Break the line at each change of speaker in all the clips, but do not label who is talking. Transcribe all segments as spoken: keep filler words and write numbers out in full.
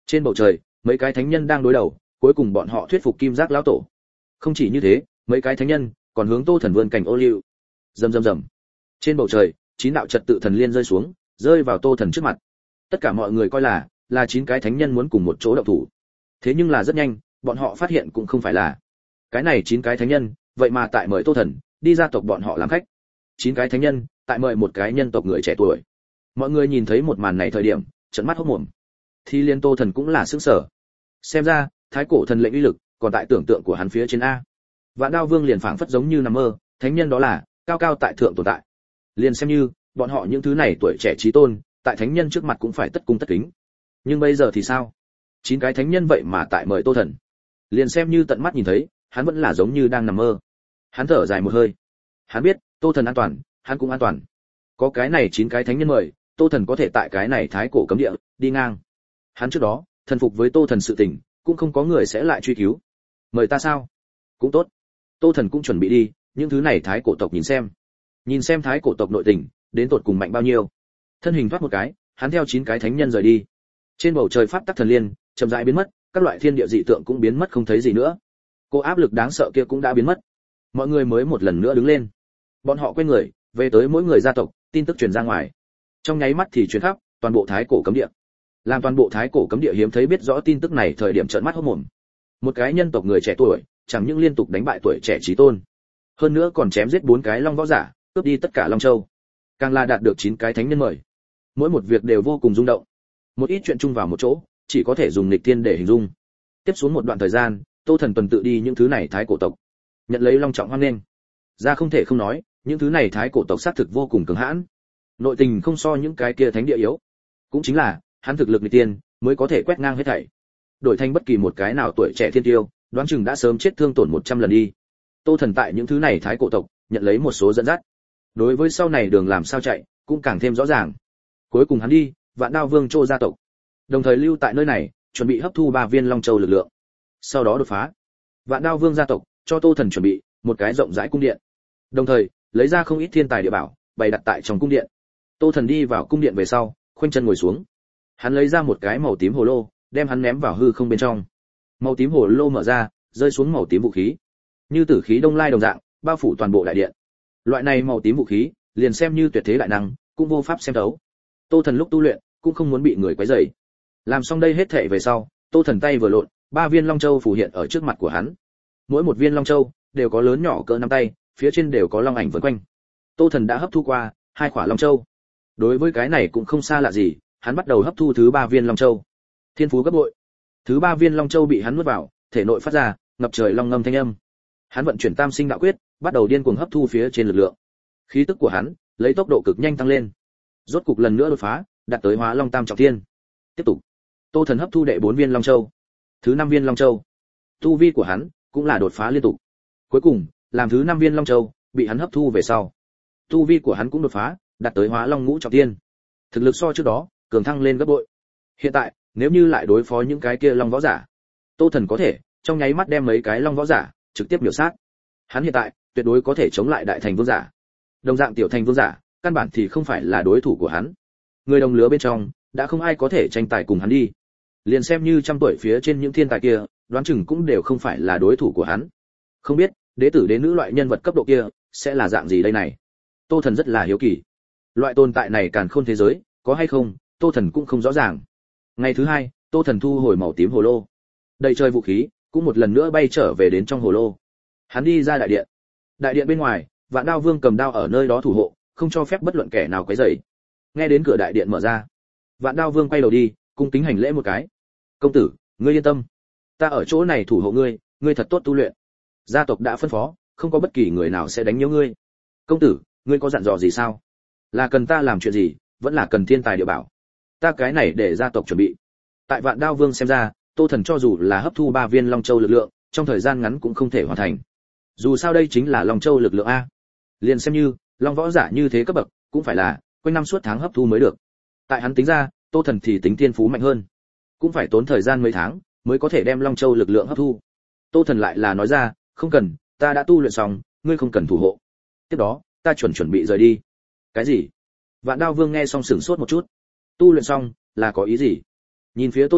Trên bầu trời, mấy cái thánh nhân đang đối đầu, cuối cùng bọn họ thuyết phục Kim Giác lão tổ. Không chỉ như thế, mấy cái thánh nhân còn hướng Tô Thần vươn cảnh ô liu. Rầm rầm rầm. Trên bầu trời, chín đạo trật tự thần liên rơi xuống, rơi vào Tô Thần trước mặt. Tất cả mọi người coi là là chín cái thánh nhân muốn cùng một chỗ động thủ. Thế nhưng là rất nhanh, bọn họ phát hiện cũng không phải là. Cái này chín cái thánh nhân, vậy mà tại mời Tô Thần đi gia tộc bọn họ làm khách. Chín cái thánh nhân tại mời một cái nhân tộc người trẻ tuổi. Mọi người nhìn thấy một màn này thời điểm, trợn mắt hốt mồm. Thì liên Tô Thần cũng là sửng sở. Xem ra, thái cổ thần lệnh uy lực còn tại tưởng tượng của hắn phía trên a. Vạn Đao Vương liền phảng phất giống như nằm mơ, thánh nhân đó là cao cao tại thượng tồn tại. Liền xem như bọn họ những thứ này tuổi trẻ trí tôn, tại thánh nhân trước mặt cũng phải tất cung tất kính. Nhưng bây giờ thì sao? Chín cái thánh nhân vậy mà tại mời Tô Thần. Liền xem như tận mắt nhìn thấy, hắn vẫn là giống như đang nằm mơ. Hắn thở dài một hơi. Hắn biết, Tô Thần an toàn, hắn cũng an toàn. Có cái này chín cái thánh nhân mời, Tô Thần có thể tại cái này thái cổ cấm địa đi ngang. Hắn trước đó, thần phục với Tô Thần sự tình, cũng không có người sẽ lại truy cứu. Mời ta sao? Cũng tốt. Tô Thần cũng chuẩn bị đi, những thứ này thái cổ tộc nhìn xem. Nhìn xem thái cổ tộc nội tình, đến tột cùng mạnh bao nhiêu. Thân hình thoát một cái, hắn theo chín cái thánh nhân rời đi. Trên bầu trời pháp tắc thần liên chậm rãi biến mất, các loại thiên địa dị tượng cũng biến mất không thấy gì nữa. Cô áp lực đáng sợ kia cũng đã biến mất. Mọi người mới một lần nữa đứng lên. Bọn họ quay người, về tới mỗi người gia tộc, tin tức truyền ra ngoài. Trong nháy mắt thì truyền khắp toàn bộ thái cổ cấm địa. Làm toàn bộ thái cổ cấm địa hiếm thấy biết rõ tin tức này thời điểm trợn mắt hốt mồm. Một cái nhân tộc người trẻ tuổi, chẳng những liên tục đánh bại tuổi trẻ chí tôn, hơn nữa còn chém giết bốn cái long võ giả, cướp đi tất cả long châu, càng là đạt được chín cái thánh nhân mời. Mỗi một việc đều vô cùng rung động. Một ít chuyện chung vào một chỗ, chỉ có thể dùng nghịch thiên để hình dung. Tiếp xuống một đoạn thời gian, Tô Thần tuần tự đi những thứ này thái cổ tộc, nhận lấy long trọng hoan nghênh. Ra không thể không nói, những thứ này thái cổ tộc xác thực vô cùng cứng hãn. Nội tình không so những cái kia thánh địa yếu, cũng chính là hắn thực lực nghịch tiên mới có thể quét ngang hết thảy. Đổi thành bất kỳ một cái nào tuổi trẻ thiên tiêu, đoán chừng đã sớm chết thương tổn một trăm lần đi. Tô Thần tại những thứ này thái cổ tộc nhận lấy một số dẫn dắt. Đối với sau này đường làm sao chạy, cũng càng thêm rõ ràng. Cuối cùng hắn đi Vạn Đao Vương Trô gia tộc, đồng thời lưu tại nơi này, chuẩn bị hấp thu ba viên long châu lực lượng. Sau đó đột phá. Vạn Đao Vương gia tộc cho Tô Thần chuẩn bị một cái rộng rãi cung điện, đồng thời lấy ra không ít thiên tài địa bảo bày đặt tại trong cung điện. Tô Thần đi vào cung điện về sau, khoanh chân ngồi xuống. Hắn lấy ra một cái màu tím hồ lô, đem hắn ném vào hư không bên trong. Màu tím hồ lô mở ra, rơi xuống màu tím vũ khí, như tử khí đông lai đồng dạng, bao phủ toàn bộ đại điện. Loại này màu tím vũ khí, liền xem như tuyệt thế đại năng, cũng vô pháp xem thấu. Tô Thần lúc tu luyện, cũng không muốn bị người quấy rầy. Làm xong đây hết thảy về sau, Tô Thần tay vừa lộn, ba viên long châu phù hiện ở trước mặt của hắn. Mỗi một viên long châu đều có lớn nhỏ cỡ nắm tay, phía trên đều có long ảnh vần quanh. Tô Thần đã hấp thu qua hai quả long châu. Đối với cái này cũng không xa lạ gì, hắn bắt đầu hấp thu thứ ba viên long châu. Thiên phú gấp bội. Thứ ba viên long châu bị hắn nuốt vào, thể nội phát ra ngập trời long ngâm thanh âm. Hắn vận chuyển Tam Sinh Đạo Quyết, bắt đầu điên cuồng hấp thu phía trên lực lượng. Khí tức của hắn lấy tốc độ cực nhanh tăng lên. Rốt cục lần nữa đột phá, đạt tới Hóa Long Tam Trọng Thiên. Tiếp tục. Tô Thần hấp thu đệ bốn viên long châu. Thứ năm viên long châu. Tu vi của hắn cũng là đột phá liên tục. Cuối cùng, làm thứ năm viên long châu bị hắn hấp thu về sau, tu vi của hắn cũng đột phá, đạt tới Hóa Long Ngũ Trọng Thiên. Thực lực so trước đó cường thăng lên gấp bội. Hiện tại, nếu như lại đối phó những cái kia long võ giả, Tô Thần có thể trong nháy mắt đem mấy cái long võ giả trực tiếp miểu sát. Hắn hiện tại tuyệt đối có thể chống lại đại thành vương giả. Đồng dạng tiểu thành vương giả, căn bản thì không phải là đối thủ của hắn. Người đồng lứa bên trong, đã không ai có thể tranh tài cùng hắn đi. Liền xem như trăm tuổi phía trên những thiên tài kia, đoán chừng cũng đều không phải là đối thủ của hắn. Không biết, đế tử đế nữ loại nhân vật cấp độ kia sẽ là dạng gì đây này. Tô Thần rất là hiếu kỳ. Loại tồn tại này càn khôn thế giới, có hay không, Tô Thần cũng không rõ ràng. Ngày thứ hai, Tô Thần thu hồi màu tím hồ lô. Đầy trời vũ khí cũng một lần nữa bay trở về đến trong hồ lô. Hắn đi ra đại điện. Đại điện bên ngoài, Vạn Đao Vương cầm đao ở nơi đó thủ hộ, không cho phép bất luận kẻ nào quấy rầy. Nghe đến cửa đại điện mở ra, Vạn Đao Vương quay đầu đi, cung kính hành lễ một cái. "Công tử, ngươi yên tâm, ta ở chỗ này thủ hộ ngươi, ngươi thật tốt tu luyện. Gia tộc đã phân phó, không có bất kỳ người nào sẽ đánh nhiễu ngươi. Công tử, ngươi có dặn dò gì sao? Là cần ta làm chuyện gì, vẫn là cần thiên tài địa bảo? Ta cái này để gia tộc chuẩn bị." Tại Vạn Đao Vương xem ra, Tô Thần cho dù là hấp thu ba viên Long Châu lực lượng, trong thời gian ngắn cũng không thể hoàn thành. Dù sao đây chính là Long Châu lực lượng a. Liền xem như long võ giả như thế cấp bậc, cũng phải là quanh năm suốt tháng hấp thu mới được. Tại hắn tính ra, Tô Thần thì tính thiên phú mạnh hơn, cũng phải tốn thời gian mấy tháng mới có thể đem Long Châu lực lượng hấp thu. Tô Thần lại là nói ra, "Không cần, ta đã tu luyện xong, ngươi không cần thủ hộ." Tiếp đó, ta chuẩn chuẩn bị rời đi. Cái gì? Vạn Đao Vương nghe xong sửng sốt một chút. Tu luyện xong là có ý gì? Nhìn phía Tô Thần,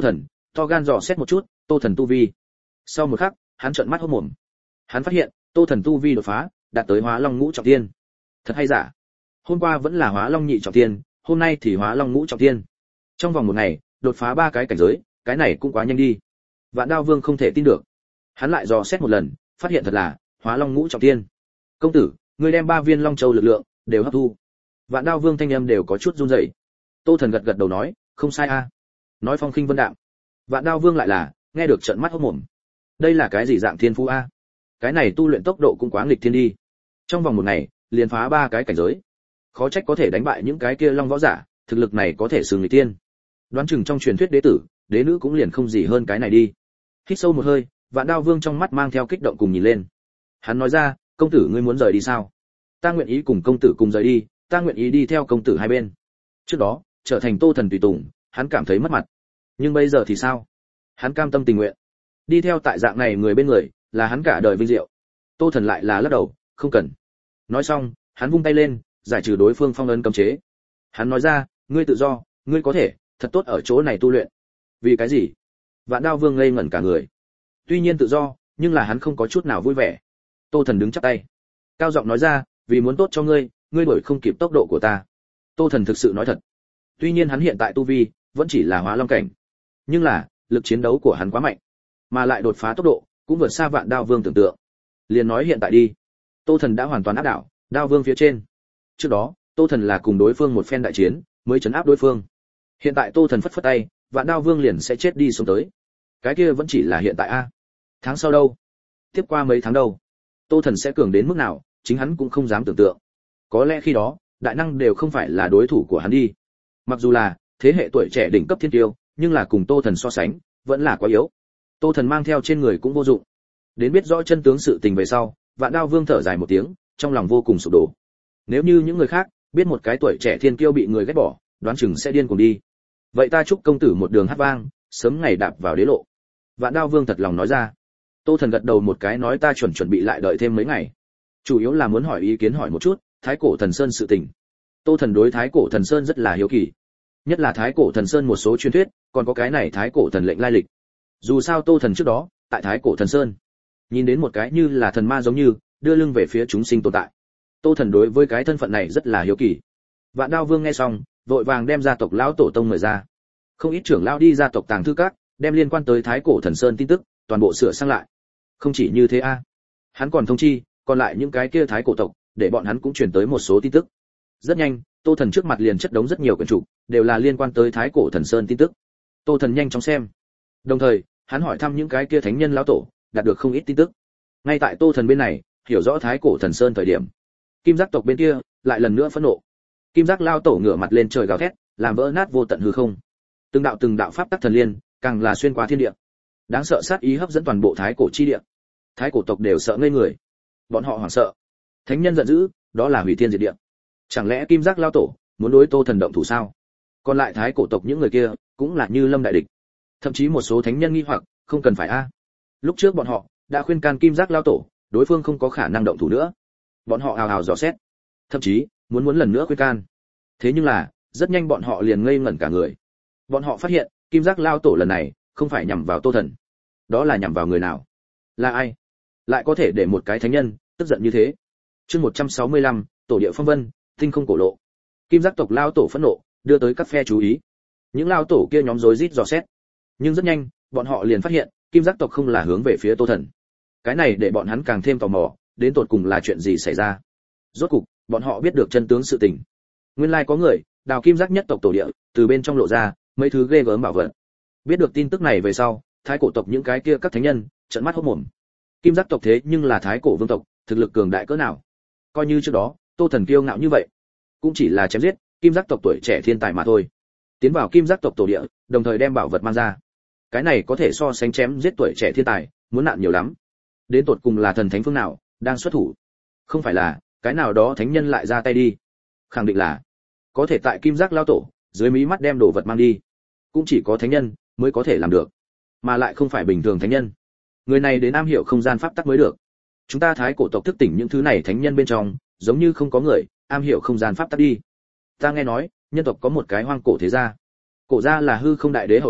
To gan dò xét một chút Tô Thần tu vi. Sau một khắc, hắn trợn mắt hốt mồm. Hắn phát hiện, Tô Thần tu vi đột phá, đạt tới Hóa Long ngũ trọng thiên. Thật hay giả? Hôm qua vẫn là Hóa Long nhị trọng thiên, hôm nay thì Hóa Long ngũ trọng thiên. Trong vòng một ngày, đột phá ba cái cảnh giới, cái này cũng quá nhanh đi. Vạn Đao Vương không thể tin được. Hắn lại dò xét một lần, phát hiện thật là Hóa Long ngũ trọng thiên. Công tử, ngươi đem ba viên Long Châu lực lượng đều hấp thu. Vạn Đao Vương thanh âm đều có chút run rẩy. Tô Thần gật gật đầu nói, không sai a. Nói phong khinh vân đạm. Vạn Đao Vương lại là nghe được trợn mắt hốt mồm. Đây là cái gì dạng thiên phú a? Cái này tu luyện tốc độ cũng quá nghịch thiên đi. Trong vòng một ngày, liền phá ba cái cảnh giới. Khó trách có thể đánh bại những cái kia long võ giả, thực lực này có thể xưng nghịch thiên. Đoán chừng trong truyền thuyết đế tử, đế nữ cũng liền không gì hơn cái này đi. Hít sâu một hơi, Vạn Đao Vương trong mắt mang theo kích động cùng nhìn lên. Hắn nói ra, công tử ngươi muốn rời đi sao? Ta nguyện ý cùng công tử cùng rời đi, ta nguyện ý đi theo công tử hai bên. Trước đó, trở thành Tô Thần tùy tùng, hắn cảm thấy mất mặt. Nhưng bây giờ thì sao? Hắn cam tâm tình nguyện. Đi theo tại dạng này người bên người, là hắn cả đời vinh diệu. Tô Thần lại là lắc đầu, không cần. Nói xong, hắn vung tay lên, giải trừ đối phương phong ấn cấm chế. Hắn nói ra, ngươi tự do, ngươi có thể thật tốt ở chỗ này tu luyện. Vì cái gì? Vạn Đao Vương ngây ngẩn cả người. Tuy nhiên tự do, nhưng là hắn không có chút nào vui vẻ. Tô Thần đứng chắp tay, cao giọng nói ra, vì muốn tốt cho ngươi, ngươi đuổi không kịp tốc độ của ta. Tô Thần thực sự nói thật. Tuy nhiên hắn hiện tại tu vi vẫn chỉ là Hóa Long cảnh, nhưng là lực chiến đấu của hắn quá mạnh, mà lại đột phá tốc độ cũng vượt xa Vạn Đao Vương tưởng tượng. Liền nói hiện tại đi, Tô Thần đã hoàn toàn áp đảo Đao Vương phía trên. Trước đó, Tô Thần là cùng đối phương một phen đại chiến, mới trấn áp đối phương. Hiện tại Tô Thần phất phất tay, Vạn Đao Vương liền sẽ chết đi xuống tới. Cái kia vẫn chỉ là hiện tại a. Tháng sau đâu? Tiếp qua mấy tháng đâu? Tô Thần sẽ cường đến mức nào, chính hắn cũng không dám tưởng tượng. Có lẽ khi đó, đại năng đều không phải là đối thủ của hắn đi. Mặc dù là thế hệ tuổi trẻ đỉnh cấp thiên tiêu, nhưng là cùng Tô Thần so sánh, vẫn là quá yếu. Tô Thần mang theo trên người cũng vô dụng. Đến biết rõ chân tướng sự tình về sau, Vạn Đao Vương thở dài một tiếng, trong lòng vô cùng sụp đổ. Nếu như những người khác biết một cái tuổi trẻ thiên kiêu bị người ghét bỏ, đoán chừng sẽ điên cuồng đi. Vậy ta chúc công tử một đường hát vang, sớm ngày đạp vào đế lộ. Vạn Đao Vương thật lòng nói ra. Tô Thần gật đầu một cái nói ta chuẩn chuẩn bị lại đợi thêm mấy ngày. Chủ yếu là muốn hỏi ý kiến hỏi một chút, Thái Cổ Thần Sơn sự tình. Tô Thần đối Thái Cổ Thần Sơn rất là hiếu kỳ. Nhất là Thái Cổ Thần Sơn một số truyền thuyết, còn có cái này Thái Cổ Thần lệnh lai lịch. Dù sao Tô Thần trước đó, tại Thái Cổ Thần Sơn, nhìn đến một cái như là thần ma giống như, đưa lưng về phía chúng sinh tồn tại. Tô Thần đối với cái thân phận này rất là hiếu kỳ. Vạn Đao Vương nghe xong, vội vàng đem gia tộc lão tổ tông mời ra. Không ít trưởng lão đi gia tộc tàng thư các, đem liên quan tới Thái Cổ Thần Sơn tin tức, toàn bộ sửa sang lại. Không chỉ như thế a, hắn còn thông chi, còn lại những cái kia Thái Cổ tộc, để bọn hắn cũng truyền tới một số tin tức. Rất nhanh, Tô Thần trước mặt liền chất đống rất nhiều quyển trục, đều là liên quan tới Thái Cổ Thần Sơn tin tức. Tô Thần nhanh chóng xem. Đồng thời, hắn hỏi thăm những cái kia thánh nhân lão tổ, đạt được không ít tin tức. Ngay tại Tô Thần bên này, hiểu rõ Thái Cổ Thần Sơn thời điểm, Kim Giác tộc bên kia lại lần nữa phẫn nộ. Kim Giác lao tổ ngửa mặt lên trời gào thét, làm vỡ nát vô tận hư không. Từng đạo từng đạo pháp tắc thần liên, càng là xuyên qua thiên địa. Đáng sợ sát ý hấp dẫn toàn bộ Thái Cổ chi địa. Thái Cổ tộc đều sợ ngây người. Bọn họ hoảng sợ. Thánh nhân giận dữ, đó là hủy thiên diệt địa. Chẳng lẽ Kim Giác lao tổ muốn đối Tô Thần động thủ sao? Còn lại Thái Cổ tộc những người kia cũng là như lâm đại địch. Thậm chí một số thánh nhân nghi hoặc, không cần phải a. Lúc trước bọn họ đã khuyên can Kim Giác lao tổ, đối phương không có khả năng động thủ nữa. Bọn họ hào hào dò xét, thậm chí muốn muốn lần nữa khuyên can. Thế nhưng là, rất nhanh bọn họ liền ngây ngẩn cả người. Bọn họ phát hiện, Kim Giác lao tổ lần này không phải nhằm vào Tô Thần. Đó là nhằm vào người nào? Là ai? Lại có thể để một cái thánh nhân tức giận như thế? Chương một trăm sáu mươi lăm, tổ địa phong vân, tinh không cổ lộ. Kim Giác tộc lao tổ phẫn nộ, đưa tới các phe chú ý. Những lao tổ kia nhóm rối rít dò xét. Nhưng rất nhanh, bọn họ liền phát hiện, Kim Giác tộc không là hướng về phía Tô Thần. Cái này để bọn hắn càng thêm tò mò, đến tột cùng là chuyện gì xảy ra. Rốt cục, bọn họ biết được chân tướng sự tình. Nguyên lai có người đào Kim Giác nhất tộc tổ địa, từ bên trong lộ ra mấy thứ ghê gớm bảo vật. Biết được tin tức này về sau, Thái Cổ tộc những cái kia các thánh nhân trợn mắt hốt mồm. Kim Giác tộc thế nhưng là Thái Cổ vương tộc, thực lực cường đại cỡ nào? Coi như trước đó, Tô Thần kiêu ngạo như vậy, cũng chỉ là chém giết Kim Giác tộc tuổi trẻ thiên tài mà thôi. Tiến vào Kim Giác tộc tổ địa, đồng thời đem bảo vật mang ra. Cái này có thể so sánh chém giết tuổi trẻ thiên tài, muốn nạn nhiều lắm. Đến tột cùng là thần thánh phương nào đang xuất thủ? Không phải là cái nào đó thánh nhân lại ra tay đi? Khẳng định là có thể tại Kim Giác lao tổ dưới mí mắt đem đồ vật mang đi, cũng chỉ có thánh nhân mới có thể làm được, mà lại không phải bình thường thánh nhân. Người này đến am hiểu không gian pháp tắc mới được. Chúng ta Thái Cổ tộc thức tỉnh những thứ này thánh nhân bên trong, giống như không có người am hiểu không gian pháp tắc đi. Ta nghe nói, nhân tộc có một cái hoang cổ thế gia. Cổ gia là hư không đại đế hậu nhân,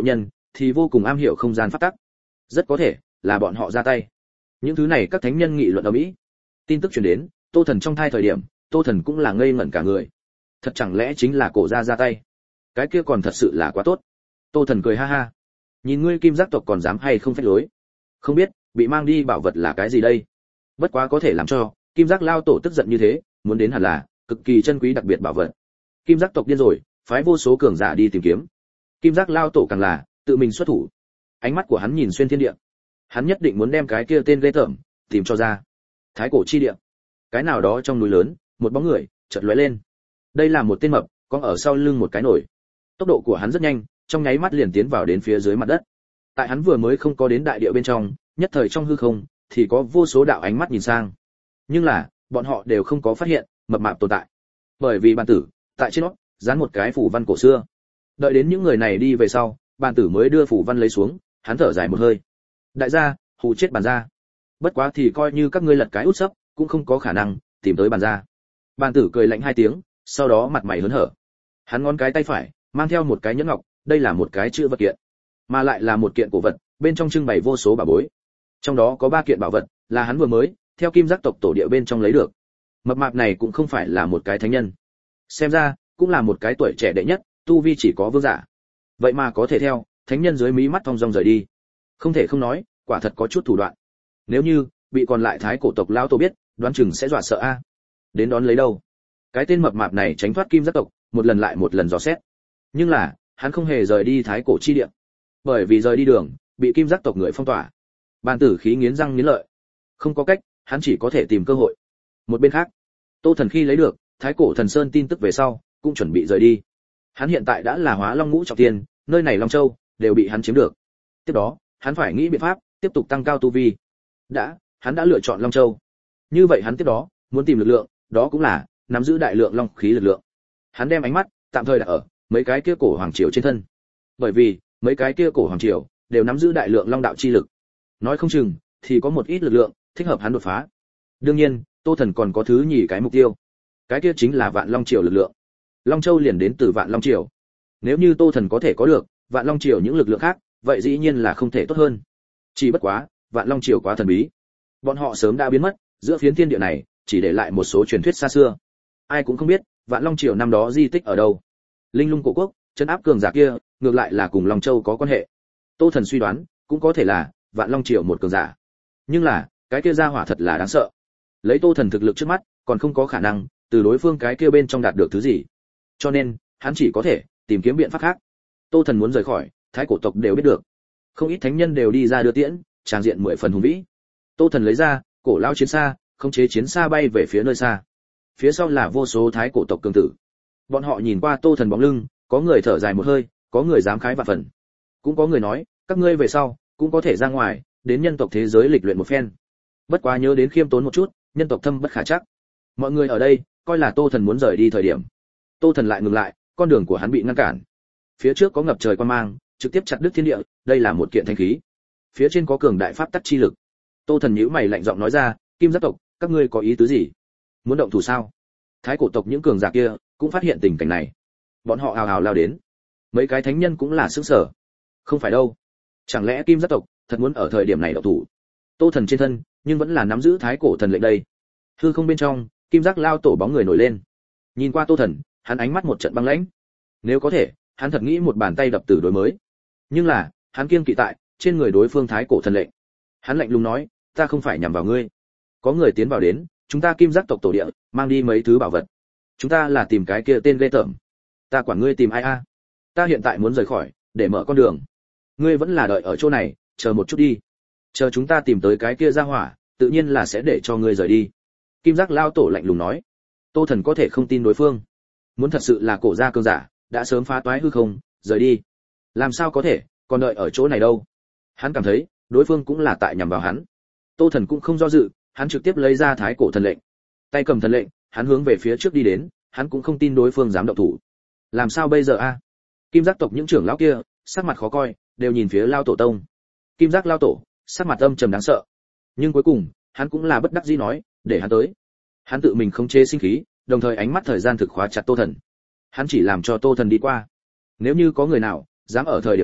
thì vô cùng am hiểu không gian pháp tắc. Rất có thể là bọn họ ra tay. Những thứ này các thánh nhân nghị luận ở mỹ. Tin tức truyền đến, Tô Thần trong thai thời điểm, Tô Thần cũng là ngây ngẩn cả người. Thật chẳng lẽ chính là cổ gia ra tay? Cái kia còn thật sự là quá tốt. Tô Thần cười ha ha. Nhìn ngươi Kim Giác tộc còn dám hay không phách lối. Không biết, bị mang đi bảo vật là cái gì đây? Bất quá có thể làm cho Kim Giác lao tổ tức giận như thế, muốn đến hẳn là cực kỳ chân quý đặc biệt bảo vật. Kim Giác tộc điên rồi, phái vô số cường giả đi tìm kiếm. Kim Giác lao tổ càng là tự mình xuất thủ. Ánh mắt của hắn nhìn xuyên thiên địa. Hắn nhất định muốn đem cái kia tên ghê tởm tìm cho ra. Thái cổ chi địa. Cái nào đó trong núi lớn, một bóng người chợt lóe lên. Đây là một tên mập, có ở sau lưng một cái nồi. Tốc độ của hắn rất nhanh, trong nháy mắt liền tiến vào đến phía dưới mặt đất. Tại hắn vừa mới không có đến đại địa bên trong, nhất thời trong hư không thì có vô số đạo ánh mắt nhìn sang. Nhưng là, bọn họ đều không có phát hiện mập mạp tồn tại. Bởi vì bản tử, tại trên nó dán một cái phủ văn cổ xưa. Đợi đến những người này đi về sau, bản tử mới đưa phủ văn lấy xuống, hắn thở dài một hơi. Đại gia, hù chết bản gia. Bất quá thì coi như các ngươi lật cái út sấp, cũng không có khả năng tìm tới bản gia. Bản tử cười lạnh hai tiếng, sau đó mặt mày hớn hở. Hắn ngón cái tay phải, mang theo một cái nhẫn ngọc, đây là một cái chữ vật kiện, mà lại là một kiện cổ vật, bên trong trưng bày vô số bảo bối. Trong đó có ba kiện bảo vật là hắn vừa mới theo Kim Giác tộc tổ địa bên trong lấy được. Mập mạp này cũng không phải là một cái thánh nhân, xem ra cũng là một cái tuổi trẻ đệ nhất, tu vi chỉ có vương giả. Vậy mà có thể theo thánh nhân dưới mí mắt thong dong rời đi, không thể không nói, quả thật có chút thủ đoạn. Nếu như bị còn lại thái cổ tộc lão tổ biết, đoán chừng sẽ dọa sợ a. Đến đón lấy đâu? Cái tên mập mạp này tránh thoát Kim Giác tộc, một lần lại một lần dò xét. Nhưng là, hắn không hề rời đi thái cổ chi địa, bởi vì rời đi đường bị Kim Giác tộc người phong tỏa. Bàn tử khí nghiến răng nghiến lợi, không có cách, hắn chỉ có thể tìm cơ hội. Một bên khác, Tô Thần khi lấy được thái cổ thần sơn tin tức về sau, cũng chuẩn bị rời đi. Hắn hiện tại đã là Hóa Long ngũ trọng thiên, nơi này Long Châu đều bị hắn chiếm được. Tiếp đó, hắn phải nghĩ biện pháp tiếp tục tăng cao tu vi. Đã, hắn đã lựa chọn Long Châu. Như vậy hắn tiếp đó muốn tìm lực lượng, đó cũng là nắm giữ đại lượng long khí lực lượng. Hắn đem ánh mắt tạm thời đặt ở mấy cái kia cổ hoàng triều trên thân, bởi vì mấy cái kia cổ hoàng triều đều nắm giữ đại lượng long đạo chi lực. Nói không chừng thì có một ít lực lượng thích hợp hắn đột phá. Đương nhiên, Tô Thần còn có thứ nhì cái mục tiêu, cái kia chính là Vạn Long triều lực lượng. Long Châu liền đến từ Vạn Long triều. Nếu như Tô Thần có thể có được Vạn Long triều những lực lượng khác, vậy dĩ nhiên là không thể tốt hơn. Chỉ bất quá, Vạn Long triều quá thần bí, bọn họ sớm đã biến mất, giữa phiến thiên địa này chỉ để lại một số truyền thuyết xa xưa. Ai cũng không biết Vạn Long triều năm đó di tích ở đâu. Linh Lung cổ quốc, trấn áp cường giả kia, ngược lại là cùng Long Châu có quan hệ. Tô Thần suy đoán, cũng có thể là Vạn Long triều một cường giả. Nhưng là, cái kia gia hỏa thật là đáng sợ. Lấy Tô Thần thực lực trước mắt, còn không có khả năng từ đối phương cái kia bên trong đạt được thứ gì. Cho nên, hắn chỉ có thể tìm kiếm biện pháp khác. Tô Thần muốn rời khỏi, thái cổ tộc đều biết được. Không ít thánh nhân đều đi ra đưa tiễn, tràng diện mười phần hùng vĩ. Tô Thần lấy ra cổ lao chiến xa, khống chế chiến xa bay về phía nơi xa. Phía sau là vô số thái cổ tộc cường tử. Bọn họ nhìn qua Tô Thần bóng lưng, có người thở dài một hơi, có người dám khái vạn phần. Cũng có người nói, các ngươi về sau cũng có thể ra ngoài, đến nhân tộc thế giới lịch luyện một phen. Bất quá nhớ đến khiêm tốn một chút, nhân tộc thâm bất khả trắc. Mọi người ở đây coi là Tô Thần muốn rời đi thời điểm. Tô Thần lại ngừng lại, con đường của hắn bị ngăn cản. Phía trước có ngập trời quan mang, trực tiếp chặt đứt thiên địa, đây là một kiện thanh khí. Phía trên có cường đại pháp tắc chi lực. Tô Thần nhíu mày lạnh giọng nói ra, Kim Giác tộc, các ngươi có ý tứ gì? Muốn động thủ sao? Thái cổ tộc những cường giả kia cũng phát hiện tình cảnh này. Bọn họ hào hào lao đến. Mấy cái thánh nhân cũng là sững sờ. Không phải đâu. Chẳng lẽ Kim Giác tộc thật muốn ở thời điểm này động thủ? Tô Thần trên thân, nhưng vẫn là nắm giữ thái cổ thần lệnh đây. Hư không bên trong, Kim Giác lao tổ bóng người nổi lên. Nhìn qua Tô Thần, hắn ánh mắt một trận băng lãnh. Nếu có thể, hắn thật nghĩ một bàn tay đập tử đối mới. Nhưng là, hắn kiêng kỵ tại trên người đối phương thái cổ thần lệnh. Hắn lạnh lùng nói, ta không phải nhằm vào ngươi. Có người tiến vào đến, chúng ta Kim Giác tộc tổ địa, mang đi mấy thứ bảo vật. Chúng ta là tìm cái kia tên ghê tởm. Ta quản ngươi tìm ai a? Ta hiện tại muốn rời khỏi, để mở con đường. Ngươi vẫn là đợi ở chỗ này, chờ một chút đi. Chờ chúng ta tìm tới cái kia ra hỏa, tự nhiên là sẽ để cho ngươi rời đi. Kim Giác lao tổ lạnh lùng nói. Tô Thần có thể không tin đối phương. Muốn thật sự là cổ gia cường giả, đã sớm phá toái hư không, rời đi. Làm sao có thể, còn đợi ở chỗ này đâu? Hắn cảm thấy, đối phương cũng là tại nhằm vào hắn. Tô Thần cũng không do dự, hắn trực tiếp lấy ra thái cổ thần lệnh. Tay cầm thần lệnh, hắn hướng về phía trước đi đến, hắn cũng không tin đối phương dám động thủ. Làm sao bây giờ a? Kim Giác tộc những trưởng lão kia, sắc mặt khó coi, đều nhìn phía lao tổ tông. Kim Giác lao tổ, sắc mặt âm trầm đáng sợ. Nhưng cuối cùng, hắn cũng là bất đắc dĩ nói, để hắn tới. Hắn tự mình không chế sinh khí, đồng thời ánh mắt thời gian thực khóa chặt Tô Thần. Hắn chỉ làm cho Tô Thần đi qua. Nếu như có người nào dám ở thời điểm này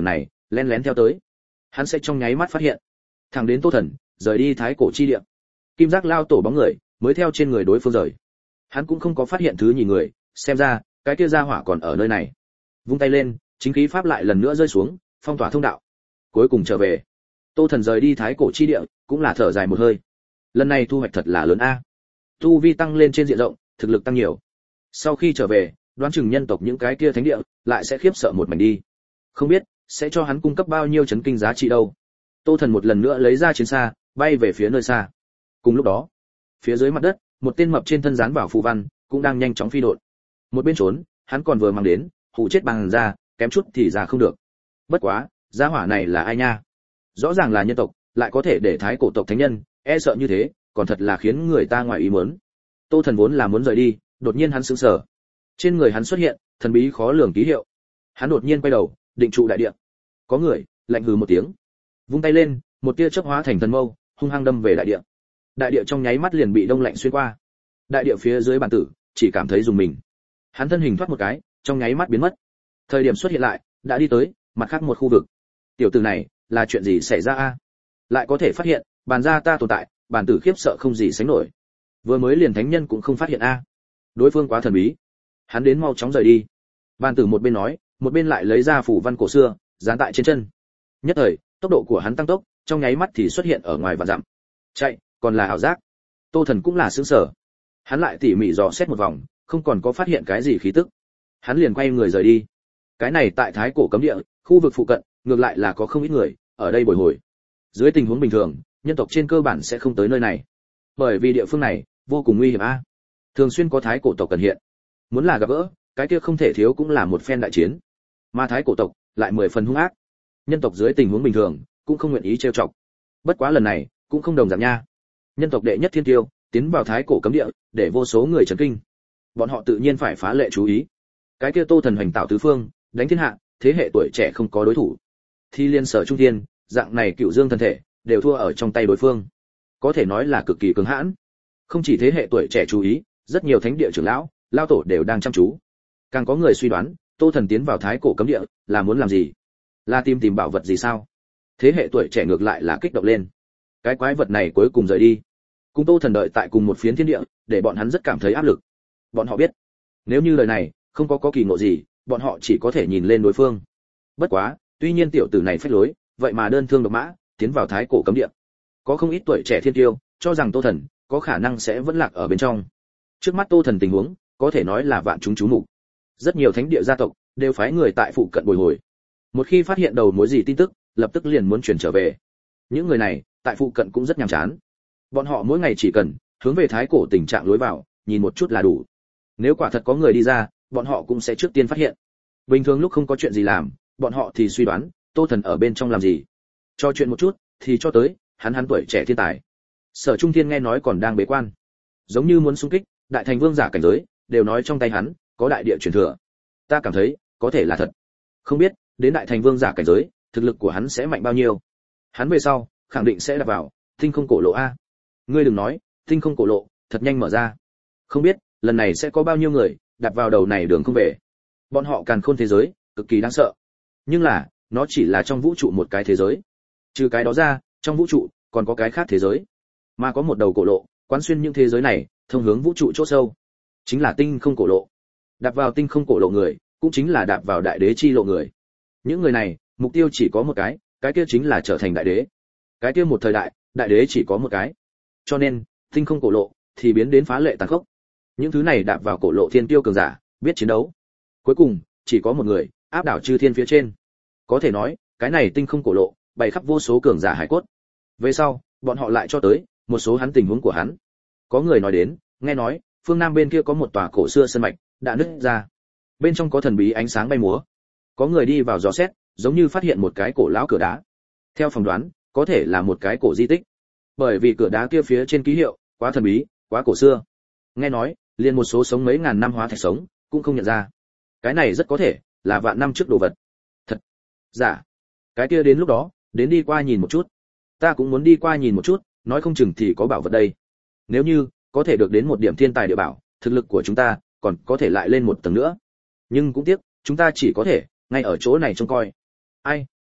lén lén theo tới. Hắn sẽ trong nháy mắt phát hiện. Thẳng đến Tô Thần rời đi thái cổ chi địa, kim giác lao tổ bóng người mới theo trên người đối phương rời. Hắn cũng không có phát hiện thứ nhì người, xem ra cái kia gia hỏa còn ở nơi này. Vung tay lên, chính khí pháp lại lần nữa rơi xuống, phong tỏa thông đạo. Cuối cùng trở về. Tô Thần rời đi thái cổ chi địa, cũng là thở dài một hơi. Lần này thu hoạch thật là lớn a. Tu vi tăng lên trên diện rộng, thực lực tăng nhiều. Sau khi trở về, đoán chừng nhân tộc những cái kia thánh địa lại sẽ khiếp sợ một mảnh đi. Không biết sẽ cho hắn cung cấp bao nhiêu chấn kinh giá trị đâu. Tô Thần một lần nữa lấy ra chiến xa, bay về phía nơi xa. Cùng lúc đó, phía dưới mặt đất, một tên mập trên thân dán vào phù văn, cũng đang nhanh chóng phi độn. Một bên trốn, hắn còn vừa mang đến, hù chết bằng ra, kém chút thì ra không được. Bất quá, gia hỏa này là ai nha? Rõ ràng là nhân tộc, lại có thể để thái cổ tộc thánh nhân e sợ như thế, còn thật là khiến người ta ngoài ý muốn. Tô Thần vốn là muốn rời đi, đột nhiên hắn sững sờ. Trên người hắn xuất hiện thần bí khó lường ký hiệu. Hắn đột nhiên quay đầu, định trụ đại địa. Có người lạnh hừ một tiếng, vung tay lên, một tia chớp hóa thành thần mâu, hung hăng đâm về đại địa. Đại địa trong nháy mắt liền bị đông lạnh xuyên qua. Đại địa phía dưới bản tử chỉ cảm thấy dùng mình. Hắn thân hình thoát một cái, trong nháy mắt biến mất. Thời điểm xuất hiện lại, đã đi tới mặt khác một khu vực. Tiểu tử này, là chuyện gì xảy ra a? Lại có thể phát hiện, bàn gia ta tồn tại, bản tử khiếp sợ không gì sánh nổi. Vừa mới liền thánh nhân cũng không phát hiện a. Đối phương quá thần bí. Hắn đến mau chóng rời đi. Bàn tử một bên nói, một bên lại lấy ra phủ văn cổ xưa, dán tại trên chân. Nhất thời, tốc độ của hắn tăng tốc, trong nháy mắt thì xuất hiện ở ngoài vạn dặm. Chạy, còn là ảo giác. Tô Thần cũng là sửng sở. Hắn lại tỉ mỉ dò xét một vòng, không còn có phát hiện cái gì khí tức. Hắn liền quay người rời đi. Cái này tại thái cổ cấm địa, khu vực phụ cận, ngược lại là có không ít người ở đây bồi hồi. Dưới tình huống bình thường, nhân tộc trên cơ bản sẽ không tới nơi này, bởi vì địa phương này vô cùng nguy hiểm a. Thường xuyên có thái cổ tộc cần hiện. Muốn là gặp gỡ, cái kia không thể thiếu cũng là một phen đại chiến. Mà thái cổ tộc lại mười phần hung ác. Nhân tộc dưới tình huống bình thường cũng không nguyện ý trêu chọc. Bất quá lần này cũng không đồng dạng nha. Nhân tộc đệ nhất thiên tiêu tiến vào thái cổ cấm địa, để vô số người chấn kinh. Bọn họ tự nhiên phải phá lệ chú ý. Cái kia Tô Thần hoành tạo tứ phương, đánh thiên hạ, thế hệ tuổi trẻ không có đối thủ. Thi liên sở trung thiên, dạng này cựu dương thần thể đều thua ở trong tay đối phương. Có thể nói là cực kỳ cứng hãn. Không chỉ thế hệ tuổi trẻ chú ý, rất nhiều thánh địa trưởng lão, lao tổ đều đang chăm chú. Càng có người suy đoán, Tô Thần tiến vào thái cổ cấm địa là muốn làm gì? Là tìm tìm bảo vật gì sao? Thế hệ tuổi trẻ ngược lại là kích động lên. Cái quái vật này cuối cùng rời đi. Cùng Tô Thần đợi tại cùng một phiến thiên địa, để bọn hắn rất cảm thấy áp lực. Bọn họ biết, nếu như lời này không có có kỳ ngộ gì, bọn họ chỉ có thể nhìn lên đối phương. Bất quá, tuy nhiên tiểu tử này phách lối, vậy mà đơn thương độc mã, tiến vào thái cổ cấm địa. Có không ít tuổi trẻ thiên tiêu cho rằng Tô Thần có khả năng sẽ vẫn lạc ở bên trong. Trước mắt Tô Thần tình huống, có thể nói là vạn chúng chú mục. Rất nhiều thánh địa gia tộc đều phái người tại phụ cận bồi hồi. Một khi phát hiện đầu mối gì tin tức, lập tức liền muốn chuyển trở về. Những người này tại phụ cận cũng rất nhàm chán. Bọn họ mỗi ngày chỉ cần hướng về thái cổ tình trạng lối vào, nhìn một chút là đủ. Nếu quả thật có người đi ra, bọn họ cũng sẽ trước tiên phát hiện. Bình thường lúc không có chuyện gì làm, bọn họ thì suy đoán Tô Thần ở bên trong làm gì. Cho chuyện một chút thì cho tới hắn hắn tuổi trẻ thiên tài. Sở Trung Thiên nghe nói còn đang bế quan, giống như muốn xung kích đại thành vương giả cảnh giới, đều nói trong tay hắn có đại địa truyền thừa. Ta cảm thấy có thể là thật. Không biết đến đại thành vương giả cảnh giới, thực lực của hắn sẽ mạnh bao nhiêu. Hắn về sau khẳng định sẽ đạp vào tinh không cổ lộ a. Ngươi đừng nói, tinh không cổ lộ thật nhanh mở ra. Không biết lần này sẽ có bao nhiêu người đạp vào đầu này đường không về. Bọn họ càn khôn thế giới cực kỳ đáng sợ. Nhưng là nó chỉ là trong vũ trụ một cái thế giới. Trừ cái đó ra, trong vũ trụ còn có cái khác thế giới. Mà có một đầu cổ lộ quán xuyên những thế giới này, thông hướng vũ trụ chỗ sâu. Chính là tinh không cổ lộ. Đạp vào tinh không cổ lộ người, cũng chính là đạp vào đại đế chi lộ người. Những người này, mục tiêu chỉ có một cái, cái kia chính là trở thành đại đế. Cái kia một thời đại, đại đế chỉ có một cái. Cho nên, tinh không cổ lộ thì biến đến phá lệ tàn khốc. Những thứ này đạp vào cổ lộ thiên tiêu cường giả, biết chiến đấu. Cuối cùng, chỉ có một người áp đảo chư thiên phía trên. Có thể nói, cái này tinh không cổ lộ bày khắp vô số cường giả hải cốt. Về sau, bọn họ lại cho tới một số hắn tình huống của hắn. Có người nói đến, nghe nói, phương nam bên kia có một tòa cổ xưa sơn mạch đã nứt ra. Bên trong có thần bí ánh sáng bay múa. Có người đi vào dò xét, giống như phát hiện một cái cổ lão cửa đá. Theo phỏng đoán, có thể là một cái cổ di tích. Bởi vì cửa đá kia phía trên ký hiệu quá thần bí, quá cổ xưa. Nghe nói, liền một số sống mấy ngàn năm hóa thạch sống cũng không nhận ra. Cái này rất có thể là vạn năm trước đồ vật. Thật? Giả? Cái kia đến lúc đó, đến đi qua nhìn một chút. Ta cũng muốn đi qua nhìn một chút, nói không chừng thì có bảo vật đây. Nếu như có thể được đến một điểm thiên tài địa bảo, thực lực của chúng ta còn có thể lại lên một tầng nữa. Nhưng cũng tiếc, chúng ta chỉ có thể ngay ở chỗ này trông coi. Ai,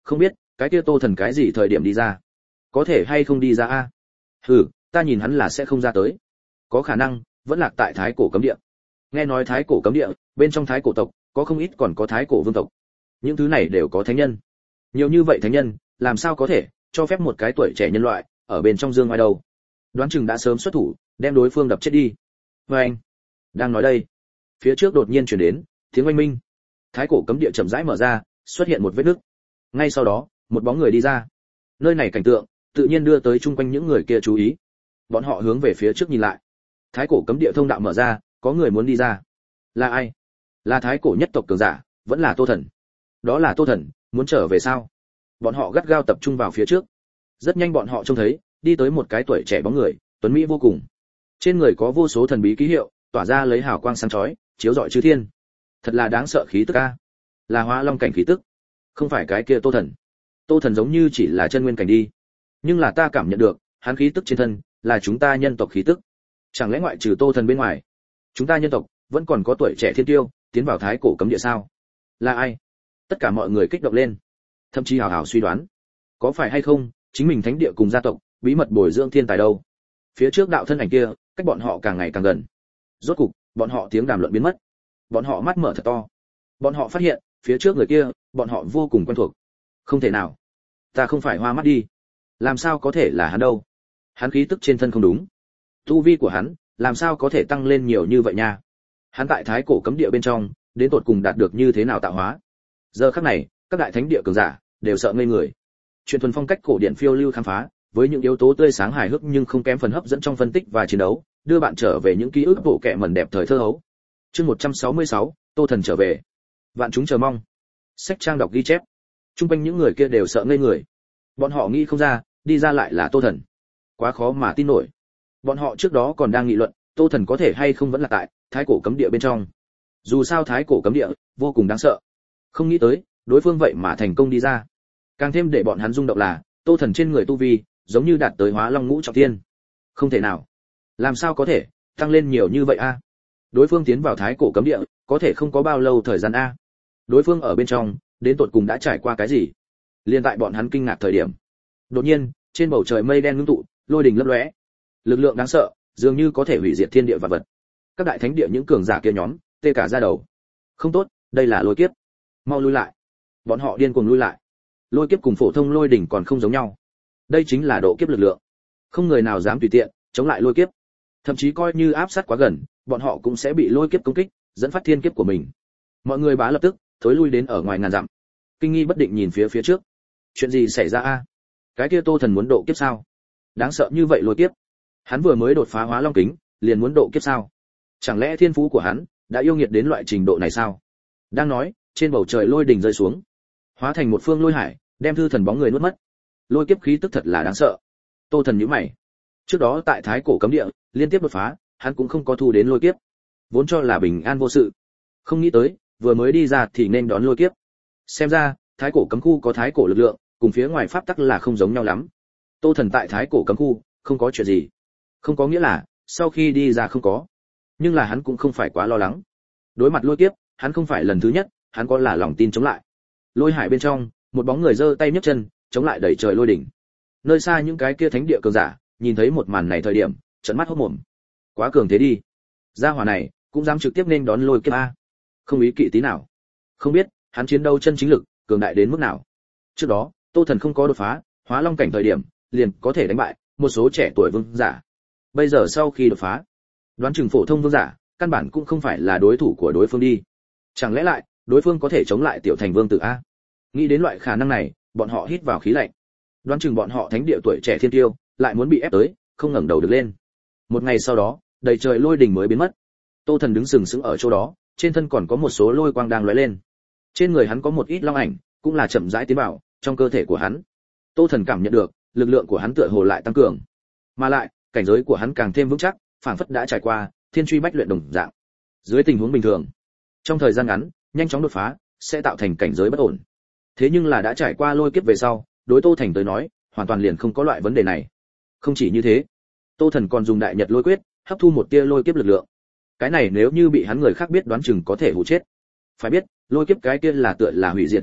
không biết cái kia Tô Thần cái gì thời điểm đi ra, có thể hay không đi ra a? Hừ, ta nhìn hắn là sẽ không ra tới, có khả năng vẫn lạc tại Thái Cổ cấm địa. Nghe nói Thái Cổ cấm địa bên trong Thái Cổ tộc có không ít còn có Thái Cổ vương tộc, những thứ này đều có thánh nhân. Nhiều như vậy thánh nhân, làm sao có thể cho phép một cái tuổi trẻ nhân loại ở bên trong dương ngoài đâu? Đoán chừng đã sớm xuất thủ, đem đối phương đập chết đi. Và anh đang nói đây, phía trước đột nhiên truyền đến tiếng oanh minh. Thái Cổ cấm địa chậm rãi mở ra, xuất hiện một vết nứt. Ngay sau đó, một bóng người đi ra. Nơi này cảnh tượng tự nhiên đưa tới chung quanh những người kia chú ý. Bọn họ hướng về phía trước nhìn lại. Thái Cổ cấm địa thông đạo mở ra, có người muốn đi ra. Là ai? Là Thái Cổ nhất tộc cường giả, vẫn là Tô Thần. Đó là Tô Thần, muốn trở về sao? Bọn họ gắt gao tập trung vào phía trước. Rất nhanh bọn họ trông thấy, đi tới một cái tuổi trẻ bóng người, tuấn mỹ vô cùng. Trên người có vô số thần bí ký hiệu, tỏa ra lấy hào quang sáng chói, chiếu rọi chư thiên. Thật là đáng sợ khí tức a. Là Hóa Long cảnh khí tức, không phải cái kia Tô Thần. Tô Thần giống như chỉ là chân nguyên cảnh đi, nhưng là ta cảm nhận được, hắn khí tức trên thân là chúng ta nhân tộc khí tức. Chẳng lẽ ngoại trừ Tô Thần bên ngoài, chúng ta nhân tộc vẫn còn có tuổi trẻ thiên tiêu tiến vào Thái Cổ cấm địa sao? Là ai? Tất cả mọi người kích động lên, thậm chí hào hào suy đoán, có phải hay không chính mình thánh địa cùng gia tộc bí mật bồi dưỡng thiên tài đâu? Phía trước đạo thân ảnh kia, cách bọn họ càng ngày càng gần. Rốt cục, bọn họ tiếng đàm luận biến mất. Bọn họ mắt mở thật to. Bọn họ phát hiện, phía trước người kia, bọn họ vô cùng quen thuộc. Không thể nào, ta không phải hoa mắt đi. Làm sao có thể là hắn đâu? Hắn khí tức trên thân không đúng. Tu vi của hắn, làm sao có thể tăng lên nhiều như vậy nha? Hắn tại Thái Cổ cấm địa bên trong, đến tột cùng đạt được như thế nào tạo hóa? Giờ khắc này, các đại thánh địa cường giả đều sợ ngây người. Chuyện thuần phong cách cổ điển phiêu lưu khám phá, với những yếu tố tươi sáng hài hước nhưng không kém phần hấp dẫn trong phân tích và chiến đấu, đưa bạn trở về những ký ức bộ kệ mẩn đẹp thời thơ hấu. Chương một trăm sáu mươi sáu, Tô Thần trở về. Vạn chúng chờ mong. Sách trang đọc ghi chép. Trung quanh những người kia đều sợ ngây người. Bọn họ nghĩ không ra, đi ra lại là Tô Thần. Quá khó mà tin nổi. Bọn họ trước đó còn đang nghị luận, Tô Thần có thể hay không vẫn là tại Thái Cổ cấm địa bên trong. Dù sao Thái Cổ cấm địa vô cùng đáng sợ. Không nghĩ tới, đối phương vậy mà thành công đi ra. Càng thêm để bọn hắn rung động là, Tô Thần trên người tu vi giống như đạt tới Hóa Long ngũ trọng thiên. Không thể nào. Làm sao có thể tăng lên nhiều như vậy a? Đối phương tiến vào Thái Cổ cấm địa, có thể không có bao lâu thời gian a. Đối phương ở bên trong, đến tột cùng đã trải qua cái gì? Liên tại bọn hắn kinh ngạc thời điểm, đột nhiên, trên bầu trời mây đen ngưng tụ, lôi đình lấp lóe. Lực lượng đáng sợ, dường như có thể hủy diệt thiên địa và vật. Các đại thánh địa những cường giả kia nhóm, tê cả da đầu. Không tốt, đây là lôi kiếp. Mau lui lại. Bọn họ điên cuồng lui lại. Lôi kiếp cùng phổ thông lôi đỉnh còn không giống nhau. Đây chính là độ kiếp lực lượng. Không người nào dám tùy tiện chống lại lôi kiếp. Thậm chí coi như áp sát quá gần, bọn họ cũng sẽ bị lôi kiếp công kích, dẫn phát thiên kiếp của mình. Mọi người bá lập tức thối lui đến ở ngoài ngàn dặm. Kinh nghi bất định nhìn phía phía trước. Chuyện gì xảy ra a? Cái kia Tô Thần muốn độ kiếp sao? Đáng sợ như vậy lôi kiếp. Hắn vừa mới đột phá Hóa Long kính, liền muốn độ kiếp sao? Chẳng lẽ thiên phú của hắn đã yêu nghiệt đến loại trình độ này sao? Đang nói, trên bầu trời lôi đình rơi xuống, hóa thành một phương lôi hải, đem Thư Thần bóng người nuốt mất. Lôi kiếp khí tức thật là đáng sợ. Tô Thần nhíu mày. Trước đó tại Thái Cổ cấm địa, liên tiếp đột phá, hắn cũng không có thu đến lôi kiếp, vốn cho là bình an vô sự. Không nghĩ tới, vừa mới đi ra thì nên đón lôi kiếp. Xem ra, Thái Cổ cấm khu có Thái Cổ lực lượng, cùng phía ngoài pháp tắc là không giống nhau lắm. Tô Thần tại Thái Cổ cấm khu, không có chuyện gì. Không có nghĩa là, sau khi đi ra không có. Nhưng là hắn cũng không phải quá lo lắng. Đối mặt lôi kiếp, hắn không phải lần thứ nhất, hắn có là lòng tin chống lại. Lôi hải bên trong, một bóng người giơ tay nhấc chân, chống lại đẩy trời lôi đỉnh. Nơi xa những cái kia thánh địa cường giả, nhìn thấy một màn này thời điểm, trợn mắt hốt mồm. Quá cường thế đi. Gia hỏa này, cũng dám trực tiếp nên đón lôi kiếp a. Không ý kỵ tí nào. Không biết, hắn chiến đấu chân chính lực, cường đại đến mức nào. Trước đó, Tô Thần không có đột phá, Hóa Long cảnh thời điểm, liền có thể đánh bại một số trẻ tuổi vương giả. Bây giờ sau khi đột phá, đoán chừng phổ thông vương giả, căn bản cũng không phải là đối thủ của đối phương đi. Chẳng lẽ lại, đối phương có thể chống lại tiểu thành vương tử a? Nghĩ đến loại khả năng này, bọn họ hít vào khí lạnh. Đoán chừng bọn họ thánh địa tuổi trẻ thiên tiêu, lại muốn bị ép tới, không ngẩng đầu được lên. Một ngày sau đó, đầy trời lôi đình mới biến mất. Tô Thần đứng sừng sững ở chỗ đó, trên thân còn có một số lôi quang đang lóe lên. Trên người hắn có một ít long ảnh, cũng là chậm rãi tiến vào trong cơ thể của hắn. Tô Thần cảm nhận được, lực lượng của hắn tựa hồ lại tăng cường, mà lại, cảnh giới của hắn càng thêm vững chắc, phảng phất đã trải qua thiên truy bách luyện đồng dạng. Dưới tình huống bình thường, trong thời gian ngắn, nhanh chóng đột phá sẽ tạo thành cảnh giới bất ổn. Thế nhưng là đã trải qua lôi kiếp về sau, đối Tô Thành tới nói, hoàn toàn liền không có loại vấn đề này. Không chỉ như thế, Tô Thần còn dùng đại nhật lôi quyết, hấp thu một tia lôi kiếp lực lượng. Cái này nếu như bị hắn người khác biết đoán chừng có thể hù chết. Phải biết, lôi kiếp cái kia là tựa là hủy diệt lực lượng,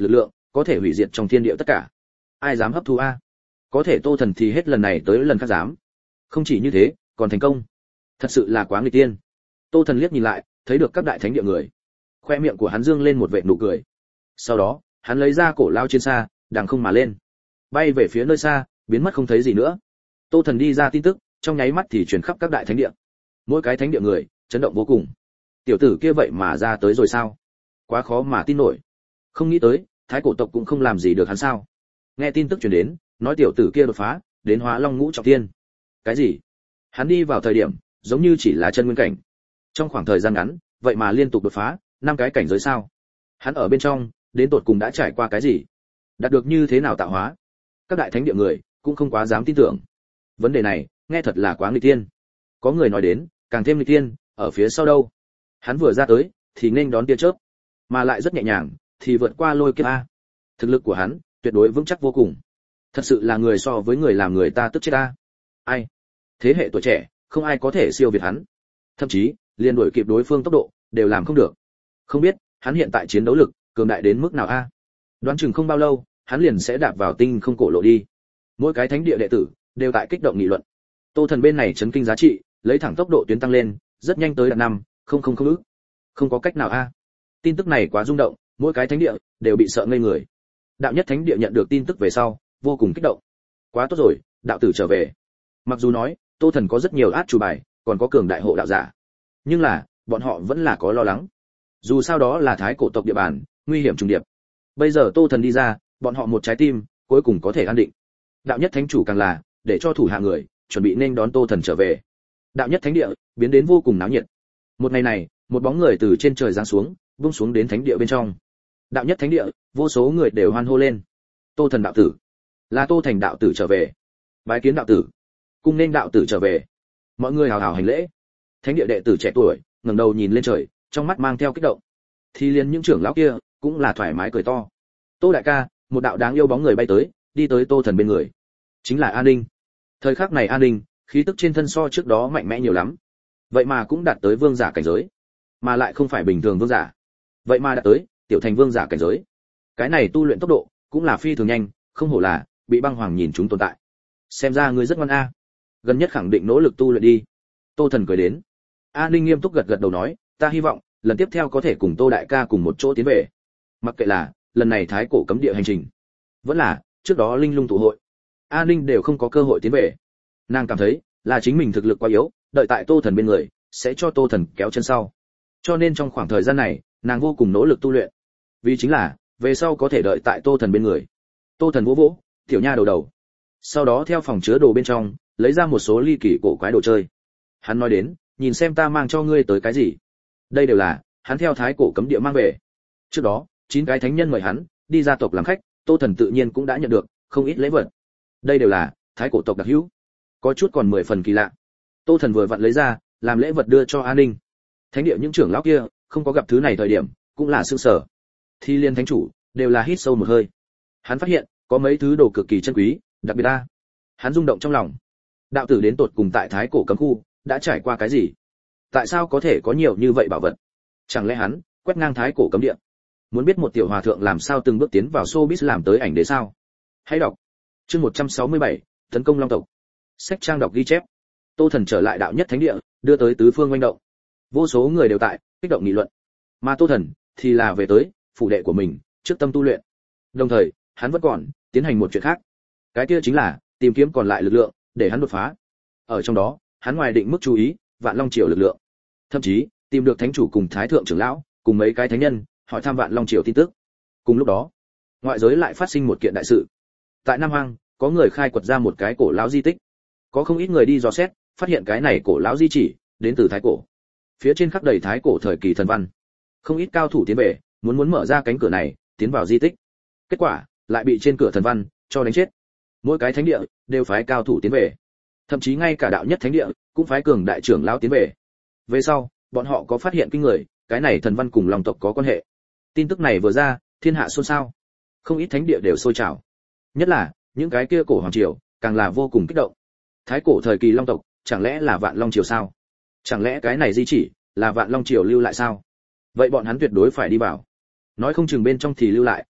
có thể hủy diệt trong thiên địa tất cả. Ai dám hấp thu a? Có thể Tô Thần thì hết lần này tới lần khác dám. Không chỉ như thế, còn thành công. Thật sự là quá nghịch tiên. Tô Thần liếc nhìn lại, thấy được các đại thánh địa người. Khoe miệng của hắn dương lên một vệt nụ cười. Sau đó, hắn lấy ra cổ lao trên xa, đằng không mà lên, bay về phía nơi xa, biến mất không thấy gì nữa. Tô Thần đi ra tin tức, trong nháy mắt thì truyền khắp các đại thánh địa. Mỗi cái thánh địa người chấn động vô cùng. Tiểu tử kia vậy mà ra tới rồi sao? Quá khó mà tin nổi. Không nghĩ tới, thái cổ tộc cũng không làm gì được hắn sao? Nghe tin tức truyền đến, nói tiểu tử kia đột phá, đến Hóa Long Ngũ trọng thiên. Cái gì? Hắn đi vào thời điểm, giống như chỉ là chân nguyên cảnh. Trong khoảng thời gian ngắn, vậy mà liên tục đột phá năm cái cảnh giới sao? Hắn ở bên trong, đến tột cùng đã trải qua cái gì? Đạt được như thế nào tạo hóa? Các đại thánh địa người cũng không quá dám tin tưởng. Vấn đề này, nghe thật là quá nghịch tiên. Có người nói đến, càng thêm nghịch tiên, ở phía sau đâu? Hắn vừa ra tới, thì nên đón tia chớp, mà lại rất nhẹ nhàng, thì vượt qua lôi kiếp a. Thực lực của hắn, tuyệt đối vững chắc vô cùng. Thật sự là người so với người làm người ta tức chết a. Ai? Thế hệ tuổi trẻ, không ai có thể siêu việt hắn. Thậm chí, liền đuổi kịp đối phương tốc độ, đều làm không được. Không biết, hắn hiện tại chiến đấu lực, cường đại đến mức nào a? Đoán chừng không bao lâu, hắn liền sẽ đạp vào tinh không cổ lộ đi. Mỗi cái thánh địa đệ tử đều tại kích động nghị luận. Tô Thần bên này chấn kinh giá trị, lấy thẳng tốc độ tuyến tăng lên, rất nhanh tới đạt năm, không không không ức. Không có cách nào a. Tin tức này quá rung động, mỗi cái thánh địa đều bị sợ ngây người. Đạo nhất thánh địa nhận được tin tức về sau, vô cùng kích động. Quá tốt rồi, đạo tử trở về. Mặc dù nói, Tô Thần có rất nhiều át chủ bài, còn có cường đại hộ đạo giả, nhưng là, bọn họ vẫn là có lo lắng. Dù sao đó là thái cổ tộc địa bàn, nguy hiểm trùng điệp. Bây giờ Tô Thần đi ra, bọn họ một trái tim, cuối cùng có thể an định. Đạo nhất thánh chủ càng là, để cho thủ hạ người chuẩn bị nên đón Tô Thần trở về. Đạo nhất thánh địa biến đến vô cùng náo nhiệt. Một ngày này, một bóng người từ trên trời giáng xuống, vung xuống đến thánh địa bên trong. Đạo nhất thánh địa, vô số người đều hoan hô lên. Tô Thần đạo tử, là Tô Thành đạo tử trở về. Bái kiến đạo tử, cung nên đạo tử trở về. Mọi người hào hào hành lễ. Thánh địa đệ tử trẻ tuổi ngẩng đầu nhìn lên trời, trong mắt mang theo kích động. Thì liền những trưởng lão kia cũng là thoải mái cười to. Tô đại ca, một đạo đáng yêu bóng người bay tới, đi tới Tô Thần bên người. Chính là An Ninh. Thời khắc này An Ninh, khí tức trên thân so trước đó mạnh mẽ nhiều lắm. Vậy mà cũng đạt tới vương giả cảnh giới, mà lại không phải bình thường vương giả. Vậy mà đạt tới tiểu thành vương giả cảnh giới. Cái này tu luyện tốc độ cũng là phi thường nhanh, không hổ là bị băng hoàng nhìn chúng tồn tại. Xem ra ngươi rất ngoan a. Gần nhất khẳng định nỗ lực tu luyện đi. Tô Thần cười đến. An Ninh nghiêm túc gật gật đầu nói, ta hy vọng lần tiếp theo có thể cùng Tô đại ca cùng một chỗ tiến về. Mặc kệ là lần này thái cổ cấm địa hành trình, vẫn là trước đó linh lung tụ hội, An Ninh đều không có cơ hội tiến về. Nàng cảm thấy là chính mình thực lực quá yếu, đợi tại Tô Thần bên người sẽ cho Tô Thần kéo chân sau. Cho nên trong khoảng thời gian này, nàng vô cùng nỗ lực tu luyện. Vì chính là về sau có thể đợi tại Tô Thần bên người. Tô Thần vỗ vỗ tiểu nha đầu đầu, sau đó theo phòng chứa đồ bên trong lấy ra một số ly kỳ cổ quái đồ chơi. Hắn nói đến, nhìn xem ta mang cho ngươi tới cái gì. Đây đều là hắn theo thái cổ cấm địa mang về. Trước đó, chín cái thánh nhân mời hắn đi gia tộc làm khách, Tô Thần tự nhiên cũng đã nhận được không ít lễ vật. Đây đều là thái cổ tộc đặc hữu, có chút còn mười phần kỳ lạ. Tô Thần vừa vặn lấy ra, làm lễ vật đưa cho An Ninh. Thánh địa những trưởng lão kia không có gặp thứ này thời điểm, cũng là sửng sở. Thi Liên thánh chủ đều là hít sâu một hơi. Hắn phát hiện có mấy thứ đồ cực kỳ chân quý, đặc biệt ta. Hắn rung động trong lòng. Đạo tử đến tột cùng tại thái cổ cấm khu đã trải qua cái gì? Tại sao có thể có nhiều như vậy bảo vật? Chẳng lẽ hắn quét ngang thái cổ cấm địa? Muốn biết một tiểu hòa thượng làm sao từng bước tiến vào showbiz làm tới ảnh đế sao? Hãy đọc chương một trăm sáu mươi bảy, tấn công long tộc. Sách trang đọc ghi chép. Tô Thần trở lại đạo nhất thánh địa, đưa tới tứ phương oanh động. Vô số người đều tại kích động nghị luận. Mà Tô Thần thì là về tới phủ đệ của mình, trước tâm tu luyện. Đồng thời, hắn vẫn còn tiến hành một chuyện khác. Cái kia chính là tìm kiếm còn lại lực lượng để hắn đột phá. Ở trong đó, hắn ngoài định mức chú ý Vạn Long Triều lực lượng. Thậm chí, tìm được thánh chủ cùng thái thượng trưởng lão, cùng mấy cái thánh nhân, hỏi thăm Vạn Long Triều tin tức. Cùng lúc đó, ngoại giới lại phát sinh một kiện đại sự. Tại Nam Hoang, có người khai quật ra một cái cổ lão di tích. Có không ít người đi dò xét, phát hiện cái này cổ lão di chỉ đến từ thái cổ. Phía trên khắc đầy thái cổ thời kỳ thần văn. Không ít cao thủ tiến về, muốn muốn mở ra cánh cửa này, tiến vào di tích. Kết quả, lại bị trên cửa thần văn cho đánh chết. Mỗi cái thánh địa đều phái cao thủ tiến về. Thậm chí ngay cả đạo nhất thánh địa cũng phái cường đại trưởng lão tiến về. Về sau, bọn họ có phát hiện kinh người, cái này thần văn cùng long tộc có quan hệ. Tin tức này vừa ra, thiên hạ xôn xao. Không ít thánh địa đều sôi trào. Nhất là những cái kia cổ hoàng triều, càng là vô cùng kích động. Thái cổ thời kỳ long tộc, chẳng lẽ là Vạn Long Triều sao? Chẳng lẽ cái này di chỉ là Vạn Long Triều lưu lại sao? Vậy bọn hắn tuyệt đối phải đi vào. Nói không chừng bên trong thì lưu lại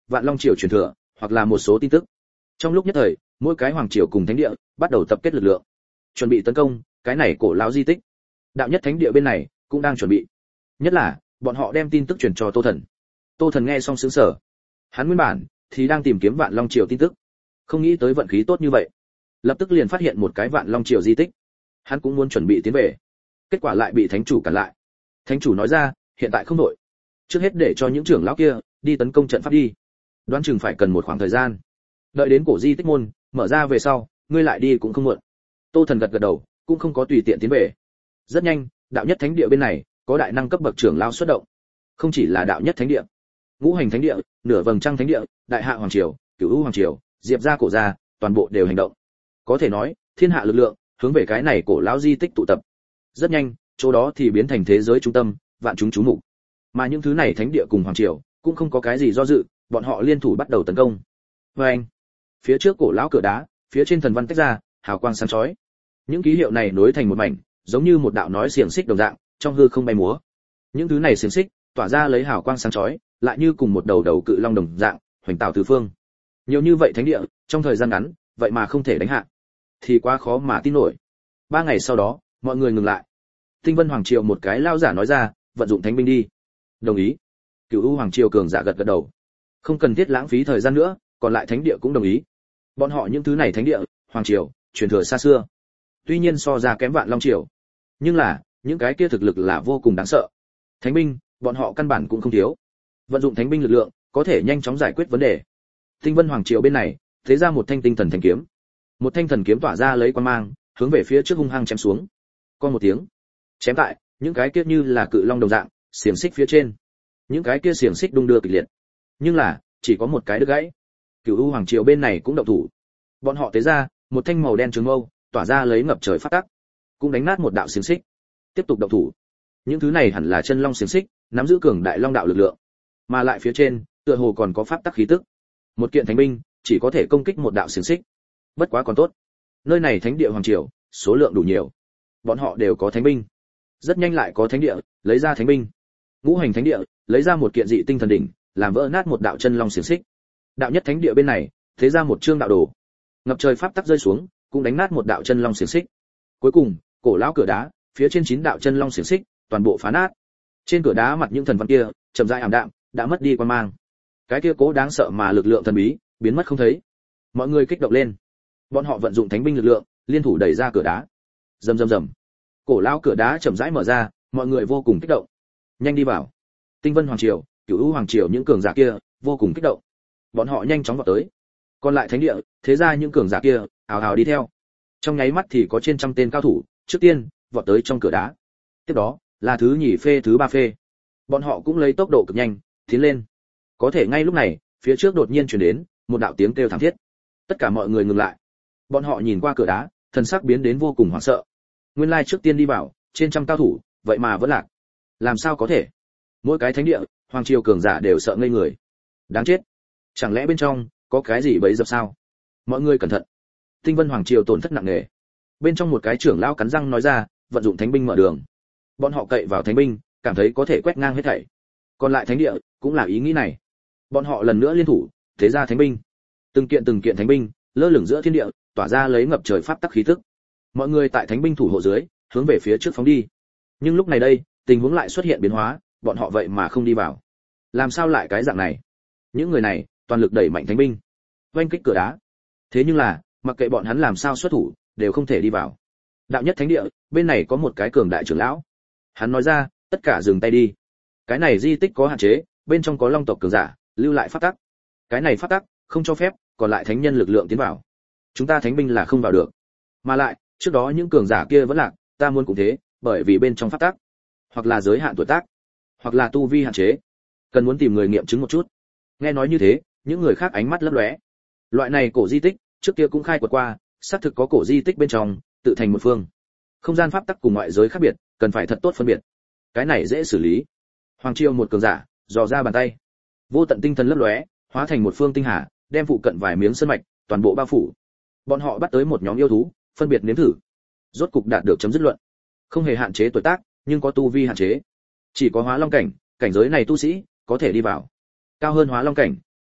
Vạn Long triều truyền thừa, hoặc là một số tin tức. Trong lúc nhất thời, mỗi cái hoàng triều cùng thánh địa bắt đầu tập kết lực lượng, chuẩn bị tấn công cái này cổ lão di tích. Đạo nhất thánh địa bên này cũng đang chuẩn bị. Nhất là, bọn họ đem tin tức truyền cho Tô Thần. Tô Thần nghe xong sững sờ. Hắn nguyên bản thì đang tìm kiếm Vạn Long triều tin tức, không nghĩ tới vận khí tốt như vậy, lập tức liền phát hiện một cái Vạn Long triều di tích. Hắn cũng muốn chuẩn bị tiến về, kết quả lại bị thánh chủ cản lại. Thánh chủ nói ra, hiện tại không đổi, trước hết để cho những trưởng lão kia đi tấn công trận pháp đi, đoán chừng phải cần một khoảng thời gian, đợi đến cổ di tích môn mở ra về sau, ngươi lại đi cũng không muộn. Tô Thần gật gật đầu, cũng không có tùy tiện tiến về. Rất nhanh, đạo nhất thánh địa bên này có đại năng cấp bậc trưởng lão xuất động, không chỉ là đạo nhất thánh địa, ngũ hành thánh địa, nửa vầng trăng thánh địa, đại hạ hoàng triều, cửu u hoàng triều, diệp gia cổ gia, toàn bộ đều hành động. Có thể nói, thiên hạ lực lượng hướng về cái này cổ lão di tích tụ tập. Rất nhanh, chỗ đó thì biến thành thế giới trung tâm, vạn chúng chú mục. Mà những thứ này thánh địa cùng hoàng triều cũng không có cái gì do dự, bọn họ liên thủ bắt đầu tấn công. Và anh, phía trước cổ lão cửa đá, phía trên thần văn tách ra, hào quang sáng chói. Những ký hiệu này nối thành một mảnh, giống như một đạo nói xiềng xích đồng dạng, trong hư không bay múa. Những thứ này xiềng xích tỏa ra lấy hào quang sáng chói, lại như cùng một đầu đầu cự long đồng dạng, hoành tạo tứ phương. Nhiều như vậy thánh địa, trong thời gian ngắn, vậy mà không thể đánh hạ, thì quá khó mà tin nổi. Ba ngày sau đó, mọi người ngừng lại. Tinh Vân Hoàng triều một cái lao giả nói ra, vận dụng thánh binh đi. Đồng ý. Cửu U Hoàng triều cường giả gật gật đầu. Không cần thiết lãng phí thời gian nữa, còn lại thánh địa cũng đồng ý. Bọn họ những thứ này thánh địa, hoàng triều, truyền thừa xa xưa. Tuy nhiên so ra kém Vạn Long triều, nhưng là, những cái kia thực lực là vô cùng đáng sợ. Thánh binh, bọn họ căn bản cũng không thiếu. Vận dụng thánh binh lực lượng, có thể nhanh chóng giải quyết vấn đề. Tinh Vân Hoàng triều bên này, thế ra một thanh tinh thần thần kiếm. Một thanh thần kiếm tỏa ra lấy quang mang, hướng về phía trước hung hăng chém xuống. Con một tiếng, chém tại những cái kia như là cự long đồng dạng, xiềng xích phía trên. Những cái kia xiềng xích đung đưa kịch liệt. Nhưng là, chỉ có một cái đứt gãy. Cửu U Hoàng triều bên này cũng động thủ. Bọn họ tế ra một thanh màu đen trường mâu, tỏa ra lấy ngập trời phát tắc, cũng đánh nát một đạo xiềng xích. Tiếp tục động thủ. Những thứ này hẳn là chân long xiềng xích, nắm giữ cường đại long đạo lực lượng, mà lại phía trên, tựa hồ còn có pháp tắc khí tức. Một kiện thánh binh, chỉ có thể công kích một đạo xiềng xích. Bất quá còn tốt, nơi này thánh địa hoàng triều, số lượng đủ nhiều. Bọn họ đều có thánh binh. Rất nhanh lại có thánh địa lấy ra thánh binh. Ngũ hành thánh địa lấy ra một kiện dị tinh thần đỉnh, làm vỡ nát một đạo chân long xiềng xích. Đạo nhất thánh địa bên này, thế ra một chương đạo đồ. Ngập trời pháp tắc rơi xuống, cũng đánh nát một đạo chân long xiềng xích. Cuối cùng, cổ lão cửa đá, phía trên chín đạo chân long xiềng xích, toàn bộ phá nát. Trên cửa đá mặt những thần văn kia, chậm rãi ảm đạm, đã mất đi quan mang. Cái kia cố đáng sợ mà lực lượng thần bí, biến mất không thấy. Mọi người kích động lên. Bọn họ vận dụng thánh binh lực lượng, liên thủ đẩy ra cửa đá. Rầm rầm rầm. Cổ lão cửa đá chậm rãi mở ra, mọi người vô cùng kích động. Nhanh đi vào. Tinh Vân Hoàng triều, Cửu U Hoàng triều những cường giả kia, vô cùng kích động. Bọn họ nhanh chóng vào tới. Còn lại thánh địa, thế ra những cường giả kia, ào ào đi theo. Trong nháy mắt thì có trên trăm tên cao thủ, trước tiên vọt tới trong cửa đá. Tiếp đó, là thứ nhì phê thứ ba phê. Bọn họ cũng lấy tốc độ cực nhanh, tiến lên. Có thể ngay lúc này, phía trước đột nhiên truyền đến một đạo tiếng kêu thảm thiết. Tất cả mọi người ngừng lại. Bọn họ nhìn qua cửa đá, thần sắc biến đến vô cùng hoảng sợ. Nguyên lai trước tiên đi vào, trên trăm cao thủ, vậy mà vẫn lạc. Làm sao có thể? Mỗi cái thánh địa, hoàng triều cường giả đều sợ ngây người. Đáng chết. Chẳng lẽ bên trong có cái gì bấy dập sao? Mọi người cẩn thận. Tinh Vân Hoàng triều tổn thất nặng nề. Bên trong một cái trưởng lão cắn răng nói ra, vận dụng thánh binh mở đường. Bọn họ cậy vào thánh binh, cảm thấy có thể quét ngang hết thảy. Còn lại thánh địa cũng là ý nghĩ này. Bọn họ lần nữa liên thủ, thế ra thánh binh. Từng kiện từng kiện thánh binh lơ lửng giữa thiên địa, tỏa ra lấy ngập trời pháp tắc khí tức. Mọi người tại thánh binh thủ hộ dưới, hướng về phía trước phóng đi. Nhưng lúc này đây, tình huống lại xuất hiện biến hóa, bọn họ vậy mà không đi vào. Làm sao lại cái dạng này? Những người này toàn lực đẩy mạnh thánh binh, oanh kích cửa đá. Thế nhưng là, mặc kệ bọn hắn làm sao xuất thủ, đều không thể đi vào. Đạo nhất thánh địa, bên này có một cái cường đại trưởng lão. Hắn nói ra, tất cả dừng tay đi. Cái này di tích có hạn chế, bên trong có long tộc cường giả, lưu lại pháp tắc. Cái này pháp tắc không cho phép, còn lại thánh nhân lực lượng tiến vào. Chúng ta thánh binh là không vào được. Mà lại, trước đó những cường giả kia vẫn lạc, ta muốn cũng thế, bởi vì bên trong pháp tắc, hoặc là giới hạn tuổi tác, hoặc là tu vi hạn chế, cần muốn tìm người nghiệm chứng một chút. Nghe nói như thế, những người khác ánh mắt lấp lóe. Loại này cổ di tích, trước kia cũng khai quật qua, xác thực có cổ di tích bên trong, tự thành một phương. Không gian pháp tắc cùng ngoại giới khác biệt, cần phải thật tốt phân biệt. Cái này dễ xử lý. Hoàng triều một cường giả, dò ra bàn tay, vô tận tinh thần lấp lóe, hóa thành một phương tinh hà, đem phụ cận vài miếng sơn mạch, toàn bộ bao phủ. Bọn họ bắt tới một nhóm yêu thú, phân biệt nếm thử. Rốt cục đạt được chấm dứt luận. Không hề hạn chế tuổi tác, nhưng có tu vi hạn chế. Chỉ có hóa long cảnh, cảnh giới này tu sĩ có thể đi vào. Cao hơn hóa long cảnh,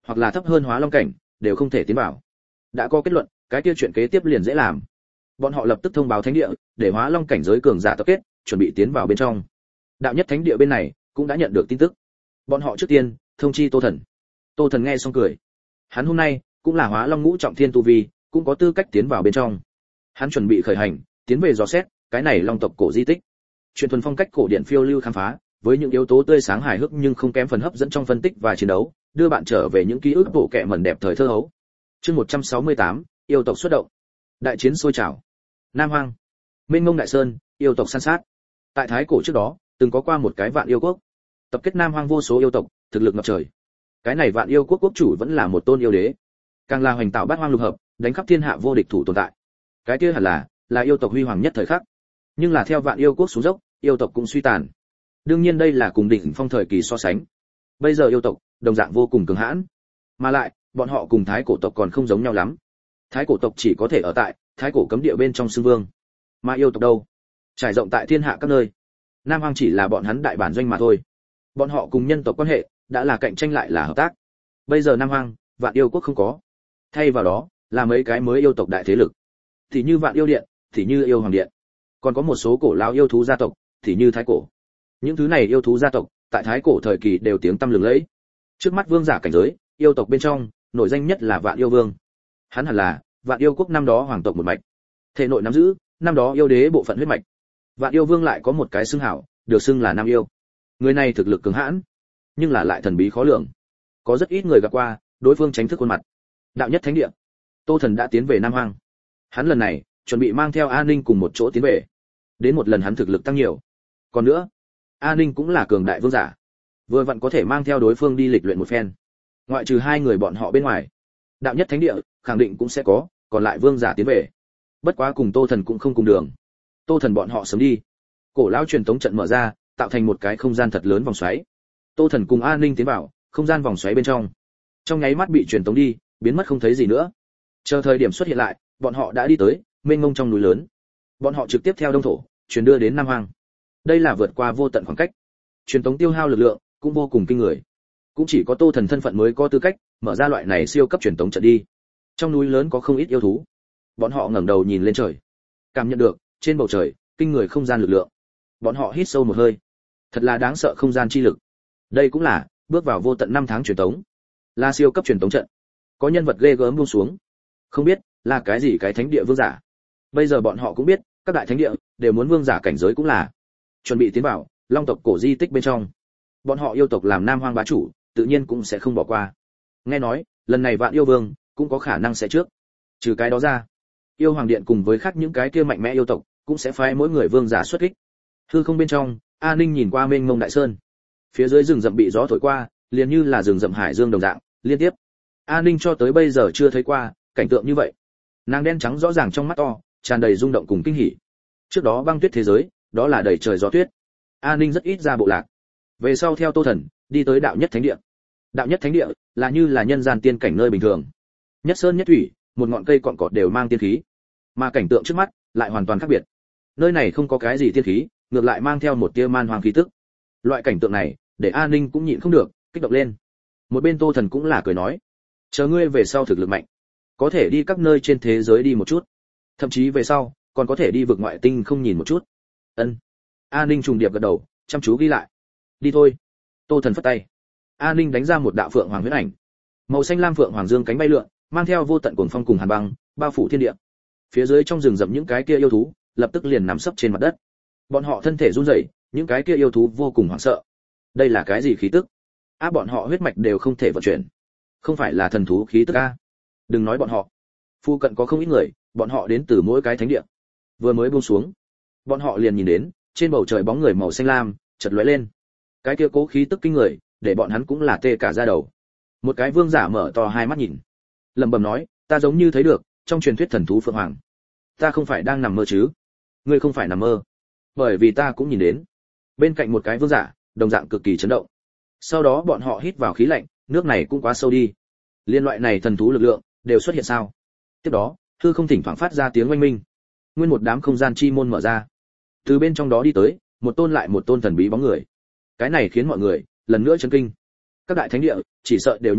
hoặc là thấp hơn hóa long cảnh, đều không thể tiến vào. Đã có kết luận, cái kia chuyện kế tiếp liền dễ làm. Bọn họ lập tức thông báo thánh địa, để hóa long cảnh giới cường giả tập kết, chuẩn bị tiến vào bên trong. Đạo nhất thánh địa bên này cũng đã nhận được tin tức. Bọn họ trước tiên thông chi Tô Thần. Tô Thần nghe xong cười. Hắn hôm nay cũng là hóa long ngũ trọng thiên tu vi, cũng có tư cách tiến vào bên trong. Hắn chuẩn bị khởi hành, tiến về dò xét cái này long tộc cổ di tích. Truyền thuần phong cách cổ điển phiêu lưu khám phá, với những yếu tố tươi sáng hài hước nhưng không kém phần hấp dẫn trong phân tích và chiến đấu, đưa bạn trở về những ký ức bộ kệ mẩn đẹp thời thơ hấu. Chương một trăm sáu mươi tám, yêu tộc xuất động. Đại chiến sôi trào. Nam Hoang, Mênh Mông Đại Sơn, yêu tộc săn sát. Tại thái cổ trước đó, từng có qua một cái Vạn Yêu Quốc, tập kết Nam Hoang vô số yêu tộc, thực lực ngập trời. Cái này Vạn Yêu Quốc quốc chủ vẫn là một tôn yêu đế, càng là hoành tạo bát hoang lục hợp, đánh khắp thiên hạ vô địch thủ tồn tại. Cái kia hẳn là là yêu tộc huy hoàng nhất thời khắc. Nhưng là theo Vạn Yêu Quốc xuống dốc, yêu tộc cũng suy tàn. Đương nhiên đây là cùng đỉnh phong thời kỳ so sánh. Bây giờ yêu tộc đồng dạng vô cùng cường hãn, mà lại bọn họ cùng thái cổ tộc còn không giống nhau lắm. Thái cổ tộc chỉ có thể ở tại thái cổ cấm địa bên trong xưng vương, mà yêu tộc đâu, trải rộng tại thiên hạ các nơi. Nam Hoang chỉ là bọn hắn đại bản doanh mà thôi. Bọn họ cùng nhân tộc quan hệ đã là cạnh tranh lại là hợp tác. Bây giờ Nam Hoang, Vạn Yêu Quốc không có, thay vào đó là mấy cái mới yêu tộc đại thế lực, thì như Vạn Yêu Điện, thì như Yêu Hoàng Điện, còn có một số cổ lao yêu thú gia tộc, thì như thái cổ. Những thứ này yêu thú gia tộc tại thái cổ thời kỳ đều tiếng tăm lừng lẫy. Trước mắt vương giả cảnh giới, yêu tộc bên trong nổi danh nhất là Vạn Yêu Vương. Hắn hẳn là Vạn Yêu Quốc năm đó hoàng tộc một mạch, thể nội nắm giữ năm đó yêu đế bộ phận huyết mạch. Vạn Yêu Vương lại có một cái xưng hảo, được xưng là Nam Yêu. Người này thực lực cường hãn, nhưng là lại thần bí khó lường. Có rất ít người gặp qua, đối phương tránh thức khuôn mặt. Đạo nhất thánh địa, Tô Thần đã tiến về Nam Hoang. Hắn lần này chuẩn bị mang theo A Ninh cùng một chỗ tiến về. Đến một lần hắn thực lực tăng nhiều. Còn nữa, A Ninh cũng là cường đại vương giả, vừa vặn có thể mang theo đối phương đi lịch luyện một phen. Ngoại trừ hai người bọn họ bên ngoài, đạo nhất thánh địa khẳng định cũng sẽ có, còn lại vương giả tiến về. Bất quá cùng Tô Thần cũng không cùng đường. Tô Thần bọn họ sớm đi. Cổ lão truyền tống trận mở ra, tạo thành một cái không gian thật lớn vòng xoáy. Tô Thần cùng A Ninh tiến vào không gian vòng xoáy bên trong. Trong nháy mắt bị truyền tống đi, biến mất không thấy gì nữa. Chờ thời điểm xuất hiện lại, bọn họ đã đi tới mênh mông trong núi lớn. Bọn họ trực tiếp theo đông thổ truyền đưa đến Nam Hoang. Đây là vượt qua vô tận khoảng cách. Truyền tống tiêu hao lực lượng cũng vô cùng kinh người. Cũng chỉ có Tô Thần thân phận mới có tư cách mở ra loại này siêu cấp truyền tống trận đi. Trong núi lớn có không ít yêu thú. Bọn họ ngẩng đầu nhìn lên trời, cảm nhận được trên bầu trời kinh người không gian lực lượng. Bọn họ hít sâu một hơi. Thật là đáng sợ không gian chi lực. Đây cũng là bước vào vô tận năm tháng truyền tống, là siêu cấp truyền tống trận. Có nhân vật ghê gớm buông xuống, không biết là cái gì cái thánh địa vương giả. Bây giờ bọn họ cũng biết, các đại thánh địa đều muốn vương giả cảnh giới cũng là chuẩn bị tiến vào long tộc cổ di tích bên trong. Bọn họ yêu tộc làm Nam Hoang bá chủ, tự nhiên cũng sẽ không bỏ qua. Nghe nói lần này Vạn Yêu Vương cũng có khả năng sẽ trước. Trừ cái đó ra, Yêu Hoàng Điện cùng với khác những cái kia mạnh mẽ yêu tộc cũng sẽ phái mỗi người vương giả xuất kích. Hư không bên trong, A Ninh nhìn qua mênh mông đại sơn. Phía dưới rừng rậm bị gió thổi qua, liền như là rừng rậm hải dương đồng dạng, liên tiếp. A Ninh cho tới bây giờ chưa thấy qua cảnh tượng như vậy. Nàng đen trắng rõ ràng trong mắt to, tràn đầy rung động cùng kinh hỉ. Trước đó băng tuyết thế giới, đó là đầy trời gió tuyết. A Ninh rất ít ra bộ lạc. Về sau theo Tô Thần đi tới đạo nhất thánh địa. Đạo nhất thánh địa là như là nhân gian tiên cảnh nơi bình thường. Nhất sơn nhất thủy, một ngọn cây cọn cọt đều mang tiên khí. Mà cảnh tượng trước mắt lại hoàn toàn khác biệt. Nơi này không có cái gì tiên khí, ngược lại mang theo một tia man hoang khí tức. Loại cảnh tượng này, để A Ninh cũng nhịn không được, kích động lên. Một bên Tô Thần cũng là cười nói, chờ ngươi về sau thực lực mạnh, có thể đi các nơi trên thế giới đi một chút, thậm chí về sau còn có thể đi vực ngoại tinh không nhìn một chút. Ân. A Ninh trùng điệp gật đầu, chăm chú ghi lại. Đi thôi. Tô Thần phất tay. A Ninh đánh ra một đạo phượng hoàng huyễn ảnh. Màu xanh lam phượng hoàng dương cánh bay lượn, mang theo vô tận cuồng phong cùng hàn băng, bao phủ thiên địa. Phía dưới trong rừng rậm những cái kia yêu thú, lập tức liền nằm sấp trên mặt đất. Bọn họ thân thể run rẩy, những cái kia yêu thú vô cùng hoảng sợ. Đây là cái gì khí tức? Á bọn họ huyết mạch đều không thể vận chuyển. Không phải là thần thú khí tức a? Đừng nói bọn họ. Phu cận có không ít người, bọn họ đến từ mỗi cái thánh địa. Vừa mới buông xuống, bọn họ liền nhìn đến, trên bầu trời bóng người màu xanh lam chợt lóe lên. Cái kia cố khí tức kinh người, để bọn hắn cũng là tê cả da đầu. Một cái vương giả mở to hai mắt nhìn, lẩm bẩm nói, ta giống như thấy được trong truyền thuyết thần thú phượng hoàng. Ta không phải đang nằm mơ chứ? Ngươi không phải nằm mơ, bởi vì ta cũng nhìn đến. Bên cạnh một cái vương giả, đồng dạng cực kỳ chấn động. Sau đó bọn họ hít vào khí lạnh, nước này cũng quá sâu đi. Liên loại này thần thú lực lượng đều xuất hiện sao? Tiếp đó, hư không thỉnh thoảng phát ra tiếng oanh minh. Nguyên một đám không gian chi môn mở ra. Từ bên trong đó đi tới, một tôn lại một tôn thần bí bóng người. Cái này khiến mọi người lần nữa chấn kinh. Các đại thánh địa chỉ sợ đều nhanh ra,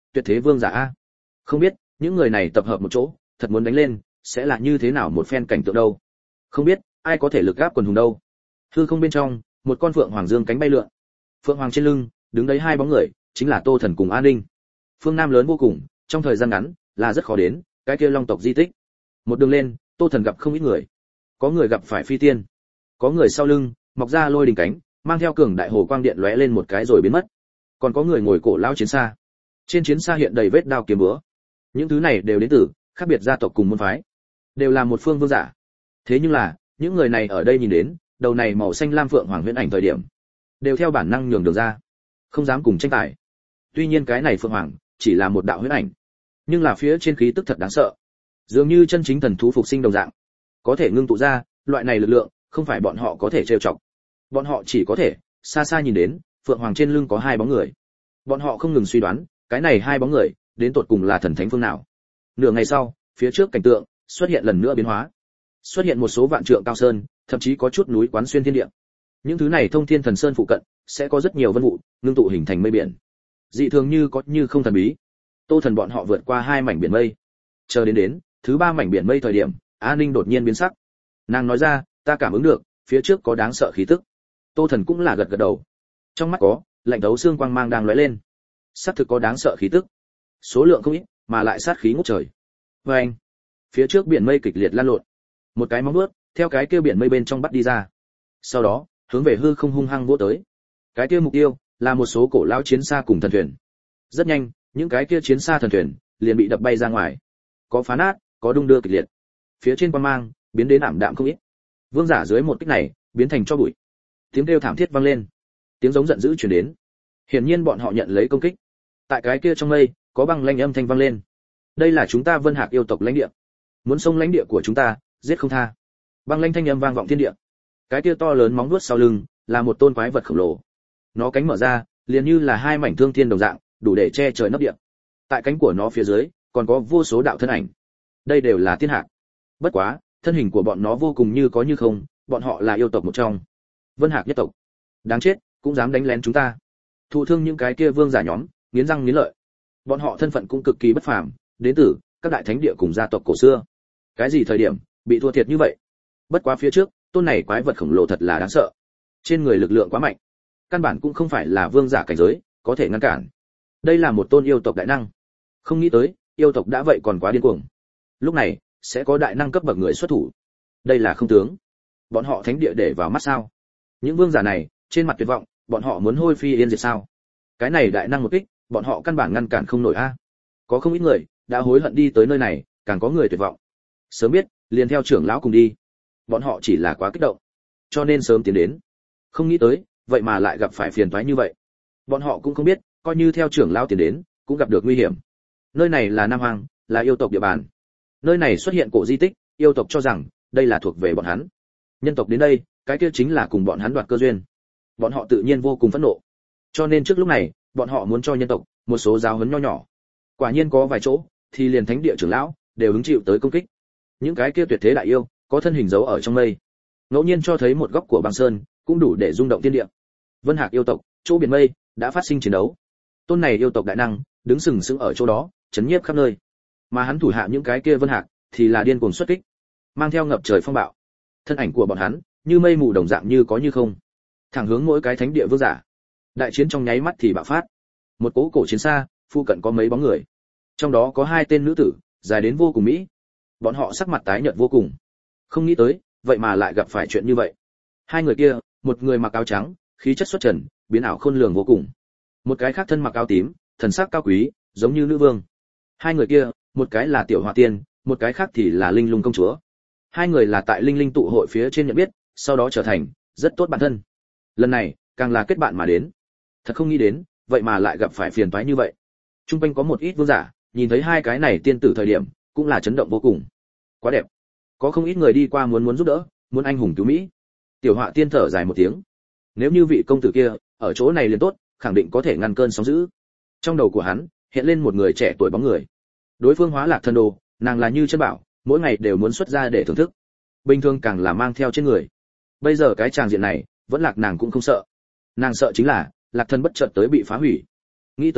tuyệt thế vương giả a. Không biết, những người này tập hợp một chỗ, thật muốn đánh lên, sẽ là như thế nào một phen cảnh tượng đâu. Không biết, ai có thể lực gáp quần hùng đâu. Hư không bên trong, một con phượng hoàng dương cánh bay lượn. Phượng hoàng trên lưng, đứng đấy hai bóng người, chính là Tô Thần cùng An Ninh. Phương Nam lớn vô cùng, trong thời gian ngắn, là rất khó đến, cái kia Long tộc di tích. Một đường lên, Tô Thần gặp không ít người. Có người gặp phải phi tiên, có người sau lưng mọc ra lôi đình cánh, mang theo cường đại hồ quang điện lóe lên một cái rồi biến mất. Còn có người ngồi cổ lao chiến xa. Trên chiến xa hiện đầy vết đao kiếm búa. Những thứ này đều đến từ khác biệt gia tộc cùng môn phái, đều là một phương vương giả. Thế nhưng là, những người này ở đây nhìn đến, đầu này màu xanh lam phượng hoàng huyễn ảnh thời điểm, đều theo bản năng nhường đường ra, không dám cùng tranh tài. Tuy nhiên cái này phượng hoàng chỉ là một đạo huyễn ảnh, nhưng là phía trên khí tức thật đáng sợ, dường như chân chính thần thú phục sinh đồng dạng, có thể ngưng tụ ra loại này lực lượng, không phải bọn họ có thể trêu chọc. Bọn họ chỉ có thể xa xa nhìn đến, phượng hoàng trên lưng có hai bóng người. Bọn họ không ngừng suy đoán, cái này hai bóng người đến tột cùng là thần thánh phương nào. Nửa ngày sau, phía trước cảnh tượng xuất hiện lần nữa biến hóa, xuất hiện một số vạn trượng cao sơn, thậm chí có chút núi quán xuyên thiên địa. Những thứ này thông thiên thần sơn phụ cận sẽ có rất nhiều vân vụ ngưng tụ hình thành mây biển, dị thường như có như không thần bí. Tô Thần bọn họ vượt qua hai mảnh biển mây, chờ đến đến thứ ba mảnh biển mây thời điểm, An Ninh đột nhiên biến sắc. Nàng nói ra, ta cảm ứng được phía trước có đáng sợ khí tức. Tô Thần cũng là gật gật đầu, trong mắt có lạnh thấu xương quang mang đang lóe lên. Xác thực có đáng sợ khí tức, số lượng không ít, mà lại sát khí ngút trời. Và anh, phía trước biển mây kịch liệt lan lộn, một cái móng vuốt theo cái kia biển mây bên trong bắt đi ra, sau đó hướng về hư không hung hăng vỗ tới. Cái kia mục tiêu là một số cổ lão chiến xa cùng thần thuyền. Rất nhanh, những cái kia chiến xa thần thuyền liền bị đập bay ra ngoài, có phá nát, có đung đưa kịch liệt. Phía trên quang mang biến đến ảm đạm không ít. Vương giả dưới một kích này biến thành cho bụi. Tiếng kêu thảm thiết vang lên, tiếng giống giận dữ truyền đến. Hiển nhiên bọn họ nhận lấy công kích. Tại cái kia trong mây, có băng lãnh âm thanh vang lên. Đây là chúng ta Vân Hạc yêu tộc lãnh địa, muốn xông lãnh địa của chúng ta, giết không tha. Băng lãnh thanh âm vang vọng thiên địa. Cái kia to lớn móng vuốt sau lưng là một tôn quái vật khổng lồ. Nó cánh mở ra, liền như là hai mảnh thương thiên đồng dạng, đủ để che trời nấp địa. Tại cánh của nó phía dưới, còn có vô số đạo thân ảnh. Đây đều là thiên hạc. Bất quá, thân hình của bọn nó vô cùng như có như không, bọn họ là yêu tộc một trong, Vân Hạc nhất tộc. Đáng chết, cũng dám đánh lén chúng ta. Thụ thương những cái kia vương giả nhóm, nghiến răng nghiến lợi. Bọn họ thân phận cũng cực kỳ bất phàm, đến từ các đại thánh địa cùng gia tộc cổ xưa. Cái gì thời điểm bị thua thiệt như vậy? Bất quá phía trước, tôn này quái vật khổng lồ thật là đáng sợ. Trên người lực lượng quá mạnh, căn bản cũng không phải là vương giả cảnh giới có thể ngăn cản. Đây là một tôn yêu tộc đại năng. Không nghĩ tới, yêu tộc đã vậy còn quá điên cuồng. Lúc này, sẽ có đại năng cấp bậc người xuất thủ. Đây là không tướng. Bọn họ thánh địa để vào mắt sao? Những vương giả này, trên mặt tuyệt vọng, bọn họ muốn hôi phi yên diệt sao? Cái này đại năng một kích, bọn họ căn bản ngăn cản không nổi a. Có không ít người đã hối hận đi tới nơi này, càng có người tuyệt vọng. Sớm biết, liền theo trưởng lão cùng đi. Bọn họ chỉ là quá kích động, cho nên sớm tiến đến. Không nghĩ tới, vậy mà lại gặp phải phiền toái như vậy. Bọn họ cũng không biết, coi như theo trưởng lão tiến đến, cũng gặp được nguy hiểm. Nơi này là Nam Hoàng, là yêu tộc địa bàn. Nơi này xuất hiện cổ di tích, yêu tộc cho rằng đây là thuộc về bọn hắn. Nhân tộc đến đây, cái kia chính là cùng bọn hắn đoạt cơ duyên. Bọn họ tự nhiên vô cùng phẫn nộ. Cho nên trước lúc này, bọn họ muốn cho nhân tộc một số giáo huấn nho nhỏ. Quả nhiên có vài chỗ, thì liền thánh địa trưởng lão đều hứng chịu tới công kích. Những cái kia tuyệt thế đại yêu, có thân hình giấu ở trong mây. Ngẫu nhiên cho thấy một góc của băng sơn, cũng đủ để rung động thiên địa. Vân Hạc yêu tộc, chỗ biển mây đã phát sinh chiến đấu. Tôn này yêu tộc đại năng, đứng sừng sững ở chỗ đó, chấn nhiếp khắp nơi. Mà hắn thủ hạ những cái kia Vân Hạc thì là điên cuồng xuất kích, mang theo ngập trời phong bạo. Thân ảnh của bọn hắn như mây mù đồng dạng như có như không, thẳng hướng mỗi cái thánh địa vương giả. Đại chiến trong nháy mắt thì bạo phát. Một cỗ cổ chiến xa, phu cận có mấy bóng người. Trong đó có hai tên nữ tử, dài đến vô cùng mỹ. Bọn họ sắc mặt tái nhợt vô cùng. Không nghĩ tới, vậy mà lại gặp phải chuyện như vậy. Hai người kia, một người mặc áo trắng, khí chất xuất trần, biến ảo khôn lường vô cùng. Một cái khác thân mặc áo tím, thần sắc cao quý, giống như nữ vương. Hai người kia, một cái là tiểu hỏa tiên, một cái khác thì là linh lung công chúa. Hai người là tại linh linh tụ hội phía trên nhận biết, sau đó trở thành rất tốt bạn thân. Lần này, càng là kết bạn mà đến. Thật không nghĩ đến, vậy mà lại gặp phải phiền toái như vậy. Trung quanh có một ít vương giả, nhìn thấy hai cái này tiên tử thời điểm, cũng là chấn động vô cùng. Quá đẹp. Có không ít người đi qua muốn muốn giúp đỡ, muốn anh hùng cứu mỹ. Tiểu Họa tiên thở dài một tiếng. Nếu như vị công tử kia ở chỗ này liền tốt, khẳng định có thể ngăn cơn sóng dữ. Trong đầu của hắn hiện lên một người trẻ tuổi bóng người. Đối phương hóa lạc thần đồ, nàng là như chân bảo, mỗi ngày đều muốn xuất ra để thưởng thức. Bình thường càng là mang theo trên người. Bây giờ cái tràng diện này, vẫn lạc nàng cũng không sợ. Nàng sợ chính là lạc thân bất chợt tới bị phá hủy. Nghĩ tới đây,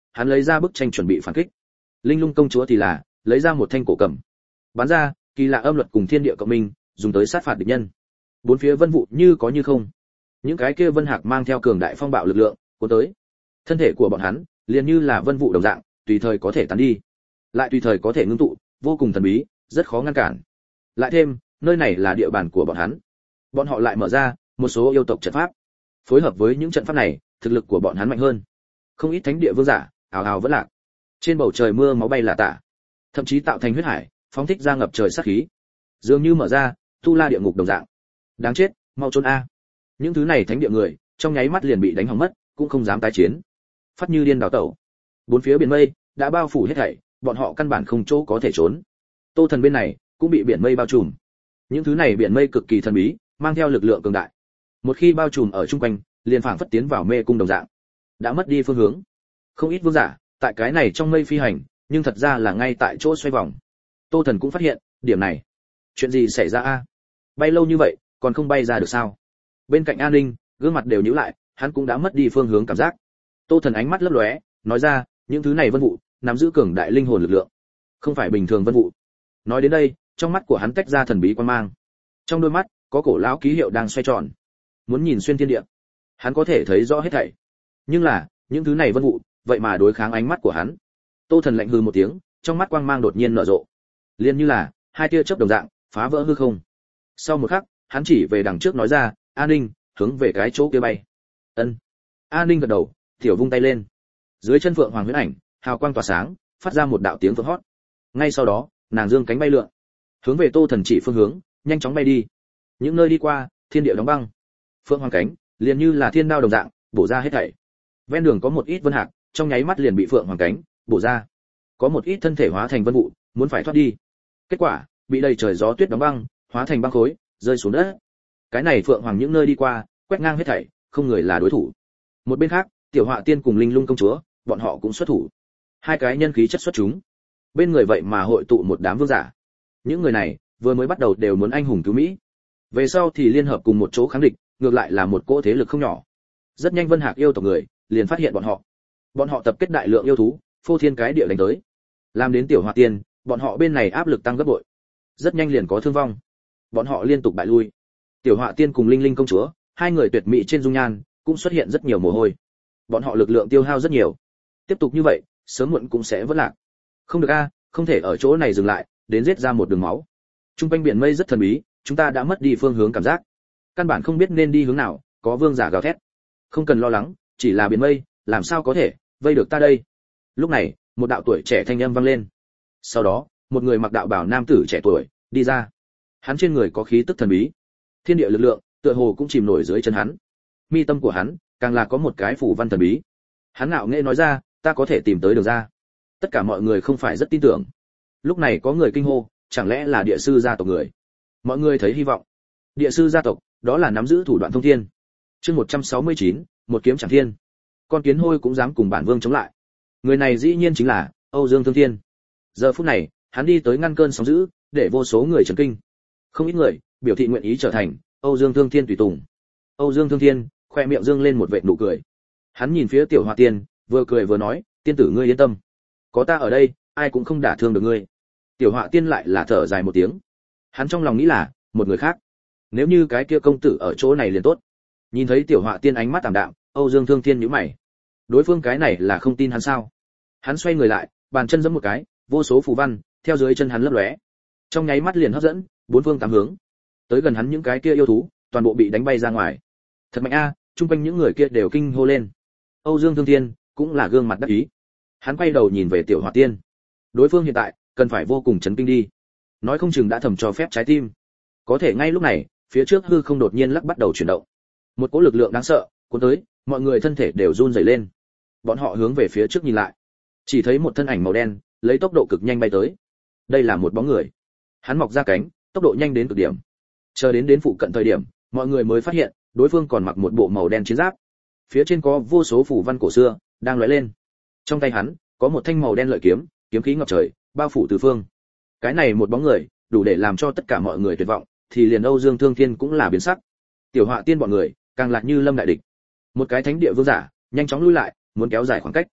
hắn lấy ra bức tranh chuẩn bị phản kích. Linh Lung công chúa thì là lấy ra một thanh cổ cầm, bắn ra kỳ lạ âm luật cùng thiên địa cộng minh, dùng tới sát phạt địch nhân. Bốn phía vân vụ như có như không, những cái kia vân hạc mang theo cường đại phong bạo lực lượng cuốn tới. Thân thể của bọn hắn liền như là vân vụ đồng dạng, tùy thời có thể tán đi, lại tùy thời có thể ngưng tụ, vô cùng thần bí, rất khó ngăn cản. Lại thêm, nơi này là địa bàn của bọn hắn, bọn họ lại mở ra một số yêu tộc trận pháp, phối hợp với những trận pháp này, thực lực của bọn hắn mạnh hơn. Không ít thánh địa vương giả ào ào vẫn lạc, trên bầu trời mưa máu bay là tả, thậm chí tạo thành huyết hải, phóng thích ra ngập trời sát khí, dường như mở ra tu la địa ngục đồng dạng. Đáng chết, mau trốn a! Những thứ này thánh địa người trong nháy mắt liền bị đánh hỏng mất, cũng không dám tái chiến, phát như điên đào tẩu. Bốn phía biển mây đã bao phủ hết thảy, bọn họ căn bản không chỗ có thể trốn. Tô Thần bên này cũng bị biển mây bao trùm. Những thứ này biển mây cực kỳ thần bí, mang theo lực lượng cường đại. Một khi bao trùm ở chung quanh, liền phảng phất tiến vào mê cung đồng dạng, đã mất đi phương hướng. Không ít vương giả tại cái này trong mây phi hành, nhưng thật ra là ngay tại chỗ xoay vòng. Tô Thần cũng phát hiện điểm này. Chuyện gì xảy ra a? Bay lâu như vậy, còn không bay ra được sao? Bên cạnh An Ninh, gương mặt đều nhíu lại, hắn cũng đã mất đi phương hướng cảm giác. Tô Thần ánh mắt lấp lóe, nói ra, những thứ này vân vụ nắm giữ cường đại linh hồn lực lượng, không phải bình thường vân vụ. Nói đến đây, trong mắt của hắn tách ra thần bí quan mang. Trong đôi mắt có cổ lão ký hiệu đang xoay tròn. Muốn nhìn xuyên thiên địa, hắn có thể thấy rõ hết thảy. Nhưng là, những thứ này vân vụ, vậy mà đối kháng ánh mắt của hắn. Tô Thần lạnh hừ một tiếng, trong mắt quang mang đột nhiên nở rộ, liền như là hai tia chớp đồng dạng, phá vỡ hư không. Sau một khắc, hắn chỉ về đằng trước nói ra, An Ninh, hướng về cái chỗ kia bay. Ân. An Ninh gật đầu, tiểu vung tay lên. Dưới chân phượng hoàng huyễn ảnh, hào quang tỏa sáng, phát ra một đạo tiếng vang hót. Ngay sau đó, nàng dương cánh bay lượn, hướng về Tô Thần chỉ phương hướng, nhanh chóng bay đi. Những nơi đi qua, thiên địa đóng băng. Phượng hoàng cánh, liền như là thiên đao đồng dạng, bổ ra hết thảy. Ven đường có một ít vân hạc, trong nháy mắt liền bị phượng hoàng cánh bổ ra. Có một ít thân thể hóa thành vân vụ, muốn phải thoát đi. Kết quả, bị đầy trời gió tuyết đóng băng, hóa thành băng khối, rơi xuống đất. Cái này phượng hoàng những nơi đi qua, quét ngang hết thảy, không người là đối thủ. Một bên khác, Tiểu Họa Tiên cùng Linh Lung công chúa, bọn họ cũng xuất thủ. Hai cái nhân khí chất xuất chúng. Bên người vậy mà hội tụ một đám vương giả. Những người này, vừa mới bắt đầu đều muốn anh hùng cứu Mỹ. Về sau thì liên hợp cùng một chỗ kháng địch, ngược lại là một cỗ thế lực không nhỏ. Rất nhanh Vân Hạc yêu tộc người liền phát hiện bọn họ. Bọn họ tập kết đại lượng yêu thú, phô thiên cái địa đánh tới. Làm đến Tiểu Họa Tiên, bọn họ bên này áp lực tăng gấp bội. Rất nhanh liền có thương vong. Bọn họ liên tục bại lui. Tiểu Họa Tiên cùng Linh Linh công chúa, hai người tuyệt mỹ trên dung nhan, cũng xuất hiện rất nhiều mồ hôi. Bọn họ lực lượng tiêu hao rất nhiều. Tiếp tục như vậy, sớm muộn cũng sẽ vỡ lạc. Không được a, không thể ở chỗ này dừng lại, đến giết ra một đường máu. Trung quanh biển mây rất thần bí, chúng ta đã mất đi phương hướng cảm giác. Căn bản không biết nên đi hướng nào, có vương giả gào thét. Không cần lo lắng, chỉ là biển mây, làm sao có thể vây được ta đây? Lúc này, một đạo tuổi trẻ thanh âm vang lên. Sau đó, một người mặc đạo bào nam tử trẻ tuổi đi ra. Hắn trên người có khí tức thần bí, thiên địa lực lượng tựa hồ cũng chìm nổi dưới chân hắn. Mi tâm của hắn càng là có một cái phù văn thần bí. Hắn ngạo nghễ nói ra, ta có thể tìm tới đường ra. Tất cả mọi người không phải rất tin tưởng. Lúc này có người kinh hô, chẳng lẽ là địa sư gia tộc người? Mọi người thấy hy vọng. Địa sư gia tộc, đó là nắm giữ thủ đoạn thông thiên. Chương một trăm sáu mươi chín, một kiếm chẳng thiên. Con kiến hôi cũng dám cùng bản vương chống lại. Người này dĩ nhiên chính là Âu Dương Thương Thiên. Giờ phút này, hắn đi tới ngăn cơn sóng dữ, để vô số người chấn kinh. Không ít người biểu thị nguyện ý trở thành Âu Dương Thương Thiên tùy tùng. Âu Dương Thương Thiên khoe miệng dương lên một vệt nụ cười. Hắn nhìn phía Tiểu Họa Tiên, vừa cười vừa nói, tiên tử ngươi yên tâm, có ta ở đây, ai cũng không đả thương được ngươi. Tiểu Họa Tiên lại là thở dài một tiếng. Hắn trong lòng nghĩ là, một người khác, nếu như cái kia công tử ở chỗ này liền tốt. Nhìn thấy Tiểu Họa Tiên ánh mắt tạm đạm, Âu Dương Thương Thiên nhíu mày. Đối phương cái này là không tin hắn sao? Hắn xoay người lại, bàn chân giẫm một cái, vô số phù văn theo dưới chân hắn lấp lóe. Trong nháy mắt liền hấp dẫn bốn phương tám hướng. Tới gần hắn những cái kia yêu thú, toàn bộ bị đánh bay ra ngoài. Thật mạnh a, à, chung quanh những người kia đều kinh hô lên. Âu Dương Thương Thiên cũng là gương mặt đắc ý. Hắn quay đầu nhìn về Tiểu Họa Tiên. Đối phương hiện tại cần phải vô cùng chấn kinh đi. Nói không chừng đã thầm cho phép trái tim. Có thể ngay lúc này, phía trước hư không đột nhiên lắc bắt đầu chuyển động. Một cỗ lực lượng đáng sợ cuốn tới, mọi người thân thể đều run rẩy lên. Bọn họ hướng về phía trước nhìn lại, chỉ thấy một thân ảnh màu đen, lấy tốc độ cực nhanh bay tới. Đây là một bóng người. Hắn mọc ra cánh, tốc độ nhanh đến cực điểm. Chờ đến đến phụ cận thời điểm, mọi người mới phát hiện, đối phương còn mặc một bộ màu đen chiến giáp. Phía trên có vô số phù văn cổ xưa đang lóe lên. Trong tay hắn có một thanh màu đen lợi kiếm, kiếm khí ngập trời, bao phủ tứ phương. Cái này một bóng người, đủ để làm cho tất cả mọi người tuyệt vọng, thì liền Âu Dương Thương Thiên cũng là biến sắc. Tiểu Họa Tiên bọn người, càng lại như lâm đại địch. Một cái thánh địa vương giả, nhanh chóng lui lại, muốn kéo dài khoảng cách.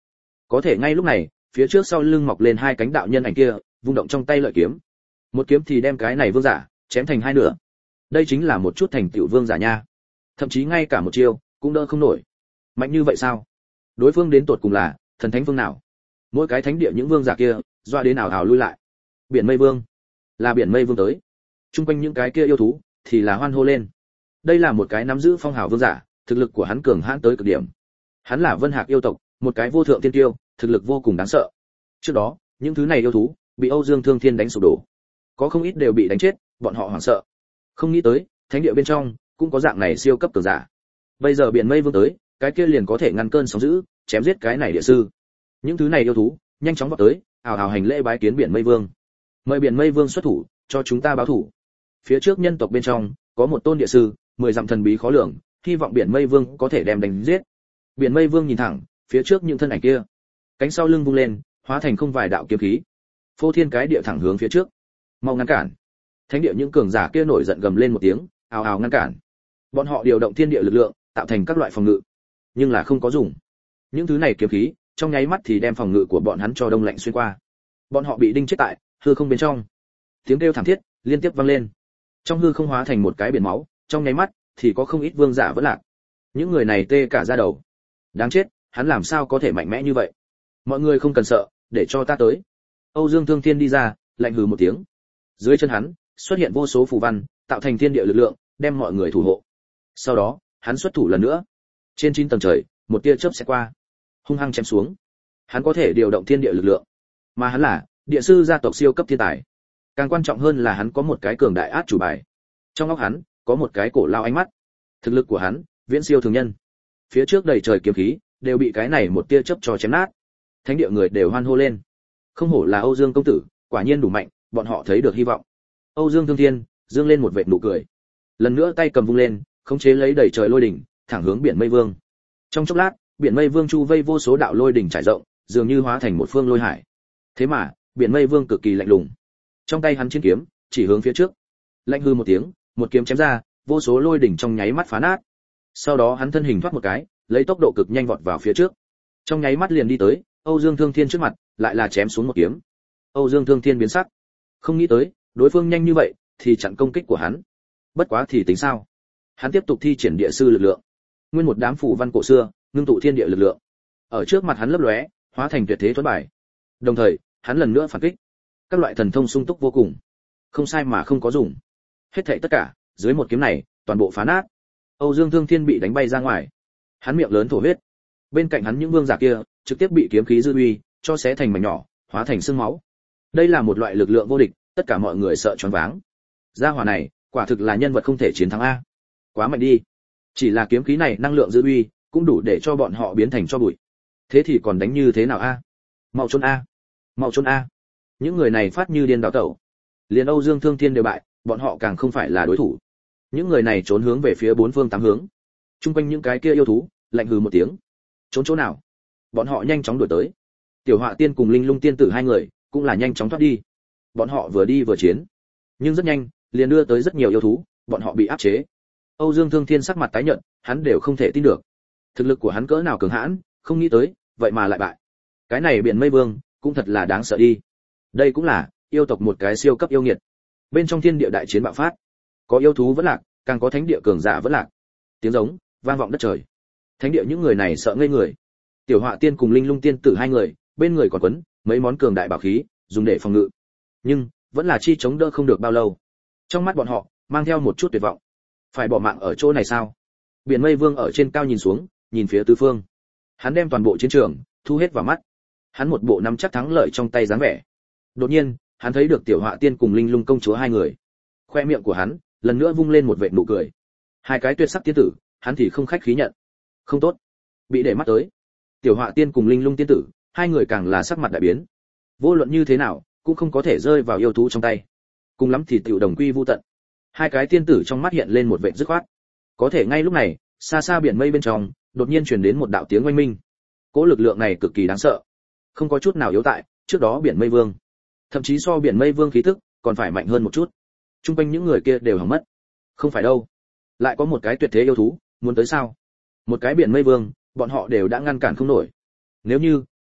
Có thể ngay lúc này, phía trước sau lưng mọc lên hai cánh đạo nhân ảnh kia, vung động trong tay lợi kiếm. Một kiếm thì đem cái này vương giả chém thành hai nửa. Đây chính là một chút thành tựu vương giả nha. Thậm chí ngay cả một chiêu cũng đỡ không nổi. Mạnh như vậy sao? Đối phương đến tột cùng là thần thánh vương nào? Mỗi cái thánh địa những vương giả kia, doa đến ảo ảo lui lại. Biển Mây Vương, là Biển Mây Vương tới. Trung quanh những cái kia yêu thú thì là hoan hô lên. Đây là một cái nắm giữ phong hào vương giả, thực lực của hắn cường hãn tới cực điểm. Hắn là Vân Hạc yêu tộc, một cái vô thượng tiên tiêu, thực lực vô cùng đáng sợ. Trước đó, những thứ này yêu thú bị Âu Dương Thương Thiên đánh sụp đổ, có không ít đều bị đánh chết, bọn họ hoảng sợ. Không nghĩ tới, thánh địa bên trong cũng có dạng này siêu cấp cường giả. Bây giờ Biển Mây Vương tới, cái kia liền có thể ngăn cơn sóng dữ, chém giết cái này địa sư. Những thứ này yêu thú nhanh chóng vọt tới, ào ào hành lễ bái kiến Biển Mây Vương. Mời Biển Mây Vương xuất thủ, cho chúng ta báo thủ. Phía trước nhân tộc bên trong có một tôn địa sư, mười dặm thần bí khó lường, hy vọng Biển Mây Vương có thể đem đánh giết. Biển Mây Vương nhìn thẳng phía trước những thân ảnh kia, cánh sau lưng vung lên, hóa thành không vài đạo kiếm khí, phô thiên cái địa thẳng hướng phía trước. Mau ngăn cản! Thánh địa những cường giả kia nổi giận gầm lên một tiếng, ào ào ngăn cản. Bọn họ điều động thiên địa lực lượng, tạo thành các loại phòng ngự, nhưng là không có dùng. Những thứ này kiếm khí, trong nháy mắt thì đem phòng ngự của bọn hắn cho đông lạnh xuyên qua. Bọn họ bị đinh chết tại hư không bên trong. Tiếng kêu thảm thiết liên tiếp vang lên. Trong hư không hóa thành một cái biển máu, trong nháy mắt thì có không ít vương giả vỡ lạc. Những người này tê cả da đầu. Đáng chết, hắn làm sao có thể mạnh mẽ như vậy? Mọi người không cần sợ, để cho ta tới. Âu Dương Thương Thiên đi ra, lạnh hừ một tiếng. Dưới chân hắn xuất hiện vô số phù văn, tạo thành thiên địa lực lượng, đem mọi người thủ hộ. Sau đó, hắn xuất thủ lần nữa. Trên chín tầng trời, một tia chớp sẽ qua, hung hăng chém xuống. Hắn có thể điều động thiên địa lực lượng, mà hắn là địa sư gia tộc siêu cấp thiên tài. Càng quan trọng hơn là hắn có một cái cường đại át chủ bài. Trong óc hắn có một cái cổ lao ánh mắt. Thực lực của hắn viễn siêu thường nhân. Phía trước đầy trời kiếm khí đều bị cái này một tia chớp cho chém nát. Thánh địa người đều hoan hô lên. Không hổ là Âu Dương công tử, quả nhiên đủ mạnh, bọn họ thấy được hy vọng. Âu Dương Thương Thiên dương lên một vệt nụ cười. Lần nữa tay cầm vung lên, khống chế lấy đầy trời lôi đỉnh, thẳng hướng Biển Mây Vương. Trong chốc lát, Biển Mây Vương chu vây vô số đạo lôi đỉnh trải rộng, dường như hóa thành một phương lôi hải. Thế mà, Biển Mây Vương cực kỳ lạnh lùng. Trong tay hắn chiến kiếm chỉ hướng phía trước. Lạnh hư một tiếng, một kiếm chém ra, vô số lôi đỉnh trong nháy mắt phá nát. Sau đó hắn thân hình thoát một cái, lấy tốc độ cực nhanh vọt vào phía trước. Trong nháy mắt liền đi tới Âu Dương Thương Thiên trước mặt, lại là chém xuống một kiếm. Âu Dương Thương Thiên biến sắc, không nghĩ tới đối phương nhanh như vậy thì chặn công kích của hắn. Bất quá thì tính sao? Hắn tiếp tục thi triển địa sư lực lượng, nguyên một đám phù văn cổ xưa, ngưng tụ thiên địa lực lượng, ở trước mặt hắn lấp lóe, hóa thành tuyệt thế thuẫn bài. Đồng thời, hắn lần nữa phản kích. Các loại thần thông sung túc vô cùng, không sai mà không có dùng. Hết thảy tất cả, dưới một kiếm này, toàn bộ phá nát. Âu Dương Thương Thiên bị đánh bay ra ngoài. Hắn miệng lớn thổ huyết. Bên cạnh hắn những vương giả kia, trực tiếp bị kiếm khí dư uy cho xé thành mảnh nhỏ, hóa thành xương máu. Đây là một loại lực lượng vô địch, tất cả mọi người sợ choáng váng. Gia hỏa này, quả thực là nhân vật không thể chiến thắng a. Quá mạnh đi. Chỉ là kiếm khí này năng lượng dư uy, cũng đủ để cho bọn họ biến thành tro bụi. Thế thì còn đánh như thế nào a? Mau trốn a. Mau trốn a. Những người này phát như điên đảo tẩu. Liền Âu Dương Thương Thiên đều bại, bọn họ càng không phải là đối thủ. Những người này trốn hướng về phía bốn phương tám hướng. Trung quanh những cái kia yêu thú, lạnh hừ một tiếng. Trốn chỗ nào? Bọn họ nhanh chóng đuổi tới. Tiểu Họa Tiên cùng Linh Lung Tiên tử hai người cũng là nhanh chóng thoát đi. Bọn họ vừa đi vừa chiến, nhưng rất nhanh liền đưa tới rất nhiều yêu thú, bọn họ bị áp chế. Âu Dương Thương Thiên sắc mặt tái nhợt, hắn đều không thể tin được. Thực lực của hắn cỡ nào cường hãn, không nghĩ tới, vậy mà lại bại. Cái này Biển Mây Vương cũng thật là đáng sợ đi. Đây cũng là yêu tộc một cái siêu cấp yêu nghiệt. Bên trong thiên địa đại chiến bạo phát, có yêu thú vẫn lạc, càng có thánh địa cường giả vẫn lạc. Tiếng giống vang vọng đất trời. Thánh địa những người này sợ ngây người. Tiểu Họa Tiên cùng Linh Lung Tiên tử hai người, bên người còn quấn mấy món cường đại bảo khí, dùng để phòng ngự. Nhưng vẫn là chi chống đỡ không được bao lâu. Trong mắt bọn họ mang theo một chút tuyệt vọng. Phải bỏ mạng ở chỗ này sao? Biển Mây Vương ở trên cao nhìn xuống, nhìn phía tứ phương. Hắn đem toàn bộ chiến trường thu hết vào mắt. Hắn một bộ nắm chắc thắng lợi trong tay dáng vẻ. Đột nhiên, hắn thấy được Tiểu Họa Tiên cùng Linh Lung công chúa hai người. Khoe miệng của hắn lần nữa vung lên một vệt nụ cười. Hai cái tuyệt sắc tiên tử, hắn thì không khách khí nhận. Không tốt, bị để mắt tới. Tiểu Họa Tiên cùng Linh Lung tiên tử, hai người càng là sắc mặt đại biến. Vô luận như thế nào, cũng không có thể rơi vào yêu thú trong tay. Cùng lắm thì tiểu đồng quy vu tận. Hai cái tiên tử trong mắt hiện lên một vẻ dứt khoát. Có thể ngay lúc này, xa xa Biển Mây bên trong, đột nhiên truyền đến một đạo tiếng oanh minh. Cỗ lực lượng này cực kỳ đáng sợ, không có chút nào yếu tại trước đó Biển Mây Vương. Thậm chí so Biển Mây Vương khí tức còn phải mạnh hơn một chút. Trung quanh những người kia đều hỏng mất. Không phải đâu, lại có một cái tuyệt thế yêu thú muốn tới sao? Một cái Biển Mây Vương, bọn họ đều đã ngăn cản không nổi. Nếu như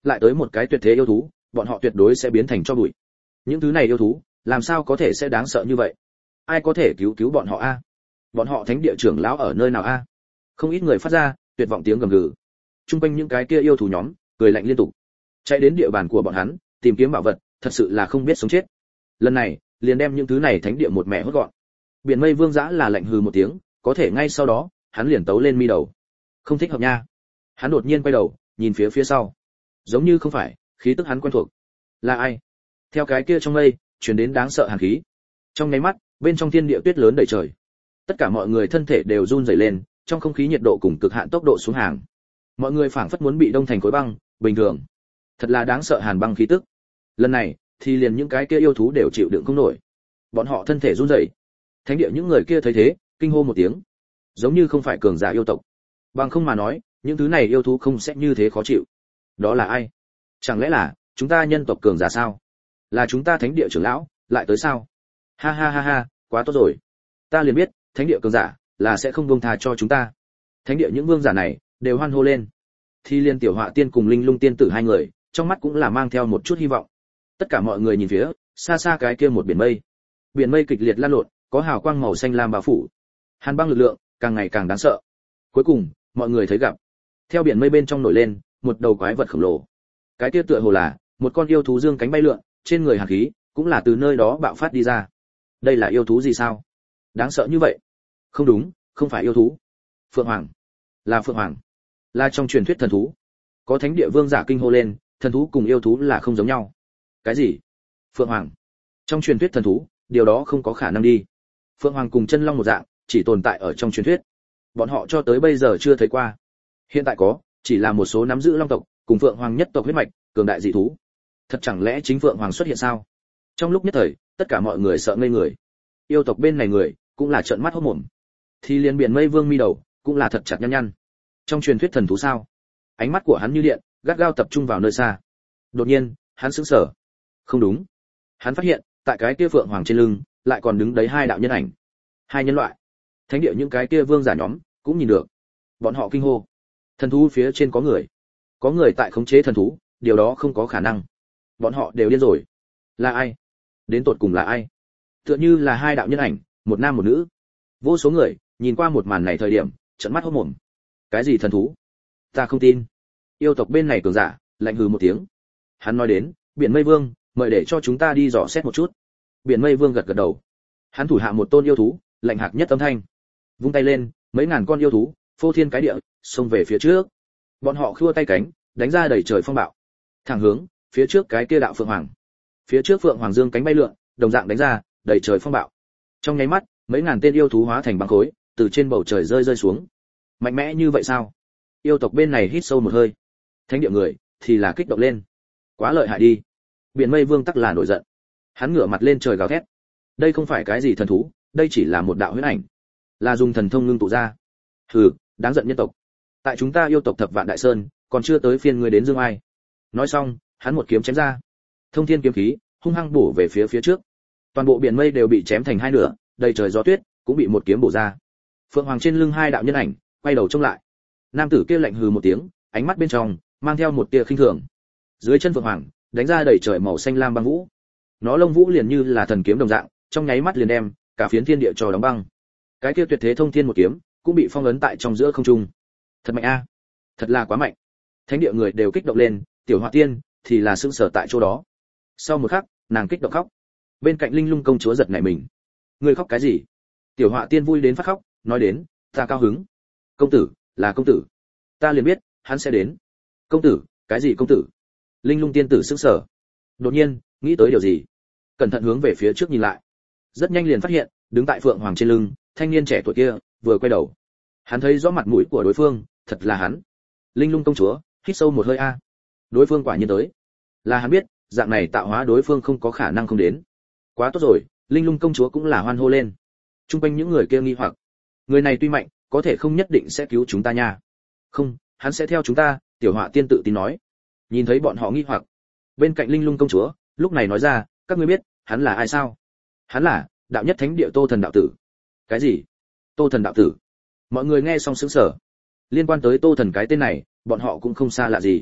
lại tới một cái tuyệt thế yêu thú, bọn họ tuyệt đối sẽ biến thành cho bụi. Những thứ này yêu thú, làm sao có thể sẽ đáng sợ như vậy? Ai có thể cứu cứu bọn họ a? Bọn họ thánh địa trưởng lão ở nơi nào a? Không ít người phát ra tuyệt vọng tiếng gầm gừ. Trung quanh những cái kia yêu thú nhóm, cười lạnh liên tục. Chạy đến địa bàn của bọn hắn, tìm kiếm bảo vật, thật sự là không biết sống chết. Lần này, liền đem những thứ này thánh địa một mẹ hốt gọn. Biển Mây Vương Dã là lạnh hừ một tiếng, có thể ngay sau đó, hắn liền tấu lên mi đầu. Không thích hợp nha. Hắn đột nhiên quay đầu, nhìn phía phía sau. Giống như không phải, khí tức hắn quen thuộc. Là ai? Theo cái kia trong mây, truyền đến đáng sợ hàn khí. Trong nháy mắt, bên trong thiên địa tuyết lớn đầy trời. Tất cả mọi người thân thể đều run rẩy lên, trong không khí nhiệt độ cùng cực hạn tốc độ xuống hàng. Mọi người phảng phất muốn bị đông thành khối băng, bình thường. Thật là đáng sợ hàn băng khí tức. Lần này, thì liền những cái kia yêu thú đều chịu đựng không nổi. Bọn họ thân thể run rẩy. Thánh địa những người kia thấy thế, kinh hô một tiếng. Giống như không phải cường giả yêu tộc. Bằng không mà nói, những thứ này yêu thú không sẽ như thế khó chịu. Đó là ai? Chẳng lẽ là chúng ta nhân tộc cường giả sao? Là chúng ta thánh địa trưởng lão, lại tới sao? Ha ha ha ha, quá tốt rồi. Ta liền biết, thánh địa cường giả là sẽ không buông tha cho chúng ta. Thánh địa những vương giả này đều hoan hô lên. Thi Liên Tiểu Họa Tiên cùng Linh Lung Tiên tử hai người, trong mắt cũng là mang theo một chút hy vọng. Tất cả mọi người nhìn phía xa xa cái kia một biển mây. Biển mây kịch liệt lan lộn, có hào quang màu xanh lam bao phủ. Hàn băng lực lượng càng ngày càng đáng sợ. Cuối cùng, mọi người thấy gặp, theo biển mây bên trong nổi lên một đầu quái vật khổng lồ. Cái kia tựa hồ là một con yêu thú dương cánh bay lượn, trên người hàn khí cũng là từ nơi đó bạo phát đi ra. Đây là yêu thú gì sao? Đáng sợ như vậy? Không đúng, không phải yêu thú. Phượng Hoàng. Là Phượng Hoàng. Là trong truyền thuyết thần thú. Có thánh địa vương giả kinh hô lên, thần thú cùng yêu thú là không giống nhau. Cái gì? Phượng Hoàng? Trong truyền thuyết thần thú, điều đó không có khả năng đi. Phượng Hoàng cùng chân long một dạng, chỉ tồn tại ở trong truyền thuyết. Bọn họ cho tới bây giờ chưa thấy qua. Hiện tại có, chỉ là một số nắm giữ long tộc, cùng Phượng Hoàng nhất tộc huyết mạch, cường đại dị thú. Thật chẳng lẽ chính Phượng Hoàng xuất hiện sao? Trong lúc nhất thời, tất cả mọi người sợ ngây người. Yêu tộc bên này người, cũng là trợn mắt hốt mồm. Thì liền Biển Mây Vương mi đầu, cũng là thật chặt nhăn nhăn. Trong truyền thuyết thần thú sao? Ánh mắt của hắn như điện, gắt gao tập trung vào nơi xa. Đột nhiên, hắn sững sờ. Không đúng. Hắn phát hiện, tại cái kia Phượng Hoàng trên lưng, lại còn đứng đấy hai đạo nhân ảnh. Hai nhân loại. Thánh địa những cái kia vương giả nhóm, cũng nhìn được. Bọn họ kinh hô. Thần thú phía trên có người. Có người tại khống chế thần thú, điều đó không có khả năng. Bọn họ đều điên rồi. Là ai? Đến tột cùng là ai? Tựa như là hai đạo nhân ảnh, một nam một nữ. Vô số người nhìn qua một màn này thời điểm, trợn mắt hốt mồm. Cái gì thần thú? Ta không tin. Yêu tộc bên này cường giả, lạnh hừ một tiếng. Hắn nói đến, Biển Mây Vương, mời để cho chúng ta đi dò xét một chút. Biển Mây Vương gật gật đầu. Hắn thủ hạ một tôn yêu thú, lạnh hạc nhất âm thanh. Vung tay lên, mấy ngàn con yêu thú, phô thiên cái địa, xông về phía trước. Bọn họ khua tay cánh, đánh ra đầy trời phong bạo. Thẳng hướng phía trước cái kia đạo Phượng Hoàng. Phía trước Phượng Hoàng dương cánh bay lượn, đồng dạng đánh ra, đầy trời phong bạo. Trong nháy mắt, mấy ngàn tên yêu thú hóa thành băng khối, từ trên bầu trời rơi rơi xuống. Mạnh mẽ như vậy sao? Yêu tộc bên này hít sâu một hơi. Thánh địa người thì là kích động lên. Quá lợi hại đi. Biển Mây Vương tắc là nổi giận. Hắn ngửa mặt lên trời gào thét. Đây không phải cái gì thần thú, đây chỉ là một đạo huyễn ảnh, là dùng thần thông ngưng tụ ra. Hừ, đáng giận nhân tộc. Tại chúng ta yêu tộc Thập Vạn Đại Sơn, còn chưa tới phiên ngươi đến dương ai. Nói xong, hắn một kiếm chém ra. Thông thiên kiếm khí hung hăng bổ về phía phía trước. Toàn bộ biển mây đều bị chém thành hai nửa, đầy trời gió tuyết cũng bị một kiếm bổ ra. Phượng Hoàng trên lưng hai đạo nhân ảnh quay đầu trông lại. Nam tử kia lạnh hừ một tiếng, ánh mắt bên trong mang theo một tia khinh thường. Dưới chân Phượng Hoàng đánh ra đầy trời màu xanh lam băng vũ. Nó lông vũ liền như là thần kiếm đồng dạng, trong nháy mắt liền đem cả phiến thiên địa cho đóng băng. Cái kia tuyệt thế thông thiên một kiếm cũng bị phong ấn tại trong giữa không trung. Thật mạnh a, thật là quá mạnh. Thánh địa người đều kích động lên, Tiểu Họa Tiên thì là sững sờ tại chỗ đó. Sau một khắc, nàng kích động khóc. Bên cạnh Linh Lung công chúa giật nảy mình. Ngươi khóc cái gì? Tiểu Họa Tiên vui đến phát khóc, nói đến, ta cao hứng. Công tử, là công tử. Ta liền biết, hắn sẽ đến. Công tử, cái gì công tử? Linh Lung tiên tử sững sờ. Đột nhiên, nghĩ tới điều gì, cẩn thận hướng về phía trước nhìn lại. Rất nhanh liền phát hiện, đứng tại Phượng Hoàng trên lưng, thanh niên trẻ tuổi kia, vừa quay đầu. Hắn thấy rõ mặt mũi của đối phương, thật là hắn. Linh Lung công chúa hít sâu một hơi a. Đối phương quả nhiên tới. Là hắn biết, dạng này tạo hóa đối phương không có khả năng không đến. Quá tốt rồi, Linh Lung công chúa cũng là hoan hô lên. Trung quanh những người kia nghi hoặc, người này tuy mạnh, có thể không nhất định sẽ cứu chúng ta nha. Không, hắn sẽ theo chúng ta, Tiểu Họa tiên tự tin nói. Nhìn thấy bọn họ nghi hoặc, bên cạnh Linh Lung công chúa lúc này nói ra, các ngươi biết hắn là ai sao? Hắn là đạo nhất thánh địa Tô Thần đạo tử. Cái gì? Tô Thần đạo tử? Mọi người nghe xong sững sờ. Liên quan tới Tô Thần cái tên này, bọn họ cũng không xa lạ gì.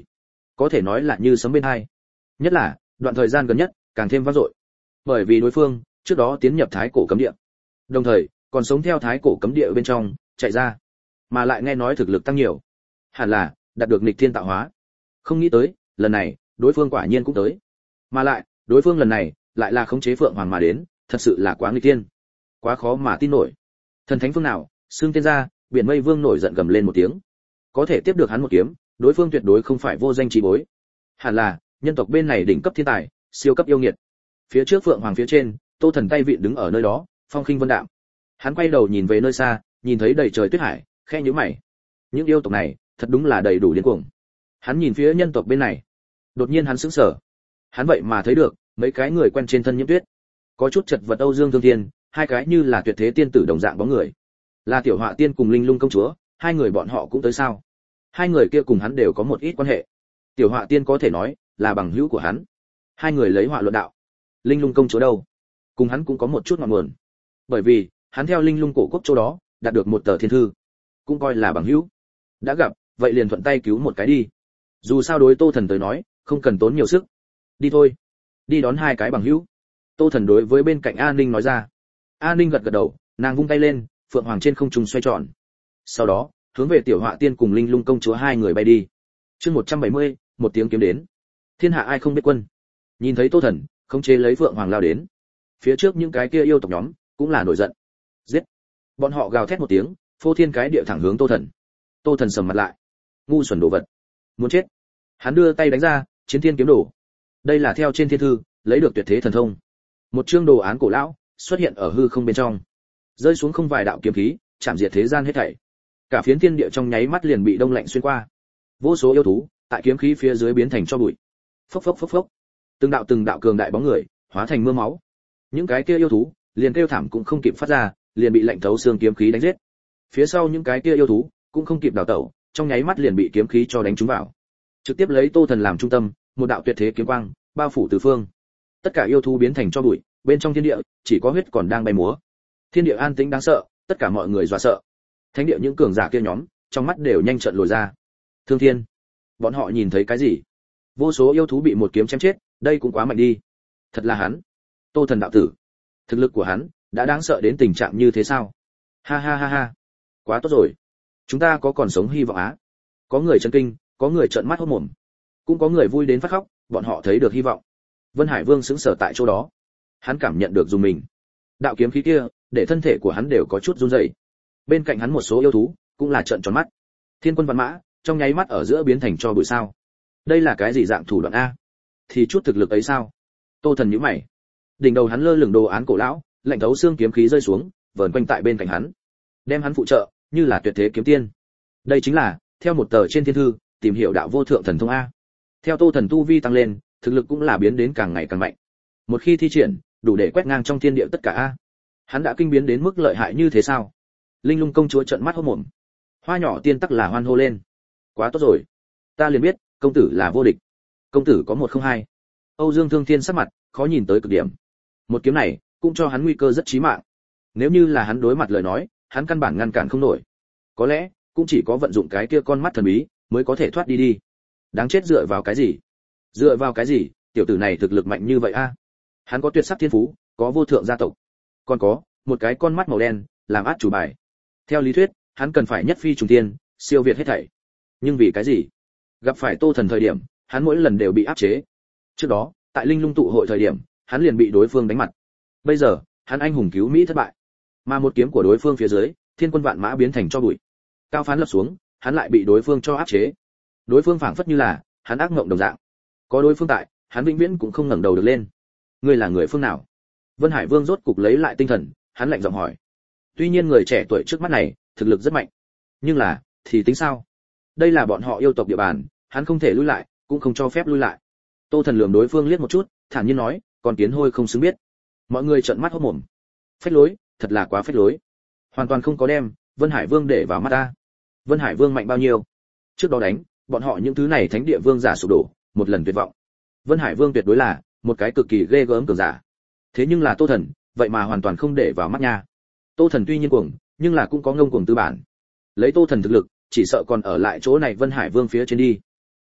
có thể nói là như sấm bên hai. Nhất là đoạn thời gian gần nhất càng thêm vang dội, bởi vì đối phương trước đó tiến nhập thái cổ cấm địa, đồng thời còn sống theo thái cổ cấm địa bên trong chạy ra, mà lại nghe nói thực lực tăng nhiều, hẳn là đạt được nghịch thiên tạo hóa. Không nghĩ tới lần này đối phương quả nhiên cũng tới, mà lại đối phương lần này lại là khống chế phượng hoàng mà đến, thật sự là quá nghịch thiên, quá khó mà tin nổi. Thần thánh phương nào xương tên ra, biển mây vương nổi giận gầm lên một tiếng, có thể tiếp được hắn một kiếm, đối phương tuyệt đối không phải vô danh trí bối, hẳn là nhân tộc bên này đỉnh cấp thiên tài, siêu cấp yêu nghiệt. Phía trước phượng hoàng phía trên, Tô Thần tay vịn đứng ở nơi đó, phong khinh vân đạm. Hắn quay đầu nhìn về nơi xa, nhìn thấy đầy trời tuyết hải, khẽ nhíu mày. Những yêu tộc này, thật đúng là đầy đủ điên cuồng. Hắn nhìn phía nhân tộc bên này, đột nhiên hắn sững sờ. Hắn vậy mà thấy được mấy cái người quen trên thân nhiễm tuyết, có chút chật vật Âu Dương Thương Thiên, hai cái như là tuyệt thế tiên tử đồng dạng bóng người. Là Tiểu Họa Tiên cùng Linh Lung công chúa, hai người bọn họ cũng tới sao? Hai người kia cùng hắn đều có một ít quan hệ. Tiểu Họa Tiên có thể nói là bằng hữu của hắn. Hai người lấy họa luận đạo. Linh Lung công chúa đâu? Cùng hắn cũng có một chút ngọn nguồn. Bởi vì, hắn theo Linh Lung cổ quốc chỗ đó, đạt được một tờ thiên thư, cũng coi là bằng hữu. Đã gặp, vậy liền thuận tay cứu một cái đi. Dù sao đối Tô Thần tới nói, không cần tốn nhiều sức. Đi thôi, đi đón hai cái bằng hữu. Tô Thần đối với bên cạnh A Ninh nói ra. A Ninh gật gật đầu, nàng vung tay lên, phượng hoàng trên không trung xoay tròn. Sau đó, hướng về Tiểu Họa Tiên cùng Linh Lung công chúa hai người bay đi. Chương một trăm bảy mươi, một tiếng kiếm đến. Thiên hạ ai không biết quân. Nhìn thấy Tô Thần, khống chế lấy phượng hoàng lao đến. Phía trước những cái kia yêu tộc nhóm cũng là nổi giận. Giết! Bọn họ gào thét một tiếng, phô thiên cái địa thẳng hướng Tô Thần. Tô Thần sầm mặt lại. Ngu xuẩn đồ vật, muốn chết. Hắn đưa tay đánh ra, Chiến Thiên kiếm đồ. Đây là theo trên thiên thư lấy được tuyệt thế thần thông. Một chương đồ án cổ lão xuất hiện ở hư không bên trong, rơi xuống không vài đạo kiếm khí, chạm diệt thế gian hết thảy. Cả phiến thiên địa trong nháy mắt liền bị đông lạnh xuyên qua. Vô số yêu thú tại kiếm khí phía dưới biến thành tro bụi. Phốc phốc phốc phốc. Từng đạo từng đạo cường đại bóng người hóa thành mưa máu. Những cái kia yêu thú liền kêu thảm cũng không kịp phát ra, liền bị lạnh thấu xương kiếm khí đánh giết. Phía sau những cái kia yêu thú cũng không kịp đào tẩu, trong nháy mắt liền bị kiếm khí cho đánh trúng vào. Trực tiếp lấy Tô Thần làm trung tâm, một đạo tuyệt thế kiếm quang bao phủ tứ phương. Tất cả yêu thú biến thành tro bụi, bên trong thiên địa chỉ có huyết còn đang bay múa. Thiên địa an tĩnh đáng sợ, tất cả mọi người dọa sợ. Thánh địa những cường giả kia nhóm, trong mắt đều nhanh trợn lồi ra. Thương Thiên, bọn họ nhìn thấy cái gì? Vô số yêu thú bị một kiếm chém chết, đây cũng quá mạnh đi. Thật là hắn, Tô Thần đạo tử. Thực lực của hắn đã đáng sợ đến tình trạng như thế sao? Ha ha ha ha, quá tốt rồi, chúng ta có còn sống hy vọng á. Có người chấn kinh, có người trợn mắt hốt mồm, cũng có người vui đến phát khóc, bọn họ thấy được hy vọng. Vân Hải Vương sững sờ tại chỗ đó, hắn cảm nhận được dùng mình. Đạo kiếm khí kia, để thân thể của hắn đều có chút run rẩy. Bên cạnh hắn một số yêu thú cũng là trợn tròn mắt. Thiên quân văn mã, trong nháy mắt ở giữa biến thành cho bụi sao? Đây là cái gì dạng thủ đoạn a? Thì chút thực lực ấy sao? Tô Thần nhíu mày. Đỉnh đầu hắn lơ lửng đồ án cổ lão, lạnh thấu xương kiếm khí rơi xuống, vờn quanh tại bên cạnh hắn, đem hắn phụ trợ, như là tuyệt thế kiếm tiên. Đây chính là theo một tờ trên thiên thư, tìm hiểu đạo vô thượng thần thông a. Theo Tô Thần tu vi tăng lên, thực lực cũng là biến đến càng ngày càng mạnh. Một khi thi triển, đủ để quét ngang trong thiên địa tất cả a. Hắn đã kinh biến đến mức lợi hại như thế sao? Linh Lung công chúa trợn mắt hốt mồm. Hoa nhỏ tiên tắc là hoan hô lên. Quá tốt rồi, ta liền biết, công tử là vô địch. Công tử có một không hai. Âu Dương Thương Thiên sắc mặt khó nhìn tới cực điểm. Một kiếm này cũng cho hắn nguy cơ rất chí mạng. Nếu như là hắn đối mặt lời nói, hắn căn bản ngăn cản không nổi. Có lẽ cũng chỉ có vận dụng cái kia con mắt thần bí mới có thể thoát đi đi. Đáng chết, dựa vào cái gì? Dựa vào cái gì? Tiểu tử này thực lực mạnh như vậy a? Hắn có tuyệt sắc thiên phú, có vô thượng gia tộc, còn có một cái con mắt màu đen làm át chủ bài. Theo lý thuyết, hắn cần phải nhất phi trùng thiên, siêu việt hết thảy. Nhưng vì cái gì? Gặp phải Tô Thần thời điểm, hắn mỗi lần đều bị áp chế. Trước đó, tại Linh Lung tụ hội thời điểm, hắn liền bị đối phương đánh mặt. Bây giờ, hắn anh hùng cứu Mỹ thất bại, mà một kiếm của đối phương phía dưới, thiên quân vạn mã biến thành cho bụi. Cao phán lập xuống, hắn lại bị đối phương cho áp chế. Đối phương phảng phất như là hắn ác mộng đồng dạng. Có đối phương tại, hắn vĩnh viễn cũng không ngẩng đầu được lên. Ngươi là người phương nào? Vân Hải Vương rốt cục lấy lại tinh thần, hắn lạnh giọng hỏi. Tuy nhiên người trẻ tuổi trước mắt này, thực lực rất mạnh, nhưng là, thì tính sao? Đây là bọn họ yêu tộc địa bàn, hắn không thể lui lại, cũng không cho phép lui lại. Tô Thần lườm đối phương liếc một chút, thản nhiên nói, còn kiến hôi không xứng biết. Mọi người trợn mắt hốt mồm. Phách lối, thật là quá phách lối. Hoàn toàn không có đem Vân Hải Vương để vào mắt ta. Vân Hải Vương mạnh bao nhiêu? Trước đó đánh, bọn họ những thứ này thánh địa vương giả sụp đổ, một lần tuyệt vọng. Vân Hải Vương tuyệt đối là một cái cực kỳ ghê gớm cường giả. Thế nhưng là Tô Thần, vậy mà hoàn toàn không để vào mắt nha. Tô Thần tuy nhiên cuồng, nhưng là cũng có ngông cuồng tư bản. Lấy Tô Thần thực lực, chỉ sợ còn ở lại chỗ này Vân Hải Vương phía trên đi.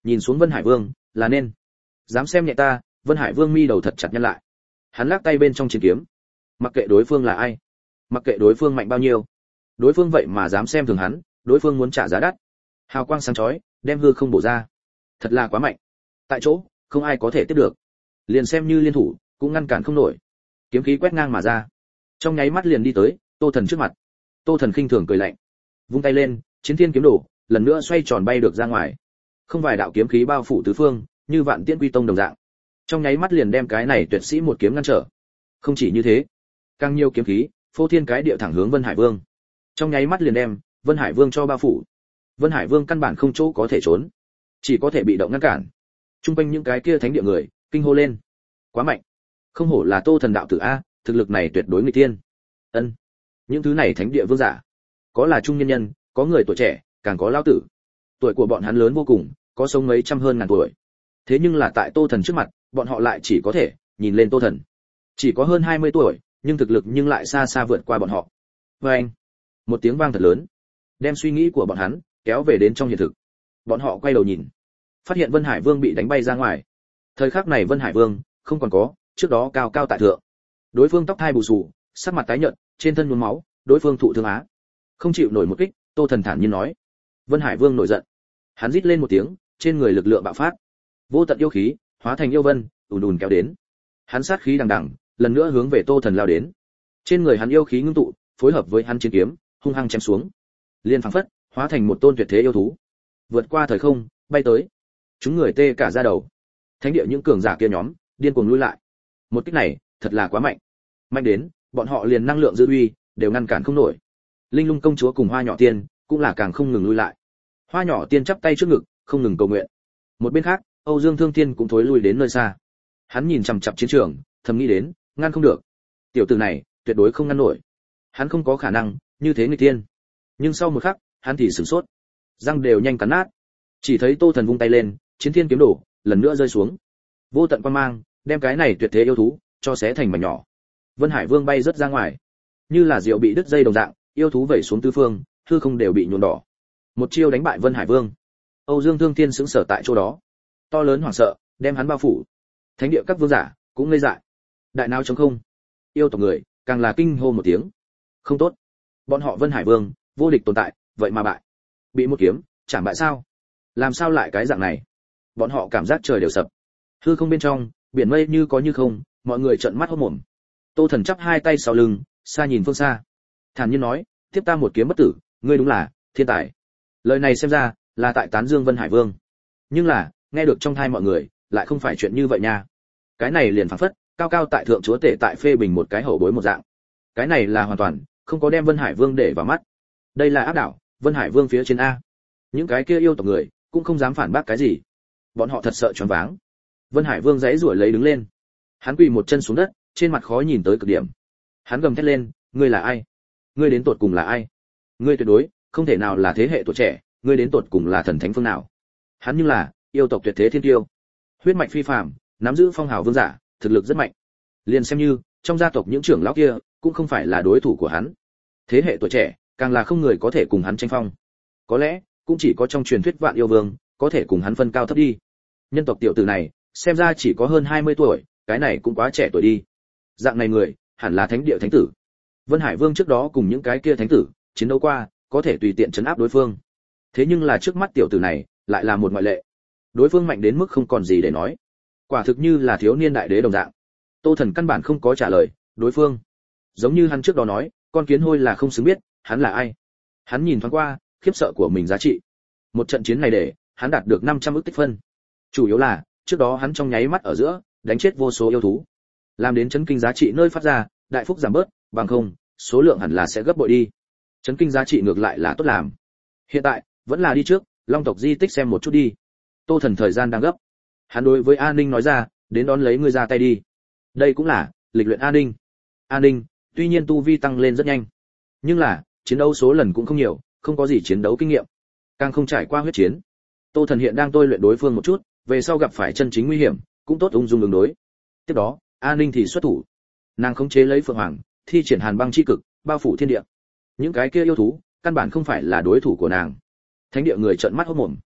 Nhìn xuống Vân Hải Vương, là nên. Dám xem nhẹ ta, Vân Hải Vương mi đầu thật chặt nhăn lại. Hắn lắc tay bên trong chiến kiếm. Mặc kệ đối phương là ai, mặc kệ đối phương mạnh bao nhiêu, đối phương vậy mà dám xem thường hắn, đối phương muốn trả giá đắt. Hào quang sáng chói, đem hư không bổ ra. Thật là quá mạnh. Tại chỗ, không ai có thể tiếp được. Liền xem như liên thủ, cũng ngăn cản không nổi. Kiếm khí quét ngang mà ra. Trong nháy mắt liền đi tới Tô Thần trước mặt. Tô Thần khinh thường cười lạnh, vung tay lên, Chiến Thiên kiếm đổ, lần nữa xoay tròn bay được ra ngoài. Không vài đạo kiếm khí bao phủ tứ phương, như vạn tiễn quy tông đồng dạng. Trong nháy mắt liền đem cái này tuyệt sĩ một kiếm ngăn trở. Không chỉ như thế, càng nhiều kiếm khí, phô thiên cái địa thẳng hướng Vân Hải Vương. Trong nháy mắt liền đem Vân Hải Vương cho bao phủ. Vân Hải Vương căn bản không chỗ có thể trốn, chỉ có thể bị động ngăn cản. Trung quanh những cái kia thánh địa người kinh hô lên, quá mạnh, không hổ là Tô Thần đạo tử a, thực lực này tuyệt đối nghịch thiên. Ân, những thứ này thánh địa vương giả, có là trung nhân nhân, có người tuổi trẻ, càng có lão tử. Tuổi của bọn hắn lớn vô cùng, có sống mấy trăm hơn ngàn tuổi. Thế nhưng là tại Tô Thần trước mặt, bọn họ lại chỉ có thể nhìn lên Tô Thần. Chỉ có hơn hai mươi tuổi, nhưng thực lực nhưng lại xa xa vượt qua bọn họ. Oeng! Một tiếng vang thật lớn, đem suy nghĩ của bọn hắn kéo về đến trong hiện thực. Bọn họ quay đầu nhìn, phát hiện Vân Hải Vương bị đánh bay ra ngoài. Thời khắc này Vân Hải Vương không còn có trước đó cao cao tại thượng. Đối phương tóc hai bù xù, sắc mặt tái nhợt, trên thân nhuốm máu, đối phương thụ thương á. Không chịu nổi một kích, Tô Thần thản nhiên nói. Vân Hải Vương nổi giận. Hắn rít lên một tiếng, trên người lực lượng bạo phát. Vô tận yêu khí, hóa thành yêu vân, ùn ùn kéo đến. Hắn sát khí đằng đằng, lần nữa hướng về Tô Thần lao đến. Trên người hắn yêu khí ngưng tụ, phối hợp với hắn chiến kiếm, hung hăng chém xuống. Liên phảng phất, hóa thành một tôn tuyệt thế yêu thú. Vượt qua thời không, bay tới. Chúng người tê cả da đầu. Thánh địa những cường giả kia nhóm, điên cuồng lui lại. Một kích này, thật là quá mạnh. Mạnh đến, bọn họ liền năng lượng dư uy, đều ngăn cản không nổi. Linh Lung công chúa cùng Hoa Nhỏ Tiên, cũng là càng không ngừng lui lại. Hoa Nhỏ Tiên chắp tay trước ngực, không ngừng cầu nguyện. Một bên khác, Âu Dương Thương Thiên cũng thối lui đến nơi xa. Hắn nhìn chằm chằm chiến trường, thầm nghĩ đến, ngăn không được. Tiểu tử này, tuyệt đối không ngăn nổi. Hắn không có khả năng như thế nghịch tiên. Nhưng sau một khắc, hắn thì sửng sốt, răng đều nhanh cắn nát. Chỉ thấy Tô Thần vung tay lên, Chiến Thiên kiếm đổ, lần nữa rơi xuống. Vô tận quang mang, đem cái này tuyệt thế yêu thú cho xé thành mảnh nhỏ. Vân Hải Vương bay rất ra ngoài, như là diều bị đứt dây đồng dạng, yêu thú vẩy xuống tứ phương, hư không đều bị nhuộm đỏ. Một chiêu đánh bại Vân Hải Vương. Âu Dương Thương Thiên sững sờ tại chỗ đó, to lớn hoảng sợ, đem hắn bao phủ. Thánh địa các vương giả cũng ngây dại. Đại não trống không. Yêu tộc người càng là kinh hô một tiếng. Không tốt, bọn họ Vân Hải Vương vô địch tồn tại, vậy mà bại. Bị một kiếm chảm bại sao? Làm sao lại cái dạng này? Bọn họ cảm giác trời đều sập. Hư không bên trong, biển mây như có như không, mọi người trợn mắt hốt mồm. Tô Thần chắp hai tay sau lưng, xa nhìn phương xa, thản nhiên nói, tiếp ta một kiếm bất tử, ngươi đúng là thiên tài. Lời này xem ra là tại tán dương Vân Hải Vương, nhưng là nghe được trong tai mọi người lại không phải chuyện như vậy nha. Cái này liền phảng phất cao cao tại thượng chúa tể tại phê bình một cái hậu bối một dạng. Cái này là hoàn toàn không có đem Vân Hải Vương để vào mắt. Đây là áp đảo Vân Hải Vương phía trên a. Những cái kia yêu tộc người cũng không dám phản bác cái gì, bọn họ thật sợ choáng váng. Vân Hải Vương giãy giụa lấy đứng lên, hắn quỳ một chân xuống đất, trên mặt khó nhìn tới cực điểm. Hắn gầm thét lên, ngươi là ai? Ngươi đến tột cùng là ai? Ngươi tuyệt đối không thể nào là thế hệ tuổi trẻ, ngươi đến tột cùng là thần thánh phương nào? Hắn nhưng là yêu tộc tuyệt thế thiên tiêu, huyết mạch phi phàm, nắm giữ phong hào vương giả, thực lực rất mạnh. Liền xem như trong gia tộc những trưởng lão kia cũng không phải là đối thủ của hắn. Thế hệ tuổi trẻ, càng là không người có thể cùng hắn tranh phong. Có lẽ cũng chỉ có trong truyền thuyết Vạn Yêu Vương có thể cùng hắn phân cao thấp đi. Nhân tộc tiểu tử này, xem ra chỉ có hơn hai mươi tuổi, cái này cũng quá trẻ tuổi đi. Dạng này người, hẳn là thánh địa thánh tử. Vân Hải Vương trước đó cùng những cái kia thánh tử chiến đấu qua, có thể tùy tiện trấn áp đối phương. Thế nhưng là trước mắt tiểu tử này, lại là một ngoại lệ. Đối phương mạnh đến mức không còn gì để nói. Quả thực như là thiếu niên đại đế đồng dạng. Tô Thần căn bản không có trả lời, đối phương giống như hắn trước đó nói, con kiến hôi là không xứng biết hắn là ai. Hắn nhìn thoáng qua, khiếp sợ của mình giá trị. Một trận chiến này để hắn đạt được năm trăm ức tích phân. Chủ yếu là, trước đó hắn trong nháy mắt ở giữa, đánh chết vô số yêu thú, làm đến chấn kinh giá trị nơi phát ra đại phúc giảm bớt, bằng không số lượng hẳn là sẽ gấp bội đi. Chấn kinh giá trị ngược lại là tốt làm. Hiện tại vẫn là đi trước Long tộc di tích xem một chút đi. Tô Thần thời gian đang gấp, hắn đối với An Ninh nói ra, đến đón lấy ngươi ra tay đi. Đây cũng là lịch luyện An Ninh. An Ninh tuy nhiên tu vi tăng lên rất nhanh, nhưng là chiến đấu số lần cũng không nhiều, không có gì chiến đấu kinh nghiệm, càng không trải qua huyết chiến. Tô Thần hiện đang tôi luyện đối phương một chút, về sau gặp phải chân chính nguy hiểm cũng tốt ung dung ứng đối. Tiếp đó An Ninh thì xuất thủ, nàng khống chế lấy Phượng Hoàng, thi triển Hàn Băng chi cực, bao phủ thiên địa. Những cái kia yêu thú căn bản không phải là đối thủ của nàng. Thánh địa người trợn mắt hốt mồm.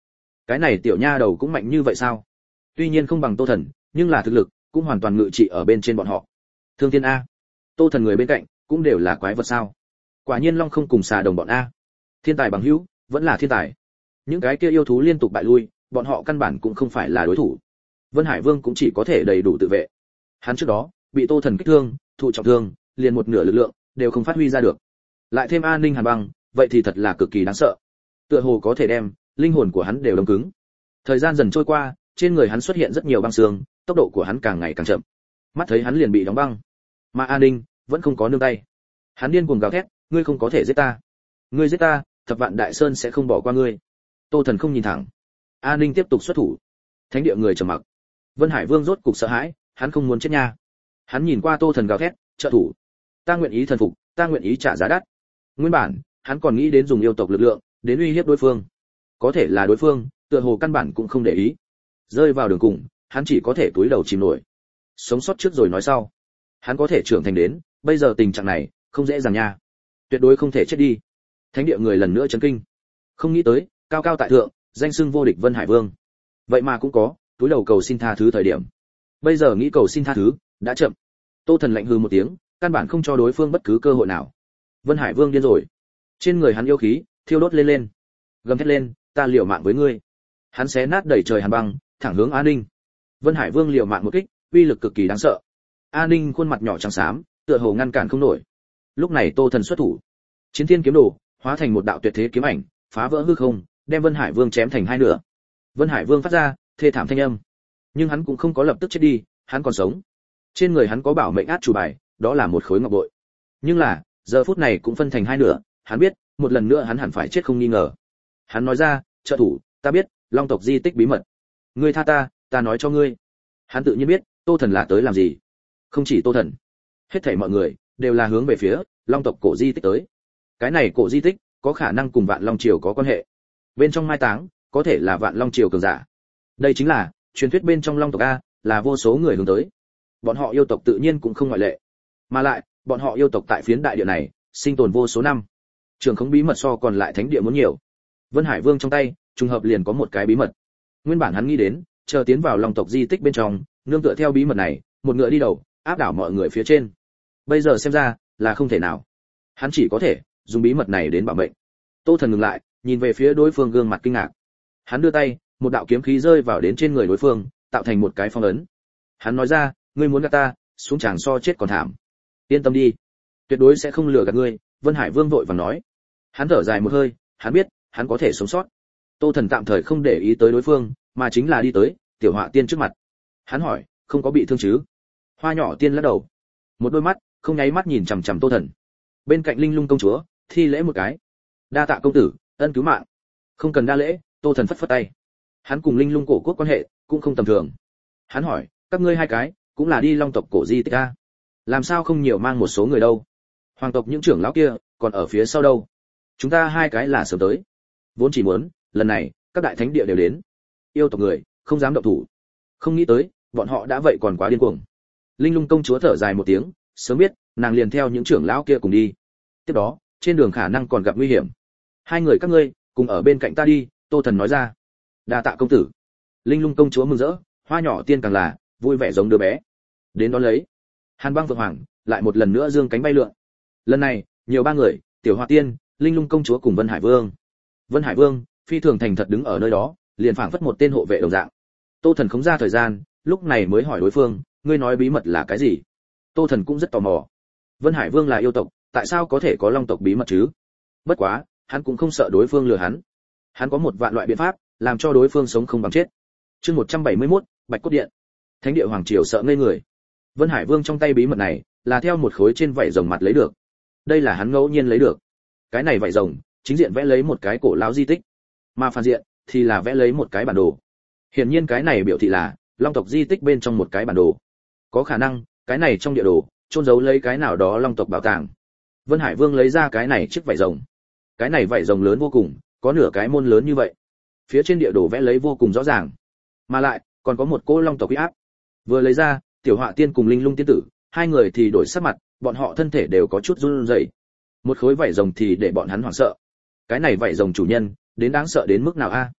Cái này tiểu nha đầu cũng mạnh như vậy sao? Tuy nhiên không bằng Tô Thần, nhưng là thực lực cũng hoàn toàn ngự trị ở bên trên bọn họ. Thương Thiên a, Tô Thần người bên cạnh cũng đều là quái vật sao? Quả nhiên Long không cùng xà đồng bọn a. Thiên tài bằng hữu, vẫn là thiên tài. Những cái kia yêu thú liên tục bại lui, bọn họ căn bản cũng không phải là đối thủ. Vân Hải Vương cũng chỉ có thể đầy đủ tự vệ. Hắn trước đó bị Tô Thần kích thương, thụ trọng thương, liền một nửa lực lượng đều không phát huy ra được. Lại thêm An Ninh Hàn Băng, vậy thì thật là cực kỳ đáng sợ. Tựa hồ có thể đem linh hồn của hắn đều đông cứng. Thời gian dần trôi qua, trên người hắn xuất hiện rất nhiều băng xương, tốc độ của hắn càng ngày càng chậm. Mắt thấy hắn liền bị đóng băng, mà An Ninh vẫn không có nương tay. Hắn điên cuồng gào thét, ngươi không có thể giết ta, ngươi giết ta, thập vạn đại sơn sẽ không bỏ qua ngươi. Tô Thần không nhìn thẳng. An Ninh tiếp tục xuất thủ. Thánh địa người trầm mặc. Vân Hải Vương rốt cục sợ hãi, hắn không muốn chết nha. Hắn nhìn qua Tô Thần gào thét, trợ thủ, ta nguyện ý thần phục, ta nguyện ý trả giá đắt. Nguyên bản, hắn còn nghĩ đến dùng yêu tộc lực lượng đến uy hiếp đối phương. Có thể là đối phương, tựa hồ căn bản cũng không để ý. Rơi vào đường cùng, hắn chỉ có thể túi đầu chìm nổi. Sống sót trước rồi nói sau. Hắn có thể trưởng thành đến bây giờ tình trạng này, không dễ dàng nha. Tuyệt đối không thể chết đi. Thánh địa người lần nữa chấn kinh. Không nghĩ tới, cao cao tại thượng, danh xưng vô địch Vân Hải Vương. Vậy mà cũng có túi đầu cầu xin tha thứ thời điểm. Bây giờ nghĩ cầu xin tha thứ, đã chậm. Tô Thần lạnh hừ một tiếng, căn bản không cho đối phương bất cứ cơ hội nào. Vân Hải Vương điên rồi. Trên người hắn yêu khí thiêu đốt lên lên. Gầm thét lên, ta liều mạng với ngươi. Hắn xé nát đầy trời hàn băng, thẳng hướng An Ninh. Vân Hải Vương liều mạng một kích, uy lực cực kỳ đáng sợ. An Ninh khuôn mặt nhỏ trắng xám, tựa hồ ngăn cản không nổi. Lúc này Tô Thần xuất thủ. Chiến Thiên kiếm đồ hóa thành một đạo tuyệt thế kiếm ảnh, phá vỡ hư không, đem Vân Hải Vương chém thành hai nửa. Vân Hải Vương phát ra thê thảm thanh âm, nhưng hắn cũng không có lập tức chết đi, hắn còn sống. Trên người hắn có bảo mệnh át chủ bài, đó là một khối ngọc bội. Nhưng là, giờ phút này cũng phân thành hai nửa, hắn biết, một lần nữa hắn hẳn phải chết không nghi ngờ. Hắn nói ra, trợ thủ, ta biết, Long tộc di tích bí mật. Ngươi tha ta, ta nói cho ngươi. Hắn tự nhiên biết, Tô Thần là tới làm gì. Không chỉ Tô Thần, hết thảy mọi người đều là hướng về phía Long tộc cổ di tích tới. Cái này cổ di tích có khả năng cùng Vạn Long triều có quan hệ. Bên trong mai táng, có thể là Vạn Long triều cường giả. Đây chính là truyền thuyết bên trong Long tộc a, là vô số người hướng tới. Bọn họ yêu tộc tự nhiên cũng không ngoại lệ. Mà lại, bọn họ yêu tộc tại phiến đại địa này sinh tồn vô số năm. Trường không bí mật so còn lại thánh địa muốn nhiều. Vân Hải Vương trong tay, trùng hợp liền có một cái bí mật. Nguyên bản hắn nghĩ đến, chờ tiến vào Long tộc di tích bên trong, nương tựa theo bí mật này, một ngựa đi đầu, áp đảo mọi người phía trên. Bây giờ xem ra, là không thể nào. Hắn chỉ có thể dùng bí mật này đến bảo mệnh. Tô Thần ngừng lại, nhìn về phía đối phương gương mặt kinh ngạc. Hắn đưa tay, một đạo kiếm khí rơi vào đến trên người đối phương, tạo thành một cái phong ấn. Hắn nói ra, ngươi muốn gạt ta, xuống tràng so chết còn thảm. Yên tâm đi, tuyệt đối sẽ không lừa gạt ngươi. Vân Hải Vương vội vàng nói. Hắn thở dài một hơi, hắn biết, hắn có thể sống sót. Tô Thần tạm thời không để ý tới đối phương, mà chính là đi tới Tiểu Họa Tiên trước mặt. Hắn hỏi, không có bị thương chứ? Hoa Nhỏ Tiên lắc đầu, một đôi mắt không nháy mắt nhìn chằm chằm Tô Thần. Bên cạnh Linh Lung công chúa thi lễ một cái, đa tạ công tử ân cứu mạng. Không cần đa lễ. Tô Thần phất phất tay. Hắn cùng Linh Lung cổ quốc quan hệ cũng không tầm thường. Hắn hỏi, các ngươi hai cái cũng là đi Long tộc cổ di tích a, làm sao không nhiều mang một số người đâu? Hoàng tộc những trưởng lão kia còn ở phía sau đâu? Chúng ta hai cái là sớm tới, vốn chỉ muốn lần này các đại thánh địa đều đến, yêu tộc người không dám động thủ, không nghĩ tới bọn họ đã vậy còn quá điên cuồng. Linh Lung công chúa thở dài một tiếng, sớm biết nàng liền theo những trưởng lão kia cùng đi. Tiếp đó trên đường khả năng còn gặp nguy hiểm, hai người các ngươi cùng ở bên cạnh ta đi. Tô Thần nói ra. Đa tạ công tử. Linh Lung công chúa mừng rỡ, Hoa Nhỏ Tiên càng là vui vẻ giống đứa bé. Đến đón lấy, Hàn Băng Phượng Hoàng lại một lần nữa dương cánh bay lượn. Lần này nhiều ba người, Tiểu Hoa Tiên, Linh Lung công chúa cùng Vân Hải Vương. Vân Hải Vương phi thường thành thật đứng ở nơi đó, liền phảng phất một tên hộ vệ đồng dạng. Tô Thần không ra thời gian, lúc này mới hỏi đối phương, ngươi nói bí mật là cái gì? Tô Thần cũng rất tò mò. Vân Hải Vương là yêu tộc, tại sao có thể có Long tộc bí mật chứ? Bất quá, hắn cũng không sợ đối phương lừa hắn. Hắn có một vạn loại biện pháp, làm cho đối phương sống không bằng chết. Chương một trăm bảy mươi mốt, Bạch Cốt Điện. Thánh địa hoàng triều sợ ngây người. Vân Hải Vương trong tay bí mật này, là theo một khối trên vảy rồng mặt lấy được. Đây là hắn ngẫu nhiên lấy được. Cái này vảy rồng, chính diện vẽ lấy một cái cổ lão di tích, mà phản diện thì là vẽ lấy một cái bản đồ. Hiển nhiên cái này biểu thị là Long tộc di tích bên trong một cái bản đồ. Có khả năng, cái này trong địa đồ chôn giấu lấy cái nào đó Long tộc bảo tàng. Vân Hải Vương lấy ra cái này chiếc vảy rồng. Cái này vảy rồng lớn vô cùng, có nửa cái môn lớn như vậy. Phía trên địa đồ vẽ lấy vô cùng rõ ràng, mà lại còn có một cỗ Long tộc uy áp. Vừa lấy ra, Tiểu Họa Tiên cùng Linh Lung tiên tử, hai người thì đổi sắc mặt, bọn họ thân thể đều có chút run rẩy. Một khối vảy rồng thì để bọn hắn hoảng sợ. Cái này vảy rồng chủ nhân, đến đáng sợ đến mức nào a?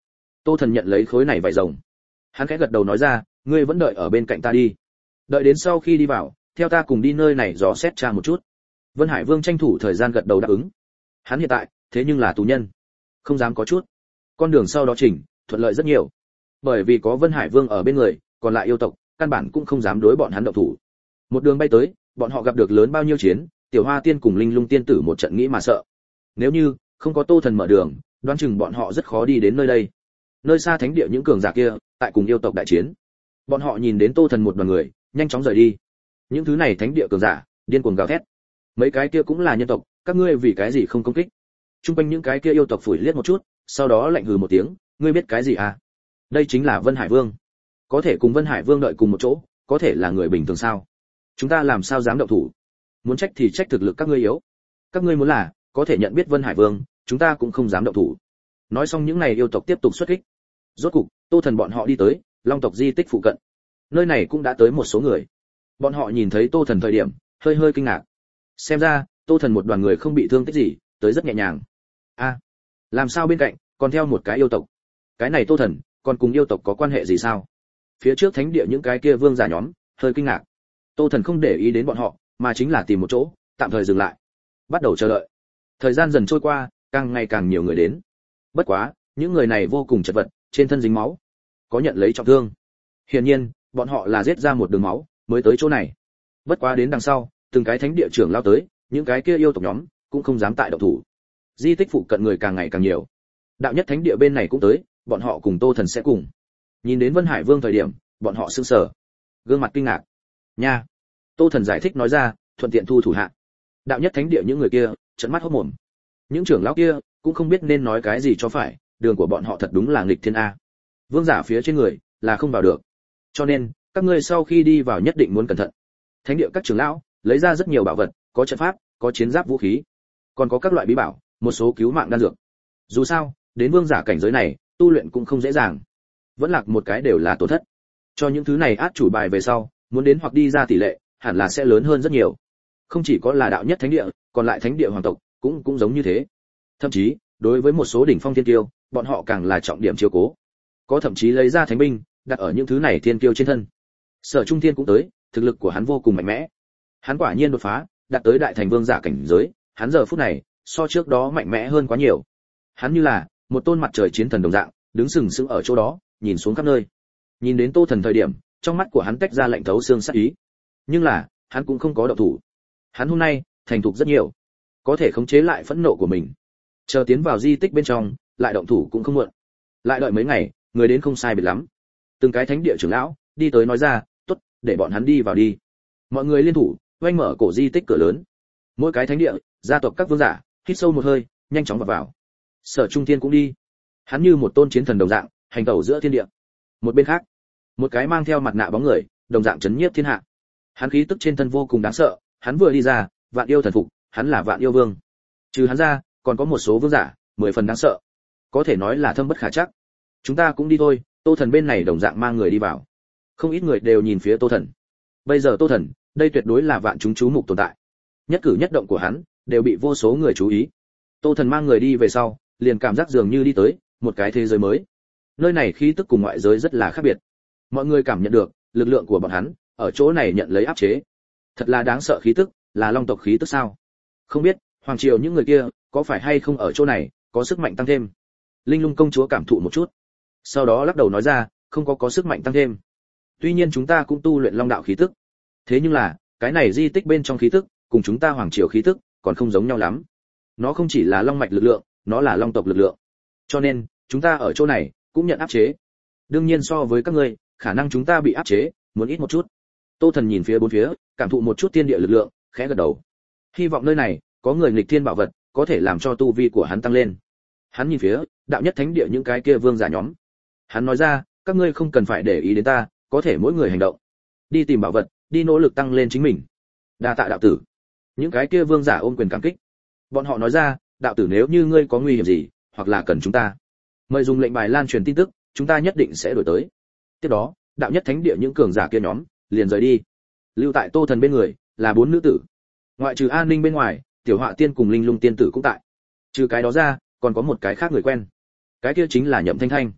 Tô Thần nhận lấy khối này vải rồng. Hắn khẽ gật đầu nói ra, ngươi vẫn đợi ở bên cạnh ta đi. Đợi đến sau khi đi vào, theo ta cùng đi nơi này dò xét tra một chút. Vân Hải Vương tranh thủ thời gian gật đầu đáp ứng. Hắn hiện tại, thế nhưng là tù nhân, không dám có chút. Con đường sau đó chỉnh, thuận lợi rất nhiều. Bởi vì có Vân Hải Vương ở bên người, còn lại yêu tộc, căn bản cũng không dám đối bọn hắn động thủ. Một đường bay tới, bọn họ gặp được lớn bao nhiêu chiến, Tiểu Hoa Tiên cùng Linh Lung Tiên tử một trận nghĩ mà sợ. Nếu như không có Tô Thần mở đường, đoán chừng bọn họ rất khó đi đến nơi đây. Nơi xa thánh địa những cường giả kia, tại cùng yêu tộc đại chiến. Bọn họ nhìn đến Tô Thần một đoàn người, nhanh chóng rời đi. Những thứ này thánh địa cường giả, điên cuồng gào thét. Mấy cái kia cũng là nhân tộc, các ngươi vì cái gì không công kích? Trung quanh những cái kia yêu tộc phủi liếc một chút, sau đó lạnh hừ một tiếng, ngươi biết cái gì à? Đây chính là Vân Hải Vương. Có thể cùng Vân Hải Vương đợi cùng một chỗ, có thể là người bình thường sao? Chúng ta làm sao dám động thủ? Muốn trách thì trách thực lực các ngươi yếu. Các ngươi muốn là có thể nhận biết Vân Hải Vương, chúng ta cũng không dám động thủ. Nói xong những này yêu tộc tiếp tục xuất kích. Rốt cục, Tô Thần bọn họ đi tới Long tộc di tích phụ cận. Nơi này cũng đã tới một số người. Bọn họ nhìn thấy Tô Thần thời điểm, hơi hơi kinh ngạc. Xem ra, Tô Thần một đoàn người không bị thương tích gì, tới rất nhẹ nhàng. A, à, làm sao bên cạnh còn theo một cái yêu tộc? Cái này Tô Thần, còn cùng yêu tộc có quan hệ gì sao? Phía trước thánh địa những cái kia vương giả nhóm, hơi kinh ngạc. Tô Thần không để ý đến bọn họ, mà chính là tìm một chỗ, tạm thời dừng lại. Bắt đầu chờ đợi. Thời gian dần trôi qua, càng ngày càng nhiều người đến. Bất quá, những người này vô cùng chật vật, trên thân dính máu, có nhận lấy trọng thương. Hiển nhiên, bọn họ là giết ra một đường máu mới tới chỗ này. Bất quá đến đằng sau, từng cái thánh địa trưởng lao tới, những cái kia yêu tộc nhóm cũng không dám tại động thủ. Di tích phụ cận người càng ngày càng nhiều. Đạo nhất thánh địa bên này cũng tới, bọn họ cùng Tô Thần sẽ cùng. Nhìn đến Vân Hải Vương thời điểm, bọn họ sững sờ, gương mặt kinh ngạc. Nha. Tô Thần giải thích nói ra, thuận tiện thu thủ hạ. Đạo nhất thánh địa những người kia, trợn mắt hốt mồm. Những trưởng lão kia cũng không biết nên nói cái gì cho phải, đường của bọn họ thật đúng là nghịch thiên a. Vương giả phía trên người là không vào được. Cho nên, các ngươi sau khi đi vào nhất định muốn cẩn thận. Thánh địa các trưởng lão lấy ra rất nhiều bảo vật, có trận pháp, có chiến giáp vũ khí, còn có các loại bí bảo, một số cứu mạng đan dược. Dù sao, đến vương giả cảnh giới này, tu luyện cũng không dễ dàng. Vẫn lạc một cái đều là tổn thất. Cho những thứ này át chủ bài về sau, muốn đến hoặc đi ra tỷ lệ, hẳn là sẽ lớn hơn rất nhiều. Không chỉ có là đạo nhất thánh địa, còn lại thánh địa hoàng tộc cũng cũng giống như thế. Thậm chí, đối với một số đỉnh phong thiên kiêu, bọn họ càng là trọng điểm chiếu cố. Có thậm chí lấy ra thánh binh, đặt ở những thứ này thiên kiêu trên thân. Sở Trung Thiên cũng tới, thực lực của hắn vô cùng mạnh mẽ. Hắn quả nhiên đột phá, đạt tới đại thành vương giả cảnh giới, hắn giờ phút này, so trước đó mạnh mẽ hơn quá nhiều. Hắn như là một tôn mặt trời chiến thần đồng dạng, đứng sừng sững ở chỗ đó, nhìn xuống khắp nơi. Nhìn đến Tô Thần thời điểm, trong mắt của hắn tách ra lạnh thấu xương sát ý. Nhưng là, hắn cũng không có động thủ. Hắn hôm nay thành thục rất nhiều, có thể khống chế lại phẫn nộ của mình. Chờ tiến vào di tích bên trong, lại động thủ cũng không muộn. Lại đợi mấy ngày, người đến không sai biệt lắm. Từng cái thánh địa trưởng lão đi tới nói ra, "Tốt, để bọn hắn đi vào đi." Mọi người liên thủ, oanh mở cổ di tích cửa lớn. Mỗi cái thánh địa, gia tộc các vương giả, hít sâu một hơi, nhanh chóng vào vào. Sở Trung Thiên cũng đi. Hắn như một tôn chiến thần đồng dạng, hành tẩu giữa thiên địa. Một bên khác, một cái mang theo mặt nạ bóng người, đồng dạng chấn nhiếp thiên hạ. Hắn khí tức trên thân vô cùng đáng sợ, hắn vừa đi ra, vạn yêu thần phục, hắn là vạn yêu vương. Trừ hắn ra, còn có một số vương giả, mười phần đáng sợ. Có thể nói là thâm bất khả trắc. Chúng ta cũng đi thôi, Tô Thần bên này đồng dạng mang người đi vào. Không ít người đều nhìn phía Tô Thần. Bây giờ Tô Thần, đây tuyệt đối là vạn chúng chú mục tồn tại. Nhất cử nhất động của hắn đều bị vô số người chú ý. Tô Thần mang người đi về sau, liền cảm giác dường như đi tới một cái thế giới mới. Nơi này khí tức cùng ngoại giới rất là khác biệt. Mọi người cảm nhận được lực lượng của bọn hắn ở chỗ này nhận lấy áp chế. Thật là đáng sợ khí tức, là long tộc khí tức sao? Không biết hoàng triều những người kia có phải hay không ở chỗ này có sức mạnh tăng thêm. Linh Lung công chúa cảm thụ một chút, sau đó lắc đầu nói ra, không có có sức mạnh tăng thêm. Tuy nhiên chúng ta cũng tu luyện long đạo khí tức, thế nhưng là cái này di tích bên trong khí tức cùng chúng ta hoàng triều khí tức còn không giống nhau lắm. Nó không chỉ là long mạch lực lượng, nó là long tộc lực lượng. Cho nên chúng ta ở chỗ này cũng nhận áp chế. Đương nhiên so với các ngươi, khả năng chúng ta bị áp chế muốn ít một chút. Tô Thần nhìn phía bốn phía, cảm thụ một chút thiên địa lực lượng, khẽ gật đầu. Hy vọng nơi này có người nghịch thiên bảo vật, có thể làm cho tu vi của hắn tăng lên. Hắn nhìn phía đạo nhất thánh địa những cái kia vương giả nhóm. Hắn nói ra, các ngươi không cần phải để ý đến ta, có thể mỗi người hành động, đi tìm bảo vật, đi nỗ lực tăng lên chính mình. Đa tạ đạo tử. Những cái kia vương giả ôm quyền cảm kích. Bọn họ nói ra, đạo tử nếu như ngươi có nguy hiểm gì, hoặc là cần chúng ta, mời dùng lệnh bài lan truyền tin tức, chúng ta nhất định sẽ đổi tới. Tiếp đó, đạo nhất thánh địa những cường giả kia nhóm liền rời đi. Lưu tại Tô Thần bên người là bốn nữ tử. Ngoại trừ An Ninh bên ngoài, Tiểu Họa Tiên cùng Linh Lung tiên tử cũng tại. Trừ cái đó ra, còn có một cái khác người quen. Cái kia chính là Nhậm Thanh Thanh.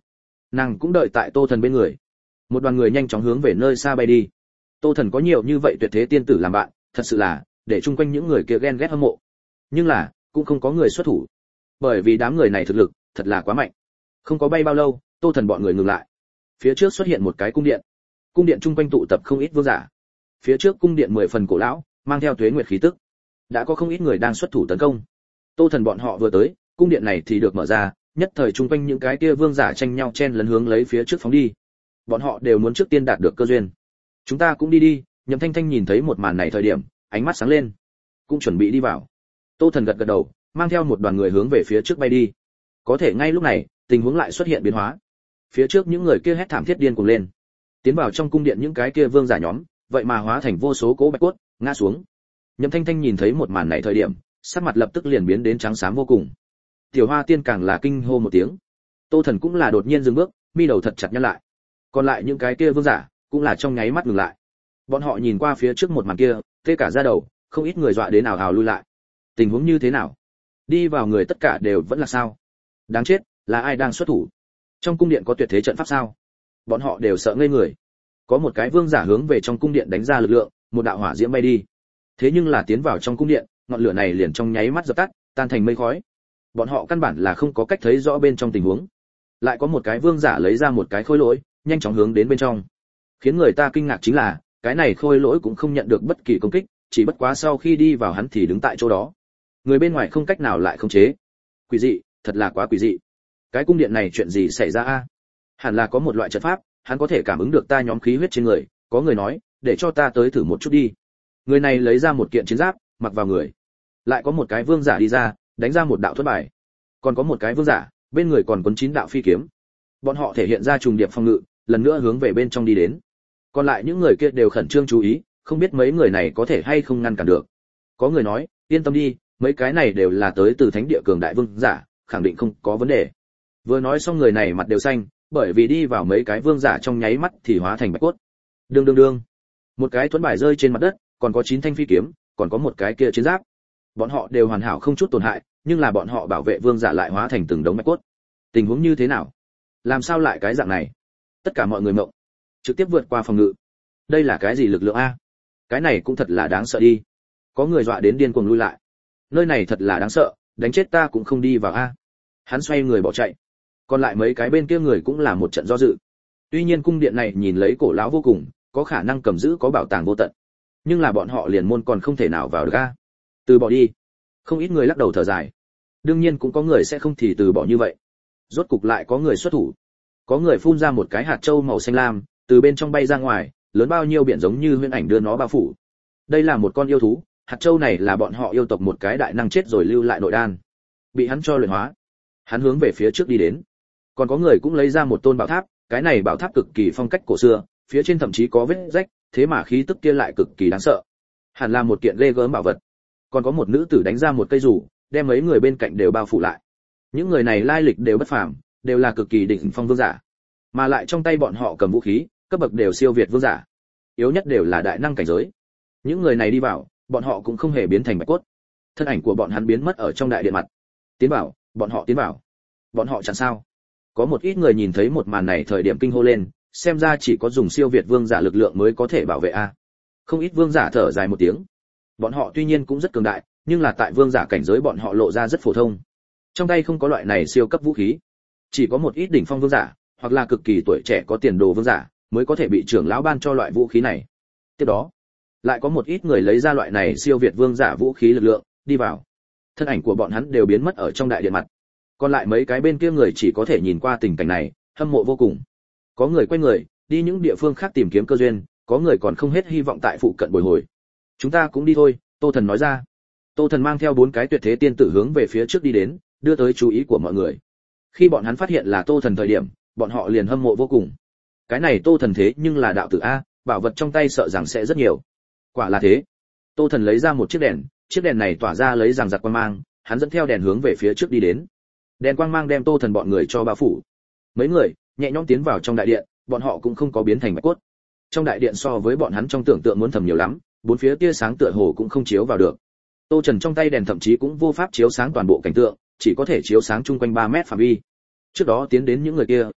nàng cũng đợi tại Tô Thần bên người. Một đoàn người nhanh chóng hướng về nơi xa bay đi. Tô Thần có nhiều như vậy tuyệt thế tiên tử làm bạn, thật sự là để chung quanh những người kia ghen ghét hâm mộ. Nhưng là, cũng không có người xuất thủ. Bởi vì đám người này thực lực thật là quá mạnh. Không có bay bao lâu, Tô Thần bọn người ngừng lại. Phía trước xuất hiện một cái cung điện. Cung điện chung quanh tụ tập không ít vương giả. Phía trước cung điện mười phần cổ lão, mang theo tuế nguyệt khí tức. Đã có không ít người đang xuất thủ tấn công. Tô Thần bọn họ vừa tới, cung điện này thì được mở ra, nhất thời chung quanh những cái kia vương giả tranh nhau chen lấn hướng lấy phía trước phóng đi. Bọn họ đều muốn trước tiên đạt được cơ duyên. Chúng ta cũng đi đi. Nhậm Thanh Thanh nhìn thấy một màn này thời điểm, ánh mắt sáng lên, cũng chuẩn bị đi vào. Tô Thần gật gật đầu, mang theo một đoàn người hướng về phía trước bay đi. Có thể ngay lúc này, tình huống lại xuất hiện biến hóa. Phía trước những người kia hét thảm thiết điên cuồng lên. Tiến vào trong cung điện những cái kia vương giả nhóm, vậy mà hóa thành vô số cỗ bạch cốt, ngã xuống. Nhậm Thanh Thanh nhìn thấy một màn này thời điểm, sắc mặt lập tức liền biến đến trắng xám vô cùng. Tiểu Hoa Tiên càng là kinh hô một tiếng. Tô Thần cũng là đột nhiên dừng bước, mi đầu thật chặt nhăn lại. Còn lại những cái kia vương giả, cũng là trong nháy mắt ngừng lại. Bọn họ nhìn qua phía trước một màn kia, tê cả da đầu, không ít người dọa đến ào ào lui lại. Tình huống như thế nào? Đi vào người tất cả đều vẫn là sao? Đáng chết, là ai đang xuất thủ? Trong cung điện có tuyệt thế trận pháp sao? Bọn họ đều sợ ngây người. Có một cái vương giả hướng về trong cung điện đánh ra lực lượng, một đạo hỏa diễm bay đi. Thế nhưng là tiến vào trong cung điện, ngọn lửa này liền trong nháy mắt dập tắt, tan thành mây khói. Bọn họ căn bản là không có cách thấy rõ bên trong tình huống. Lại có một cái vương giả lấy ra một cái khôi lỗi, nhanh chóng hướng đến bên trong. Khiến người ta kinh ngạc chính là, cái này khôi lỗi cũng không nhận được bất kỳ công kích, chỉ bất quá sau khi đi vào hắn thì đứng tại chỗ đó. Người bên ngoài không cách nào lại khống chế. Quỷ dị, thật là quá quỷ dị. Cái cung điện này chuyện gì xảy ra a? Hẳn là có một loại trận pháp, hắn có thể cảm ứng được ta nhóm khí huyết trên người, có người nói, để cho ta tới thử một chút đi. Người này lấy ra một kiện chiến giáp, mặc vào người. Lại có một cái vương giả đi ra, đánh ra một đạo thuật bài. Còn có một cái vương giả, bên người còn quấn chín đạo phi kiếm. Bọn họ thể hiện ra trùng điệp phòng ngự, lần nữa hướng về bên trong đi đến. Còn lại những người kia đều khẩn trương chú ý, không biết mấy người này có thể hay không ngăn cản được. Có người nói, yên tâm đi, mấy cái này đều là tới từ thánh địa cường đại vương giả, khẳng định không có vấn đề. Vừa nói xong người này mặt đều xanh, bởi vì đi vào mấy cái vương giả trong nháy mắt thì hóa thành bạch cốt. Đương đương đương, một cái thuẫn bài rơi trên mặt đất, còn có chín thanh phi kiếm, còn có một cái kia chiến giáp. Bọn họ đều hoàn hảo không chút tổn hại, nhưng là bọn họ bảo vệ vương giả lại hóa thành từng đống bạch cốt. Tình huống như thế nào? Làm sao lại cái dạng này? Tất cả mọi người mộng, trực tiếp vượt qua phòng ngự. Đây là cái gì lực lượng a? Cái này cũng thật là đáng sợ đi. Có người dọa đến điên cuồng lui lại. Nơi này thật là đáng sợ, đánh chết ta cũng không đi vào a. Hắn xoay người bỏ chạy. Còn lại mấy cái bên kia người cũng là một trận do dự. Tuy nhiên cung điện này nhìn lấy cổ lão vô cùng, có khả năng cầm giữ có bảo tàng vô tận. Nhưng là bọn họ liền môn còn không thể nào vào được a. Từ bỏ đi. Không ít người lắc đầu thở dài. Đương nhiên cũng có người sẽ không thì từ bỏ như vậy. Rốt cục lại có người xuất thủ. Có người phun ra một cái hạt châu màu xanh lam, từ bên trong bay ra ngoài, lớn bao nhiêu biển giống như huyễn ảnh đưa nó bao phủ. Đây là một con yêu thú, hạt châu này là bọn họ yêu tộc một cái đại năng chết rồi lưu lại nội đan, bị hắn cho luyện hóa. Hắn hướng về phía trước đi đến. Còn có người cũng lấy ra một tôn bảo tháp, cái này bảo tháp cực kỳ phong cách cổ xưa, phía trên thậm chí có vết rách, thế mà khí tức kia lại cực kỳ đáng sợ. Hẳn là một kiện ghê gớm bảo vật. Còn có một nữ tử đánh ra một cây dù, đem mấy người bên cạnh đều bao phủ lại. Những người này lai lịch đều bất phàm, đều là cực kỳ đỉnh phong vương giả, mà lại trong tay bọn họ cầm vũ khí, cấp bậc đều siêu việt vương giả, yếu nhất đều là đại năng cảnh giới. Những người này đi vào, bọn họ cũng không hề biến thành bạch cốt. Thân ảnh của bọn hắn biến mất ở trong đại điện mặt. Tiến vào, bọn họ tiến vào. Bọn họ chẳng sao? Có một ít người nhìn thấy một màn này thời điểm kinh hô lên, xem ra chỉ có dùng siêu việt vương giả lực lượng mới có thể bảo vệ a. Không ít vương giả thở dài một tiếng. Bọn họ tuy nhiên cũng rất cường đại, nhưng là tại vương giả cảnh giới bọn họ lộ ra rất phổ thông. Trong tay không có loại này siêu cấp vũ khí, chỉ có một ít đỉnh phong vương giả, hoặc là cực kỳ tuổi trẻ có tiền đồ vương giả, mới có thể bị trưởng lão ban cho loại vũ khí này. Tiếp đó, lại có một ít người lấy ra loại này siêu việt vương giả vũ khí lực lượng, đi vào. Thân ảnh của bọn hắn đều biến mất ở trong đại điện mặt. Còn lại mấy cái bên kia người chỉ có thể nhìn qua tình cảnh này, hâm mộ vô cùng. Có người quay người, đi những địa phương khác tìm kiếm cơ duyên, có người còn không hết hy vọng tại phụ cận bồi hồi. Chúng ta cũng đi thôi, Tô Thần nói ra. Tô Thần mang theo bốn cái tuyệt thế tiên tử hướng về phía trước đi đến, đưa tới chú ý của mọi người. Khi bọn hắn phát hiện là Tô Thần thời điểm, bọn họ liền hâm mộ vô cùng. Cái này Tô Thần thế nhưng là đạo tử a, bảo vật trong tay sợ rằng sẽ rất nhiều. Quả là thế. Tô Thần lấy ra một chiếc đèn, chiếc đèn này tỏa ra lấy rằng giặc quang mang, hắn dẫn theo đèn hướng về phía trước đi đến. Đèn quang mang đem Tô Thần bọn người cho bao phủ. Mấy người nhẹ nhõm tiến vào trong đại điện, bọn họ cũng không có biến thành bạch cốt. Trong đại điện so với bọn hắn trong tưởng tượng muốn thầm nhiều lắm, bốn phía tia sáng tựa hồ cũng không chiếu vào được. Tô Trần trong tay đèn thậm chí cũng vô pháp chiếu sáng toàn bộ cảnh tượng, chỉ có thể chiếu sáng chung quanh ba mét phạm vi. Trước đó tiến đến những người kia,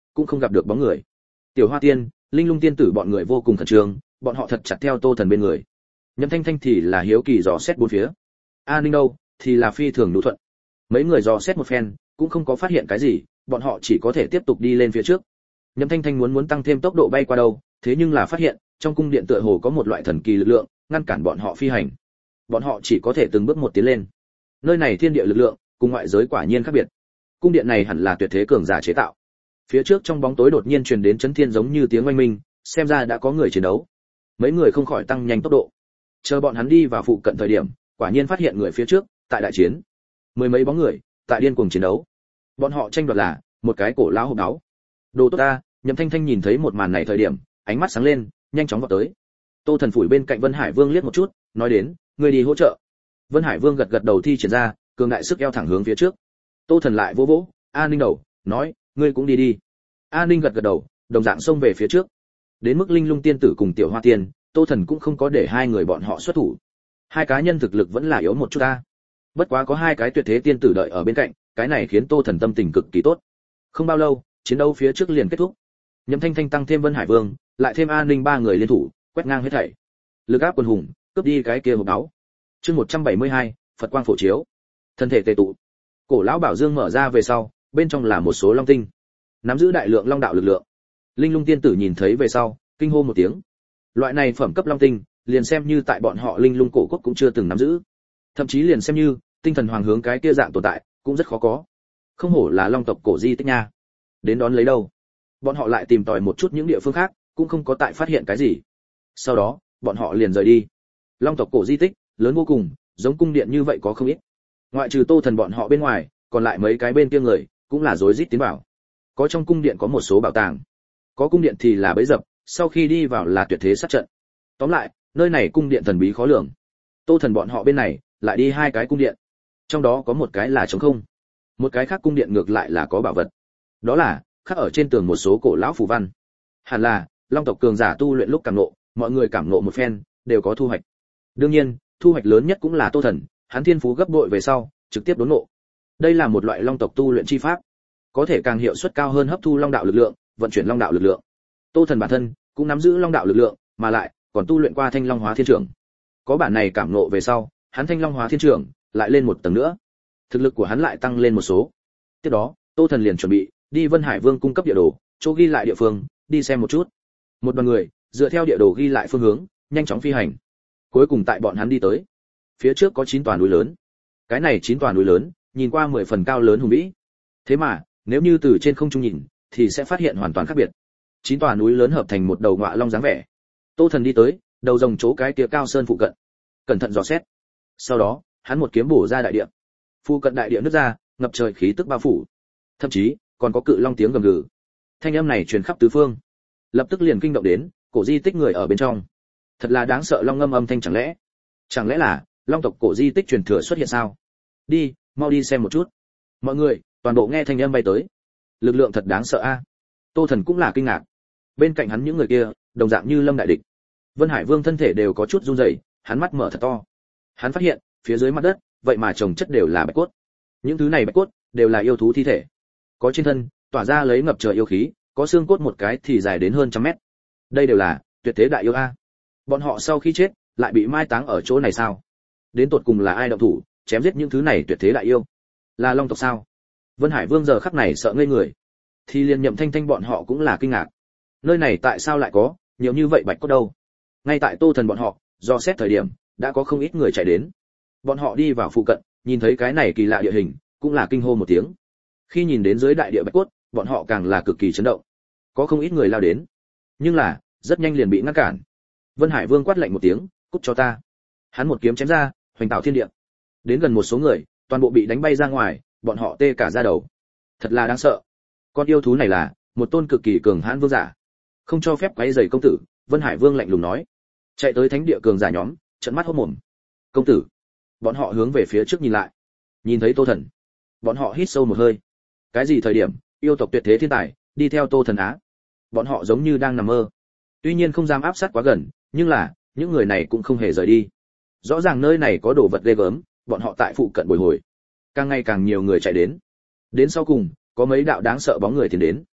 cũng không gặp được bóng người. Tiểu Hoa Tiên, Linh Lung Tiên tử bọn người vô cùng khẩn trương, bọn họ thật chặt theo Tô Thần bên người. Nhậm Thanh Thanh thì là hiếu kỳ dò xét bốn phía. A Ninh đâu, thì là phi thường nhu thuận. Mấy người dò xét một phen, cũng không có phát hiện cái gì, bọn họ chỉ có thể tiếp tục đi lên phía trước. Nhậm Thanh Thanh muốn muốn tăng thêm tốc độ bay qua đâu, thế nhưng là phát hiện, trong cung điện tựa hồ có một loại thần kỳ lực lượng, ngăn cản bọn họ phi hành. Bọn họ chỉ có thể từng bước một tiến lên. Nơi này thiên địa lực lượng, cùng ngoại giới quả nhiên khác biệt. Cung điện này hẳn là tuyệt thế cường giả chế tạo. Phía trước trong bóng tối đột nhiên truyền đến chấn thiên giống như tiếng oanh minh, xem ra đã có người chiến đấu. Mấy người không khỏi tăng nhanh tốc độ. Chờ bọn hắn đi vào phụ cận thời điểm, quả nhiên phát hiện người phía trước, tại đại chiến. Mười mấy bóng người, tại điên cuồng chiến đấu. Bọn họ tranh đoạt là một cái cổ lão hộp đáo. Đồ tốt ta, Nhậm Thanh Thanh nhìn thấy một màn này thời điểm, ánh mắt sáng lên, nhanh chóng vọt tới. Tô Thần phủi bên cạnh Vân Hải Vương liếc một chút, nói đến, ngươi đi hỗ trợ. Vân Hải Vương gật gật đầu thi triển ra, cường đại sức eo thẳng hướng phía trước. Tô Thần lại vỗ vỗ, A Ninh đầu, nói, ngươi cũng đi đi. A Ninh gật gật đầu, đồng dạng xông về phía trước. Đến mức Linh Lung Tiên tử cùng Tiểu Hoa Tiên, Tô Thần cũng không có để hai người bọn họ xuất thủ. Hai cá nhân thực lực vẫn là yếu một chút ta. Bất quá có hai cái tuyệt thế tiên tử đợi ở bên cạnh, cái này khiến Tô Thần tâm tình cực kỳ tốt. Không bao lâu, chiến đấu phía trước liền kết thúc. Nhậm Thanh Thanh tăng thêm Vân Hải Vương, lại thêm A Ninh ba người liên thủ, quét ngang hết thảy. Lực áp quần hùng, cướp đi cái kia hộp áo. Chương một trăm bảy mươi hai, Phật quang phổ chiếu. Thân thể tề tụ. Cổ lão bảo dương mở ra về sau, bên trong là một số long tinh, nắm giữ đại lượng long đạo lực lượng. Linh Lung Tiên tử nhìn thấy về sau, kinh hô một tiếng. Loại này phẩm cấp long tinh, liền xem như tại bọn họ Linh Lung cổ quốc cũng chưa từng nắm giữ. Thậm chí liền xem như tinh thần hoàng hướng cái kia dạng tồn tại, cũng rất khó có. Không hổ là long tộc cổ di tích nha. Đến đón lấy đâu? Bọn họ lại tìm tòi một chút những địa phương khác, cũng không có tại phát hiện cái gì. Sau đó, bọn họ liền rời đi. Long tộc cổ di tích, lớn vô cùng, giống cung điện như vậy có không ít. Ngoại trừ Tô Thần bọn họ bên ngoài, còn lại mấy cái bên kia người, cũng là rối rít tiến vào. Có trong cung điện có một số bảo tàng, có cung điện thì là bẫy dập, sau khi đi vào là tuyệt thế sát trận. Tóm lại, nơi này cung điện thần bí khó lường. Tô Thần bọn họ bên này lại đi hai cái cung điện, trong đó có một cái là trống không, một cái khác cung điện ngược lại là có bảo vật. Đó là khắc ở trên tường một số cổ lão phù văn. Hẳn là long tộc cường giả tu luyện lúc cảm ngộ, mọi người cảm ngộ một phen, đều có thu hoạch. Đương nhiên, thu hoạch lớn nhất cũng là Tô Thần, hắn thiên phú gấp bội về sau, trực tiếp đốn ngộ. Đây là một loại long tộc tu luyện chi pháp, có thể càng hiệu suất cao hơn hấp thu long đạo lực lượng, vận chuyển long đạo lực lượng. Tô Thần bản thân cũng nắm giữ long đạo lực lượng, mà lại còn tu luyện qua Thanh Long Hóa Thiên Trưởng. Có bản này cảm ngộ về sau, hắn Thanh Long Hóa Thiên Trưởng lại lên một tầng nữa, thực lực của hắn lại tăng lên một số. Tiếp đó, Tô Thần liền chuẩn bị đi Vân Hải Vương cung cấp địa đồ, chỗ ghi lại địa phương, đi xem một chút. Một đoàn người dựa theo địa đồ ghi lại phương hướng, nhanh chóng phi hành. Cuối cùng tại bọn hắn đi tới, phía trước có chín tòa núi lớn. Cái này chín tòa núi lớn, nhìn qua mười phần cao lớn hùng vĩ. Thế mà, nếu như từ trên không trung nhìn, thì sẽ phát hiện hoàn toàn khác biệt. Chín tòa núi lớn hợp thành một đầu ngọa long dáng vẻ. Tô Thần đi tới, đầu rồng chỗ cái kia cao sơn phụ cận, cẩn thận dò xét. Sau đó, hắn một kiếm bổ ra đại địa. Phụ cận đại địa nứt ra, ngập trời khí tức bao phủ. Thậm chí, còn có cự long tiếng gầm gừ. Thanh âm này truyền khắp tứ phương, lập tức liền kinh động đến cổ di tích người ở bên trong. Thật là đáng sợ long ngâm âm thanh, chẳng lẽ, chẳng lẽ là long tộc cổ di tích truyền thừa xuất hiện sao? Đi, mau đi xem một chút. Mọi người toàn bộ nghe thanh âm bay tới. Lực lượng thật đáng sợ a. Tô Thần cũng là kinh ngạc. Bên cạnh hắn những người kia, đồng dạng như lâm đại địch. Vân Hải Vương thân thể đều có chút run rẩy, hắn mắt mở thật to. Hắn phát hiện, phía dưới mặt đất, vậy mà chồng chất đều là bạch cốt. Những thứ này bạch cốt đều là yêu thú thi thể. Có trên thân tỏa ra lấy ngập trời yêu khí, có xương cốt một cái thì dài đến hơn trăm mét. Đây đều là tuyệt thế đại yêu a. Bọn họ sau khi chết, lại bị mai táng ở chỗ này sao? Đến tột cùng là ai động thủ, chém giết những thứ này tuyệt thế đại yêu? Là long tộc sao? Vân Hải Vương giờ khắc này sợ ngây người. Thì liền Nhậm Thanh Thanh bọn họ cũng là kinh ngạc. Nơi này tại sao lại có nhiều như vậy bạch cốt đâu? Ngay tại Tô Thần bọn họ do xét thời điểm, đã có không ít người chạy đến. Bọn họ đi vào phụ cận, nhìn thấy cái này kỳ lạ địa hình, cũng là kinh hô một tiếng. Khi nhìn đến dưới đại địa bạch cốt, bọn họ càng là cực kỳ chấn động. Có không ít người lao đến, nhưng là rất nhanh liền bị ngăn cản. Vân Hải Vương quát lạnh một tiếng, cút cho ta. Hắn một kiếm chém ra, hoành tạo thiên địa. Đến gần một số người, toàn bộ bị đánh bay ra ngoài, bọn họ tê cả da đầu. Thật là đáng sợ. Con yêu thú này là một tôn cực kỳ cường hãn vương giả, không cho phép quấy rầy công tử. Vân Hải Vương lạnh lùng nói. Chạy tới thánh địa cường giả nhóm, trợn mắt hốt mồm. Công tử. Bọn họ hướng về phía trước nhìn lại, nhìn thấy Tô Thần, bọn họ hít sâu một hơi. Cái gì thời điểm yêu tộc tuyệt thế thiên tài đi theo Tô Thần á? Bọn họ giống như đang nằm mơ. Tuy nhiên không dám áp sát quá gần, nhưng là những người này cũng không hề rời đi. Rõ ràng nơi này có đồ vật ghê gớm, bọn họ tại phụ cận bồi hồi. Càng ngày càng nhiều người chạy đến. Đến sau cùng, có mấy đạo đáng sợ bóng người tiến đến.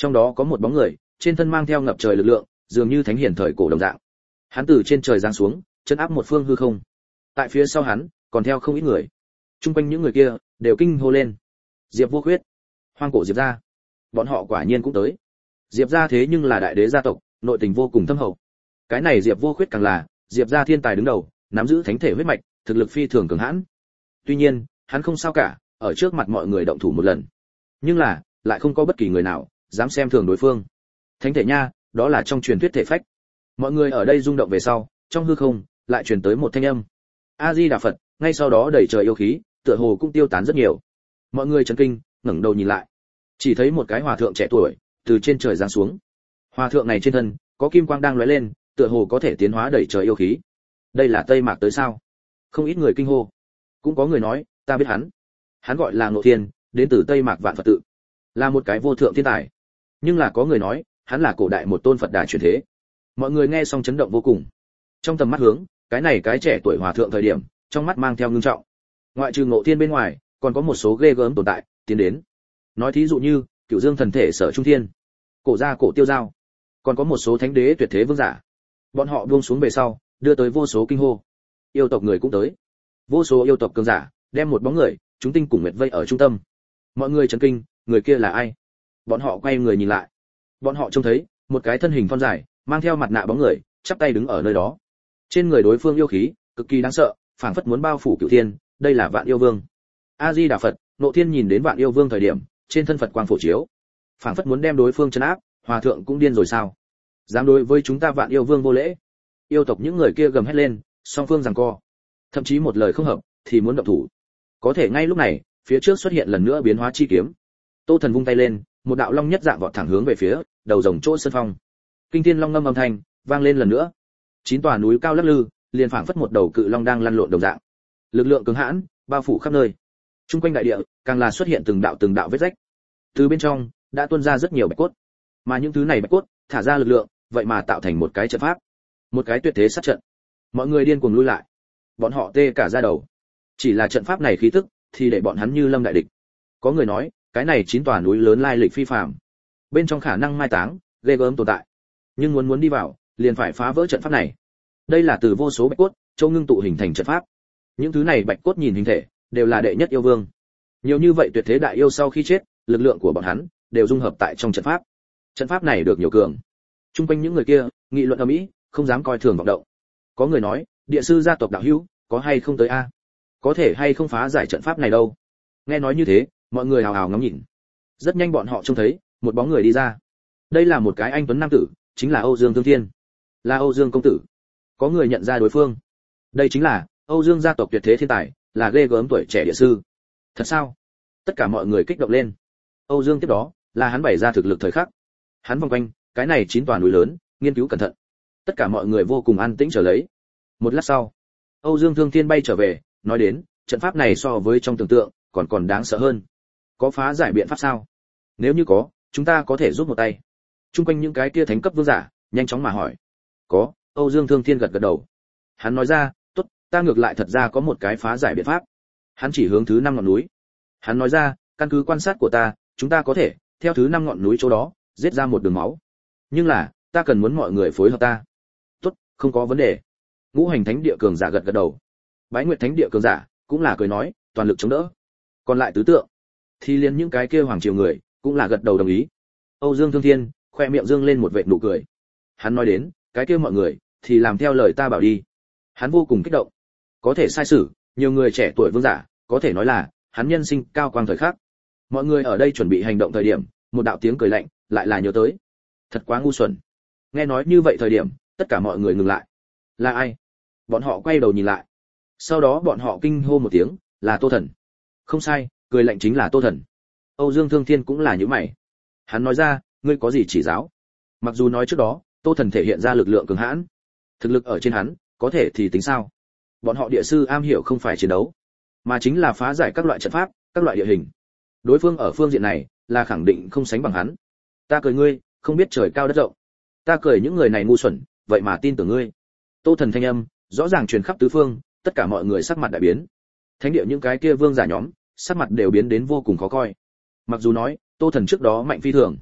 Trong đó có một bóng người, trên thân mang theo ngập trời lực lượng, dường như thánh hiển thời cổ đồng dạng. Hắn từ trên trời giáng xuống, chân áp một phương hư không. Tại phía sau hắn, còn theo không ít người. Trung quanh những người kia đều kinh hô lên. Diệp Vô Khuyết, Hoang Cổ Diệp gia, bọn họ quả nhiên cũng tới. Diệp gia thế nhưng là đại đế gia tộc, nội tình vô cùng thâm hậu. Cái này Diệp Vô Khuyết càng là Diệp gia thiên tài đứng đầu, nắm giữ thánh thể huyết mạch, thực lực phi thường cường hãn. Tuy nhiên, hắn không sao cả, ở trước mặt mọi người động thủ một lần. Nhưng là, lại không có bất kỳ người nào dám xem thường đối phương. Thánh thể nha, đó là trong truyền thuyết thể phách. Mọi người ở đây rung động về sau, trong hư không lại truyền tới một thanh âm. A Di Đà Phật, ngay sau đó đầy trời yêu khí, tựa hồ cũng tiêu tán rất nhiều. Mọi người chấn kinh, ngẩng đầu nhìn lại, chỉ thấy một cái hòa thượng trẻ tuổi từ trên trời giáng xuống. Hòa thượng này trên thân có kim quang đang lóe lên, tựa hồ có thể tiến hóa đầy trời yêu khí. Đây là Tây Mạc tới sao? Không ít người kinh hô. Cũng có người nói, ta biết hắn. Hắn gọi là Ngộ Thiên, đến từ Tây Mạc Vạn Phật tự, là một cái vô thượng thiên tài. Nhưng là có người nói, hắn là cổ đại một tôn Phật đà truyền thế. Mọi người nghe xong chấn động vô cùng. Trong tầm mắt hướng, cái này cái trẻ tuổi hòa thượng thời điểm, trong mắt mang theo ngưng trọng. Ngoại trừ Ngộ Thiên bên ngoài, còn có một số ghê gớm tồn tại tiến đến. Nói thí dụ như Cửu Dương thần thể Sở Trung Thiên, Cổ gia Cổ Tiêu Giao, còn có một số thánh đế tuyệt thế vương giả. Bọn họ buông xuống về sau, đưa tới vô số kinh hô. Yêu tộc người cũng tới. Vô số yêu tộc cường giả đem một bóng người, chúng tinh cùng nguyệt vây ở trung tâm. Mọi người chấn kinh, người kia là ai? Bọn họ quay người nhìn lại. Bọn họ trông thấy một cái thân hình thon dài, mang theo mặt nạ bóng người, chắp tay đứng ở nơi đó. Trên người đối phương yêu khí cực kỳ đáng sợ, phảng phất muốn bao phủ cửu thiên. Đây là Vạn Yêu Vương. A Di Đà Phật. Ngộ Thiên nhìn đến Vạn Yêu Vương thời điểm, trên thân Phật quang phổ chiếu, phảng phất muốn đem đối phương trấn áp. Hòa thượng cũng điên rồi sao? Dám đối với chúng ta Vạn Yêu Vương vô lễ? Yêu tộc những người kia gầm hét lên, song phương giằng co, thậm chí một lời không hợp thì muốn động thủ. Có thể ngay lúc này, phía trước xuất hiện lần nữa biến hóa chi kiếm. Tô Thần vung tay lên, một đạo long nhất dạng vọt thẳng hướng về phía đầu rồng chỗ sơn phong. Kinh thiên long ngâm âm thanh vang lên lần nữa. Chín tòa núi cao lắc lư, liền phảng phất một đầu cự long đang lăn lộn đồng dạng. Lực lượng cứng hãn bao phủ khắp nơi. Trung quanh đại địa càng là xuất hiện từng đạo từng đạo vết rách. Từ bên trong đã tuôn ra rất nhiều bạch cốt, mà những thứ này bạch cốt thả ra lực lượng, vậy mà tạo thành một cái trận pháp, một cái tuyệt thế sát trận. Mọi người điên cuồng lui lại, bọn họ tê cả da đầu. Chỉ là trận pháp này khí tức thì để bọn hắn như lâm đại địch. Có người nói, cái này chín tòa núi lớn lai lịch phi phàm, bên trong khả năng mai táng ghê gớm tồn tại, nhưng muốn muốn đi vào liền phải phá vỡ trận pháp này. Đây là từ vô số bạch cốt châu ngưng tụ hình thành trận pháp. Những thứ này bạch cốt nhìn hình thể đều là đệ nhất yêu vương. Nhiều như vậy tuyệt thế đại yêu sau khi chết, lực lượng của bọn hắn đều dung hợp tại trong trận pháp. Trận pháp này được nhiều cường. Trung quanh những người kia nghị luận ầm ĩ, không dám coi thường vọng động. Có người nói, địa sư gia tộc đạo hữu có hay không tới a? Có thể hay không phá giải trận pháp này đâu? Nghe nói như thế, mọi người hào hào ngắm nhìn. Rất nhanh bọn họ trông thấy một bóng người đi ra. Đây là một cái anh tuấn nam tử, chính là Âu Dương Thương Thiên, là Âu Dương công tử. Có người nhận ra đối phương. Đây chính là Âu Dương gia tộc tuyệt thế thiên tài, là ghê gớm tuổi trẻ địa sư. Thật sao? Tất cả mọi người kích động lên. Âu Dương tiếp đó là hắn bày ra thực lực thời khắc. Hắn vòng quanh cái này chín tòa núi lớn, nghiên cứu cẩn thận. Tất cả mọi người vô cùng an tĩnh chờ lấy. Một lát sau, Âu Dương Thương Thiên bay trở về, nói đến, trận pháp này so với trong tưởng tượng còn còn đáng sợ hơn. Có phá giải biện pháp sao? Nếu như có, chúng ta có thể giúp một tay. Trung quanh những cái kia thánh cấp vương giả nhanh chóng mà hỏi. Có. Âu Dương Thương Thiên gật gật đầu. Hắn nói ra, tốt, ta ngược lại thật ra có một cái phá giải biện pháp. Hắn chỉ hướng thứ năm ngọn núi. Hắn nói ra, căn cứ quan sát của ta, chúng ta có thể theo thứ năm ngọn núi chỗ đó giết ra một đường máu. Nhưng là, ta cần muốn mọi người phối hợp ta. Tốt, không có vấn đề. Ngũ hành thánh địa cường giả gật gật đầu. Bái Nguyệt thánh địa cường giả cũng là cười nói, toàn lực chống đỡ. Còn lại tứ tượng thì liền những cái kia hoàng triều người cũng là gật đầu đồng ý. Âu Dương Thương Thiên khoe miệng dương lên một vệt nụ cười. Hắn nói đến, cái kia mọi người thì làm theo lời ta bảo đi. Hắn vô cùng kích động. Có thể sai sử nhiều người trẻ tuổi vương giả, có thể nói là hắn nhân sinh cao quang thời khắc. Mọi người ở đây chuẩn bị hành động thời điểm, một đạo tiếng cười lạnh lại là nhớ tới. Thật quá ngu xuẩn. Nghe nói như vậy thời điểm, tất cả mọi người ngừng lại. Là ai? Bọn họ quay đầu nhìn lại. Sau đó bọn họ kinh hô một tiếng, là Tô Thần. Không sai, cười lạnh chính là Tô Thần. Âu Dương Thương Thiên cũng là như mày. Hắn nói ra, ngươi có gì chỉ giáo? Mặc dù nói trước đó, Tô Thần thể hiện ra lực lượng cường hãn, thực lực ở trên hắn, có thể thì tính sao? Bọn họ địa sư am hiểu không phải chiến đấu, mà chính là phá giải các loại trận pháp, các loại địa hình. Đối phương ở phương diện này là khẳng định không sánh bằng hắn. Ta cười ngươi, không biết trời cao đất rộng. Ta cười những người này ngu xuẩn, vậy mà tin tưởng ngươi. Tô Thần thanh âm rõ ràng truyền khắp tứ phương, tất cả mọi người sắc mặt đại biến. Thánh địa những cái kia vương giả nhóm, sắc mặt đều biến đến vô cùng khó coi. Mặc dù nói, Tô Thần trước đó mạnh phi thường,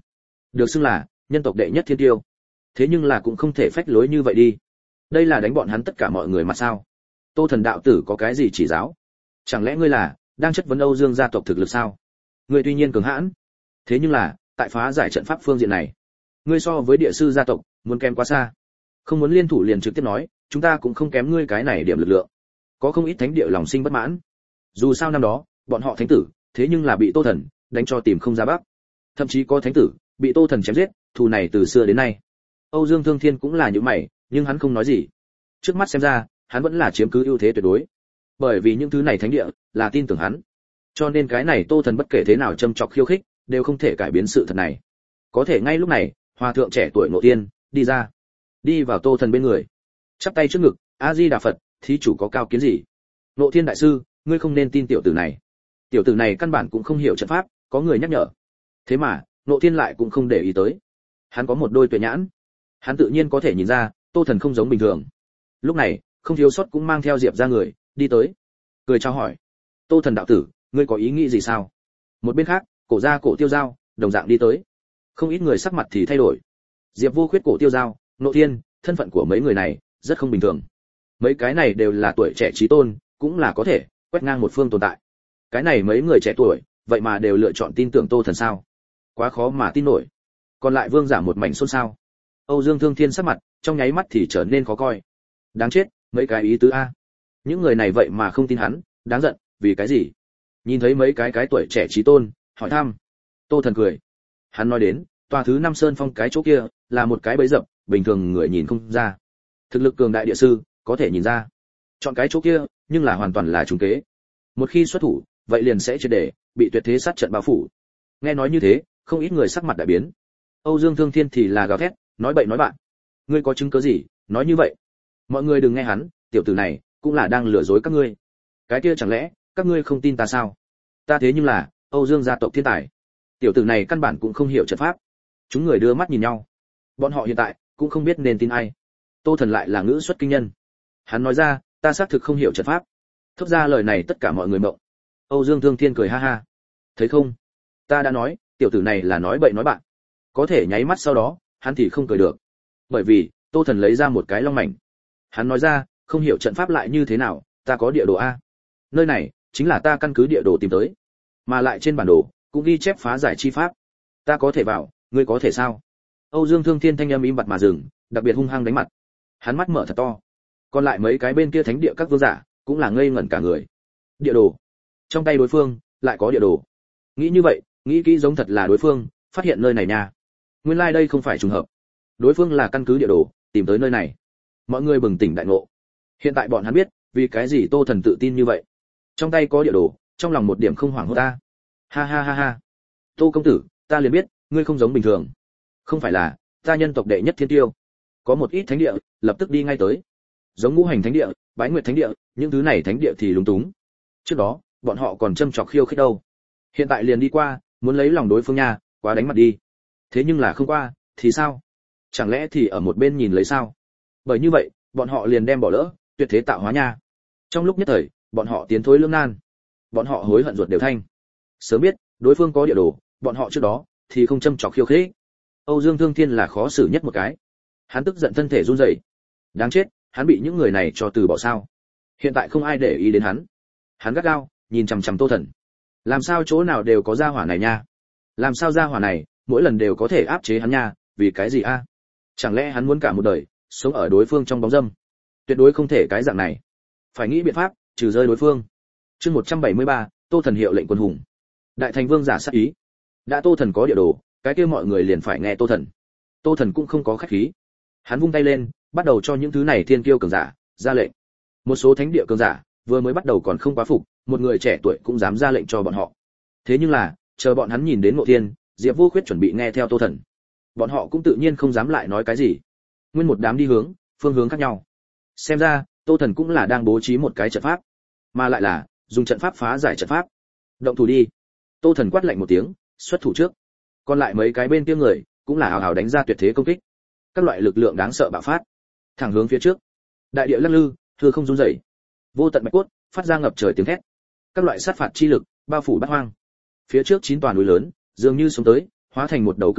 được xưng là nhân tộc đệ nhất thiên tiêu, thế nhưng là cũng không thể phách lối như vậy đi. Đây là đánh bọn hắn tất cả mọi người mà sao? Tô Thần đạo tử có cái gì chỉ giáo? Chẳng lẽ ngươi là đang chất vấn Âu Dương gia tộc thực lực sao? Ngươi tuy nhiên cường hãn, thế nhưng là tại phá giải trận pháp phương diện này, ngươi so với địa sư gia tộc muốn kém quá xa. Không muốn liên thủ liền trực tiếp nói, chúng ta cũng không kém ngươi cái này điểm lực lượng. Có không ít thánh địa lòng sinh bất mãn. Dù sao năm đó, bọn họ thánh tử, thế nhưng là bị Tô Thần đánh cho tìm không ra bắc. Thậm chí có thánh tử bị Tô Thần chém giết, thù này từ xưa đến nay. Âu Dương Thương Thiên cũng là như mày, nhưng hắn không nói gì. Trước mắt xem ra, hắn vẫn là chiếm cứ ưu thế tuyệt đối. Bởi vì những thứ này thánh địa là tin tưởng hắn. Cho nên cái này Tô Thần bất kể thế nào châm chọc khiêu khích, đều không thể cải biến sự thật này. Có thể ngay lúc này, hòa thượng trẻ tuổi Ngộ Tiên đi ra, đi vào Tô Thần bên người, chắp tay trước ngực, A Di Đà Phật, thí chủ có cao kiến gì? Ngộ Thiên đại sư, ngươi không nên tin tiểu tử này. Tiểu tử này căn bản cũng không hiểu trận pháp, có người nhắc nhở. Thế mà, Ngộ Thiên lại cũng không để ý tới. Hắn có một đôi tuệ nhãn, hắn tự nhiên có thể nhìn ra, Tô Thần không giống bình thường. Lúc này, không thiếu sót cũng mang theo Diệp ra người, đi tới, cười chào hỏi. Tô Thần đạo tử, ngươi có ý nghĩ gì sao? Một bên khác, cổ gia cổ tiêu giao, đồng dạng đi tới. Không ít người sắc mặt thì thay đổi. Diệp Vô Khuyết cổ tiêu giao, Ngộ Thiên, thân phận của mấy người này rất không bình thường. Mấy cái này đều là tuổi trẻ trí tôn, cũng là có thể quét ngang một phương tồn tại. Cái này mấy người trẻ tuổi, vậy mà đều lựa chọn tin tưởng Tô Thần sao? Quá khó mà tin nổi. Còn lại vương giả một mảnh xôn xao. Âu Dương Thương Thiên sắc mặt trong nháy mắt thì trở nên khó coi. Đáng chết, mấy cái ý tứ a. Những người này vậy mà không tin hắn, đáng giận, vì cái gì? Nhìn thấy mấy cái cái tuổi trẻ trí tôn, hỏi thăm. Tô Thần cười. Hắn nói đến, tòa thứ năm sơn phong cái chỗ kia là một cái bẫy dập, bình thường người nhìn không ra. Thực lực cường đại địa sư có thể nhìn ra. Chọn cái chỗ kia, nhưng là hoàn toàn là trùng kế. Một khi xuất thủ, vậy liền sẽ triệt để bị tuyệt thế sát trận bao phủ. Nghe nói như thế, không ít người sắc mặt đại biến. Âu Dương Thương Thiên thì là gào thét, nói bậy nói bạn. Ngươi có chứng cứ gì, nói như vậy? Mọi người đừng nghe hắn, tiểu tử này cũng là đang lừa dối các ngươi. Cái kia chẳng lẽ các ngươi không tin ta sao? Ta thế nhưng là Âu Dương gia tộc thiên tài. Tiểu tử này căn bản cũng không hiểu trận pháp. Chúng người đưa mắt nhìn nhau. Bọn họ hiện tại cũng không biết nên tin ai. Tô Thần lại là ngữ xuất kinh nhân. Hắn nói ra, ta xác thực không hiểu trận pháp. Thốt ra lời này tất cả mọi người mộng. Âu Dương Thương Thiên cười ha ha. Thấy không? Ta đã nói, tiểu tử này là nói bậy nói bạn. Có thể nháy mắt sau đó, hắn thì không cười được. Bởi vì, Tô Thần lấy ra một cái long mảnh. Hắn nói ra, không hiểu trận pháp lại như thế nào, ta có địa đồ a. Nơi này chính là ta căn cứ địa đồ tìm tới, mà lại trên bản đồ cũng ghi chép phá giải chi pháp. Ta có thể vào, ngươi có thể sao? Âu Dương Thương Thiên thanh âm im bặt mà dừng, đặc biệt hung hăng đánh mặt. Hắn mắt mở thật to. Còn lại mấy cái bên kia thánh địa các vương giả cũng là ngây ngẩn cả người. Địa đồ? Trong tay đối phương lại có địa đồ. Nghĩ như vậy, nghĩ kỹ giống thật là đối phương phát hiện nơi này nha. Nguyên lai like đây không phải trùng hợp. Đối phương là căn cứ địa đồ tìm tới nơi này. Mọi người bừng tỉnh đại ngộ. Hiện tại bọn hắn biết vì cái gì Tô Thần tự tin như vậy. Trong tay có địa đồ, trong lòng một điểm không hoảng hốt ta. Ha ha ha ha. Tô công tử, ta liền biết, ngươi không giống bình thường. Không phải là ta nhân tộc đệ nhất thiên tiêu. Có một ít thánh địa lập tức đi ngay tới. Giống Ngũ Hành thánh địa, Bái Nguyệt thánh địa, những thứ này thánh địa thì lúng túng. Trước đó, bọn họ còn châm chọc khiêu khích đâu. Hiện tại liền đi qua, muốn lấy lòng đối phương nha, quá đánh mặt đi. Thế nhưng là không qua, thì sao? Chẳng lẽ thì ở một bên nhìn lấy sao? Bởi như vậy, bọn họ liền đem bỏ lỡ tuyệt thế tạo hóa nha. Trong lúc nhất thời, bọn họ tiến thối lưỡng nan. Bọn họ hối hận ruột đều thanh. Sớm biết, đối phương có địa đồ, bọn họ trước đó thì không châm chọc khiêu khích. Âu Dương Thương Thiên là khó xử nhất một cái. Hắn tức giận thân thể run rẩy. Đáng chết, hắn bị những người này cho từ bỏ sao? Hiện tại không ai để ý đến hắn. Hắn gắt gao nhìn chằm chằm Tô Thần. Làm sao chỗ nào đều có gia hỏa này nha? Làm sao gia hỏa này mỗi lần đều có thể áp chế hắn nha? Vì cái gì a? Chẳng lẽ hắn muốn cả một đời sống ở đối phương trong bóng dâm? Tuyệt đối không thể cái dạng này. Phải nghĩ biện pháp trừ rơi đối phương. Chương một trăm bảy mươi ba, Tô Thần hiệu lệnh quân hùng. Đại thành vương giả sát ý. Đã Tô Thần có địa đồ, cái kia mọi người liền phải nghe Tô Thần. Tô Thần cũng không có khách khí. Hắn vung tay lên, bắt đầu cho những thứ này thiên kiêu cường giả ra lệnh. Một số thánh địa cường giả vừa mới bắt đầu còn không quá phục, một người trẻ tuổi cũng dám ra lệnh cho bọn họ. Thế nhưng là, chờ bọn hắn nhìn đến Ngộ Thiên, Diệp Vô Khuyết chuẩn bị nghe theo Tô Thần, bọn họ cũng tự nhiên không dám lại nói cái gì. Nguyên một đám đi hướng, phương hướng khác nhau. Xem ra, Tô Thần cũng là đang bố trí một cái trận pháp, mà lại là dùng trận pháp phá giải trận pháp. Động thủ đi. Tô Thần quát lạnh một tiếng, xuất thủ trước. Còn lại mấy cái bên kia người cũng là hào hào đánh ra tuyệt thế công kích. Các loại lực lượng đáng sợ bạo phát, thẳng hướng phía trước. Đại địa lắc lư, hư không rung rẩy. Vô tận bạch cốt phát ra ngập trời tiếng thét. Các loại sát phạt chi lực bao phủ bát hoang. Phía trước chín tòa núi lớn, dường như sống tới, hóa thành một đầu cự long,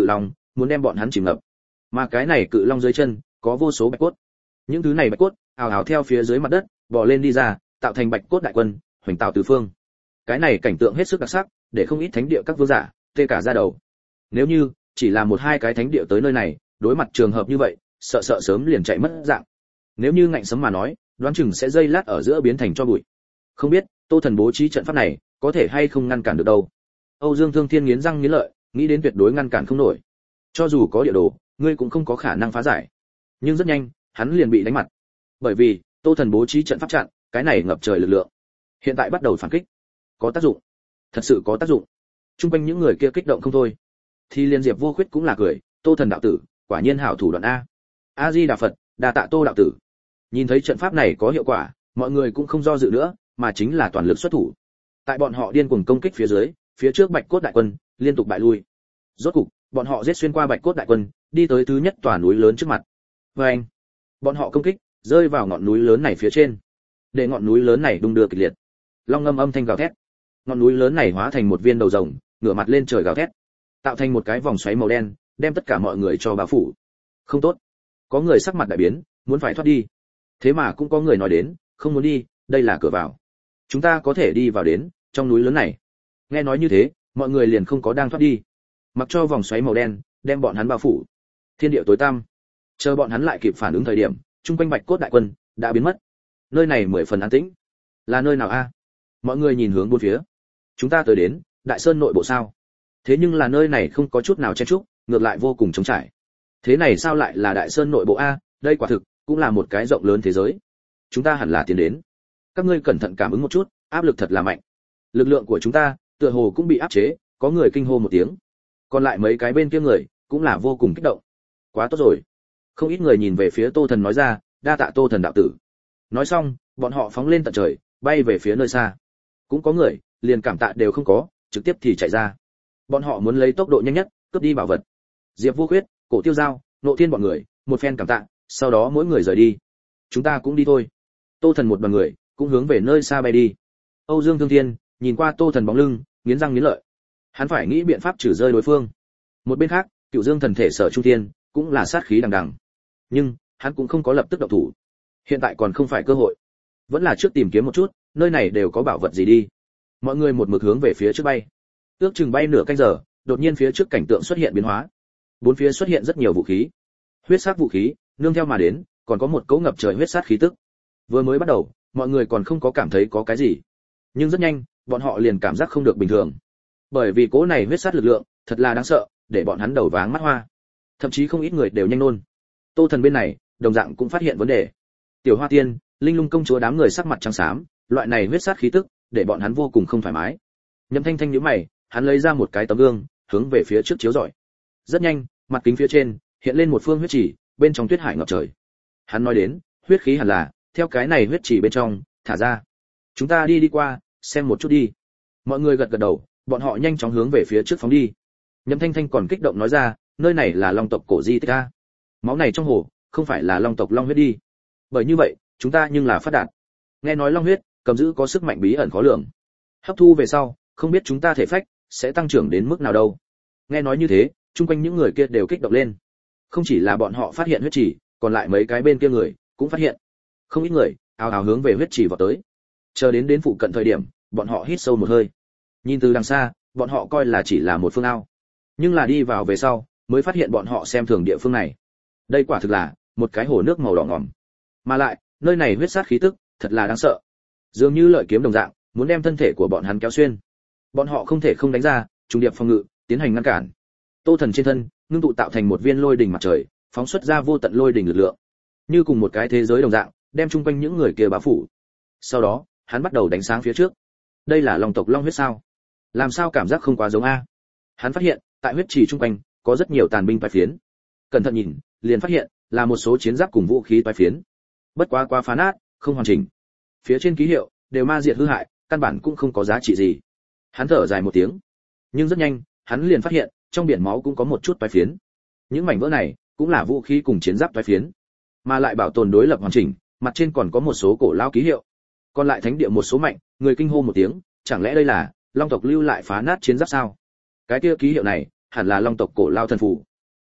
muốn đem bọn hắn chìm ngập. Mà cái này cự long dưới chân có vô số bạch cốt. Những thứ này bạch cốt ào ào theo phía dưới mặt đất bò lên đi ra, tạo thành bạch cốt đại quân, hoành tạo tứ phương. Cái này cảnh tượng hết sức đặc sắc, để không ít thánh địa các vương giả tê cả da đầu. Nếu như chỉ là một hai cái thánh địa tới nơi này, đối mặt trường hợp như vậy, sợ sợ sớm liền chạy mất dạng. Nếu như ngạnh sấm mà nói, đoán chừng sẽ dây lát ở giữa biến thành cho bụi. Không biết Tô Thần bố trí trận pháp này có thể hay không ngăn cản được đâu. Âu Dương Thương Thiên nghiến răng nghiến lợi, nghĩ đến tuyệt đối ngăn cản không nổi. Cho dù có địa đồ, ngươi cũng không có khả năng phá giải. Nhưng rất nhanh, hắn liền bị đánh mặt. Bởi vì Tô Thần bố trí trận pháp chặn, cái này ngập trời lực lượng. Hiện tại bắt đầu phản kích. Có tác dụng. Thật sự có tác dụng. Trung quanh những người kia kích động không thôi. Thì liên Diệp Vô Khuyết cũng là cười, Tô Thần đạo tử, quả nhiên hảo thủ đoạn a. A Di Đà Phật, đa tạ Tô đạo tử. Nhìn thấy trận pháp này có hiệu quả, mọi người cũng không do dự nữa, mà chính là toàn lực xuất thủ. Tại bọn họ điên cuồng công kích phía dưới, phía trước Bạch Cốt đại quân liên tục bại lui. Rốt cục, bọn họ giết xuyên qua Bạch Cốt đại quân, đi tới thứ nhất tòa núi lớn trước mặt. Oeng! Bọn họ công kích rơi vào ngọn núi lớn này phía trên, để ngọn núi lớn này đung đưa kịch liệt. Long ngâm âm thanh gào thét. Ngọn núi lớn này hóa thành một viên đầu rồng, ngửa mặt lên trời gào thét, tạo thành một cái vòng xoáy màu đen, đem tất cả mọi người cho bao phủ. Không tốt. Có người sắc mặt đại biến, muốn phải thoát đi. Thế mà cũng có người nói đến, không muốn đi, đây là cửa vào. Chúng ta có thể đi vào đến trong núi lớn này. Nghe nói như thế, mọi người liền không có đang thoát đi. Mặc cho vòng xoáy màu đen đem bọn hắn bao phủ. Thiên địa tối tăm. Chờ bọn hắn lại kịp phản ứng thời điểm, trung quanh Bạch Cốt đại quân đã biến mất. Nơi này mười phần an tĩnh. Là nơi nào a? Mọi người nhìn hướng bốn phía. Chúng ta tới đến Đại Sơn nội bộ sao? Thế nhưng là nơi này không có chút nào chen chúc, ngược lại vô cùng trống trải. Thế này sao lại là Đại Sơn nội bộ a? Đây quả thực cũng là một cái rộng lớn thế giới. Chúng ta hẳn là tiến đến. Các ngươi cẩn thận cảm ứng một chút, áp lực thật là mạnh. Lực lượng của chúng ta tựa hồ cũng bị áp chế, có người kinh hô một tiếng. Còn lại mấy cái bên kia người cũng là vô cùng kích động. Quá tốt rồi. Không ít người nhìn về phía Tô Thần nói ra, đa tạ Tô Thần đạo tử. Nói xong, bọn họ phóng lên tận trời, bay về phía nơi xa. Cũng có người liền cảm tạ đều không có, trực tiếp thì chạy ra. Bọn họ muốn lấy tốc độ nhanh nhất cướp đi bảo vật. Diệp Vô Khuyết, Cổ Tiêu Giao, Nộ Thiên bọn người, một phen cảm tạ, sau đó mỗi người rời đi. Chúng ta cũng đi thôi. Tô Thần một đoàn người cũng hướng về nơi xa bay đi. Âu Dương Thương Thiên nhìn qua Tô Thần bóng lưng, nghiến răng nghiến lợi. Hắn phải nghĩ biện pháp trừ rơi đối phương. Một bên khác, Cựu Dương thần thể Sở Trung Thiên cũng là sát khí đằng đằng. Nhưng hắn cũng không có lập tức động thủ. Hiện tại còn không phải cơ hội. Vẫn là trước tìm kiếm một chút, nơi này đều có bảo vật gì đi. Mọi người một mực hướng về phía trước bay. Ước chừng bay nửa canh giờ, đột nhiên phía trước cảnh tượng xuất hiện biến hóa. Bốn phía xuất hiện rất nhiều vũ khí. Huyết sắc vũ khí, nương theo mà đến, còn có một cỗ ngập trời huyết sát khí tức. Vừa mới bắt đầu, mọi người còn không có cảm thấy có cái gì. Nhưng rất nhanh, bọn họ liền cảm giác không được bình thường. Bởi vì cỗ này huyết sát lực lượng, thật là đáng sợ, để bọn hắn đầu váng mắt hoa. Thậm chí không ít người đều nhanh nôn. Tô Thần bên này, đồng dạng cũng phát hiện vấn đề. Tiểu Hoa Tiên, Linh Lung công chúa đám người sắc mặt trắng xám, loại này huyết sát khí tức, để bọn hắn vô cùng không thoải mái. Nhậm Thanh Thanh nhíu mày, hắn lấy ra một cái tấm gương, hướng về phía trước chiếu rọi. Rất nhanh, mặt kính phía trên hiện lên một phương huyết chỉ, bên trong tuyết hải ngập trời. Hắn nói đến, huyết khí hẳn là theo cái này huyết chỉ bên trong thả ra. Chúng ta đi đi qua, xem một chút đi. Mọi người gật gật đầu, bọn họ nhanh chóng hướng về phía trước phóng đi. Nhậm Thanh Thanh còn kích động nói ra, nơi này là Long tộc cổ di tích a. Máu này trong hồ, không phải là Long tộc long huyết đi. Bởi như vậy, chúng ta nhưng là phát đạt. Nghe nói long huyết cầm giữ có sức mạnh bí ẩn khó lường. Hấp thu về sau, không biết chúng ta thể phách sẽ tăng trưởng đến mức nào đâu. Nghe nói như thế, chung quanh những người kia đều kích động lên. Không chỉ là bọn họ phát hiện huyết chỉ, còn lại mấy cái bên kia người cũng phát hiện. Không ít người ào ào hướng về huyết chỉ vào tới. Chờ đến đến phụ cận thời điểm, bọn họ hít sâu một hơi. Nhìn từ đằng xa, bọn họ coi là chỉ là một phương ao. Nhưng là đi vào về sau, mới phát hiện bọn họ xem thường địa phương này. Đây quả thực là một cái hồ nước màu đỏ ngòm. Mà lại, nơi này huyết sát khí tức, thật là đáng sợ. Dường như lợi kiếm đồng dạng, muốn đem thân thể của bọn hắn kéo xuyên. Bọn họ không thể không đánh ra, trùng điệp phòng ngự, tiến hành ngăn cản. Tô Thần trên thân, ngưng tụ tạo thành một viên lôi đỉnh mặt trời, phóng xuất ra vô tận lôi đỉnh lực lượng. Như cùng một cái thế giới đồng dạng, đem chung quanh những người kia bao phủ. Sau đó, hắn bắt đầu đánh sáng phía trước. Đây là Long tộc long huyết sao? Làm sao cảm giác không quá giống a? Hắn phát hiện, tại huyết trì chung quanh có rất nhiều tàn binh toái phiến. Cẩn thận nhìn, liền phát hiện là một số chiến giáp cùng vũ khí toái phiến. Bất quá quá phá nát, không hoàn chỉnh. Phía trên ký hiệu đều ma diệt hư hại, căn bản cũng không có giá trị gì. Hắn thở dài một tiếng, nhưng rất nhanh, hắn liền phát hiện, trong biển máu cũng có một chút toái phiến. Những mảnh vỡ này cũng là vũ khí cùng chiến giáp toái phiến, mà lại bảo tồn đối lập hoàn chỉnh, mặt trên còn có một số cổ lao ký hiệu. Còn lại thánh địa một số mạnh, người kinh hô một tiếng, chẳng lẽ đây là Long tộc lưu lại phá nát chiến giáp sao? Cái kia ký hiệu này, hẳn là Long tộc cổ lao thần phù.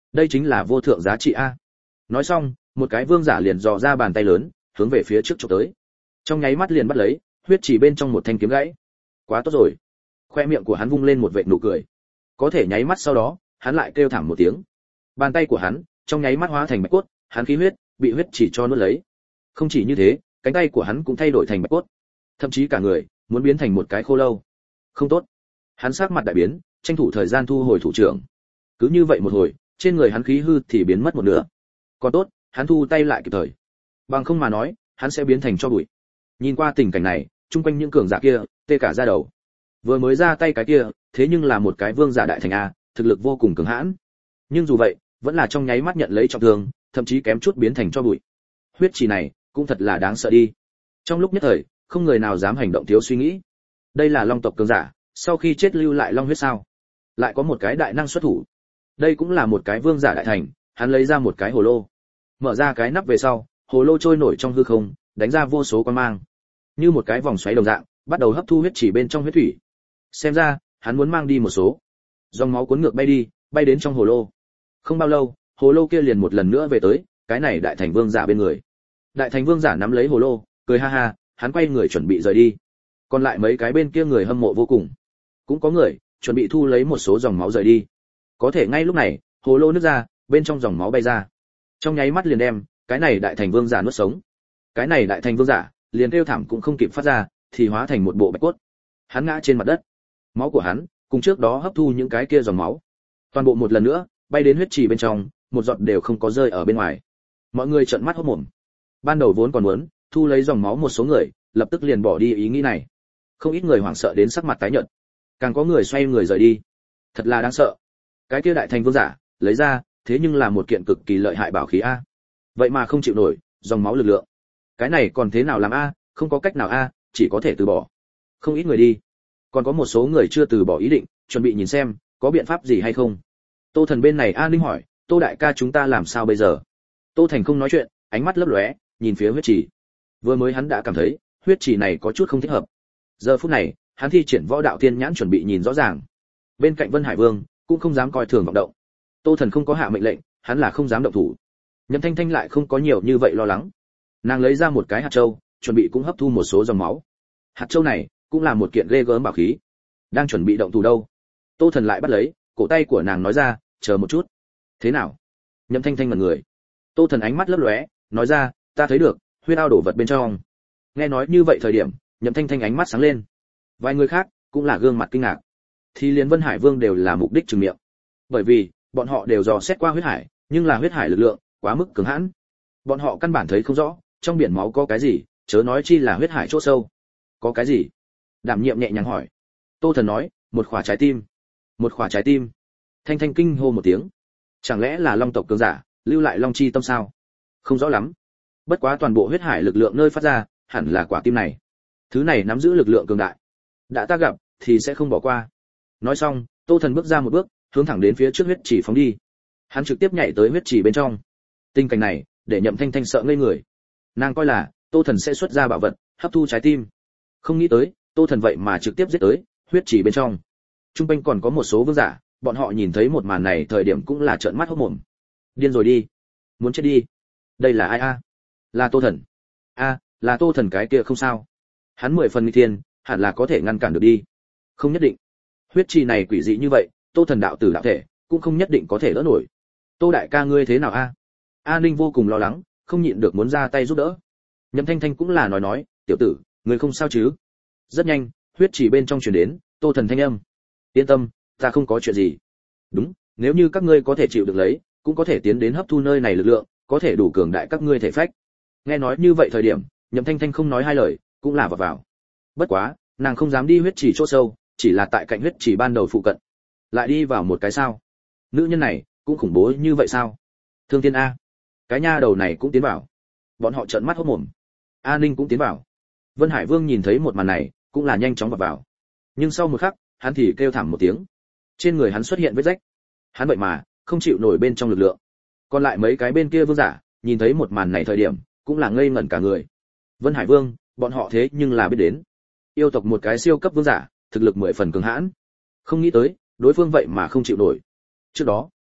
đây chính là vô thượng giá trị a. Nói xong, một cái vương giả liền dò ra bàn tay lớn, hướng về phía trước chụp tới. Trong nháy mắt liền bắt lấy, huyết chỉ bên trong một thanh kiếm gãy. Quá tốt rồi. Khoe miệng của hắn vung lên một vệt nụ cười. Có thể nháy mắt sau đó, hắn lại kêu thảm một tiếng. Bàn tay của hắn, trong nháy mắt hóa thành bạch cốt, hắn khí huyết bị huyết chỉ cho nuốt lấy. Không chỉ như thế, cánh tay của hắn cũng thay đổi thành bạch cốt, thậm chí cả người muốn biến thành một cái khô lâu. Không tốt. Hắn sắc mặt đại biến, tranh thủ thời gian thu hồi thủ trưởng. Cứ như vậy một hồi, trên người hắn khí hư thì biến mất một nửa. Còn tốt, hắn thu tay lại kịp thời. Bằng không mà nói, hắn sẽ biến thành tro bụi. Nhìn qua tình cảnh này, chung quanh những cường giả kia, tê cả da đầu. Vừa mới ra tay cái kia, thế nhưng là một cái vương giả đại thành a, thực lực vô cùng cường hãn. Nhưng dù vậy, vẫn là trong nháy mắt nhận lấy trọng thương, thậm chí kém chút biến thành tro bụi. Huyết chỉ này, cũng thật là đáng sợ đi. Trong lúc nhất thời, không người nào dám hành động thiếu suy nghĩ. Đây là long tộc cường giả, sau khi chết lưu lại long huyết sao? Lại có một cái đại năng xuất thủ. Đây cũng là một cái vương giả đại thành, hắn lấy ra một cái hồ lô. Mở ra cái nắp về sau, hồ lô trôi nổi trong hư không, đánh ra vô số quang mang. Như một cái vòng xoáy đồng dạng, bắt đầu hấp thu huyết chỉ bên trong huyết thủy. Xem ra, hắn muốn mang đi một số. Dòng máu cuốn ngược bay đi, bay đến trong hồ lô. Không bao lâu, hồ lô kia liền một lần nữa về tới, cái này đại thành vương giả bên người. Đại thành vương giả nắm lấy hồ lô, cười ha ha, hắn quay người chuẩn bị rời đi. Còn lại mấy cái bên kia người hâm mộ vô cùng. Cũng có người chuẩn bị thu lấy một số dòng máu rời đi. Có thể ngay lúc này, hồ lô nứt ra, bên trong dòng máu bay ra. Trong nháy mắt liền đem cái này đại thành vương giả nuốt sống. Cái này đại thành vương giả liền kêu thảm cũng không kịp phát ra, thì hóa thành một bộ bạch cốt. Hắn ngã trên mặt đất. Máu của hắn cùng trước đó hấp thu những cái kia dòng máu, toàn bộ một lần nữa bay đến huyết trì bên trong, một giọt đều không có rơi ở bên ngoài. Mọi người trợn mắt hốt mồm. Ban đầu vốn còn muốn thu lấy dòng máu một số người, lập tức liền bỏ đi ý nghĩ này. Không ít người hoảng sợ đến sắc mặt tái nhợt, càng có người xoay người rời đi. Thật là đáng sợ. Cái kia đại thành vương giả lấy ra, thế nhưng là một kiện cực kỳ lợi hại bảo khí a. Vậy mà không chịu nổi dòng máu lực lượng. Cái này còn thế nào làm a, không có cách nào a, chỉ có thể từ bỏ. Không ít người đi. Còn có một số người chưa từ bỏ ý định, chuẩn bị nhìn xem có biện pháp gì hay không. Tô Thần bên này an ninh hỏi, Tô đại ca chúng ta làm sao bây giờ? Tô Thành không nói chuyện, ánh mắt lấp lóe, nhìn phía huyết trì. Vừa mới hắn đã cảm thấy huyết trì này có chút không thích hợp. Giờ phút này, hắn thi triển võ đạo tiên nhãn chuẩn bị nhìn rõ ràng. Bên cạnh Vân Hải Vương cũng không dám coi thường vọng động. Tô Thần không có hạ mệnh lệnh, hắn là không dám động thủ. Nhậm Thanh Thanh lại không có nhiều như vậy lo lắng. Nàng lấy ra một cái hạt châu, chuẩn bị cũng hấp thu một số dòng máu. Hạt châu này cũng là một kiện ghê gớm bảo khí. Đang chuẩn bị động thủ đâu, Tô Thần lại bắt lấy cổ tay của nàng nói ra, chờ một chút. Thế nào? Nhậm Thanh Thanh ngẩn người. Tô Thần ánh mắt lấp lóe, nói ra, ta thấy được huyết ao đổ vật bên trong. Nghe nói như vậy thời điểm, Nhậm Thanh Thanh ánh mắt sáng lên. Vài người khác cũng là gương mặt kinh ngạc. Thì liền Vân Hải Vương đều là mục đích trừng miệng. Bởi vì bọn họ đều dò xét qua huyết hải, nhưng là huyết hải lực lượng quá mức cứng hãn. Bọn họ căn bản thấy không rõ trong biển máu có cái gì, chớ nói chi là huyết hải chỗ sâu. Có cái gì? Đảm Nhiệm nhẹ nhàng hỏi. Tô Thần nói, một khỏa trái tim. Một khỏa trái tim. Thanh Thanh kinh hô một tiếng. Chẳng lẽ là long tộc cường giả lưu lại long chi tâm sao? Không rõ lắm. Bất quá toàn bộ huyết hải lực lượng nơi phát ra, hẳn là quả tim này. Thứ này nắm giữ lực lượng cường đại. Đã ta gặp thì sẽ không bỏ qua. Nói xong, Tô Thần bước ra một bước, hướng thẳng đến phía trước huyết chỉ phóng đi. Hắn trực tiếp nhảy tới huyết chỉ bên trong. Tình cảnh này để Nhậm Thanh Thanh sợ ngây người. Nàng coi là Tô Thần sẽ xuất ra bảo vật, hấp thu trái tim. Không nghĩ tới, Tô Thần vậy mà trực tiếp giết tới huyết chỉ bên trong. Trung quanh còn có một số vương giả, bọn họ nhìn thấy một màn này thời điểm cũng là trợn mắt hốt mồm. Điên rồi đi, muốn chết đi. Đây là ai a? Là Tô Thần. A, là Tô Thần cái kia không sao. Hắn mười phần nguy thiên, hẳn là có thể ngăn cản được đi. Không nhất định. Huyết trì này quỷ dị như vậy, Tô Thần đạo tử đạo thể, cũng không nhất định có thể đỡ nổi. Tô đại ca ngươi thế nào a? A Ninh vô cùng lo lắng, không nhịn được muốn ra tay giúp đỡ. Nhậm Thanh Thanh cũng là nói nói, tiểu tử, ngươi không sao chứ? Rất nhanh, huyết trì bên trong truyền đến Tô Thần thanh âm. Yên tâm, ta không có chuyện gì. Đúng, nếu như các ngươi có thể chịu được lấy, cũng có thể tiến đến hấp thu nơi này lực lượng, có thể đủ cường đại các ngươi thể phách. Nghe nói như vậy thời điểm, Nhậm Thanh Thanh không nói hai lời, cũng là vào vào. Bất quá, nàng không dám đi huyết trì chỗ sâu, chỉ là tại cạnh huyết trì ban đầu phụ cận. Lại đi vào một cái sao? Nữ nhân này cũng khủng bố như vậy sao? Thương Thiên a, cái nha đầu này cũng tiến vào. Bọn họ trợn mắt hốt mồm. A Ninh cũng tiến vào. Vân Hải Vương nhìn thấy một màn này, cũng là nhanh chóng vào vào. Nhưng sau một khắc, hắn thì kêu thảm một tiếng. Trên người hắn xuất hiện vết rách. Hắn vậy mà không chịu nổi bên trong lực lượng. Còn lại mấy cái bên kia vương giả, nhìn thấy một màn này thời điểm, cũng là ngây ngẩn cả người. Vân Hải Vương, bọn họ thế nhưng là biết đến. Yêu tộc một cái siêu cấp vương giả, thực lực mười phần cường hãn. Không nghĩ tới, đối phương vậy mà không chịu nổi. Trước đó,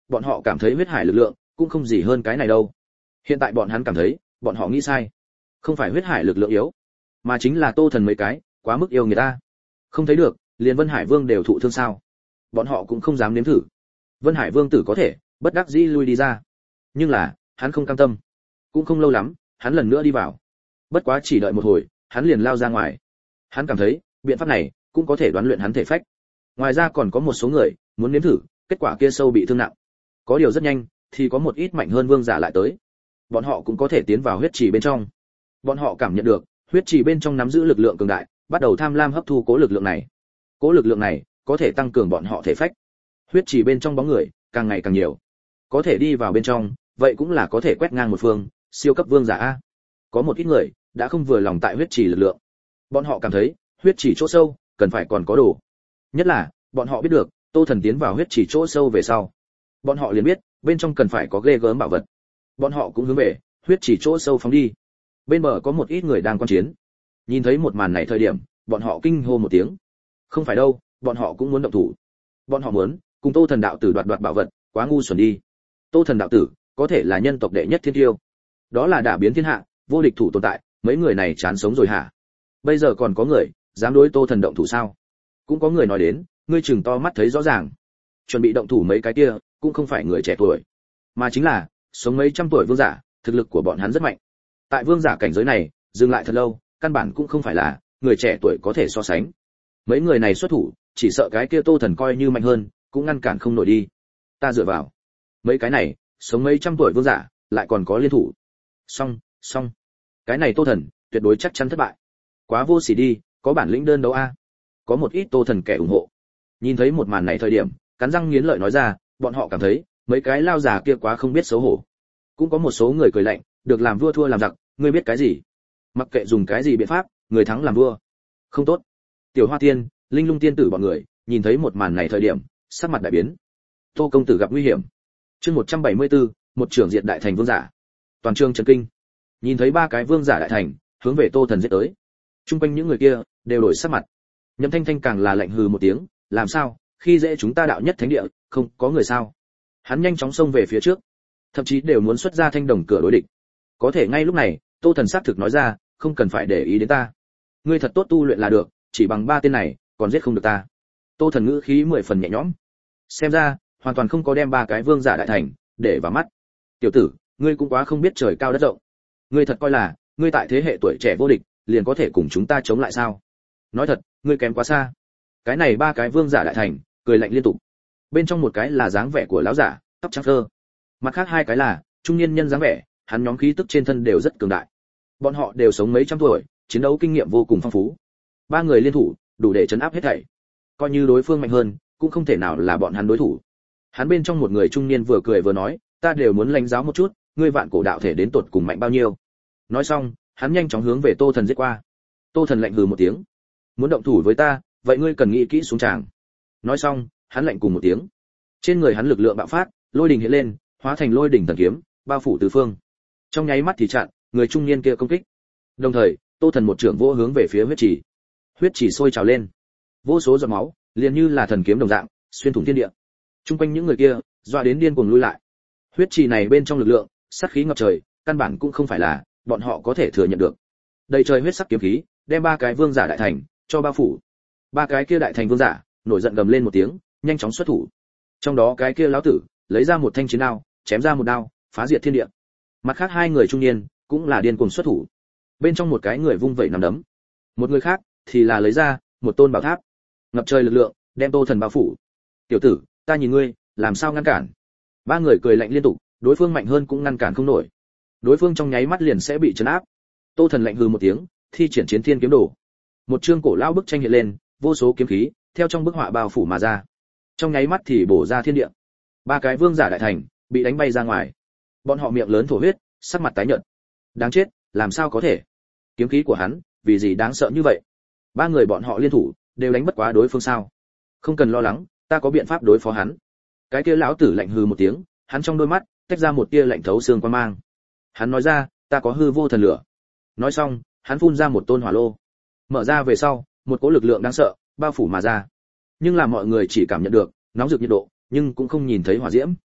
bọn họ cảm thấy huyết hải lực lượng cũng không gì hơn cái này đâu. Hiện tại bọn hắn cảm thấy, bọn họ nghĩ sai. Không phải huyết hải lực lượng yếu, mà chính là Tô Thần mấy cái quá mức yêu người ta. Không thấy được, liền Vân Hải Vương đều thụ thương sao? Bọn họ cũng không dám nếm thử. Vân Hải Vương tử có thể, bất đắc dĩ lui đi ra. Nhưng là, hắn không cam tâm. Cũng không lâu lắm, hắn lần nữa đi vào. Bất quá chỉ đợi một hồi, hắn liền lao ra ngoài. Hắn cảm thấy, biện pháp này cũng có thể đoán luyện hắn thể phách. Ngoài ra còn có một số người muốn nếm thử, kết quả kia sâu bị thương nặng. Có điều rất nhanh, thì có một ít mạnh hơn vương giả lại tới. Bọn họ cũng có thể tiến vào huyết trì bên trong. Bọn họ cảm nhận được, huyết trì bên trong nắm giữ lực lượng cường đại, bắt đầu tham lam hấp thu cố lực lượng này. Cố lực lượng này có thể tăng cường bọn họ thể phách. Huyết trì bên trong bóng người càng ngày càng nhiều. Có thể đi vào bên trong, vậy cũng là có thể quét ngang một phương, siêu cấp vương giả a. Có một ít người đã không vừa lòng tại huyết trì lực lượng. Bọn họ cảm thấy, huyết trì chỗ sâu cần phải còn có đồ. Nhất là, bọn họ biết được, Tô Thần tiến vào huyết trì chỗ sâu về sau, bọn họ liền biết, bên trong cần phải có ghê gớm bảo vật. Bọn họ cũng hướng về huyết trì chỗ sâu phóng đi. Bên bờ có một ít người đang quan chiến. Nhìn thấy một màn này thời điểm, bọn họ kinh hô một tiếng. Không phải đâu, bọn họ cũng muốn động thủ. Bọn họ muốn cùng Tô Thần đạo tử đoạt đoạt bảo vật, quá ngu xuẩn đi. Tô Thần đạo tử có thể là nhân tộc đệ nhất thiên tiêu, đó là đả biến thiên hạ, vô địch thủ tồn tại, mấy người này chán sống rồi hả? Bây giờ còn có người dám đối Tô Thần động thủ sao? Cũng có người nói đến, ngươi chừng to mắt thấy rõ ràng, chuẩn bị động thủ mấy cái kia cũng không phải người trẻ tuổi, mà chính là sống mấy trăm tuổi vương giả, thực lực của bọn hắn rất mạnh. Tại vương giả cảnh giới này, dừng lại thật lâu, căn bản cũng không phải là người trẻ tuổi có thể so sánh. Mấy người này xuất thủ, chỉ sợ cái kia Tô Thần coi như mạnh hơn, cũng ngăn cản không nổi đi. Ta dựa vào, mấy cái này, sống mấy trăm tuổi vương giả, lại còn có liên thủ. Xong, xong. Cái này Tô Thần, tuyệt đối chắc chắn thất bại. Quá vô sỉ đi, có bản lĩnh đơn đấu a. Có một ít Tô Thần kẻ ủng hộ. Nhìn thấy một màn này thời điểm, cắn răng nghiến lợi nói ra, bọn họ cảm thấy, mấy cái lao già kia quá không biết xấu hổ. Cũng có một số người cười lạnh, được làm vua thua làm giặc, ngươi biết cái gì? Mặc kệ dùng cái gì biện pháp, người thắng làm vua. Không tốt. Tiểu Hoa Tiên, Linh Lung tiên tử bọn người, nhìn thấy một màn này thời điểm, sắc mặt đại biến. Tô công tử gặp nguy hiểm. Chương một trăm bảy mươi tư, một trưởng diệt đại thành vương giả. Toàn trường chấn kinh. Nhìn thấy ba cái vương giả đại thành, hướng về Tô Thần giết tới. Trung quanh những người kia đều đổi sắc mặt. Nhậm Thanh Thanh càng là lạnh hừ một tiếng, làm sao, khi dễ chúng ta đạo nhất thánh địa, không có người sao? Hắn nhanh chóng xông về phía trước, thậm chí đều muốn xuất ra thanh đồng cửa đối địch. Có thể ngay lúc này, Tô Thần xác thực nói ra, không cần phải để ý đến ta. Ngươi thật tốt tu luyện là được, chỉ bằng ba tên này, còn giết không được ta. Tô Thần ngữ khí mười phần nhẹ nhõm. Xem ra, hoàn toàn không có đem ba cái vương giả đại thành để vào mắt. Tiểu tử, ngươi cũng quá không biết trời cao đất rộng. Ngươi thật coi là, ngươi tại thế hệ tuổi trẻ vô địch, liền có thể cùng chúng ta chống lại sao? Nói thật, ngươi kém quá xa. Cái này ba cái vương giả đại thành, cười lạnh liên tục. Bên trong một cái là dáng vẻ của lão giả, tóc trắng phơ. Mặt khác hai cái là trung niên nhân dáng vẻ, hắn nhóm khí tức trên thân đều rất cường đại. Bọn họ đều sống mấy trăm tuổi, chiến đấu kinh nghiệm vô cùng phong phú. Ba người liên thủ, đủ để chấn áp hết thảy. Coi như đối phương mạnh hơn, cũng không thể nào là bọn hắn đối thủ. Hắn bên trong một người trung niên vừa cười vừa nói, ta đều muốn lãnh giáo một chút, ngươi vạn cổ đạo thể đến tột cùng mạnh bao nhiêu. Nói xong, hắn nhanh chóng hướng về Tô Thần giết qua. Tô Thần lạnh hừ một tiếng, muốn động thủ với ta, vậy ngươi cần nghĩ kỹ xuống tràng. Nói xong, hắn lạnh cùng một tiếng. Trên người hắn lực lượng bạo phát, lôi đình hiện lên, hóa thành lôi đỉnh thần kiếm, bao phủ tứ phương. Trong nháy mắt thì chặn người trung niên kia công kích. Đồng thời, Tô Thần một trưởng vỗ hướng về phía huyết trì. Huyết trì sôi trào lên, vô số giọt máu, liền như là thần kiếm đồng dạng, xuyên thủng thiên địa. Trung quanh những người kia, dọa đến điên cuồng lui lại. Huyết trì này bên trong lực lượng, sát khí ngập trời, căn bản cũng không phải là bọn họ có thể thừa nhận được. Đầy trời huyết sắc kiếm khí, đem ba cái vương giả đại thành cho bao phủ. Ba cái kia đại thành vương giả, nổi giận gầm lên một tiếng, nhanh chóng xuất thủ. Trong đó cái kia lão tử, lấy ra một thanh chiến đao, chém ra một đao, phá diệt thiên địa. Mặt khác hai người trung niên, cũng là điên cuồng xuất thủ. Bên trong một cái người vung vẩy nắm đấm, một người khác thì là lấy ra một tôn bảo tháp, ngập trời lực lượng, đem Tô Thần bao phủ. Tiểu tử, ta nhìn ngươi, làm sao ngăn cản? Ba người cười lạnh liên tục, đối phương mạnh hơn cũng ngăn cản không nổi. Đối phương trong nháy mắt liền sẽ bị trấn áp. Tô Thần lạnh hừ một tiếng, thi triển chiến thiên kiếm đồ. Một chương cổ lão bức tranh hiện lên, vô số kiếm khí theo trong bức họa bao phủ mà ra. Trong nháy mắt thì bổ ra thiên địa. Ba cái vương giả đại thành bị đánh bay ra ngoài. Bọn họ miệng lớn thổ huyết, sắc mặt tái nhợt. Đáng chết, làm sao có thể? Kiếm khí của hắn, vì gì đáng sợ như vậy? Ba người bọn họ liên thủ, đều đánh bất quá đối phương sao? Không cần lo lắng, ta có biện pháp đối phó hắn. Cái kia lão tử lạnh hừ một tiếng, hắn trong đôi mắt tách ra một tia lạnh thấu xương quan mang. Hắn nói ra, ta có hư vô thần lửa. Nói xong, hắn phun ra một tôn hỏa lô. Mở ra về sau, một cỗ lực lượng đáng sợ bao phủ mà ra. Nhưng là mọi người chỉ cảm nhận được nóng rực nhiệt độ, nhưng cũng không nhìn thấy hỏa diễm.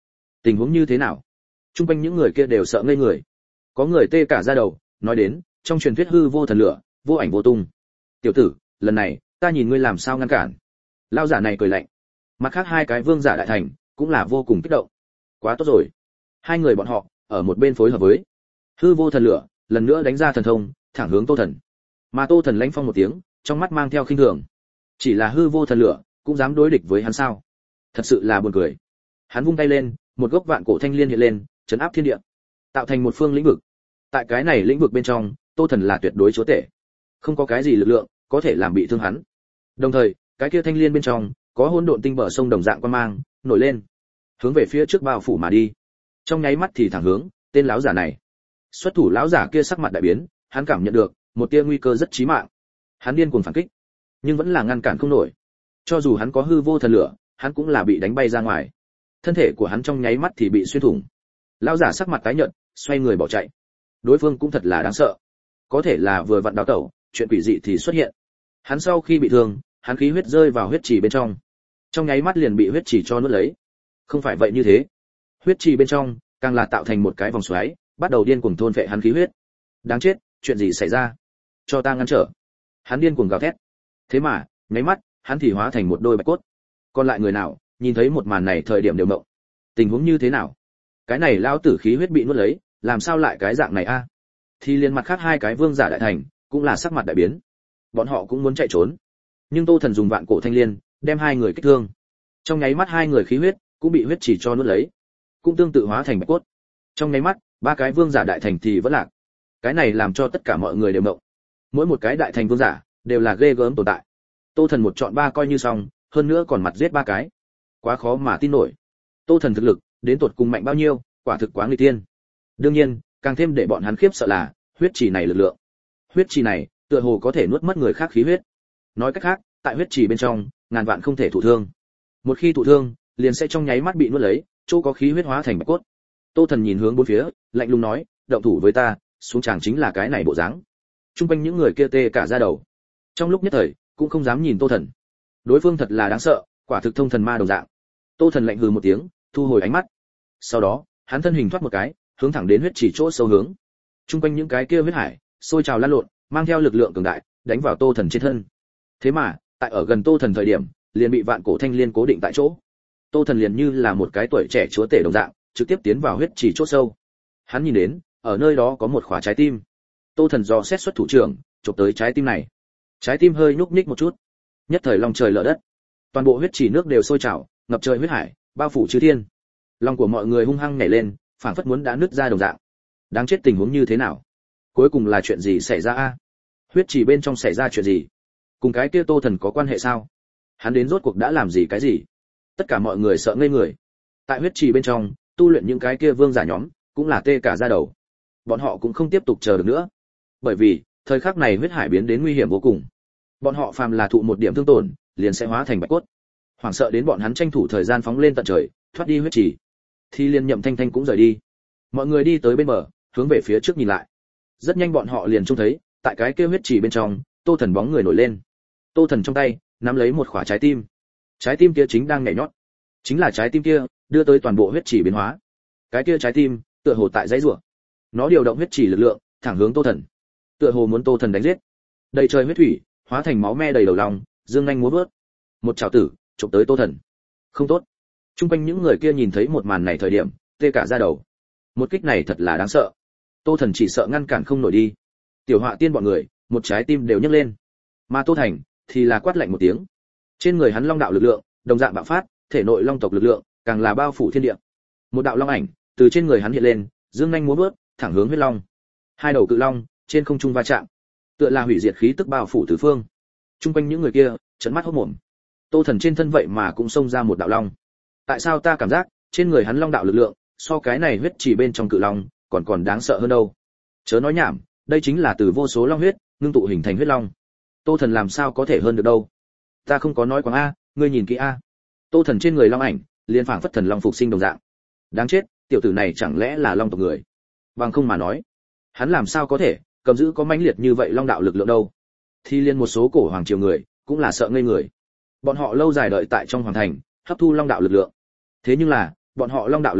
Tình huống như thế nào? Trung quanh những người kia đều sợ ngây người. Có người tê cả da đầu, nói đến, trong truyền thuyết hư vô thần lửa, vô ảnh vô tung. Tiểu tử, lần này, ta nhìn ngươi làm sao ngăn cản. Lão giả này cười lạnh. Mặt khác hai cái vương giả đại thành cũng là vô cùng kích động. Quá tốt rồi. Hai người bọn họ ở một bên phối hợp với hư vô thần lửa, lần nữa đánh ra thần thông, thẳng hướng Tô Thần. Mà Tô Thần lãnh phong một tiếng, trong mắt mang theo khinh thường. Chỉ là hư vô thần lửa, cũng dám đối địch với hắn sao? Thật sự là buồn cười. Hắn vung tay lên, một gốc vạn cổ thanh liên hiện lên, trấn áp thiên địa, tạo thành một phương lĩnh vực. Tại cái này lĩnh vực bên trong, Tô Thần là tuyệt đối chúa tể, không có cái gì lực lượng có thể làm bị thương hắn. Đồng thời, cái kia thanh liên bên trong có hỗn độn tinh bờ sông đồng dạng quan mang nổi lên, hướng về phía trước bao phủ mà đi. Trong nháy mắt thì thẳng hướng tên lão giả này. Xuất thủ lão giả kia sắc mặt đại biến, hắn cảm nhận được một tia nguy cơ rất chí mạng. Hắn điên cuồng phản kích, nhưng vẫn là ngăn cản không nổi. Cho dù hắn có hư vô thần lửa, hắn cũng là bị đánh bay ra ngoài. Thân thể của hắn trong nháy mắt thì bị xuyên thủng. Lão giả sắc mặt tái nhợt, xoay người bỏ chạy. Đối phương cũng thật là đáng sợ. Có thể là vừa vặn đào tẩu, chuyện quỷ dị thì xuất hiện. Hắn sau khi bị thương, hắn khí huyết rơi vào huyết trì bên trong. Trong nháy mắt liền bị huyết trì cho nuốt lấy. Không phải vậy như thế. Huyết trì bên trong càng là tạo thành một cái vòng xoáy, bắt đầu điên cuồng thôn phệ hắn khí huyết. Đáng chết, chuyện gì xảy ra? Cho ta ngăn trở. Hắn điên cuồng gào thét. Thế mà, nháy mắt, hắn thì hóa thành một đôi bạch cốt. Còn lại người nào, nhìn thấy một màn này thời điểm đều mộng. Tình huống như thế nào? Cái này lão tử khí huyết bị nuốt lấy, làm sao lại cái dạng này a? Thì liền mặt khác hai cái vương giả đại thành, cũng là sắc mặt đại biến. Bọn họ cũng muốn chạy trốn, nhưng Tô Thần dùng vạn cổ thanh liên, đem hai người kích thương. Trong nháy mắt hai người khí huyết cũng bị huyết chỉ cho nuốt lấy, cũng tương tự hóa thành bạch cốt. Trong nháy mắt, ba cái vương giả đại thành thì vẫn lạc. Cái này làm cho tất cả mọi người đều mộng. Mỗi một cái đại thành vương giả đều là ghê gớm tồn tại. Tô Thần một chọn ba coi như xong, hơn nữa còn mặt giết ba cái. Quá khó mà tin nổi. Tô Thần thực lực đến tột cùng mạnh bao nhiêu, quả thực quá nguy tiên. Đương nhiên, càng thêm để bọn hắn khiếp sợ là huyết trì này lực lượng. Huyết trì này, tựa hồ có thể nuốt mất người khác khí huyết. Nói cách khác, tại huyết trì bên trong, ngàn vạn không thể thụ thương. Một khi thụ thương, liền sẽ trong nháy mắt bị nuốt lấy, chỗ có khí huyết hóa thành bạch cốt. Tô Thần nhìn hướng bốn phía, lạnh lùng nói, động thủ với ta, xuống tràng chính là cái này bộ dáng. Trung quanh những người kia tê cả da đầu. Trong lúc nhất thời, cũng không dám nhìn Tô Thần. Đối phương thật là đáng sợ, quả thực thông thần ma đồng dạng. Tô Thần lạnh hừ một tiếng, thu hồi ánh mắt. Sau đó, hắn thân hình thoát một cái, hướng thẳng đến huyết chỉ chỗ sâu hướng. Trung quanh những cái kia huyết hải, sôi trào lan lộn, mang theo lực lượng cường đại, đánh vào Tô Thần trên thân. Thế mà, tại ở gần Tô Thần thời điểm, liền bị vạn cổ thanh liên cố định tại chỗ. Tô Thần liền như là một cái tuổi trẻ chúa tể đồng dạng, trực tiếp tiến vào huyết chỉ chỗ sâu. Hắn nhìn đến, ở nơi đó có một khỏa trái tim. Tô Thần dò xét xuất thủ trưởng, chụp tới trái tim này. Trái tim hơi nhúc nhích một chút, nhất thời long trời lở đất. Toàn bộ huyết chỉ nước đều sôi trào, ngập trời huyết hải, bao phủ chư thiên. Lòng của mọi người hung hăng nhảy lên, phảng phất muốn đã nứt ra đồng dạng. Đáng chết, tình huống như thế nào? Cuối cùng là chuyện gì xảy ra a? Huyết chỉ bên trong xảy ra chuyện gì? Cùng cái kia Tô Thần có quan hệ sao? Hắn đến rốt cuộc đã làm gì cái gì? Tất cả mọi người sợ ngây người. Tại huyết trì bên trong, tu luyện những cái kia vương giả nhóm, cũng là tê cả da đầu. Bọn họ cũng không tiếp tục chờ được nữa. Bởi vì, thời khắc này huyết hải biến đến nguy hiểm vô cùng. Bọn họ phàm là thụ một điểm thương tổn, liền sẽ hóa thành bạch cốt. Hoảng sợ đến bọn hắn tranh thủ thời gian phóng lên tận trời, thoát đi huyết trì. Thì liền Nhậm Thanh Thanh cũng rời đi. Mọi người đi tới bên bờ, hướng về phía trước nhìn lại. Rất nhanh bọn họ liền trông thấy, tại cái kia huyết trì bên trong, Tô Thần bóng người nổi lên. Tô Thần trong tay nắm lấy một quả trái tim. Trái tim kia chính đang nhảy nhót. Chính là trái tim kia đưa tới toàn bộ huyết trì biến hóa. Cái kia trái tim tựa hồ tại dãy rủa. Nó điều động huyết trì lực lượng, thẳng hướng Tô Thần. Tựa hồ muốn Tô Thần đánh giết. Đầy trời huyết thủy, hóa thành máu me đầy đầu lòng, dương nhanh múa vớt. Một trảo tử, chụp tới Tô Thần. Không tốt. Trung quanh những người kia nhìn thấy một màn này thời điểm, tê cả da đầu. Một kích này thật là đáng sợ. Tô Thần chỉ sợ ngăn cản không nổi đi. Tiểu Họa Tiên bọn người, một trái tim đều nhấc lên. Mà Tô Thành thì là quát lạnh một tiếng. Trên người hắn long đạo lực lượng, đồng dạng bạo phát, thể nội long tộc lực lượng, càng là bao phủ thiên địa. Một đạo long ảnh từ trên người hắn hiện lên, dương nhanh múa vớt, thẳng hướng huyết long. Hai đầu cự long trên không trung va chạm, tựa là hủy diệt khí tức bao phủ tứ phương. Trung quanh những người kia trợn mắt hốt mồm. Tô Thần trên thân vậy mà cũng xông ra một đạo long. Tại sao ta cảm giác trên người hắn long đạo lực lượng so cái này huyết chỉ bên trong cự long còn còn đáng sợ hơn đâu? Chớ nói nhảm, đây chính là từ vô số long huyết ngưng tụ hình thành huyết long. Tô Thần làm sao có thể hơn được đâu? Ta không có nói quảng a, ngươi nhìn kỹ a. Tô Thần trên người long ảnh liên phảng phất thần long phục sinh đồng dạng. Đáng chết, tiểu tử này chẳng lẽ là long tộc người? Bằng không mà nói, hắn làm sao có thể cầm giữ có mãnh liệt như vậy long đạo lực lượng đâu? Thì liên một số cổ hoàng triều người cũng là sợ ngây người. Bọn họ lâu dài đợi tại trong hoàng thành, hấp thu long đạo lực lượng. Thế nhưng là, bọn họ long đạo lực lượng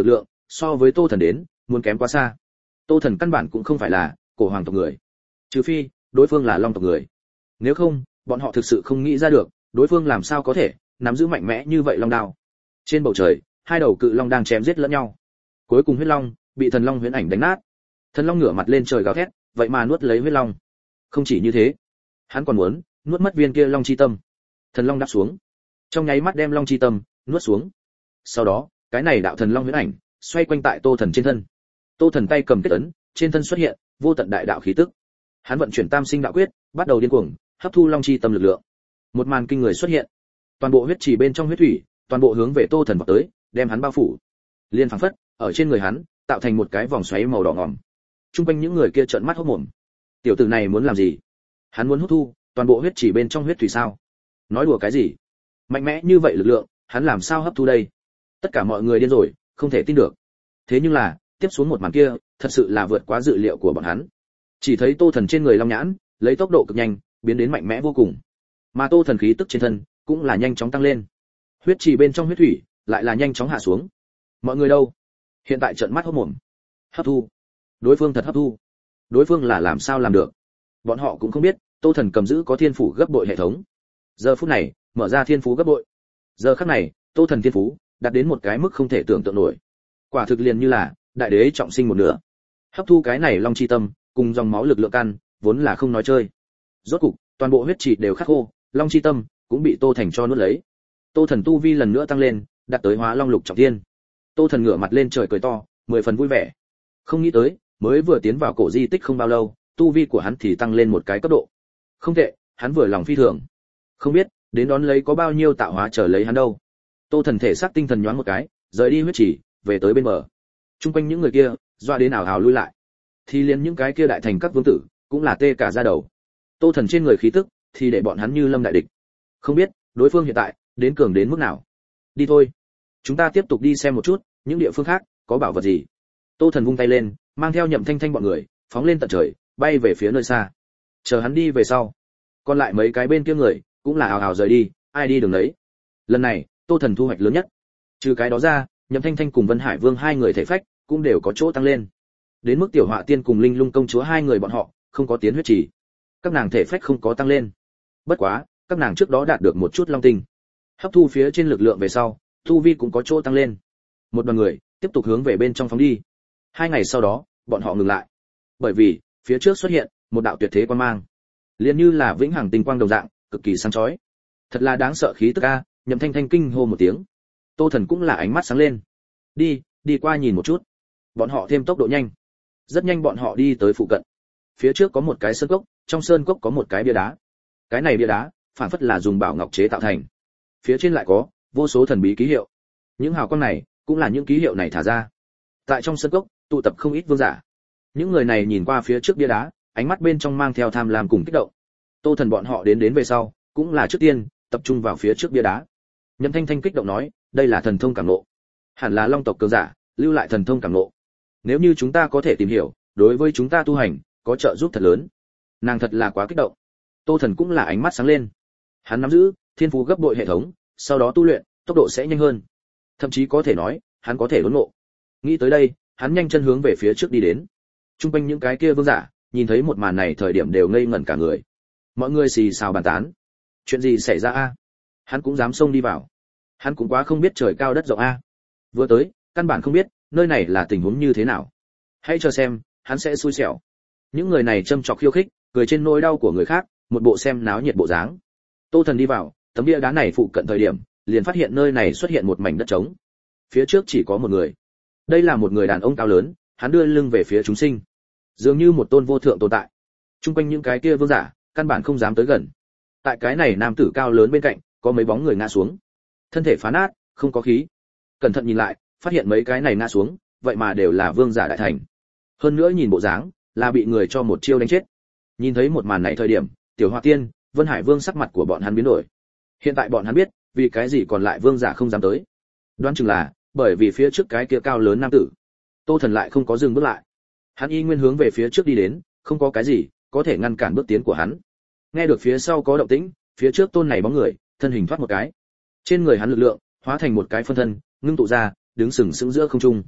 so với Tô Thần đến, muốn kém quá xa. Tô Thần căn bản cũng không phải là cổ hoàng tộc người, trừ phi đối phương là long tộc người. Nếu không, bọn họ thực sự không nghĩ ra được, đối phương làm sao có thể nắm giữ mạnh mẽ như vậy long đao. Trên bầu trời, hai đầu cự long đang chém giết lẫn nhau. Cuối cùng huyết long bị thần long huyễn ảnh đánh nát. Thần long ngửa mặt lên trời gào thét, vậy mà nuốt lấy huyết long. Không chỉ như thế, hắn còn muốn nuốt mất viên kia long chi tâm. Thần long đáp xuống, trong nháy mắt đem long chi tâm nuốt xuống. Sau đó, cái này đạo thần long huyễn ảnh xoay quanh tại Tô Thần trên thân. Tô Thần tay cầm kết ấn, trên thân xuất hiện vô tận đại đạo khí tức. Hắn vận chuyển Tam Sinh Đạo Quyết, bắt đầu điên cuồng hấp thu long chi tâm lực lượng. Một màn kinh người xuất hiện. Toàn bộ huyết trì bên trong huyết thủy, toàn bộ hướng về Tô Thần vào tới, đem hắn bao phủ. Liên phảng phất, ở trên người hắn, tạo thành một cái vòng xoáy màu đỏ ngòm. Trung quanh những người kia trợn mắt hốt mồm. Tiểu tử này muốn làm gì? Hắn muốn hút thu toàn bộ huyết trì bên trong huyết thủy sao? Nói đùa cái gì? Mạnh mẽ như vậy lực lượng, hắn làm sao hấp thu đây? Tất cả mọi người điên rồi, không thể tin được. Thế nhưng là, tiếp xuống một màn kia, thật sự là vượt quá dự liệu của bọn hắn. Chỉ thấy Tô Thần trên người long nhãn, lấy tốc độ cực nhanh, biến đến mạnh mẽ vô cùng. Mà Tô Thần khí tức trên thân, cũng là nhanh chóng tăng lên. Huyết trì bên trong huyết thủy, lại là nhanh chóng hạ xuống. Mọi người đâu? Hiện tại trợn mắt hốt mồm. Hấp thu. Đối phương thật hấp thu. Đối phương là làm sao làm được? Bọn họ cũng không biết, Tô Thần cầm giữ có thiên phủ gấp bội hệ thống. Giờ phút này, mở ra thiên phú gấp bội. Giờ khắc này, Tô Thần thiên phú đạt đến một cái mức không thể tưởng tượng nổi. Quả thực liền như là đại đế trọng sinh một nửa. Hấp thu cái này long chi tâm, cùng dòng máu lực lượng căn, vốn là không nói chơi. Rốt cục, toàn bộ huyết trì đều khắc khô, long chi tâm cũng bị Tô Thành cho nuốt lấy. Tô Thần tu vi lần nữa tăng lên, đạt tới Hóa Long Lục trọng thiên. Tô Thần ngửa mặt lên trời cười to, mười phần vui vẻ. Không nghĩ tới, mới vừa tiến vào cổ di tích không bao lâu, tu vi của hắn thì tăng lên một cái cấp độ. Không tệ, hắn vừa lòng phi thường. Không biết, đến đón lấy có bao nhiêu tạo hóa chờ lấy hắn đâu. Tô Thần thể xác tinh thần nhoáng một cái, rời đi huyết trì, về tới bên bờ. Trung quanh những người kia, dọa đến ảo ảo lui lại. Thì liền những cái kia đại thành các vương tử, cũng là tê cả da đầu. Tô Thần trên người khí tức, thì để bọn hắn như lâm đại địch. Không biết, đối phương hiện tại đến cường đến mức nào. Đi thôi, chúng ta tiếp tục đi xem một chút, những địa phương khác có bảo vật gì. Tô Thần vung tay lên, mang theo Nhậm Thanh Thanh bọn người, phóng lên tận trời, bay về phía nơi xa. Chờ hắn đi về sau, còn lại mấy cái bên kia người, cũng là ào ào rời đi, ai đi đường đấy. Lần này, Tô Thần thu hoạch lớn nhất. Trừ cái đó ra, Nhậm Thanh Thanh cùng Vân Hải Vương hai người thể phách cũng đều có chỗ tăng lên. Đến mức Tiểu Họa Tiên cùng Linh Lung công chúa hai người bọn họ không có tiến huyết trì, các nàng thể phách không có tăng lên. Bất quá, các nàng trước đó đạt được một chút long tinh, hấp thu phía trên lực lượng về sau, tu vi cũng có chỗ tăng lên. Một đoàn người tiếp tục hướng về bên trong phóng đi. Hai ngày sau đó, bọn họ ngừng lại, bởi vì phía trước xuất hiện một đạo tuyệt thế quang mang, liền như là vĩnh hằng tinh quang đồng dạng, cực kỳ sáng chói. Thật là đáng sợ khí tức a! Nhậm Thanh Thanh kinh hô một tiếng. Tô Thần cũng là ánh mắt sáng lên. Đi, đi qua nhìn một chút. Bọn họ thêm tốc độ nhanh. Rất nhanh bọn họ đi tới phụ cận. Phía trước có một cái sơn cốc, trong sơn cốc có một cái bia đá. Cái này bia đá, phản phất là dùng bảo ngọc chế tạo thành. Phía trên lại có vô số thần bí ký hiệu. Những hào quang này cũng là những ký hiệu này thả ra. Tại trong sơn cốc, tụ tập không ít vương giả. Những người này nhìn qua phía trước bia đá, ánh mắt bên trong mang theo tham lam cùng kích động. Tô Thần bọn họ đến đến về sau, cũng là trước tiên tập trung vào phía trước bia đá. Nhậm Thanh Thanh kích động nói, đây là thần thông cảm ngộ, hẳn là long tộc cường giả lưu lại thần thông cảm ngộ. Nếu như chúng ta có thể tìm hiểu, đối với chúng ta tu hành có trợ giúp thật lớn. Nàng thật là quá kích động. Tô Thần cũng là ánh mắt sáng lên. Hắn nắm giữ thiên phú gấp bội hệ thống, sau đó tu luyện tốc độ sẽ nhanh hơn, thậm chí có thể nói hắn có thể đốn ngộ. Nghĩ tới đây, hắn nhanh chân hướng về phía trước đi đến. Trung quanh những cái kia vương giả nhìn thấy một màn này thời điểm đều ngây ngẩn cả người. Mọi người xì xào bàn tán, chuyện gì xảy ra a? Hắn cũng dám xông đi vào. Hắn cũng quá không biết trời cao đất rộng a. Vừa tới, căn bản không biết nơi này là tình huống như thế nào. Hãy chờ xem, hắn sẽ xui xẻo. Những người này châm chọc khiêu khích, cười trên nỗi đau của người khác, một bộ xem náo nhiệt bộ dáng. Tô Thần đi vào, tấm bia đá này phụ cận thời điểm, liền phát hiện nơi này xuất hiện một mảnh đất trống. Phía trước chỉ có một người. Đây là một người đàn ông cao lớn, hắn đưa lưng về phía chúng sinh, dường như một tôn vô thượng tồn tại. Trung quanh những cái kia vương giả, căn bản không dám tới gần. Tại cái này nam tử cao lớn bên cạnh, có mấy bóng người ngã xuống, thân thể phá nát, không có khí. Cẩn thận nhìn lại, phát hiện mấy cái này ngã xuống, vậy mà đều là vương giả đại thành. Hơn nữa nhìn bộ dáng, là bị người cho một chiêu đánh chết. Nhìn thấy một màn này thời điểm, Tiểu Hoa Tiên, Vân Hải Vương sắc mặt của bọn hắn biến đổi. Hiện tại bọn hắn biết, vì cái gì còn lại vương giả không dám tới. Đoán chừng là bởi vì phía trước cái kia cao lớn nam tử. Tô Thần lại không có dừng bước lại. Hắn y nguyên hướng về phía trước đi đến, không có cái gì có thể ngăn cản bước tiến của hắn. Nghe được phía sau có động tĩnh, phía trước tôn này bóng người, thân hình thoát một cái. Trên người hắn lực lượng hóa thành một cái phân thân, ngưng tụ ra, đứng sừng sững giữa không trung.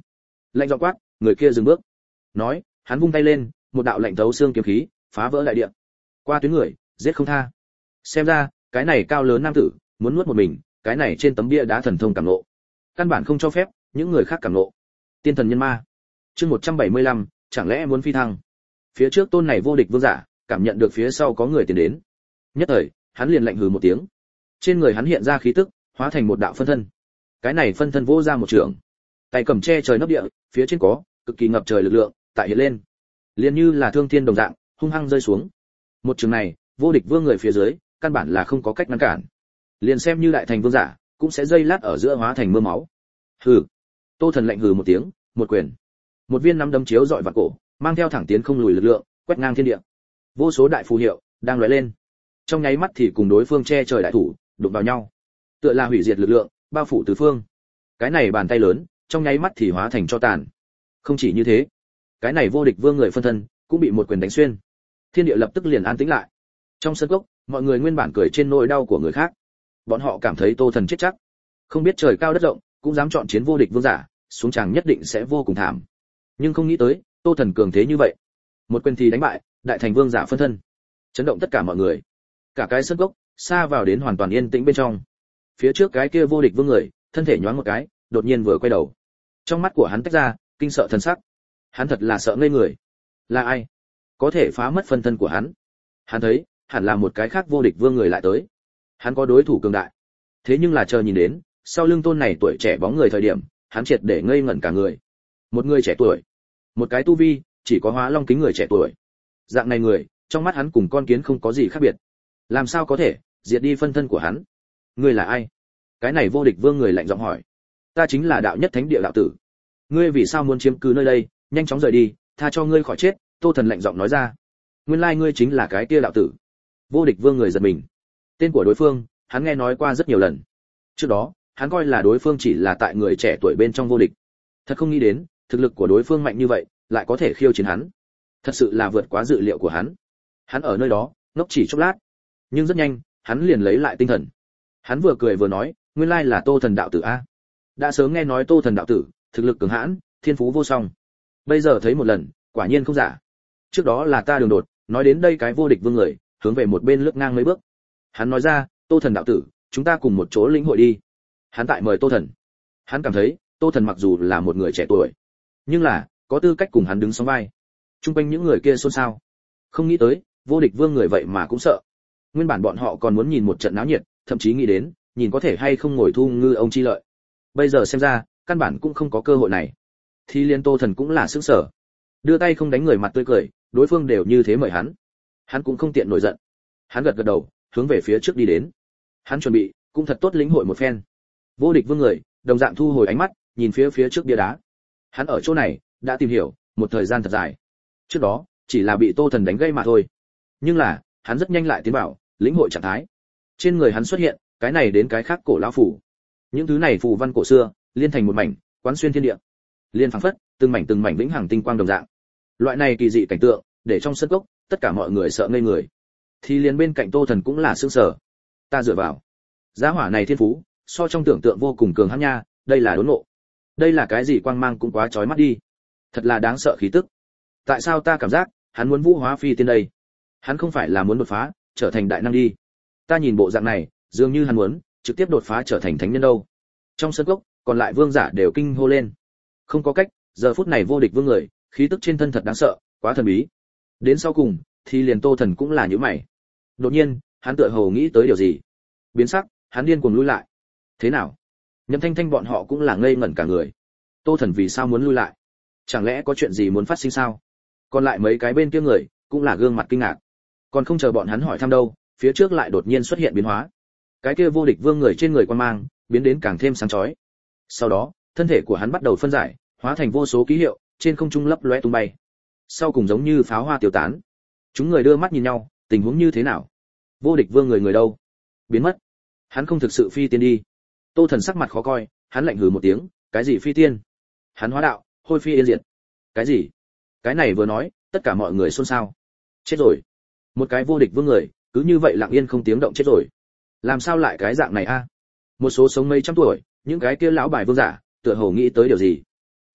lạnh giọng quát, người kia dừng bước. Nói, hắn vung tay lên, một đạo lạnh thấu xương kiếm khí phá vỡ đại địa. Qua tuyến người, giết không tha. Xem ra, cái này cao lớn nam tử muốn nuốt một mình, cái này trên tấm bia đá thần thông cảm ngộ, căn bản không cho phép những người khác cảm ngộ. Tiên thần nhân ma. Chương một trăm bảy mươi lăm, chẳng lẽ muốn phi thăng? Phía trước tôn này vô địch vương giả, cảm nhận được phía sau có người tiến đến. Nhất thời, hắn liền lạnh hừ một tiếng. Trên người hắn hiện ra khí tức, hóa thành một đạo phân thân. Cái này phân thân vô ra một trường, tay cầm che trời nấp địa, phía trên có cực kỳ ngập trời lực lượng tại hiện lên, liền như là thương thiên đồng dạng, hung hăng rơi xuống. Một trường này, vô địch vương người phía dưới, căn bản là không có cách ngăn cản. Liền xem như đại thành vương giả, cũng sẽ dây lát ở giữa hóa thành mưa máu. Hừ. Tô Thần lạnh hừ một tiếng, một quyền. Một viên nắm đấm chiếu dọi vào cổ, mang theo thẳng tiến không lùi lực lượng, quét ngang thiên địa. Vô số đại phù hiệu đang lóe lên. Trong nháy mắt thì cùng đối phương che trời đại thủ đụng vào nhau. Tựa là hủy diệt lực lượng, bao phủ tứ phương. Cái này bàn tay lớn, trong nháy mắt thì hóa thành tro tàn. Không chỉ như thế, cái này vô địch vương người phân thân cũng bị một quyền đánh xuyên. Thiên địa lập tức liền an tĩnh lại. Trong sân cốc, mọi người nguyên bản cười trên nỗi đau của người khác. Bọn họ cảm thấy Tô Thần chết chắc. Không biết trời cao đất rộng, cũng dám chọn chiến vô địch vương giả, xuống tràng nhất định sẽ vô cùng thảm. Nhưng không nghĩ tới, Tô Thần cường thế như vậy. Một quyền thì đánh bại đại thành vương giả phân thân, chấn động tất cả mọi người. Cả cái sân cốc xa vào đến hoàn toàn yên tĩnh bên trong. Phía trước cái kia vô địch vương người, thân thể nhoáng một cái, đột nhiên vừa quay đầu. Trong mắt của hắn tách ra kinh sợ thần sắc. Hắn thật là sợ ngây người. Là ai có thể phá mất phân thân của hắn? Hắn thấy, hẳn là một cái khác vô địch vương người lại tới. Hắn có đối thủ cường đại. Thế nhưng là chờ nhìn đến, sau lưng tôn này tuổi trẻ bóng người thời điểm, hắn triệt để ngây ngẩn cả người. Một người trẻ tuổi, một cái tu vi chỉ có hóa long kính người trẻ tuổi. Dạng này người, trong mắt hắn cùng con kiến không có gì khác biệt. Làm sao có thể diệt đi phân thân của hắn? Ngươi là ai? Cái này vô địch vương người lạnh giọng hỏi. Ta chính là đạo nhất thánh địa đạo tử. Ngươi vì sao muốn chiếm cứ nơi đây? Nhanh chóng rời đi, tha cho ngươi khỏi chết. Tô Thần lạnh giọng nói ra. Nguyên lai ngươi chính là cái kia đạo tử. Vô địch vương người giật mình. Tên của đối phương, hắn nghe nói qua rất nhiều lần. Trước đó, hắn coi là đối phương chỉ là tại người trẻ tuổi bên trong vô địch. Thật không nghĩ đến, thực lực của đối phương mạnh như vậy, lại có thể khiêu chiến hắn. Thật sự là vượt quá dự liệu của hắn. Hắn ở nơi đó, ngốc chỉ chốc lát. Nhưng rất nhanh, hắn liền lấy lại tinh thần. Hắn vừa cười vừa nói, nguyên lai là Tô Thần đạo tử a. Đã sớm nghe nói Tô Thần đạo tử, thực lực cường hãn, thiên phú vô song. Bây giờ thấy một lần, quả nhiên không giả. Trước đó là ta đường đột, nói đến đây cái vô địch vương người, hướng về một bên lướt ngang mấy bước. Hắn nói ra, Tô Thần đạo tử, chúng ta cùng một chỗ lĩnh hội đi. Hắn tại mời Tô Thần. Hắn cảm thấy, Tô Thần mặc dù là một người trẻ tuổi, nhưng là có tư cách cùng hắn đứng song vai. Trung quanh những người kia xôn xao. Không nghĩ tới, vô địch vương người vậy mà cũng sợ. Nguyên bản bọn họ còn muốn nhìn một trận náo nhiệt, thậm chí nghĩ đến, nhìn có thể hay không ngồi thu ngư ông chi lợi. Bây giờ xem ra, căn bản cũng không có cơ hội này. Thì liên Tô Thần cũng là sững sờ. Đưa tay không đánh người mặt tươi cười, đối phương đều như thế mời hắn. Hắn cũng không tiện nổi giận. Hắn gật gật đầu, hướng về phía trước đi đến. Hắn chuẩn bị, cũng thật tốt lĩnh hội một phen. Vô địch vương người, đồng dạng thu hồi ánh mắt, nhìn phía phía trước bia đá. Hắn ở chỗ này, đã tìm hiểu, một thời gian thật dài. Trước đó, chỉ là bị Tô Thần đánh gây mà thôi. Nhưng là, hắn rất nhanh lại tiến vào, lĩnh hội trạng thái. Trên người hắn xuất hiện, cái này đến cái khác cổ lão phù. Những thứ này phù văn cổ xưa, liên thành một mảnh, quán xuyên thiên địa. Liên phảng phất, từng mảnh từng mảnh vĩnh hằng tinh quang đồng dạng. Loại này kỳ dị cảnh tượng, để trong sân cốc, tất cả mọi người sợ ngây người. Thì liền bên cạnh Tô Thần cũng là sửng sở. Ta dựa vào, giá hỏa này thiên phú, so trong tưởng tượng vô cùng cường hãn nha, đây là đốn ngộ. Đây là cái gì quang mang cũng quá chói mắt đi. Thật là đáng sợ khí tức. Tại sao ta cảm giác, hắn muốn vũ hóa phi tiên đây? Hắn không phải là muốn đột phá, trở thành đại năng đi. Ta nhìn bộ dạng này, dường như hắn muốn trực tiếp đột phá trở thành thánh nhân đâu. Trong sân cốc, còn lại vương giả đều kinh hô lên. Không có cách, giờ phút này vô địch vương người, khí tức trên thân thật đáng sợ, quá thần bí. Đến sau cùng, thì liền Tô Thần cũng là nhíu mày. Đột nhiên, hắn tựa hồ nghĩ tới điều gì. Biến sắc, hắn điên cuồng lui lại. Thế nào? Nhậm Thanh Thanh bọn họ cũng là ngây ngẩn cả người. Tô Thần vì sao muốn lui lại? Chẳng lẽ có chuyện gì muốn phát sinh sao? Còn lại mấy cái bên kia người, cũng là gương mặt kinh ngạc. Còn không chờ bọn hắn hỏi thăm đâu, phía trước lại đột nhiên xuất hiện biến hóa. Cái kia vô địch vương người trên người quan mang, biến đến càng thêm sáng chói. Sau đó, thân thể của hắn bắt đầu phân giải, hóa thành vô số ký hiệu, trên không trung lấp lóe tung bay. Sau cùng giống như pháo hoa tiêu tán. Chúng người đưa mắt nhìn nhau, tình huống như thế nào? Vô địch vương người người đâu? Biến mất. Hắn không thực sự phi tiên đi. Tô Thần sắc mặt khó coi, hắn lạnh hừ một tiếng, cái gì phi tiên? Hắn hóa đạo, hôi phi yên diệt. Cái gì? Cái này vừa nói, tất cả mọi người xôn xao. Chết rồi. Một cái vô địch vương người, cứ như vậy lặng yên không tiếng động chết rồi. Làm sao lại cái dạng này a? Một số sống mấy trăm tuổi, những cái kia lão bài vương giả, tựa hồ nghĩ tới điều gì.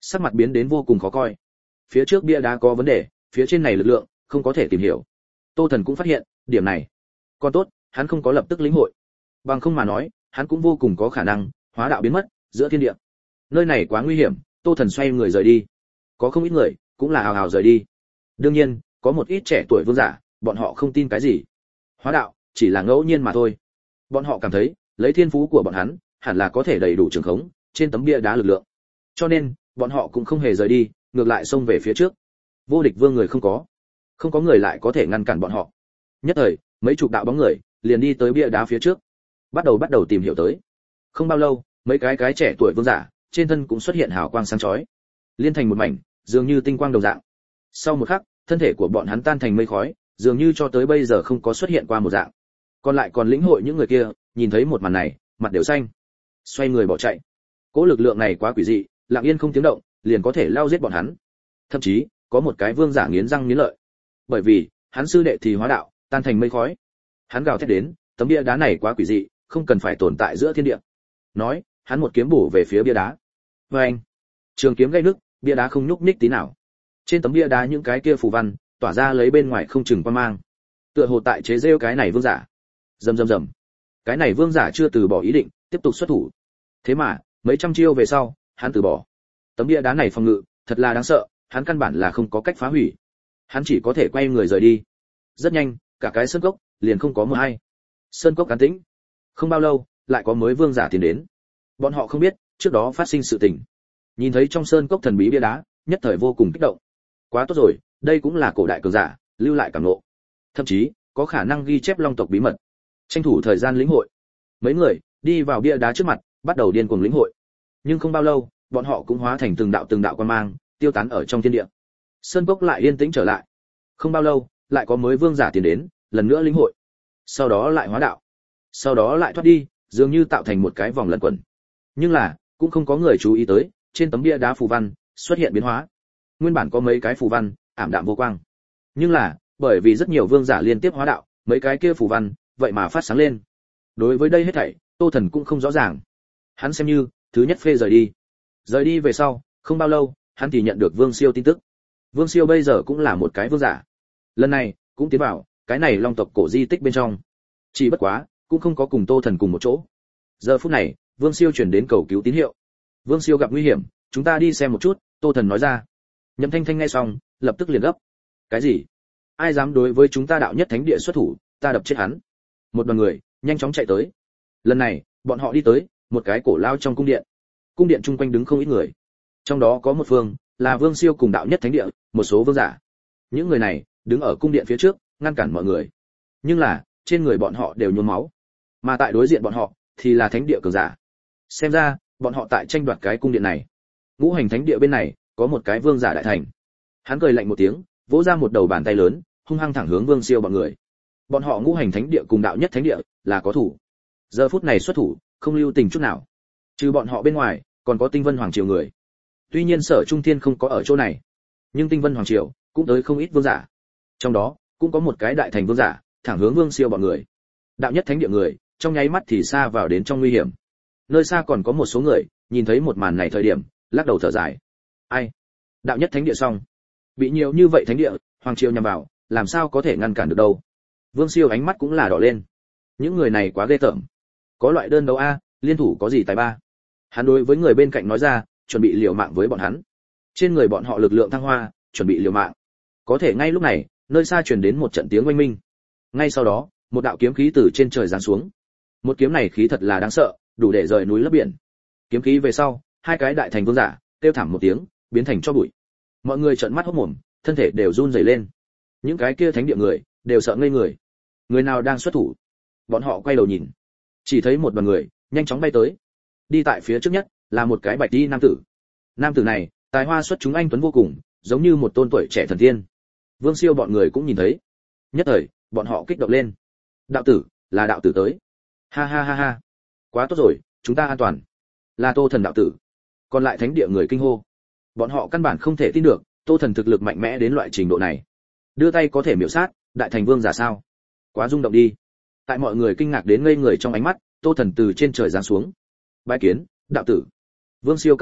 sắc mặt biến đến vô cùng khó coi. Phía trước bia đá có vấn đề, phía trên này lực lượng không có thể tìm hiểu. Tô Thần cũng phát hiện điểm này. Còn tốt, hắn không có lập tức lĩnh hội. Bằng không mà nói, hắn cũng vô cùng có khả năng hóa đạo biến mất giữa thiên địa. Nơi này quá nguy hiểm, Tô Thần xoay người rời đi. Có không ít người cũng là hào hào rời đi. Đương nhiên, có một ít trẻ tuổi vương giả, bọn họ không tin cái gì. Hóa đạo chỉ là ngẫu nhiên mà thôi. Bọn họ cảm thấy, lấy thiên phú của bọn hắn, hẳn là có thể đầy đủ trường khống trên tấm bia đá lực lượng. Cho nên, bọn họ cũng không hề rời đi, ngược lại xông về phía trước. Vô địch vương người không có, không có người lại có thể ngăn cản bọn họ. Nhất thời, mấy chục đạo bóng người liền đi tới bia đá phía trước, bắt đầu bắt đầu tìm hiểu tới. Không bao lâu, mấy cái cái trẻ tuổi vương giả, trên thân cũng xuất hiện hào quang sáng chói, liên thành một mảnh, dường như tinh quang đồng dạng. Sau một khắc, thân thể của bọn hắn tan thành mây khói, dường như cho tới bây giờ không có xuất hiện qua một dạng. Còn lại còn lĩnh hội những người kia, nhìn thấy một màn này, mặt đều xanh, xoay người bỏ chạy. Cỗ lực lượng này quá quỷ dị, lặng yên không tiếng động, liền có thể lao giết bọn hắn. Thậm chí, có một cái vương giả nghiến răng nghiến lợi, bởi vì hắn sư đệ thì hóa đạo, tan thành mây khói. Hắn gào thét đến, tấm bia đá này quá quỷ dị, không cần phải tồn tại giữa thiên địa. Nói, hắn một kiếm bổ về phía bia đá. Và anh, trường kiếm gây nước, bia đá không nhúc nhích tí nào. Trên tấm bia đá những cái kia phù văn, tỏa ra lấy bên ngoài không chừng quan mang. Tựa hồ tại chế giễu cái này vương giả. Rầm rầm rầm. Cái này vương giả chưa từ bỏ ý định, tiếp tục xuất thủ. Thế mà, mấy trăm chiêu về sau, hắn từ bỏ. Tấm bia đá này phòng ngự, thật là đáng sợ, hắn căn bản là không có cách phá hủy. Hắn chỉ có thể quay người rời đi. Rất nhanh, cả cái sơn cốc liền không có một ai. Sơn cốc an tĩnh. Không bao lâu, lại có mới vương giả tiến đến. Bọn họ không biết, trước đó phát sinh sự tình. Nhìn thấy trong sơn cốc thần bí bia đá, nhất thời vô cùng kích động. Quá tốt rồi, đây cũng là cổ đại cường giả, lưu lại cảm ngộ. Thậm chí, có khả năng ghi chép long tộc bí mật. Tranh thủ thời gian lĩnh hội. Mấy người đi vào bia đá trước mặt, bắt đầu điên cuồng lĩnh hội. Nhưng không bao lâu, bọn họ cũng hóa thành từng đạo từng đạo quan mang, tiêu tán ở trong thiên địa. Sơn cốc lại yên tĩnh trở lại. Không bao lâu, lại có mới vương giả tiến đến, lần nữa lĩnh hội. Sau đó lại hóa đạo. Sau đó lại thoát đi, dường như tạo thành một cái vòng lẩn quẩn. Nhưng là, cũng không có người chú ý tới, trên tấm bia đá phù văn xuất hiện biến hóa. Nguyên bản có mấy cái phù văn ảm đạm vô quang. Nhưng là, bởi vì rất nhiều vương giả liên tiếp hóa đạo, mấy cái kia phù văn vậy mà phát sáng lên. Đối với đây hết thảy, Tô Thần cũng không rõ ràng. Hắn xem như thứ nhất phê rời đi. Rời đi về sau, không bao lâu, hắn thì nhận được Vương Siêu tin tức. Vương Siêu bây giờ cũng là một cái vương giả. Lần này, cũng tiến vào cái này long tộc cổ di tích bên trong. Chỉ bất quá, cũng không có cùng Tô Thần cùng một chỗ. Giờ phút này, Vương Siêu chuyển đến cầu cứu tín hiệu. Vương Siêu gặp nguy hiểm, chúng ta đi xem một chút, Tô Thần nói ra. Nhậm Thanh Thanh nghe xong, lập tức liền gấp. Cái gì? Ai dám đối với chúng ta đạo nhất thánh địa xuất thủ, ta đập chết hắn. Một đoàn người nhanh chóng chạy tới. Lần này, bọn họ đi tới một cái cổ lao trong cung điện. Cung điện chung quanh đứng không ít người. Trong đó có một phương là Vương Siêu cùng đạo nhất thánh địa, một số vương giả. Những người này đứng ở cung điện phía trước, ngăn cản mọi người. Nhưng là, trên người bọn họ đều nhuốm máu. Mà tại đối diện bọn họ thì là thánh địa cường giả. Xem ra, bọn họ tại tranh đoạt cái cung điện này. Ngũ hành thánh địa bên này có một cái vương giả đại thành. Hắn cười lạnh một tiếng, vỗ ra một đầu bàn tay lớn, hung hăng thẳng hướng Vương Siêu bọn người. Bọn họ ngũ hành thánh địa cùng đạo nhất thánh địa là có thủ. Giờ phút này xuất thủ, không lưu tình chút nào. Trừ bọn họ bên ngoài, còn có Tinh Vân Hoàng triều người. Tuy nhiên Sở Trung Thiên không có ở chỗ này, nhưng Tinh Vân Hoàng triều cũng tới không ít vương giả. Trong đó, cũng có một cái đại thành vương giả, thẳng hướng Vương Siêu bọn người. Đạo nhất thánh địa người, trong nháy mắt thì xa vào đến trong nguy hiểm. Nơi xa còn có một số người, nhìn thấy một màn này thời điểm, lắc đầu thở dài. Ai? Đạo nhất thánh địa xong, bị nhiều như vậy thánh địa, hoàng triều nhằm vào, làm sao có thể ngăn cản được đâu? Vương Siêu ánh mắt cũng là đỏ lên. Những người này quá ghê tởm. Có loại đơn đấu a, liên thủ có gì tài ba? Hắn đối với người bên cạnh nói ra, chuẩn bị liều mạng với bọn hắn. Trên người bọn họ lực lượng thăng hoa, chuẩn bị liều mạng. Có thể ngay lúc này, nơi xa truyền đến một trận tiếng oanh minh. Ngay sau đó, một đạo kiếm khí từ trên trời giáng xuống. Một kiếm này khí thật là đáng sợ, đủ để rời núi lấp biển. Kiếm khí về sau, hai cái đại thành vương giả kêu thảm một tiếng, biến thành cho bụi. Mọi người trợn mắt hốt mồm, thân thể đều run rẩy lên. Những cái kia thánh địa người đều sợ ngây người. Người nào đang xuất thủ? Bọn họ quay đầu nhìn, chỉ thấy một đoàn người nhanh chóng bay tới. Đi tại phía trước nhất là một cái bạch y nam tử. Nam tử này, tài hoa xuất chúng anh tuấn vô cùng, giống như một tôn tuổi trẻ thần tiên. Vương Siêu bọn người cũng nhìn thấy. Nhất thời, bọn họ kích động lên. Đạo tử, là đạo tử tới. Ha ha ha ha. Quá tốt rồi, chúng ta an toàn. Là Tô Thần đạo tử. Còn lại thánh địa người kinh hô. Bọn họ căn bản không thể tin được, Tô Thần thực lực mạnh mẽ đến loại trình độ này. Đưa tay có thể miểu sát, đại thành vương giả sao? Quá rung động đi. Tại mọi người kinh ngạc đến ngây người trong ánh mắt, Tô Thần từ trên trời giáng xuống. Bái kiến, đạo tử. Vương Siêu các loại,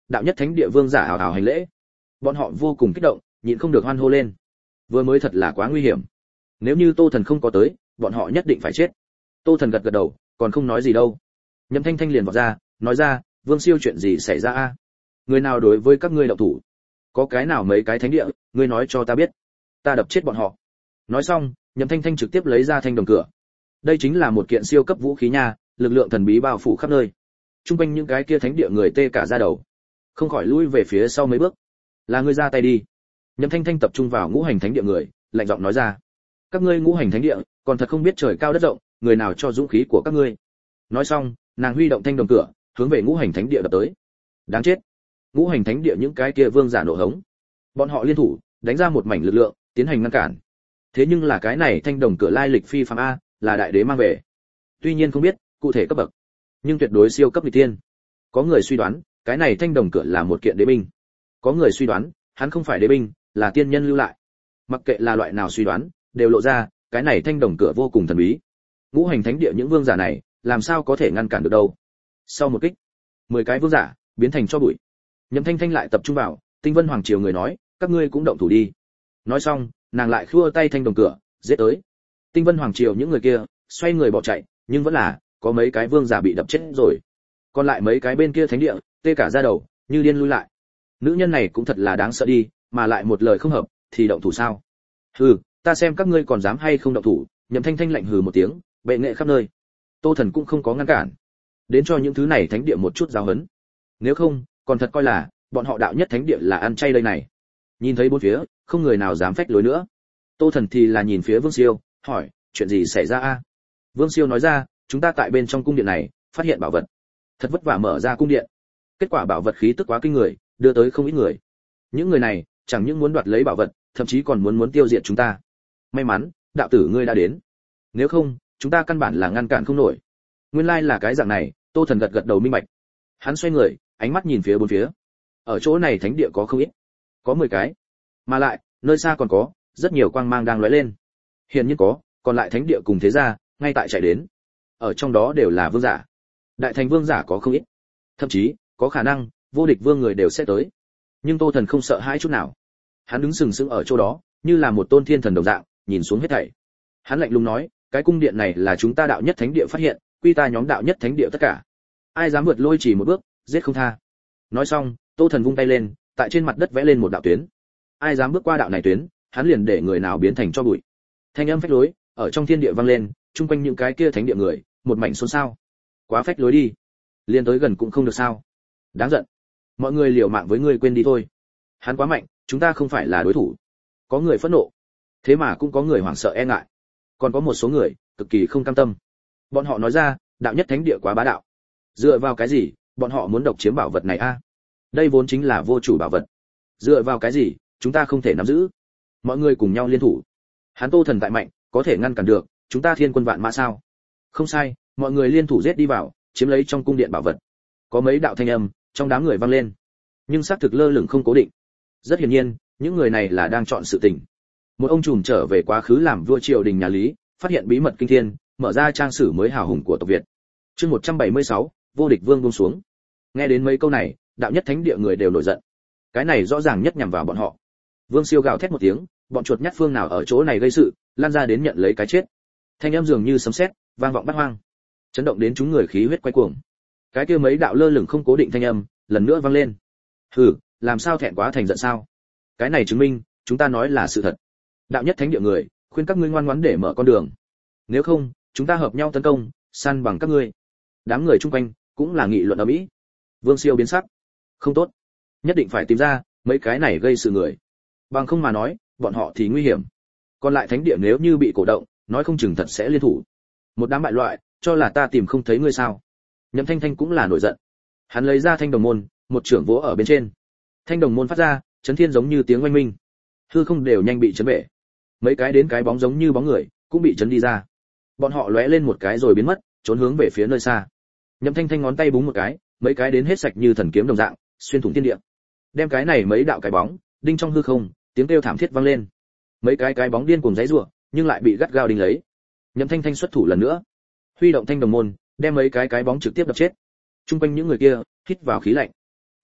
đạo nhất thánh địa vương giả hào hào hành lễ. Bọn họ vô cùng kích động, nhịn không được hoan hô lên. Vừa mới thật là quá nguy hiểm. Nếu như Tô Thần không có tới, bọn họ nhất định phải chết. Tô Thần gật gật đầu, còn không nói gì đâu. Nhậm Thanh Thanh liền vọt ra, nói ra, Vương Siêu chuyện gì xảy ra a? Người nào đối với các ngươi động thủ? Có cái nào mấy cái thánh địa, ngươi nói cho ta biết. Ta đập chết bọn họ. Nói xong, Nhậm Thanh Thanh trực tiếp lấy ra thanh đồng cửa. Đây chính là một kiện siêu cấp vũ khí nha, lực lượng thần bí bao phủ khắp nơi. Trung quanh những cái kia thánh địa người tê cả da đầu, không khỏi lùi về phía sau mấy bước. Là ngươi ra tay đi. Nhậm Thanh Thanh tập trung vào ngũ hành thánh địa người, lạnh giọng nói ra. Các ngươi ngũ hành thánh địa, còn thật không biết trời cao đất rộng, người nào cho dũng khí của các ngươi. Nói xong, nàng huy động thanh đồng cửa, hướng về ngũ hành thánh địa đập tới. Đáng chết. Ngũ hành thánh địa những cái kia vương giả nộ hống. Bọn họ liên thủ, đánh ra một mảnh lực lượng, tiến hành ngăn cản. Thế nhưng là cái này thanh đồng cửa lai lịch phi phàm a, là đại đế mang về. Tuy nhiên không biết cụ thể cấp bậc, nhưng tuyệt đối siêu cấp nghịch tiên. Có người suy đoán, cái này thanh đồng cửa là một kiện đế binh. Có người suy đoán, hắn không phải đế binh, là tiên nhân lưu lại. Mặc kệ là loại nào suy đoán, đều lộ ra, cái này thanh đồng cửa vô cùng thần bí. Ngũ hành thánh địa những vương giả này, làm sao có thể ngăn cản được đâu? Sau một kích, mười cái vương giả biến thành cho bụi. Nhậm Thanh Thanh lại tập trung vào, Tinh Vân Hoàng triều người nói, các ngươi cũng động thủ đi. Nói xong, nàng lại khua tay thanh đồng cửa, giết tới. Tinh Vân Hoàng triều những người kia, xoay người bỏ chạy, nhưng vẫn là có mấy cái vương giả bị đập chết rồi. Còn lại mấy cái bên kia thánh địa, tê cả da đầu, như điên lui lại. Nữ nhân này cũng thật là đáng sợ đi, mà lại một lời không hợp, thì động thủ sao? Hừ, ta xem các ngươi còn dám hay không động thủ. Nhậm Thanh Thanh lạnh hừ một tiếng, bệ nghệ khắp nơi. Tô Thần cũng không có ngăn cản, đến cho những thứ này thánh địa một chút giáo huấn. Nếu không, còn thật coi là bọn họ đạo nhất thánh địa là ăn chay đây này. Nhìn thấy bốn phía, không người nào dám phách lối nữa. Tô Thần thì là nhìn phía Vương Siêu, hỏi, chuyện gì xảy ra a? Vương Siêu nói ra, chúng ta tại bên trong cung điện này phát hiện bảo vật. Thật vất vả mở ra cung điện, kết quả bảo vật khí tức quá kinh người, đưa tới không ít người. Những người này chẳng những muốn đoạt lấy bảo vật, thậm chí còn muốn muốn tiêu diệt chúng ta. May mắn, đạo tử ngươi đã đến. Nếu không, chúng ta căn bản là ngăn cản không nổi. Nguyên lai là cái dạng này. Tô Thần gật gật đầu minh bạch. Hắn xoay người, ánh mắt nhìn phía bốn phía. Ở chỗ này thánh địa có không ít, có mười cái, mà lại nơi xa còn có rất nhiều quang mang đang lóe lên. Hiển nhiên có, còn lại thánh địa cùng thế gia ngay tại chạy đến. Ở trong đó đều là vương giả. Đại thành vương giả có không ít, thậm chí có khả năng vô địch vương người đều sẽ tới. Nhưng Tô Thần không sợ hãi chút nào. Hắn đứng sừng sững ở chỗ đó, như là một tôn thiên thần đồng dạng, nhìn xuống hết thảy. Hắn lạnh lùng nói, cái cung điện này là chúng ta đạo nhất thánh địa phát hiện, quy ta nhóm đạo nhất thánh địa tất cả. Ai dám vượt lôi chỉ một bước, giết không tha. Nói xong, Tô Thần vung tay lên, tại trên mặt đất vẽ lên một đạo tuyến. Ai dám bước qua đạo này tuyến, hắn liền để người nào biến thành cho bụi. Thanh âm phách lối ở trong thiên địa vang lên, chung quanh những cái kia thánh địa người, một mảnh xôn xao. Quá phách lối đi, liền tới gần cũng không được sao? Đáng giận. Mọi người liều mạng với ngươi quên đi thôi. Hắn quá mạnh, chúng ta không phải là đối thủ. Có người phẫn nộ, thế mà cũng có người hoảng sợ e ngại. Còn có một số người cực kỳ không cam tâm. Bọn họ nói ra, đạo nhất thánh địa quá bá đạo. Dựa vào cái gì, bọn họ muốn độc chiếm bảo vật này a? Đây vốn chính là vô chủ bảo vật. Dựa vào cái gì, chúng ta không thể nắm giữ? Mọi người cùng nhau liên thủ. Hắn Tô Thần tại mạnh, có thể ngăn cản được, chúng ta thiên quân vạn mã sao? Không sai, mọi người liên thủ giết đi vào, chiếm lấy trong cung điện bảo vật. Có mấy đạo thanh âm trong đám người vang lên, nhưng xác thực lơ lửng không cố định. Rất hiển nhiên, những người này là đang chọn sự tình. Một ông trùm trở về quá khứ làm vua triều đình nhà Lý, phát hiện bí mật kinh thiên, mở ra trang sử mới hào hùng của tộc Việt. Chương một trăm bảy mươi sáu, vô địch vương buông xuống. Nghe đến mấy câu này, đạo nhất thánh địa người đều nổi giận. Cái này rõ ràng nhất nhằm vào bọn họ. Vương Siêu gào thét một tiếng, bọn chuột nhắt phương nào ở chỗ này gây sự, lan ra đến nhận lấy cái chết. Thanh âm dường như sấm sét, vang vọng bát hoang, chấn động đến chúng người khí huyết quay cuồng. Cái kia mấy đạo lơ lửng không cố định thanh âm, lần nữa vang lên. Hừ, làm sao thẹn quá thành giận sao? Cái này chứng minh, chúng ta nói là sự thật. Đạo nhất thánh địa người, khuyên các ngươi ngoan ngoãn để mở con đường. Nếu không, chúng ta hợp nhau tấn công, săn bằng các ngươi. Đám người chung quanh cũng là nghị luận ầm ĩ. Vương Siêu biến sắc. Không tốt, nhất định phải tìm ra mấy cái này gây sự người. Bằng không mà nói, bọn họ thì nguy hiểm. Còn lại thánh địa nếu như bị cổ động, nói không chừng thật sẽ liên thủ. Một đám bại loại, cho là ta tìm không thấy ngươi sao? Nhậm Thanh Thanh cũng là nổi giận. Hắn lấy ra thanh đồng môn, một trưởng vỗ ở bên trên. Thanh đồng môn phát ra, chấn thiên giống như tiếng oanh minh. Hư không đều nhanh bị chấn bể. Mấy cái đến cái bóng giống như bóng người, cũng bị chấn đi ra. Bọn họ lóe lên một cái rồi biến mất, trốn hướng về phía nơi xa. Nhậm Thanh Thanh ngón tay búng một cái, mấy cái đến hết sạch như thần kiếm đồng dạng, xuyên thủng thiên địa. Đem cái này mấy đạo cái bóng, đinh trong hư không, tiếng kêu thảm thiết vang lên. Mấy cái cái bóng điên cuồng giãy giụa, nhưng lại bị gắt gao đinh lấy. Nhậm Thanh Thanh xuất thủ lần nữa, huy động thanh đồng môn, đem mấy cái cái bóng trực tiếp đập chết. Trung quanh những người kia hít vào khí lạnh.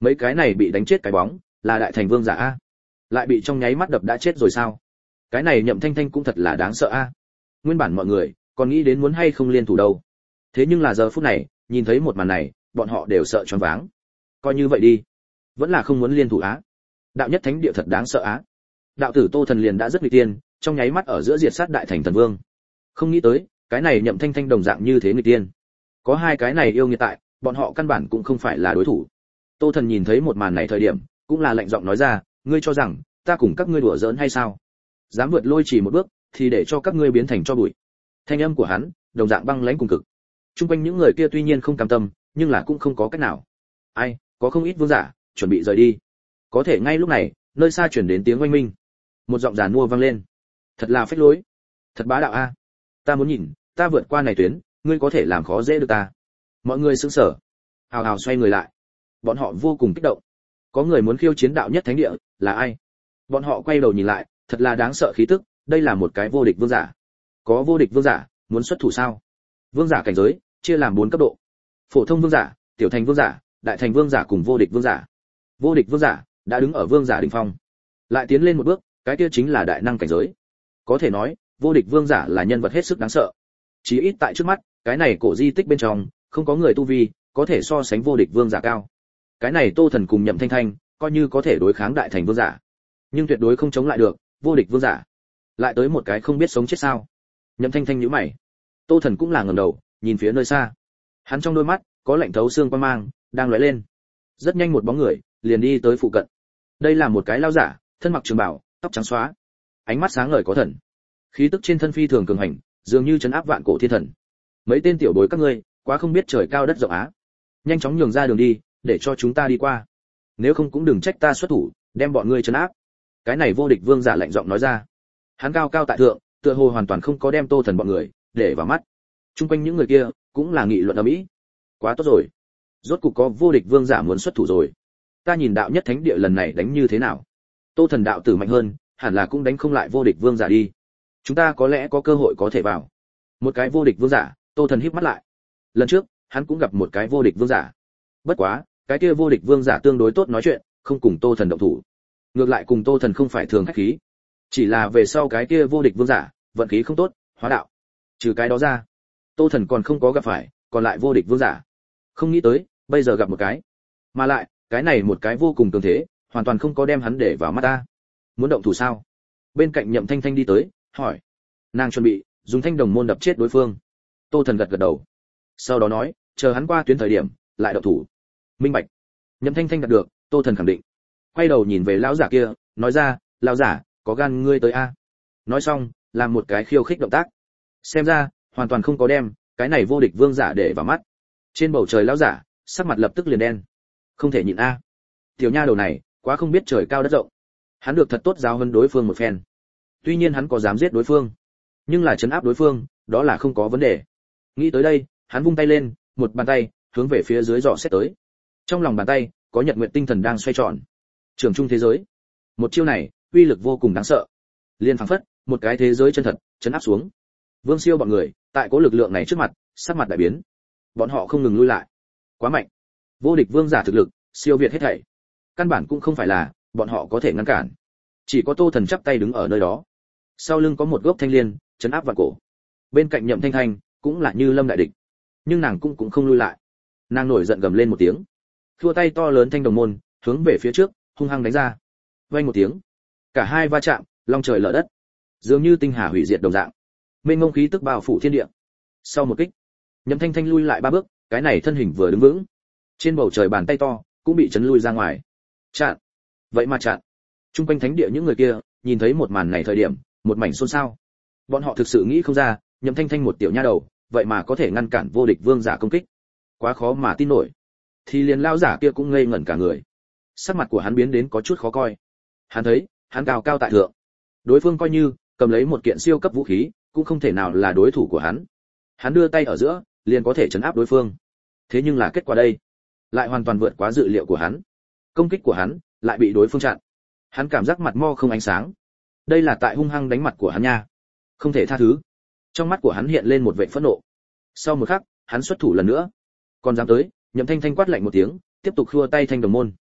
Mấy cái này bị đánh chết cái bóng là đại thành vương giả a, lại bị trong nháy mắt đập đã chết rồi sao? Cái này Nhậm Thanh Thanh cũng thật là đáng sợ a. Nguyên bản mọi người còn nghĩ đến muốn hay không liên thủ đâu, thế nhưng là giờ phút này nhìn thấy một màn này, bọn họ đều sợ choáng váng. Coi như vậy đi, vẫn là không muốn liên thủ á. Đạo nhất thánh địa thật đáng sợ á. Đạo tử Tô Thần liền đã rất nguy tiên, trong nháy mắt ở giữa diệt sát đại thành thần vương. Không nghĩ tới, cái này Nhậm Thanh Thanh đồng dạng như thế nguy tiên. Có hai cái này yêu nghiệt tại, bọn họ căn bản cũng không phải là đối thủ. Tô Thần nhìn thấy một màn này thời điểm, cũng là lạnh giọng nói ra, ngươi cho rằng ta cùng các ngươi đùa giỡn hay sao? Dám vượt lôi chỉ một bước, thì để cho các ngươi biến thành cho bụi. Thanh âm của hắn, đồng dạng băng lãnh cùng cực. Trung quanh những người kia tuy nhiên không cam tâm, nhưng là cũng không có cách nào. Ai, có không ít vương giả chuẩn bị rời đi. Có thể ngay lúc này, nơi xa truyền đến tiếng oanh minh. Một giọng giàn mua vang lên. Thật là phách lối, thật bá đạo a. Ta muốn nhìn, ta vượt qua này tuyến, ngươi có thể làm khó dễ được ta. Mọi người sững sờ, hào hào xoay người lại. Bọn họ vô cùng kích động. Có người muốn khiêu chiến đạo nhất thánh địa, là ai? Bọn họ quay đầu nhìn lại, thật là đáng sợ khí tức, đây là một cái vô địch vương giả. Có vô địch vương giả, muốn xuất thủ sao? Vương giả cảnh giới chia làm bốn cấp độ. Phổ thông vương giả, tiểu thành vương giả, đại thành vương giả cùng vô địch vương giả. Vô địch vương giả đã đứng ở vương giả đỉnh phong, lại tiến lên một bước, cái kia chính là đại năng cảnh giới. Có thể nói, vô địch vương giả là nhân vật hết sức đáng sợ. Chỉ ít tại trước mắt, cái này cổ di tích bên trong, không có người tu vi có thể so sánh vô địch vương giả cao. Cái này Tô Thần cùng Nhậm Thanh Thanh, coi như có thể đối kháng đại thành vương giả, nhưng tuyệt đối không chống lại được vô địch vương giả. Lại tới một cái không biết sống chết sao? Nhậm Thanh Thanh nhíu mày. Tô Thần cũng là ngẩng đầu, nhìn phía nơi xa. Hắn trong đôi mắt có lạnh thấu xương quang mang đang lóe lên. Rất nhanh một bóng người liền đi tới phụ cận. Đây là một cái lão giả, thân mặc trường bào, tóc trắng xóa, ánh mắt sáng ngời có thần, khí tức trên thân phi thường cường hành, dường như trấn áp vạn cổ thiên thần. Mấy tên tiểu bối các ngươi, quá không biết trời cao đất rộng á. Nhanh chóng nhường ra đường đi, để cho chúng ta đi qua. Nếu không cũng đừng trách ta xuất thủ, đem bọn ngươi trấn áp. Cái này vô địch vương giả lạnh giọng nói ra. Hắn cao cao tại thượng, tựa hồ hoàn toàn không có đem Tô Thần bọn người để vào mắt. Trung quanh những người kia cũng là nghị luận ầm ĩ. Quá tốt rồi, rốt cục có vô địch vương giả muốn xuất thủ rồi. Ta nhìn đạo nhất thánh địa lần này đánh như thế nào? Tô Thần đạo tử mạnh hơn, hẳn là cũng đánh không lại vô địch vương giả đi. Chúng ta có lẽ có cơ hội có thể vào. Một cái vô địch vương giả, Tô Thần híp mắt lại. Lần trước, hắn cũng gặp một cái vô địch vương giả. Bất quá, cái kia vô địch vương giả tương đối tốt nói chuyện, không cùng Tô Thần động thủ. Ngược lại cùng Tô Thần không phải thường khách khí. Chỉ là về sau cái kia vô địch vương giả, vận khí không tốt, hóa đạo. Trừ cái đó ra, Tô Thần còn không có gặp phải, còn lại vô địch vương giả. Không nghĩ tới, bây giờ gặp một cái. Mà lại, cái này một cái vô cùng cường thế, hoàn toàn không có đem hắn để vào mắt ta. Muốn động thủ sao? Bên cạnh Nhậm Thanh Thanh đi tới, hỏi. Nàng chuẩn bị dùng thanh đồng môn đập chết đối phương. Tô Thần gật gật đầu. Sau đó nói, chờ hắn qua tuyến thời điểm, lại động thủ. Minh bạch. Nhậm Thanh Thanh đạt được, Tô Thần khẳng định. Quay đầu nhìn về lão giả kia, nói ra, lão giả, có gan ngươi tới a. Nói xong, làm một cái khiêu khích động tác. Xem ra, hoàn toàn không có đem cái này vô địch vương giả để vào mắt. Trên bầu trời lão giả, sắc mặt lập tức liền đen. Không thể nhịn a. Tiểu nha đầu này, quá không biết trời cao đất rộng. Hắn được thật tốt giáo huấn đối phương một phen. Tuy nhiên hắn có dám giết đối phương, nhưng là trấn áp đối phương, đó là không có vấn đề. Nghĩ tới đây, hắn vung tay lên, một bàn tay hướng về phía dưới dò xét tới. Trong lòng bàn tay có nhật nguyện tinh thần đang xoay tròn. Trường trung thế giới. Một chiêu này, uy lực vô cùng đáng sợ. Liên phảng phất, một cái thế giới chân thật trấn áp xuống. Vương Siêu bọn người, tại cố lực lượng này trước mặt, sắc mặt đại biến. Bọn họ không ngừng lui lại. Quá mạnh. Vô địch vương giả thực lực, siêu việt hết thảy. Căn bản cũng không phải là bọn họ có thể ngăn cản. Chỉ có Tô Thần chắp tay đứng ở nơi đó. Sau lưng có một gốc thanh liên, trấn áp vạn cổ. Bên cạnh Nhậm Thanh Thanh, cũng là như lâm đại địch. Nhưng nàng cũng cũng không lui lại. Nàng nổi giận gầm lên một tiếng. Thua tay to lớn thanh đồng môn, hướng về phía trước, hung hăng đánh ra. Vang một tiếng. Cả hai va chạm, long trời lở đất. Dường như tinh hà hủy diệt đồng dạng. Mênh mông khí tức bao phủ thiên địa. Sau một kích, Nhậm Thanh Thanh lui lại ba bước, cái này thân hình vừa đứng vững. Trên bầu trời bàn tay to, cũng bị chấn lui ra ngoài. Chặn. Vậy mà chặn. Trung quanh thánh địa những người kia, nhìn thấy một màn này thời điểm, một mảnh xôn xao. Bọn họ thực sự nghĩ không ra, Nhậm Thanh Thanh một tiểu nha đầu, vậy mà có thể ngăn cản vô địch vương giả công kích. Quá khó mà tin nổi. Thì liền lão giả kia cũng ngây ngẩn cả người. Sắc mặt của hắn biến đến có chút khó coi. Hắn thấy, hắn cao cao tại thượng. Đối phương coi như cầm lấy một kiện siêu cấp vũ khí, cũng không thể nào là đối thủ của hắn. Hắn đưa tay ở giữa, liền có thể trấn áp đối phương. Thế nhưng là kết quả đây, lại hoàn toàn vượt quá dự liệu của hắn. Công kích của hắn lại bị đối phương chặn. Hắn cảm giác mặt mo không ánh sáng. Đây là tại hung hăng đánh mặt của hắn nha. Không thể tha thứ. Trong mắt của hắn hiện lên một vẻ phẫn nộ. Sau một khắc, hắn xuất thủ lần nữa. Còn dám tới, Nhậm Thanh Thanh quát lạnh một tiếng, tiếp tục khua tay thanh đồng môn.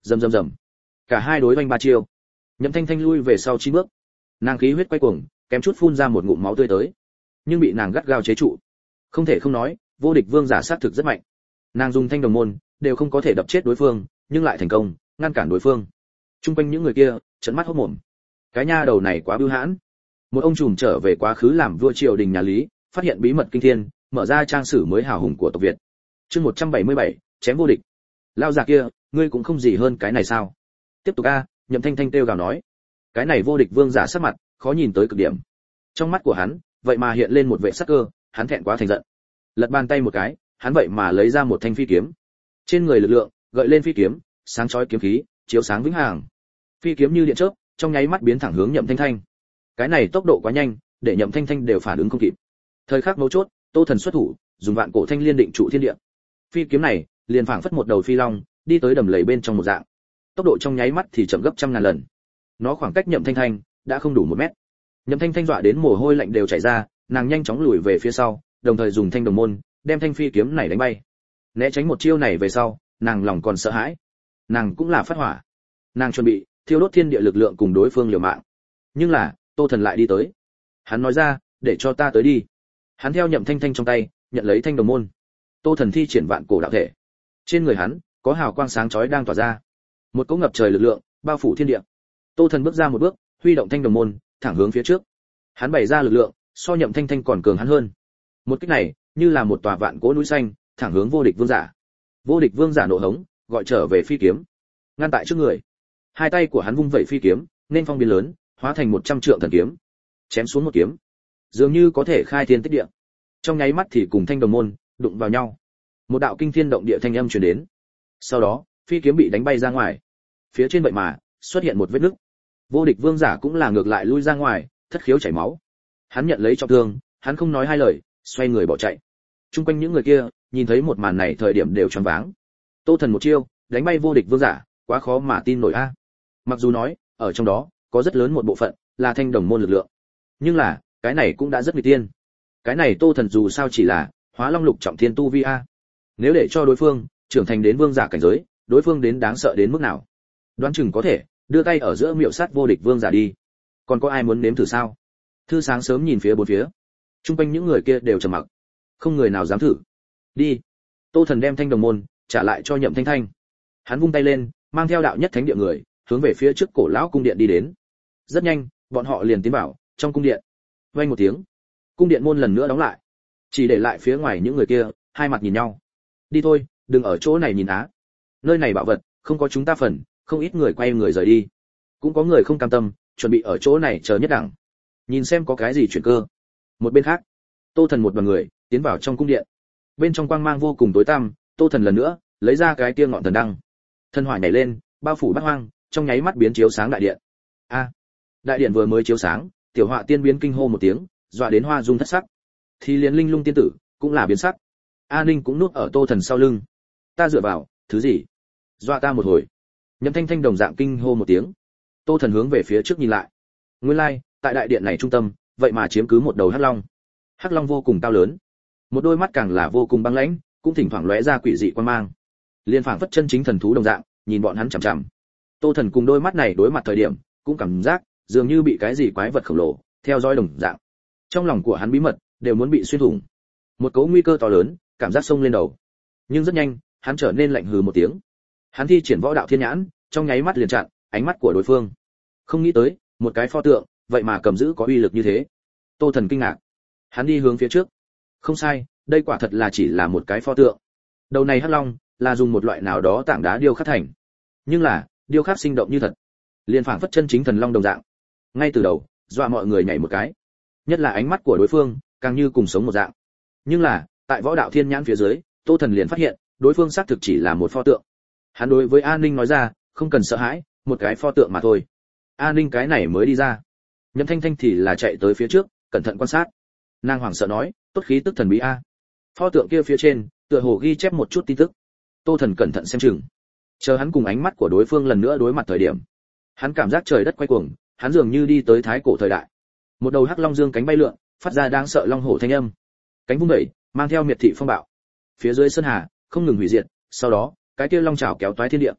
Rầm rầm rầm. Cả hai đối oanh ba chiêu. Nhậm Thanh Thanh lui về sau chín bước. Nàng khí huyết quay cuồng, kém chút phun ra một ngụm máu tươi tới. Nhưng bị nàng gắt gao chế trụ. Không thể không nói, vô địch vương giả sát thực rất mạnh. Nàng dùng thanh đồng môn, đều không có thể đập chết đối phương, nhưng lại thành công ngăn cản đối phương. Trung quanh những người kia trợn mắt hốt mồm. Cái nha đầu này quá bưu hãn. Một ông trùm trở về quá khứ làm vua triều đình nhà Lý, phát hiện bí mật kinh thiên, mở ra trang sử mới hào hùng của tộc Việt. Chương một trăm bảy mươi bảy, chém vô địch. Lao già kia, ngươi cũng không gì hơn cái này sao? Tiếp tục a, Nhậm Thanh Thanh kêu gào nói. Cái này vô địch vương giả sắc mặt, khó nhìn tới cực điểm. Trong mắt của hắn, vậy mà hiện lên một vẻ sắc cơ, hắn thẹn quá thành giận. Lật bàn tay một cái, hắn vậy mà lấy ra một thanh phi kiếm. Trên người lực lượng, gợi lên phi kiếm, sáng chói kiếm khí, chiếu sáng vĩnh hằng. Phi kiếm như điện chớp, trong nháy mắt biến thẳng hướng Nhậm Thanh Thanh. Cái này tốc độ quá nhanh, để Nhậm Thanh Thanh đều phản ứng không kịp. Thời khắc mấu chốt, Tô Thần xuất thủ, dùng vạn cổ thanh liên định trụ thiên địa. Phi kiếm này, liền phảng phất một đầu phi long, đi tới đầm lầy bên trong một dạng. Tốc độ trong nháy mắt thì chậm gấp trăm ngàn lần. Nó khoảng cách Nhậm Thanh Thanh đã không đủ một mét. Nhậm Thanh Thanh dọa đến mồ hôi lạnh đều chảy ra, nàng nhanh chóng lùi về phía sau, đồng thời dùng thanh đồng môn, đem thanh phi kiếm này đánh bay. Né tránh một chiêu này về sau, nàng lòng còn sợ hãi. Nàng cũng là phát hỏa. Nàng chuẩn bị thiêu đốt thiên địa lực lượng cùng đối phương liều mạng. Nhưng là, Tô Thần lại đi tới. Hắn nói ra, để cho ta tới đi. Hắn theo Nhậm Thanh Thanh trong tay, nhận lấy thanh đồng môn. Tô Thần thi triển vạn cổ đạo thể. Trên người hắn có hào quang sáng chói đang tỏa ra. Một cỗ ngập trời lực lượng bao phủ thiên địa. Tô Thần bước ra một bước, huy động thanh đồng môn, thẳng hướng phía trước. Hắn bày ra lực lượng, so Nhậm Thanh Thanh còn cường hắn hơn. Một kích này, như là một tòa vạn cỗ núi xanh, thẳng hướng vô địch vương giả. Vô địch vương giả nộ hống, gọi trở về phi kiếm, ngăn tại trước người. Hai tay của hắn vung vẩy phi kiếm, nên phong biến lớn, hóa thành một trăm trượng thần kiếm, chém xuống một kiếm, dường như có thể khai thiên tích địa. Trong nháy mắt thì cùng thanh đồng môn đụng vào nhau. Một đạo kinh thiên động địa thanh âm truyền đến. Sau đó, phi kiếm bị đánh bay ra ngoài. Phía trên vậy mà xuất hiện một vết nứt. Vô địch vương giả cũng là ngược lại lui ra ngoài, thất khiếu chảy máu. Hắn nhận lấy trọng thương, hắn không nói hai lời, xoay người bỏ chạy. Trung quanh những người kia, nhìn thấy một màn này thời điểm đều choáng váng. Tô Thần một chiêu, đánh bay vô địch vương giả, quá khó mà tin nổi a. Mặc dù nói, ở trong đó có rất lớn một bộ phận là thanh đồng môn lực lượng, nhưng là, cái này cũng đã rất nguy tiên. Cái này Tô Thần dù sao chỉ là Hóa Long Lục trọng thiên tu vi a. Nếu để cho đối phương trưởng thành đến vương giả cảnh giới, đối phương đến đáng sợ đến mức nào? Đoán chừng có thể đưa tay ở giữa miệu sát vô địch vương giả đi. Còn có ai muốn nếm thử sao? Thư Sáng sớm nhìn phía bốn phía. Trung quanh những người kia đều trầm mặc, không người nào dám thử. Đi. Tô Thần đem thanh đồng môn trả lại cho Nhậm Thanh Thanh. Hắn vung tay lên, mang theo đạo nhất thánh địa người, hướng về phía trước cổ lão cung điện đi đến. Rất nhanh, bọn họ liền tiến vào trong cung điện. Vang một tiếng, cung điện môn lần nữa đóng lại, chỉ để lại phía ngoài những người kia, hai mặt nhìn nhau. Đi thôi, đừng ở chỗ này nhìn á. Nơi này bảo vật, không có chúng ta phần, không ít người quay người rời đi. Cũng có người không cam tâm, chuẩn bị ở chỗ này chờ nhất đẳng. Nhìn xem có cái gì chuyển cơ. Một bên khác, Tô Thần một đoàn người tiến vào trong cung điện. Bên trong quang mang vô cùng tối tăm, Tô Thần lần nữa lấy ra cái kia ngọn thần đăng. Thần hỏa nhảy lên, bao phủ bát hoang, trong nháy mắt biến chiếu sáng đại điện. A! Đại điện vừa mới chiếu sáng, tiểu họa tiên biến kinh hô một tiếng, dọa đến hoa dung thất sắc. Thì liền Linh Lung tiên tử cũng là biến sắc. A Ninh cũng nuốt ở Tô Thần sau lưng. Ta dựa vào, thứ gì? Dọa ta một hồi. Nhậm Thanh Thanh đồng dạng kinh hô một tiếng. Tô Thần hướng về phía trước nhìn lại. Nguyên lai, like, tại đại điện này trung tâm, vậy mà chiếm cứ một đầu hắc long. Hắc long vô cùng cao lớn, một đôi mắt càng là vô cùng băng lãnh, cũng thỉnh thoảng lóe ra quỷ dị quan mang. Liên phảng phất chân chính thần thú đồng dạng, nhìn bọn hắn chằm chằm. Tô Thần cùng đôi mắt này đối mặt thời điểm, cũng cảm giác dường như bị cái gì quái vật khổng lồ theo dõi đồng dạng. Trong lòng của hắn bí mật đều muốn bị xuyên thủng. Một cấu nguy cơ to lớn, cảm giác xông lên đầu. Nhưng rất nhanh, hắn trở nên lạnh hừ một tiếng. Hắn thi triển võ đạo thiên nhãn, trong nháy mắt liền chặn ánh mắt của đối phương. Không nghĩ tới, một cái pho tượng, vậy mà cầm giữ có uy lực như thế. Tô Thần kinh ngạc. Hắn đi hướng phía trước. Không sai, đây quả thật là chỉ là một cái pho tượng. Đầu này hắc long là dùng một loại nào đó tảng đá điêu khắc thành. Nhưng là, điêu khắc sinh động như thật, liền phảng phất chân chính thần long đồng dạng. Ngay từ đầu, dọa mọi người nhảy một cái. Nhất là ánh mắt của đối phương, càng như cùng sống một dạng. Nhưng là, tại võ đạo thiên nhãn phía dưới, Tô Thần liền phát hiện, đối phương xác thực chỉ là một pho tượng. Hắn đối với An Ninh nói ra, không cần sợ hãi, một cái pho tượng mà thôi. An Ninh cái này mới đi ra. Nhậm Thanh Thanh thì là chạy tới phía trước, cẩn thận quan sát. Nàng hoảng sợ nói, tốt khí tức thần bí a. Pho tượng kia phía trên, tựa hồ ghi chép một chút tin tức. Tô Thần cẩn thận xem chừng. Chờ hắn cùng ánh mắt của đối phương lần nữa đối mặt thời điểm, hắn cảm giác trời đất quay cuồng, hắn dường như đi tới thái cổ thời đại. Một đầu hắc long dương cánh bay lượn, phát ra đáng sợ long hổ thanh âm. Cánh vung đẩy, mang theo miệt thị phong bạo. Phía dưới sơn hà không ngừng hủy diệt, sau đó, cái kia long chảo kéo toái thiên địa.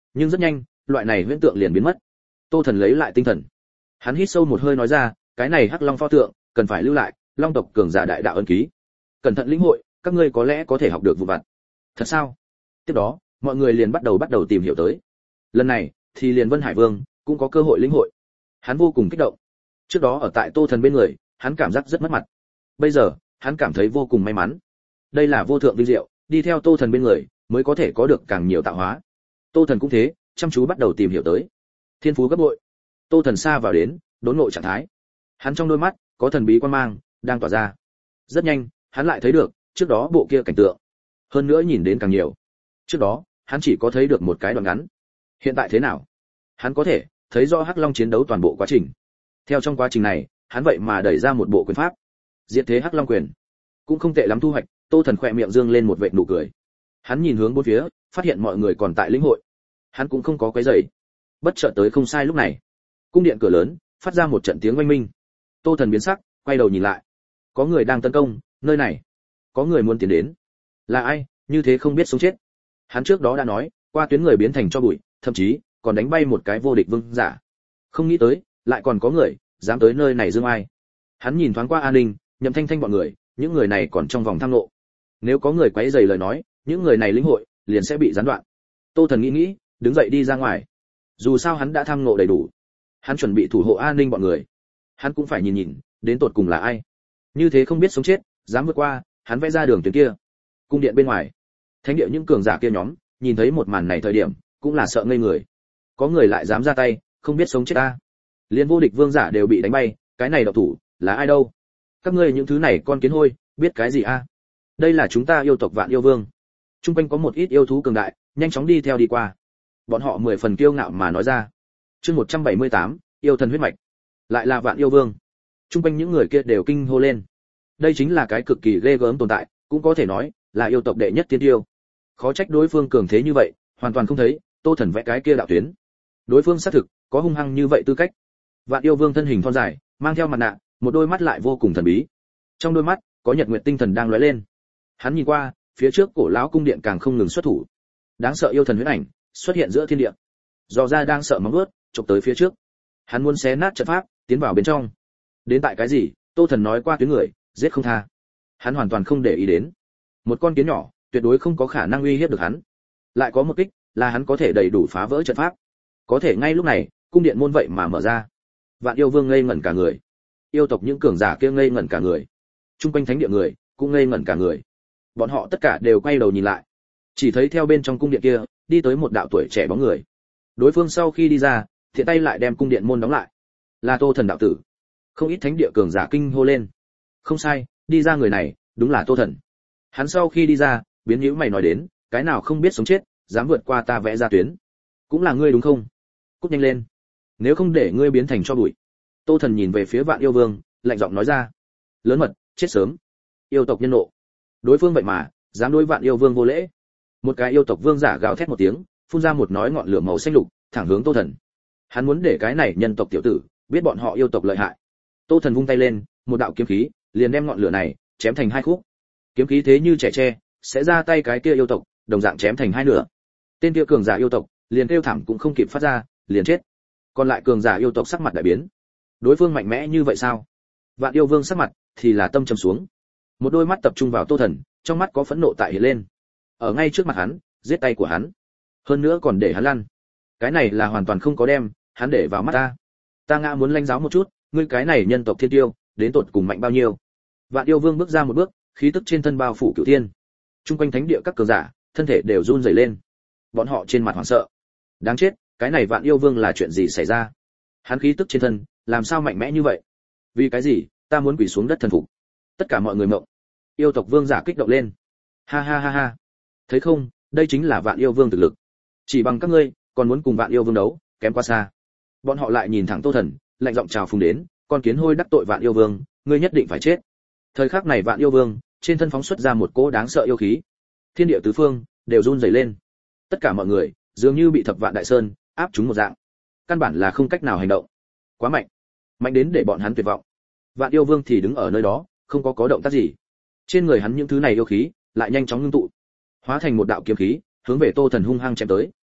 Nhưng rất nhanh loại này huyễn tượng liền biến mất. Tô Thần lấy lại tinh thần, hắn hít sâu một hơi nói ra, cái này hắc long pho tượng cần phải lưu lại long tộc cường giả đại đạo ân ký, cẩn thận lĩnh hội, các ngươi có lẽ có thể học được vụ vặt. Thật sao? Tiếp đó mọi người liền bắt đầu bắt đầu tìm hiểu tới. Lần này thì liền Vân Hải Vương cũng có cơ hội lĩnh hội. Hắn vô cùng kích động. Trước đó ở tại Tô Thần bên người, hắn cảm giác rất mất mặt. Bây giờ hắn cảm thấy vô cùng may mắn. Đây là vô thượng vinh diệu, đi theo Tô Thần bên người mới có thể có được càng nhiều tạo hóa. Tô Thần cũng thế, chăm chú bắt đầu tìm hiểu tới. Thiên phú gấp bội. Tô Thần xa vào đến đốn ngộ trạng thái. Hắn trong đôi mắt có thần bí quan mang đang tỏa ra. Rất nhanh hắn lại thấy được trước đó bộ kia cảnh tượng, hơn nữa nhìn đến càng nhiều. Trước đó hắn chỉ có thấy được một cái đoạn ngắn. Hiện tại thế nào? Hắn có thể thấy rõ hắc long chiến đấu toàn bộ quá trình. Theo trong quá trình này, hắn vậy mà đẩy ra một bộ quyền pháp, diệt thế hắc long quyền. Cũng không tệ lắm thu hoạch. Tô Thần khỏe miệng dương lên một vệt nụ cười. Hắn nhìn hướng bốn phía, phát hiện mọi người còn tại lĩnh hội. Hắn cũng không có quấy rầy. Bất chợt tới không sai lúc này, cung điện cửa lớn phát ra một trận tiếng oanh minh. Tô Thần biến sắc, quay đầu nhìn lại. Có người đang tấn công nơi này, có người muốn tiến đến. Là ai, như thế không biết sống chết? Hắn trước đó đã nói, qua tuyến người biến thành cho bụi, thậm chí còn đánh bay một cái vô địch vương giả. Không nghĩ tới, lại còn có người dám tới nơi này dương ai. Hắn nhìn thoáng qua An Ninh, Nhậm Thanh Thanh bọn người, những người này còn trong vòng tham ngộ. Nếu có người quấy rầy lời nói, những người này lĩnh hội liền sẽ bị gián đoạn. Tô Thần nghĩ nghĩ, đứng dậy đi ra ngoài. Dù sao hắn đã tham ngộ đầy đủ, hắn chuẩn bị thủ hộ An Ninh bọn người. Hắn cũng phải nhìn nhìn, đến tột cùng là ai. Như thế không biết sống chết, dám vượt qua, hắn vẽ ra đường tuyến kia. Cung điện bên ngoài, thánh địa những cường giả kia nhóm, nhìn thấy một màn này thời điểm, cũng là sợ ngây người. Có người lại dám ra tay, không biết sống chết ta. Liên vô địch vương giả đều bị đánh bay, cái này độc thủ là ai đâu? Các ngươi những thứ này con kiến hôi, biết cái gì a? Đây là chúng ta yêu tộc Vạn Yêu Vương. Trung quanh có một ít yêu thú cường đại, nhanh chóng đi theo đi qua. Bọn họ mười phần kiêu ngạo mà nói ra. Chương một trăm bảy mươi tám, yêu thần huyết mạch. Lại là Vạn Yêu Vương. Trung quanh những người kia đều kinh hô lên. Đây chính là cái cực kỳ ghê gớm tồn tại, cũng có thể nói là yêu tộc đệ nhất tiên tiêu. Khó trách đối phương cường thế như vậy, hoàn toàn không thấy Tô Thần vẽ cái kia đạo tuyến. Đối phương xác thực có hung hăng như vậy tư cách. Vạn Yêu Vương thân hình thon dài, mang theo mặt nạ, một đôi mắt lại vô cùng thần bí. Trong đôi mắt có nhật nguyệt tinh thần đang lóe lên. Hắn nhìn qua, phía trước cổ lão cung điện càng không ngừng xuất thủ. Đáng sợ yêu thần huyết ảnh xuất hiện giữa thiên địa. Dò ra đang sợ móng vuốt, chụp tới phía trước. Hắn muốn xé nát trận pháp, tiến vào bên trong. Đến tại cái gì? Tô Thần nói qua tuyến người, giết không tha. Hắn hoàn toàn không để ý đến. Một con kiến nhỏ, tuyệt đối không có khả năng uy hiếp được hắn. Lại có một kích, là hắn có thể đầy đủ phá vỡ trận pháp. Có thể ngay lúc này, cung điện môn vậy mà mở ra. Vạn Yêu Vương ngây ngẩn cả người. Yêu tộc những cường giả kia ngây ngẩn cả người. Trung quanh thánh địa người cũng ngây ngẩn cả người. Bọn họ tất cả đều quay đầu nhìn lại. Chỉ thấy theo bên trong cung điện kia, đi tới một đạo tuổi trẻ bóng người. Đối phương sau khi đi ra, thiện tay lại đem cung điện môn đóng lại. Là Tô Thần đạo tử. Không ít thánh địa cường giả kinh hô lên. Không sai, đi ra người này, đúng là Tô Thần. Hắn sau khi đi ra, biến nhíu mày nói đến, cái nào không biết sống chết, dám vượt qua ta vẽ ra tuyến. Cũng là ngươi đúng không? Cút nhanh lên, nếu không để ngươi biến thành cho bụi. Tô Thần nhìn về phía Vạn Yêu Vương, lạnh giọng nói ra. Lớn mật, chết sớm. Yêu tộc nhân nộ. Đối phương vậy mà dám đối Vạn Yêu Vương vô lễ. Một cái yêu tộc vương giả gào thét một tiếng, phun ra một nói ngọn lửa màu xanh lục, thẳng hướng Tô Thần. Hắn muốn để cái này nhân tộc tiểu tử biết bọn họ yêu tộc lợi hại. Tô Thần vung tay lên, một đạo kiếm khí liền đem ngọn lửa này chém thành hai khúc. Kiếm khí thế như trẻ tre, sẽ ra tay cái kia yêu tộc, đồng dạng chém thành hai nửa. Tên kia cường giả yêu tộc liền kêu thảm cũng không kịp phát ra, liền chết. Còn lại cường giả yêu tộc sắc mặt đại biến. Đối phương mạnh mẽ như vậy sao? Vạn Yêu Vương sắc mặt thì là tâm trầm xuống. Một đôi mắt tập trung vào Tô Thần, trong mắt có phẫn nộ tại hiện lên. Ở ngay trước mặt hắn, giết tay của hắn. Hơn nữa còn để hắn lăn. Cái này là hoàn toàn không có đem hắn để vào mắt ta. Ta ngã muốn lãnh giáo một chút, ngươi cái này nhân tộc thiên tiêu, đến tột cùng mạnh bao nhiêu? Vạn Yêu Vương bước ra một bước, khí tức trên thân bao phủ cửu thiên. Trung quanh thánh địa các cường giả, thân thể đều run rẩy lên. Bọn họ trên mặt hoảng sợ. Đáng chết, cái này Vạn Yêu Vương là chuyện gì xảy ra? Hắn khí tức trên thân, làm sao mạnh mẽ như vậy? Vì cái gì, ta muốn quỳ xuống đất thần phục? Tất cả mọi người ngộng. Yêu tộc vương giả kích động lên. Ha ha ha ha. Thấy không, đây chính là Vạn Yêu Vương thực lực. Chỉ bằng các ngươi, còn muốn cùng Vạn Yêu Vương đấu, kém quá xa. Bọn họ lại nhìn thẳng Tô Thần, lạnh giọng chào phúng đến, con kiến hôi đắc tội Vạn Yêu Vương, ngươi nhất định phải chết. Thời khắc này Vạn Yêu Vương, trên thân phóng xuất ra một cỗ đáng sợ yêu khí. Thiên địa tứ phương đều run rẩy lên. Tất cả mọi người dường như bị Thập Vạn Đại Sơn áp chúng một dạng, căn bản là không cách nào hành động. Quá mạnh, mạnh đến để bọn hắn tuyệt vọng. Vạn Yêu Vương thì đứng ở nơi đó, không có có động tác gì. Trên người hắn những thứ này yêu khí lại nhanh chóng ngưng tụ, hóa thành một đạo kiếm khí, hướng về Tô Thần hung hăng chém tới.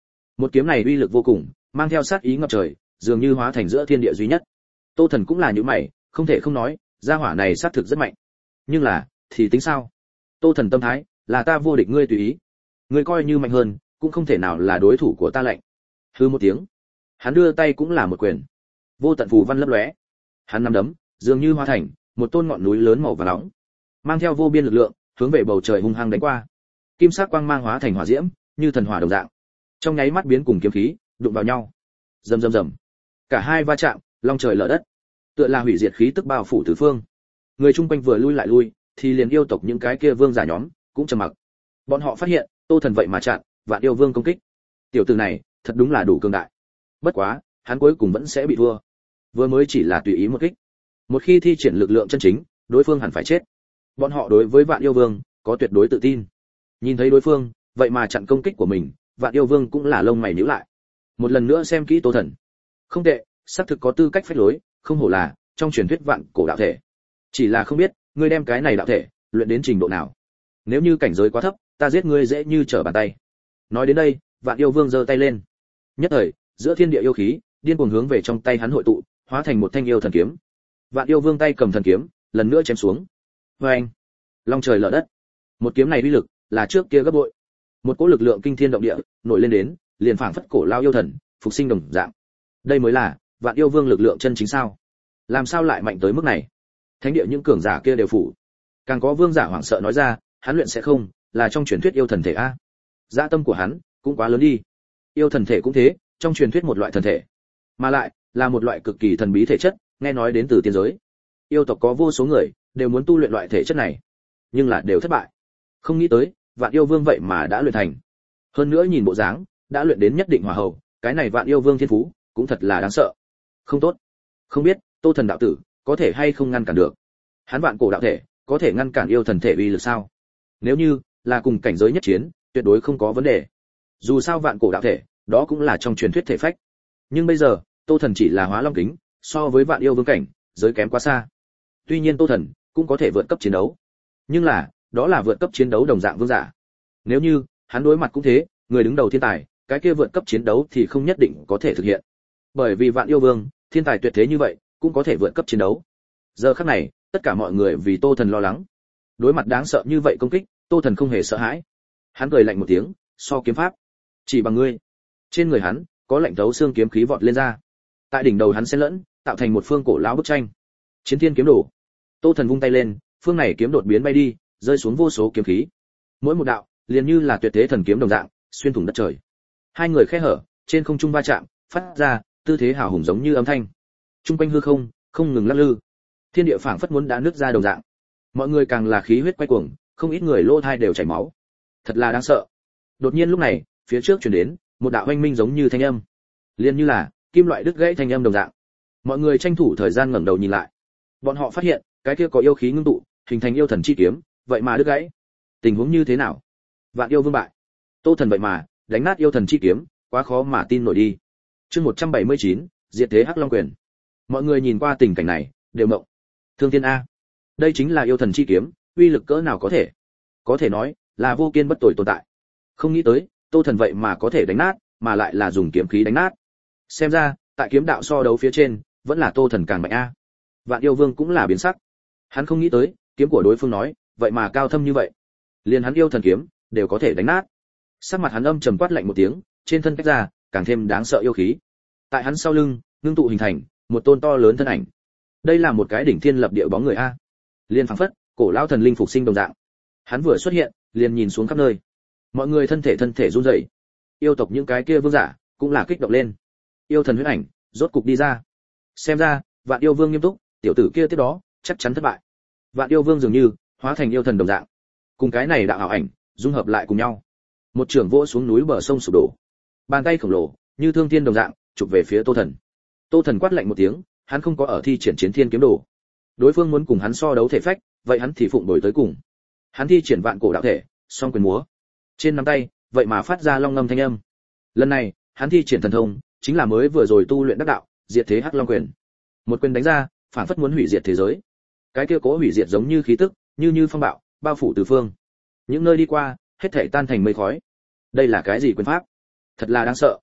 Một kiếm này uy lực vô cùng, mang theo sát ý ngập trời, dường như hóa thành giữa thiên địa duy nhất. Tô Thần cũng là như mày, không thể không nói, gia hỏa này sát thực rất mạnh. Nhưng là, thì tính sao? Tô Thần tâm thái, là ta vô địch ngươi tùy ý. Ngươi coi như mạnh hơn, cũng không thể nào là đối thủ của ta lạnh. Hư một tiếng, hắn đưa tay cũng là một quyền. Vô tận phù văn lấp lóe. Hắn nắm đấm, dường như hóa thành một tôn ngọn núi lớn màu vàng nóng, mang theo vô biên lực lượng, hướng về bầu trời hung hăng đánh qua. Kim sắc quang mang hóa thành hỏa diễm, như thần hỏa đồng dạng. Trong nháy mắt biến cùng kiếm khí, đụng vào nhau. Rầm rầm rầm. Cả hai va chạm, long trời lở đất. Tựa là hủy diệt khí tức bao phủ tứ phương. Người chung quanh vừa lui lại lui, thì liền yêu tộc những cái kia vương giả nhóm cũng trầm mặc. Bọn họ phát hiện, Tô Thần vậy mà chặn Vạn Yêu Vương công kích. Tiểu tử này, thật đúng là đủ cường đại. Bất quá, hắn cuối cùng vẫn sẽ bị thua. Vừa mới chỉ là tùy ý một kích. Một khi thi triển lực lượng chân chính, đối phương hẳn phải chết. Bọn họ đối với Vạn Yêu Vương có tuyệt đối tự tin. Nhìn thấy đối phương, vậy mà chặn công kích của mình, Vạn Yêu Vương cũng là lông mày nhíu lại. Một lần nữa xem kỹ Tô Thần. Không tệ, xác thực có tư cách phách lối, không hổ là trong truyền thuyết vạn cổ đạo thể. Chỉ là không biết, ngươi đem cái này đạo thể luyện đến trình độ nào. Nếu như cảnh giới quá thấp, ta giết ngươi dễ như trở bàn tay. Nói đến đây, Vạn Yêu Vương giơ tay lên. Nhất thời, giữa thiên địa yêu khí điên cuồng hướng về trong tay hắn hội tụ, hóa thành một thanh yêu thần kiếm. Vạn Yêu Vương tay cầm thần kiếm, lần nữa chém xuống. Oeng! Long trời lở đất. Một kiếm này uy lực là trước kia gấp bội. Một cỗ lực lượng kinh thiên động địa nổi lên đến, liền phảng phất cổ lao yêu thần phục sinh đồng dạng. Đây mới là Vạn Yêu Vương lực lượng chân chính sao? Làm sao lại mạnh tới mức này? Thánh địa những cường giả kia đều phủ. Càng có vương giả hoảng sợ nói ra, hắn luyện sẽ không, là trong truyền thuyết yêu thần thể a. Dạ tâm của hắn cũng quá lớn đi. Yêu thần thể cũng thế, trong truyền thuyết một loại thần thể, mà lại là một loại cực kỳ thần bí thể chất, nghe nói đến từ tiên giới. Yêu tộc có vô số người đều muốn tu luyện loại thể chất này, nhưng là đều thất bại. Không nghĩ tới, Vạn Yêu Vương vậy mà đã luyện thành. Hơn nữa nhìn bộ dáng, đã luyện đến nhất định hòa hậu, cái này Vạn Yêu Vương thiên phú cũng thật là đáng sợ. Không tốt, không biết Tô Thần đạo tử có thể hay không ngăn cản được. Hắn vạn cổ đạo thể có thể ngăn cản yêu thần thể uy lực sao? Nếu như là cùng cảnh giới nhất chiến, tuyệt đối không có vấn đề. Dù sao vạn cổ đạo thể, đó cũng là trong truyền thuyết thể phách. Nhưng bây giờ, Tô Thần chỉ là hóa long kính, so với Vạn Yêu Vương cảnh, giới kém quá xa. Tuy nhiên Tô Thần cũng có thể vượt cấp chiến đấu, nhưng là, đó là vượt cấp chiến đấu đồng dạng vương giả. Nếu như hắn đối mặt cũng thế, người đứng đầu thiên tài, cái kia vượt cấp chiến đấu thì không nhất định có thể thực hiện. Bởi vì Vạn Yêu Vương, thiên tài tuyệt thế như vậy, cũng có thể vượt cấp chiến đấu. Giờ khắc này, tất cả mọi người vì Tô Thần lo lắng. Đối mặt đáng sợ như vậy công kích, Tô Thần không hề sợ hãi. Hắn cười lạnh một tiếng, so kiếm pháp, chỉ bằng ngươi. Trên người hắn có lạnh thấu xương kiếm khí vọt lên ra. Tại đỉnh đầu hắn xen lẫn, tạo thành một phương cổ lão bức tranh. Chiến Thiên kiếm đồ. Tô Thần vung tay lên, phương này kiếm đột biến bay đi, rơi xuống vô số kiếm khí. Mỗi một đạo, liền như là tuyệt thế thần kiếm đồng dạng, xuyên thủng đất trời. Hai người khẽ hở, trên không trung va chạm, phát ra tư thế hào hùng giống như âm thanh. Trung quanh hư không không ngừng lắc lư. Thiên địa phảng phất muốn đã nứt ra đồng dạng. Mọi người càng là khí huyết quay cuồng, không ít người lỗ tai đều chảy máu. Thật là đáng sợ. Đột nhiên lúc này, phía trước truyền đến một đạo oanh minh giống như thanh âm, liền như là kim loại đứt gãy thanh âm đồng dạng. Mọi người tranh thủ thời gian ngẩng đầu nhìn lại. Bọn họ phát hiện, cái kia có yêu khí ngưng tụ, hình thành yêu thần chi kiếm, vậy mà đứt gãy. Tình huống như thế nào? Vạn Yêu Vương bại. Tô Thần vậy mà đánh nát yêu thần chi kiếm, quá khó mà tin nổi đi. Chương một trăm bảy mươi chín, diệt thế Hắc Long Quyền. Mọi người nhìn qua tình cảnh này, đều ngộng. Thương Thiên a, đây chính là yêu thần chi kiếm, uy lực cỡ nào có thể? Có thể nói là vô kiên bất tồi tồn tại. Không nghĩ tới, Tô Thần vậy mà có thể đánh nát, mà lại là dùng kiếm khí đánh nát. Xem ra, tại kiếm đạo so đấu phía trên, vẫn là Tô Thần càng mạnh a. Vạn Yêu Vương cũng là biến sắc. Hắn không nghĩ tới, kiếm của đối phương nói, vậy mà cao thâm như vậy. Liền hắn yêu thần kiếm đều có thể đánh nát. Sắc mặt hắn âm trầm quát lạnh một tiếng, trên thân cách ra, càng thêm đáng sợ yêu khí. Tại hắn sau lưng, ngưng tụ hình thành một tôn to lớn thân ảnh. Đây là một cái đỉnh thiên lập địa bóng người a. Liên phảng phất, cổ lão thần linh phục sinh đồng dạng. Hắn vừa xuất hiện, liền nhìn xuống khắp nơi. Mọi người thân thể thân thể run rẩy. Yêu tộc những cái kia vương giả cũng là kích động lên. Yêu thần huyết ảnh rốt cục đi ra. Xem ra, Vạn Yêu Vương nghiêm túc, tiểu tử kia tiếp đó chắc chắn thất bại. Vạn Yêu Vương dường như hóa thành yêu thần đồng dạng, cùng cái này đạo ảo ảnh dung hợp lại cùng nhau. Một trường vỗ xuống núi bờ sông sụp đổ. Bàn tay khổng lồ như thương thiên đồng dạng chụp về phía Tô Thần. Tô Thần quát lạnh một tiếng, hắn không có ở thi triển Chiến Thiên kiếm đồ. Đối phương muốn cùng hắn so đấu thể phách, vậy hắn thì phụng đổi tới cùng. Hắn thi triển vạn cổ đạo thể, song quyền múa. Trên nắm tay, vậy mà phát ra long ngâm thanh âm. Lần này, hắn thi triển thần thông, chính là mới vừa rồi tu luyện đắc đạo, diệt thế Hắc Long Quyền. Một quyền đánh ra, phản phất muốn hủy diệt thế giới. Cái kia cố hủy diệt giống như khí tức, như như phong bạo, bao phủ tứ phương. Những nơi đi qua, hết thảy tan thành mây khói. Đây là cái gì quyền pháp? Thật là đáng sợ,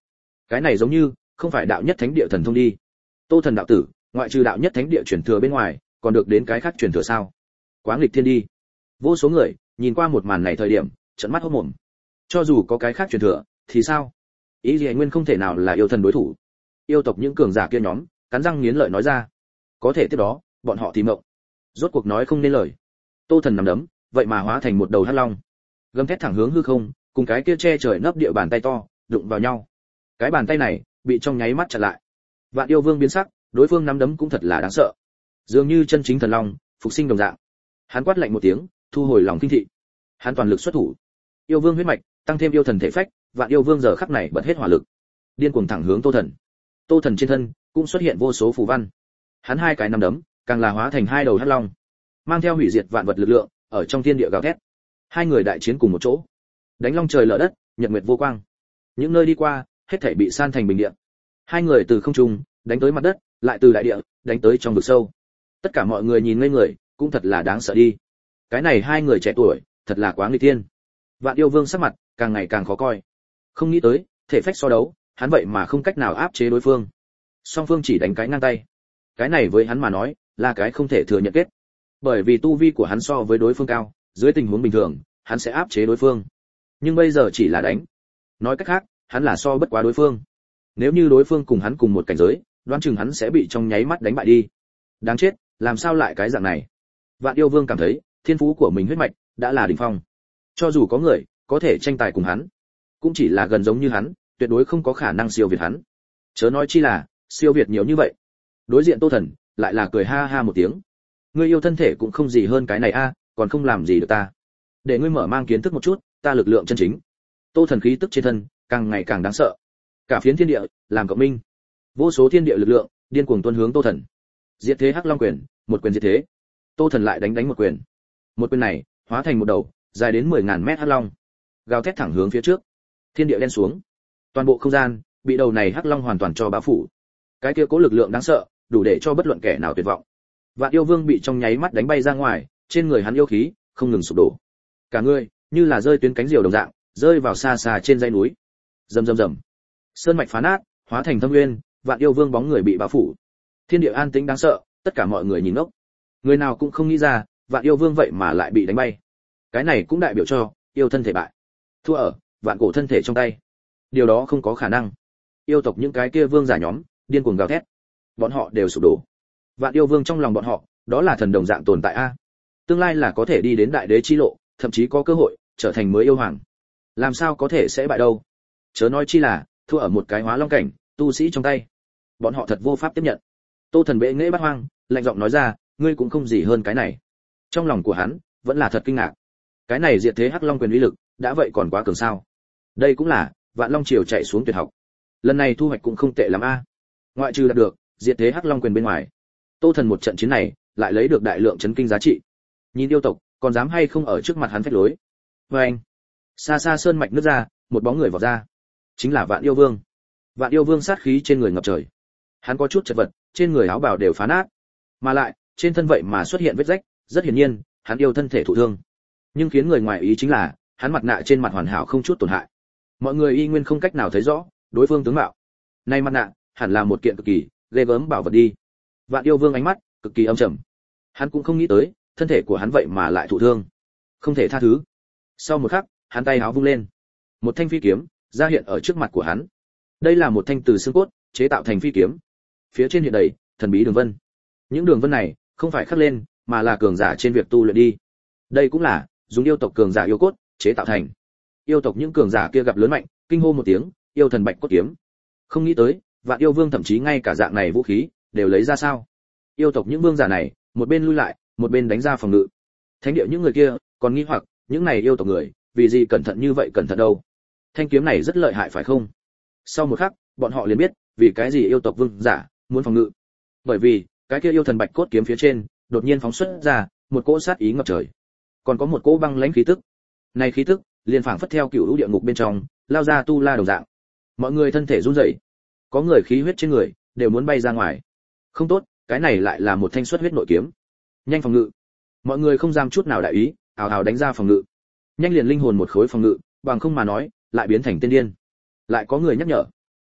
Cái này giống như không phải đạo nhất thánh địa thần thông đi. Tô Thần đạo tử, ngoại trừ đạo nhất thánh địa truyền thừa bên ngoài, còn được đến cái khác truyền thừa sao? Quá nghịch thiên đi. Vô số người nhìn qua một màn này thời điểm, trợn mắt hốt mồm. Cho dù có cái khác truyền thừa thì sao? Ý gì nguyên không thể nào là yêu thần đối thủ. Yêu tộc những cường giả kia nhóm, cắn răng nghiến lợi nói ra. Có thể tiếp đó, bọn họ thì mộng. Rốt cuộc nói không nên lời. Tô Thần nằm đấm, vậy mà hóa thành một đầu hắc long, gầm thét thẳng hướng hư không, cùng cái kia che trời nấp địa bàn tay to đụng vào nhau. Cái bàn tay này bị trong nháy mắt chặn lại. Vạn Yêu Vương biến sắc, đối phương nắm đấm cũng thật là đáng sợ, dường như chân chính thần long phục sinh đồng dạng. Hắn quát lạnh một tiếng, thu hồi lòng kinh thị. Hắn toàn lực xuất thủ. Yêu Vương huyết mạch, tăng thêm yêu thần thể phách, Vạn Yêu Vương giờ khắc này bật hết hỏa lực, điên cuồng thẳng hướng Tô Thần. Tô Thần trên thân cũng xuất hiện vô số phù văn. Hắn hai cái nắm đấm, càng là hóa thành hai đầu hắc long, mang theo hủy diệt vạn vật lực lượng, ở trong thiên địa gào thét. Hai người đại chiến cùng một chỗ, đánh long trời lở đất, nhật nguyệt vô quang. Những nơi đi qua, hết thảy bị san thành bình địa. Hai người từ không trung đánh tới mặt đất, lại từ đại địa đánh tới trong vực sâu. Tất cả mọi người nhìn ngây người, cũng thật là đáng sợ đi. Cái này hai người trẻ tuổi, thật là quá nghịch thiên. Vạn Yêu Vương sắc mặt càng ngày càng khó coi. Không nghĩ tới, thể phách so đấu, hắn vậy mà không cách nào áp chế đối phương. Song phương chỉ đánh cái ngang tay. Cái này với hắn mà nói, là cái không thể thừa nhận kết. Bởi vì tu vi của hắn so với đối phương cao, dưới tình huống bình thường, hắn sẽ áp chế đối phương. Nhưng bây giờ chỉ là đánh. Nói cách khác, hắn là so bất quá đối phương. Nếu như đối phương cùng hắn cùng một cảnh giới, đoán chừng hắn sẽ bị trong nháy mắt đánh bại đi. Đáng chết, làm sao lại cái dạng này? Vạn Yêu Vương cảm thấy, thiên phú của mình huyết mạch đã là đỉnh phong. Cho dù có người có thể tranh tài cùng hắn, cũng chỉ là gần giống như hắn, tuyệt đối không có khả năng siêu việt hắn. Chớ nói chi là siêu việt nhiều như vậy. Đối diện Tô Thần lại là cười ha ha một tiếng. Ngươi yêu thân thể cũng không gì hơn cái này a, còn không làm gì được ta. Để ngươi mở mang kiến thức một chút, ta lực lượng chân chính. Tô Thần khí tức trên thân càng ngày càng đáng sợ. Cả phiến thiên địa làm cộng minh. Vô số thiên địa lực lượng điên cuồng tuôn hướng Tô Thần. Diệt thế hắc long quyền, một quyền diệt thế. Tô Thần lại đánh đánh một quyền. Một quyền này hóa thành một đầu dài đến mười ngàn mét hắc long, gào thét thẳng hướng phía trước. Thiên địa đen xuống. Toàn bộ không gian bị đầu này hắc long hoàn toàn cho bao phủ. Cái kia cố lực lượng đáng sợ, đủ để cho bất luận kẻ nào tuyệt vọng. Vạn Yêu Vương bị trong nháy mắt đánh bay ra ngoài, trên người hắn yêu khí không ngừng sụp đổ. Cả người như là rơi tuyến cánh diều đồng dạng, rơi vào xa xa trên dãy núi. Rầm rầm rầm. Sơn mạch phá nát, hóa thành thâm nguyên, Vạn Yêu Vương bóng người bị bao phủ. Thiên địa an tĩnh đáng sợ, tất cả mọi người nhìn ngốc. Người nào cũng không nghĩ ra, Vạn Yêu Vương vậy mà lại bị đánh bay. Cái này cũng đại biểu cho yêu thân thể bại, thua ở vạn cổ thân thể trong tay. Điều đó không có khả năng. Yêu tộc những cái kia vương giả nhóm điên cuồng gào thét, bọn họ đều sụp đổ. Vạn Yêu Vương trong lòng bọn họ, đó là thần đồng dạng tồn tại a. Tương lai là có thể đi đến đại đế chi lộ, thậm chí có cơ hội trở thành mới yêu hoàng. Làm sao có thể sẽ bại đâu? Chớ nói chi là thua ở một cái hóa long cảnh tu sĩ trong tay. Bọn họ thật vô pháp tiếp nhận. Tô Thần bệ nghệ bắt hoang, lạnh giọng nói ra, ngươi cũng không gì hơn cái này. Trong lòng của hắn vẫn là thật kinh ngạc. Cái này diệt thế hắc long quyền uy lực, đã vậy còn quá cường sao? Đây cũng là Vạn Long triều chạy xuống tuyệt học. Lần này thu hoạch cũng không tệ lắm a. Ngoại trừ đạt được diệt thế hắc long quyền bên ngoài, Tô Thần một trận chiến này lại lấy được đại lượng chấn kinh giá trị. Nhìn yêu tộc, còn dám hay không ở trước mặt hắn phách lối. Và anh, xa xa sơn mạch nứt ra, một bóng người vọt ra. Chính là Vạn Yêu Vương. Vạn Yêu Vương sát khí trên người ngập trời. Hắn có chút chật vật, trên người áo bào đều phá nát, mà lại trên thân vậy mà xuất hiện vết rách, rất hiển nhiên, hắn yêu thân thể thụ thương. Nhưng khiến người ngoài ý chính là, hắn mặt nạ trên mặt hoàn hảo không chút tổn hại. Mọi người y nguyên không cách nào thấy rõ đối phương tướng mạo. Nay mặt nạ, hẳn là một kiện cực kỳ ghê gớm bảo vật đi. Vạn Yêu Vương ánh mắt cực kỳ âm trầm. Hắn cũng không nghĩ tới, thân thể của hắn vậy mà lại thụ thương. Không thể tha thứ. Sau một khắc, hắn tay áo vung lên, một thanh phi kiếm ra hiện ở trước mặt của hắn. Đây là một thanh từ xương cốt chế tạo thành phi kiếm, phía trên hiện đầy thần bí đường vân. Những đường vân này không phải khắc lên, mà là cường giả trên việc tu luyện đi. Đây cũng là dùng yêu tộc cường giả yêu cốt chế tạo thành. Yêu tộc những cường giả kia gặp lớn mạnh, kinh hô một tiếng, yêu thần bạch cốt kiếm. Không nghĩ tới, Vạn Yêu Vương thậm chí ngay cả dạng này vũ khí đều lấy ra sao? Yêu tộc những vương giả này, một bên lui lại, một bên đánh ra phòng ngự. Thánh địa những người kia còn nghi hoặc, những này yêu tộc người, vì gì cẩn thận như vậy cẩn thận đâu? Thanh kiếm này rất lợi hại phải không? Sau một khắc, bọn họ liền biết, vì cái gì yêu tộc vương giả muốn phòng ngự. Bởi vì, cái kia yêu thần bạch cốt kiếm phía trên, đột nhiên phóng xuất ra một cỗ sát ý ngập trời, còn có một cỗ băng lãnh khí tức. Này khí tức, liền phảng phất theo cựu lũ địa ngục bên trong, lao ra tu la đồng dạng. Mọi người thân thể run rẩy, có người khí huyết trên người đều muốn bay ra ngoài. Không tốt, cái này lại là một thanh xuất huyết nội kiếm. Nhanh phòng ngự. Mọi người không dám chút nào đại ý, ào ào đánh ra phòng ngự. Nhanh liền linh hồn một khối phòng ngự, bằng không mà nói, lại biến thành tiên điên. Lại có người nhắc nhở.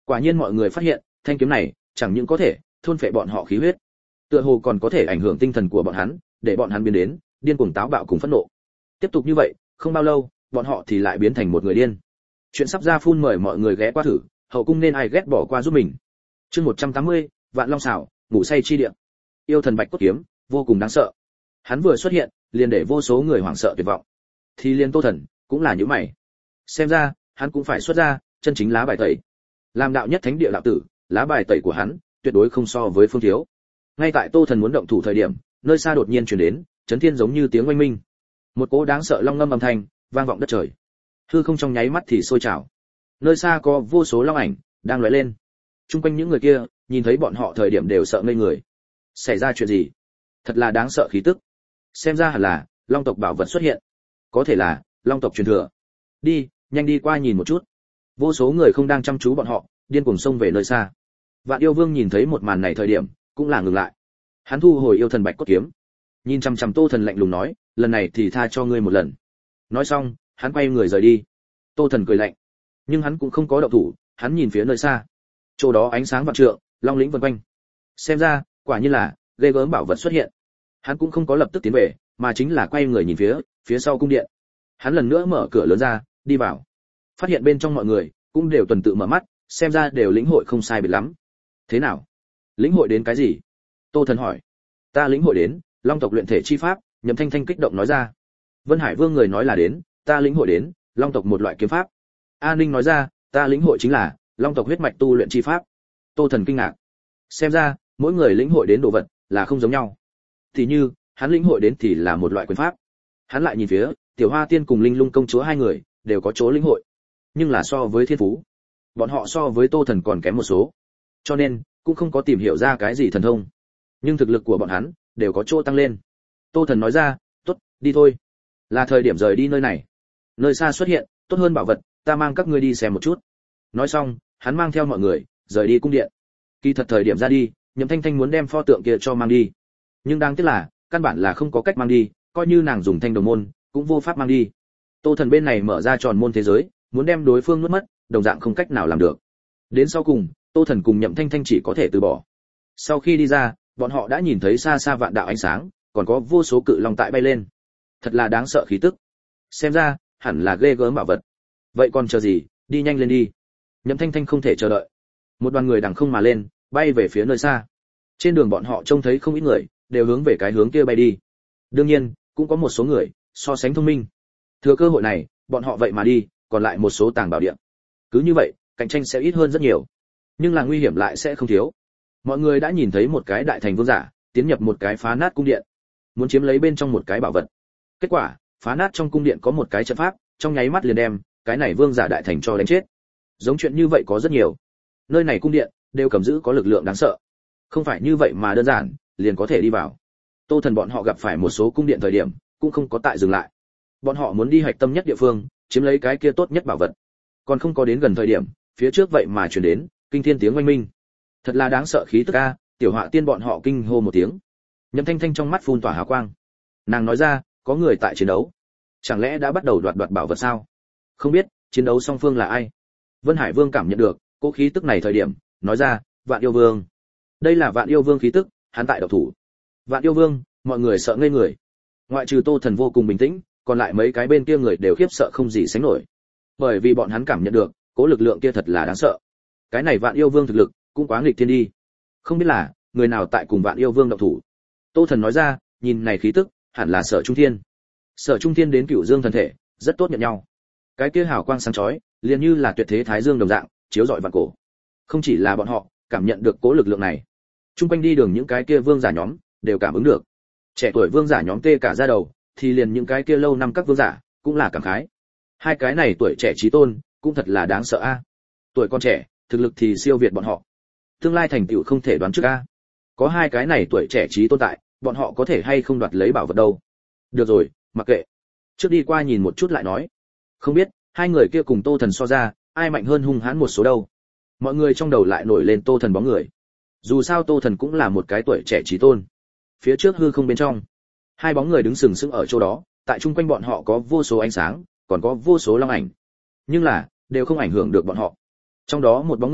Quả nhiên mọi người phát hiện, thanh kiếm này chẳng những có thể thôn phệ bọn họ khí huyết, tựa hồ còn có thể ảnh hưởng tinh thần của bọn hắn, để bọn hắn biến đến điên cuồng táo bạo cùng phẫn nộ. Tiếp tục như vậy, không bao lâu, bọn họ thì lại biến thành một người điên. Chuyện sắp ra phun mời mọi người ghé qua thử, hậu cung nên ai ghét bỏ qua giúp mình. Chương một trăm tám mươi, Vạn Long xảo, ngủ say chi địa. Yêu thần bạch cốt kiếm, vô cùng đáng sợ. Hắn vừa xuất hiện, liền để vô số người hoảng sợ tuyệt vọng. Thì liên Tô Thần cũng là như mày. Xem ra, hắn cũng phải xuất ra chân chính lá bài tẩy. Làm đạo nhất thánh địa đạo tử, lá bài tẩy của hắn tuyệt đối không so với Phương Thiếu. Ngay tại Tô Thần muốn động thủ thời điểm, nơi xa đột nhiên truyền đến chấn thiên giống như tiếng oanh minh. Một cỗ đáng sợ long ngâm âm thanh vang vọng đất trời. Hư không trong nháy mắt thì sôi trào. Nơi xa có vô số long ảnh đang lóe lên. Trung quanh những người kia, nhìn thấy bọn họ thời điểm đều sợ ngây người. Xảy ra chuyện gì? Thật là đáng sợ khí tức. Xem ra hẳn là long tộc bảo vật xuất hiện. Có thể là long tộc truyền thừa. Đi, nhanh đi qua nhìn một chút. Vô số người không đang chăm chú bọn họ, điên cuồng xông về nơi xa. Vạn Yêu Vương nhìn thấy một màn này thời điểm, cũng là ngừng lại. Hắn thu hồi yêu thần bạch cốt kiếm, nhìn chằm chằm Tô Thần lạnh lùng nói, lần này thì tha cho ngươi một lần. Nói xong, hắn quay người rời đi. Tô Thần cười lạnh, nhưng hắn cũng không có động thủ, hắn nhìn phía nơi xa. Chỗ đó ánh sáng vạn trượng, long lĩnh vần quanh. Xem ra, quả nhiên là ghê gớm bảo vật xuất hiện. Hắn cũng không có lập tức tiến về, mà chính là quay người nhìn phía phía sau cung điện. Hắn lần nữa mở cửa lớn ra, đi vào. Phát hiện bên trong mọi người cũng đều tuần tự mở mắt, xem ra đều lĩnh hội không sai biệt lắm. Thế nào? Lĩnh hội đến cái gì? Tô Thần hỏi. Ta lĩnh hội đến long tộc luyện thể chi pháp. Nhậm Thanh Thanh kích động nói ra. Vân Hải Vương người nói là đến, ta lĩnh hội đến long tộc một loại kiếm pháp. A Ninh nói ra, ta lĩnh hội chính là long tộc huyết mạch tu luyện chi pháp. Tô Thần kinh ngạc. Xem ra, mỗi người lĩnh hội đến đồ vật là không giống nhau. Thì như, hắn lĩnh hội đến thì là một loại quyền pháp. Hắn lại nhìn phía Tiểu Hoa Tiên cùng Linh Lung công chúa hai người, đều có chỗ lĩnh hội. Nhưng là so với thiên phú, bọn họ so với Tô Thần còn kém một số. Cho nên, cũng không có tìm hiểu ra cái gì thần thông. Nhưng thực lực của bọn hắn đều có chỗ tăng lên. Tô Thần nói ra, "Tốt, đi thôi. Là thời điểm rời đi nơi này. Nơi xa xuất hiện tốt hơn bảo vật, ta mang các ngươi đi xem một chút." Nói xong, hắn mang theo mọi người rời đi cung điện. Kỳ thật thời điểm ra đi, Nhậm Thanh Thanh muốn đem pho tượng kia cho mang đi. Nhưng đáng tiếc là, căn bản là không có cách mang đi, coi như nàng dùng thanh đồng môn, cũng vô pháp mang đi. Tô Thần bên này mở ra tròn môn thế giới, muốn đem đối phương nuốt mất, đồng dạng không cách nào làm được. Đến sau cùng, Tô Thần cùng Nhậm Thanh Thanh chỉ có thể từ bỏ. Sau khi đi ra, bọn họ đã nhìn thấy xa xa vạn đạo ánh sáng, còn có vô số cự long tại bay lên. Thật là đáng sợ khí tức. Xem ra, hẳn là ghê gớm bảo vật. Vậy còn chờ gì, đi nhanh lên đi. Nhậm Thanh Thanh không thể chờ đợi. Một đoàn người đằng không mà lên, bay về phía nơi xa. Trên đường bọn họ trông thấy không ít người, đều hướng về cái hướng kia bay đi. Đương nhiên, cũng có một số người so sánh thông minh. Thừa cơ hội này, bọn họ vậy mà đi, còn lại một số tàng bảo địa. Cứ như vậy, cạnh tranh sẽ ít hơn rất nhiều, nhưng là nguy hiểm lại sẽ không thiếu. Mọi người đã nhìn thấy một cái đại thành vương giả tiến nhập một cái phá nát cung điện, muốn chiếm lấy bên trong một cái bảo vật. Kết quả, phá nát trong cung điện có một cái trận pháp, trong nháy mắt liền đem cái này vương giả đại thành cho đánh chết. Giống chuyện như vậy có rất nhiều. Nơi này cung điện đều cầm giữ có lực lượng đáng sợ. Không phải như vậy mà đơn giản liền có thể đi vào. Tô Thần bọn họ gặp phải một số cung điện thời điểm, cũng không có tại dừng lại. Bọn họ muốn đi hạch tâm nhất địa phương, chiếm lấy cái kia tốt nhất bảo vật. Còn không có đến gần thời điểm, phía trước vậy mà truyền đến kinh thiên tiếng oanh minh. Thật là đáng sợ khí tức a, Tiểu Họa Tiên bọn họ kinh hô một tiếng. Nhậm Thanh Thanh trong mắt phun tỏa hào quang. Nàng nói ra, có người tại chiến đấu. Chẳng lẽ đã bắt đầu đoạt đoạt bảo vật sao? Không biết, chiến đấu song phương là ai? Vân Hải Vương cảm nhận được cỗ khí tức này thời điểm, nói ra, Vạn Yêu Vương. Đây là Vạn Yêu Vương khí tức, hắn tại độc thủ. Vạn Yêu Vương, mọi người sợ ngây người. Ngoại trừ Tô Thần vô cùng bình tĩnh, còn lại mấy cái bên kia người đều khiếp sợ không gì sánh nổi. Bởi vì bọn hắn cảm nhận được, cỗ lực lượng kia thật là đáng sợ. Cái này Vạn Yêu Vương thực lực cũng quá nghịch thiên đi. Không biết là người nào tại cùng Vạn Yêu Vương động thủ. Tô Thần nói ra, nhìn này khí tức, hẳn là Sở Trung Thiên. Sở Trung Thiên đến Cửu Dương thần thể, rất tốt nhận nhau. Cái kia hào quang sáng chói, liền như là tuyệt thế thái dương đồng dạng, chiếu rọi vạn cổ. Không chỉ là bọn họ cảm nhận được cỗ lực lượng này, chung quanh đi đường những cái kia vương giả nhóm đều cảm ứng được. Trẻ tuổi vương giả nhóm tê cả da đầu, thì liền những cái kia lâu năm các vương giả cũng là cảm khái. Hai cái này tuổi trẻ trí tôn, cũng thật là đáng sợ a. Tuổi còn trẻ, thực lực thì siêu việt bọn họ. Tương lai thành tựu không thể đoán trước a. Có hai cái này tuổi trẻ trí tôn tại, bọn họ có thể hay không đoạt lấy bảo vật đâu. Được rồi, mặc kệ. Trước đi qua nhìn một chút lại nói. Không biết, hai người kia cùng Tô Thần so ra, ai mạnh hơn hung hãn một số đâu. Mọi người trong đầu lại nổi lên Tô Thần bóng người. Dù sao Tô Thần cũng là một cái tuổi trẻ trí tôn. Phía trước hư không bên trong, hai bóng người đứng sừng sững ở chỗ đó, tại chung quanh bọn họ có vô số ánh sáng, còn có vô số long ảnh. Nhưng là, đều không ảnh hưởng được bọn họ. Trong đó một bóng người,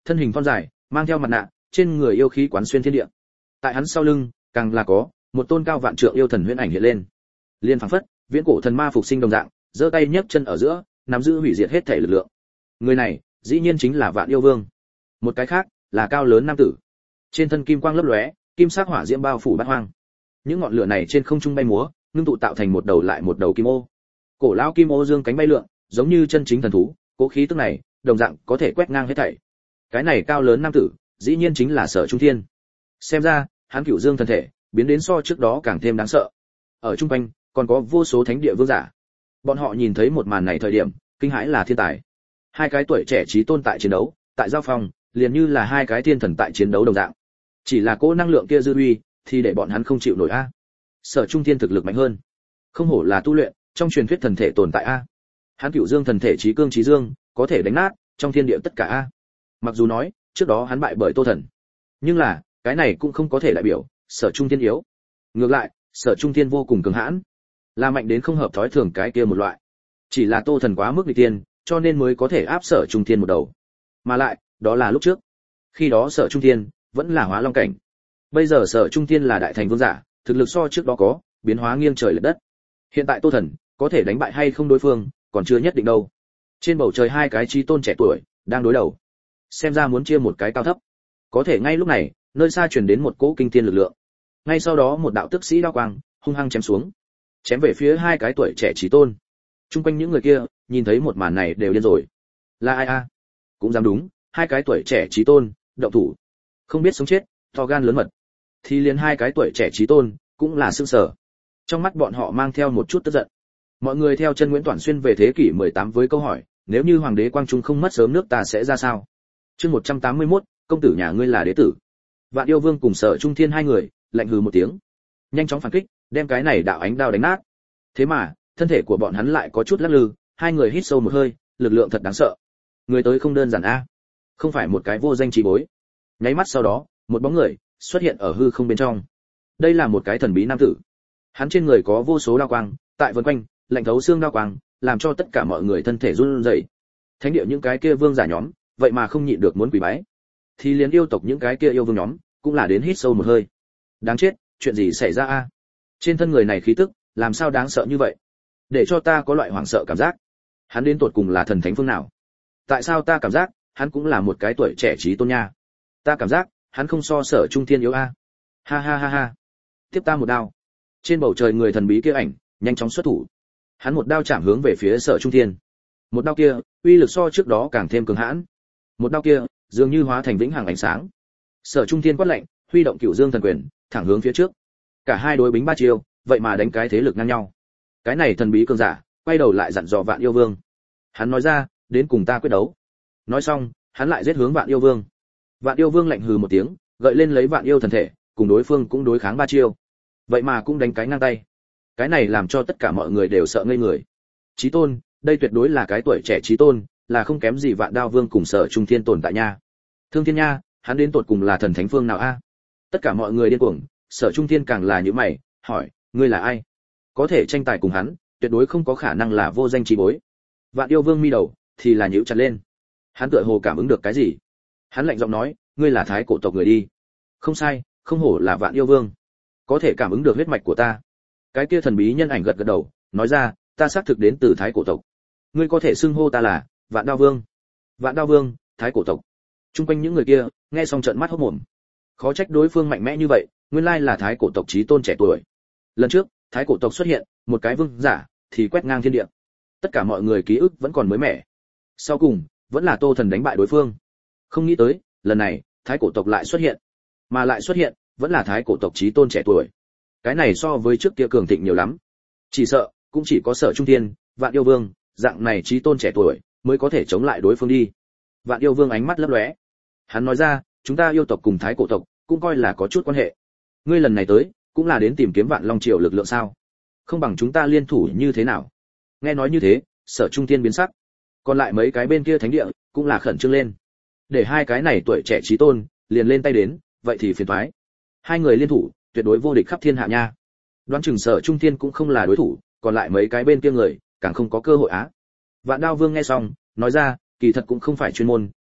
thân hình thon dài, mang theo mặt nạ, trên người yêu khí quán xuyên thiên địa. Tại hắn sau lưng, càng là có một tôn cao vạn trượng yêu thần huyễn ảnh hiện lên. Liên phảng phất, viễn cổ thần ma phục sinh đồng dạng, giơ tay nhấc chân ở giữa, nắm giữ hủy diệt hết thể lực lượng. Người này, dĩ nhiên chính là Vạn Yêu Vương. Một cái khác, là cao lớn nam tử. Trên thân kim quang lấp lóe, kim sắc hỏa diễm bao phủ bát hoang. Những ngọn lửa này trên không trung bay múa, ngưng tụ tạo thành một đầu lại một đầu kim ô. Cổ lão kim ô dương cánh bay lượn, giống như chân chính thần thú, cố khí tức này, đồng dạng có thể quét ngang hết thảy. Cái này cao lớn nam tử, dĩ nhiên chính là Sở Trung Thiên. Xem ra, hắn Cửu Dương thân thể, biến đến so trước đó càng thêm đáng sợ. Ở trung quanh, còn có vô số thánh địa vương giả. Bọn họ nhìn thấy một màn này thời điểm, kinh hãi là thiên tài. Hai cái tuổi trẻ chí tôn tại chiến đấu, tại giao phong, liền như là hai cái thiên thần tại chiến đấu đồng dạng. Chỉ là cỗ năng lượng kia dư uy, thì để bọn hắn không chịu nổi a. Sở Trung Thiên thực lực mạnh hơn, không hổ là tu luyện, trong truyền thuyết thần thể tồn tại a. Hắn Cửu Dương thần thể chí cương chí dương, có thể đánh nát trong thiên địa tất cả a. Mặc dù nói, trước đó hắn bại bởi Tô Thần, nhưng là, cái này cũng không có thể đại biểu Sở Trung Thiên yếu. Ngược lại, Sở Trung Thiên vô cùng cường hãn, là mạnh đến không hợp thói thường cái kia một loại. Chỉ là Tô Thần quá mức nghịch tiên, cho nên mới có thể áp Sở Trung Thiên một đầu. Mà lại, đó là lúc trước. Khi đó Sở Trung Thiên vẫn là Hóa Long cảnh. Bây giờ Sở Trung Thiên là đại thành vương giả, thực lực so trước đó có biến hóa nghiêng trời lệch đất. Hiện tại Tô Thần có thể đánh bại hay không đối phương, còn chưa nhất định đâu. Trên bầu trời hai cái chí tôn trẻ tuổi đang đối đầu, xem ra muốn chia một cái cao thấp. Có thể ngay lúc này, nơi xa truyền đến một cỗ kinh thiên lực lượng. Ngay sau đó một đạo tức sĩ đao quang hung hăng chém xuống, chém về phía hai cái tuổi trẻ chí tôn. Trung quanh những người kia nhìn thấy một màn này đều điên rồi. Là ai a? Cũng dám đúng, hai cái tuổi trẻ chí tôn động thủ, không biết sống chết, to gan lớn mật. Thì liền hai cái tuổi trẻ chí tôn cũng là sương sở. Trong mắt bọn họ mang theo một chút tức giận. Mọi người theo chân Nguyễn Toản Xuyên về thế kỷ mười tám với câu hỏi, nếu như hoàng đế Quang Trung không mất sớm nước ta sẽ ra sao? Chương một trăm tám mươi mốt, công tử nhà ngươi là đế tử. Vạn Yêu Vương cùng Sở Trung Thiên hai người, lạnh hừ một tiếng, nhanh chóng phản kích, đem cái này đạo ánh đao đánh nát. Thế mà, thân thể của bọn hắn lại có chút lắc lư, hai người hít sâu một hơi, lực lượng thật đáng sợ. Người tới không đơn giản a, không phải một cái vô danh trí bối. Nháy mắt sau đó, một bóng người xuất hiện ở hư không bên trong. Đây là một cái thần bí nam tử. Hắn trên người có vô số đao quang, tại vần quanh, lạnh thấu xương đao quang, làm cho tất cả mọi người thân thể run rẩy. Thánh địa những cái kia vương giả nhóm, vậy mà không nhịn được muốn quỳ bái. Thì liền yêu tộc những cái kia yêu vương nhóm, cũng là đến hít sâu một hơi. Đáng chết, chuyện gì xảy ra a? Trên thân người này khí tức, làm sao đáng sợ như vậy? Để cho ta có loại hoảng sợ cảm giác. Hắn đến tột cùng là thần thánh phương nào? Tại sao ta cảm giác, hắn cũng là một cái tuổi trẻ trí tôn nha? Ta cảm giác, hắn không so Sở Trung Thiên yếu a. Ha ha ha ha. Tiếp ta một đao. Trên bầu trời người thần bí kia ảnh, nhanh chóng xuất thủ. Hắn một đao chạm hướng về phía Sở Trung Thiên. Một đao kia, uy lực so trước đó càng thêm cường hãn. Một đao kia, dường như hóa thành vĩnh hằng ánh sáng. Sở Trung Thiên quát lạnh, huy động Cửu Dương thần quyền, thẳng hướng phía trước. Cả hai đối bính ba chiêu, vậy mà đánh cái thế lực ngang nhau. Cái này thần bí cường giả, quay đầu lại dặn dò Vạn Yêu Vương. Hắn nói ra, đến cùng ta quyết đấu. Nói xong, hắn lại giết hướng Vạn Yêu Vương. Vạn Yêu Vương lạnh hừ một tiếng, gợi lên lấy Vạn Yêu thần thể, cùng đối phương cũng đối kháng ba chiêu. Vậy mà cũng đánh cái ngang tay. Cái này làm cho tất cả mọi người đều sợ ngây người. Chí tôn, đây tuyệt đối là cái tuổi trẻ chí tôn, là không kém gì Vạn Đao Vương cùng Sở Trung Thiên tồn tại nha. Thương Thiên nha, hắn đến tột cùng là thần thánh phương nào a? Tất cả mọi người điên cuồng, Sở Trung Thiên càng là như mày, hỏi, ngươi là ai? Có thể tranh tài cùng hắn, tuyệt đối không có khả năng là vô danh trí bối. Vạn Yêu Vương mi đầu thì là nhíu chặt lên. Hắn tựa hồ cảm ứng được cái gì. Hắn lạnh giọng nói, ngươi là thái cổ tộc người đi. Không sai, không hổ là Vạn Yêu Vương. Có thể cảm ứng được huyết mạch của ta. Cái kia thần bí nhân ảnh gật gật đầu, nói ra, ta xác thực đến từ thái cổ tộc. Ngươi có thể xưng hô ta là Vạn Đao Vương. Vạn Đao Vương, thái cổ tộc. Trung quanh những người kia, nghe xong trợn mắt hốt mồm. Khó trách đối phương mạnh mẽ như vậy, nguyên lai là thái cổ tộc chí tôn trẻ tuổi. Lần trước, thái cổ tộc xuất hiện, một cái vương giả thì quét ngang thiên địa. Tất cả mọi người ký ức vẫn còn mới mẻ. Sau cùng, vẫn là Tô Thần đánh bại đối phương. Không nghĩ tới, lần này, thái cổ tộc lại xuất hiện, mà lại xuất hiện, vẫn là thái cổ tộc chí tôn trẻ tuổi. Cái này so với trước kia cường thịnh nhiều lắm. Chỉ sợ, cũng chỉ có Sở Trung Thiên, Vạn Yêu Vương, dạng này chí tôn trẻ tuổi mới có thể chống lại đối phương đi. Vạn Yêu Vương ánh mắt lấp lóe. Hắn nói ra, chúng ta yêu tộc cùng thái cổ tộc cũng coi là có chút quan hệ. Ngươi lần này tới, cũng là đến tìm kiếm Vạn Long Triều lực lượng sao? Không bằng chúng ta liên thủ như thế nào? Nghe nói như thế, Sở Trung Thiên biến sắc. Còn lại mấy cái bên kia thánh địa cũng là khẩn trương lên. Để hai cái này tuổi trẻ chí tôn liền lên tay đến, vậy thì phiền toái. Hai người liên thủ, tuyệt đối vô địch khắp thiên hạ nha. Đoán chừng Sở Trung Thiên cũng không là đối thủ, còn lại mấy cái bên kia người càng không có cơ hội á. Vạn Đao Vương nghe xong, nói ra, kỳ thật cũng không phải chuyên môn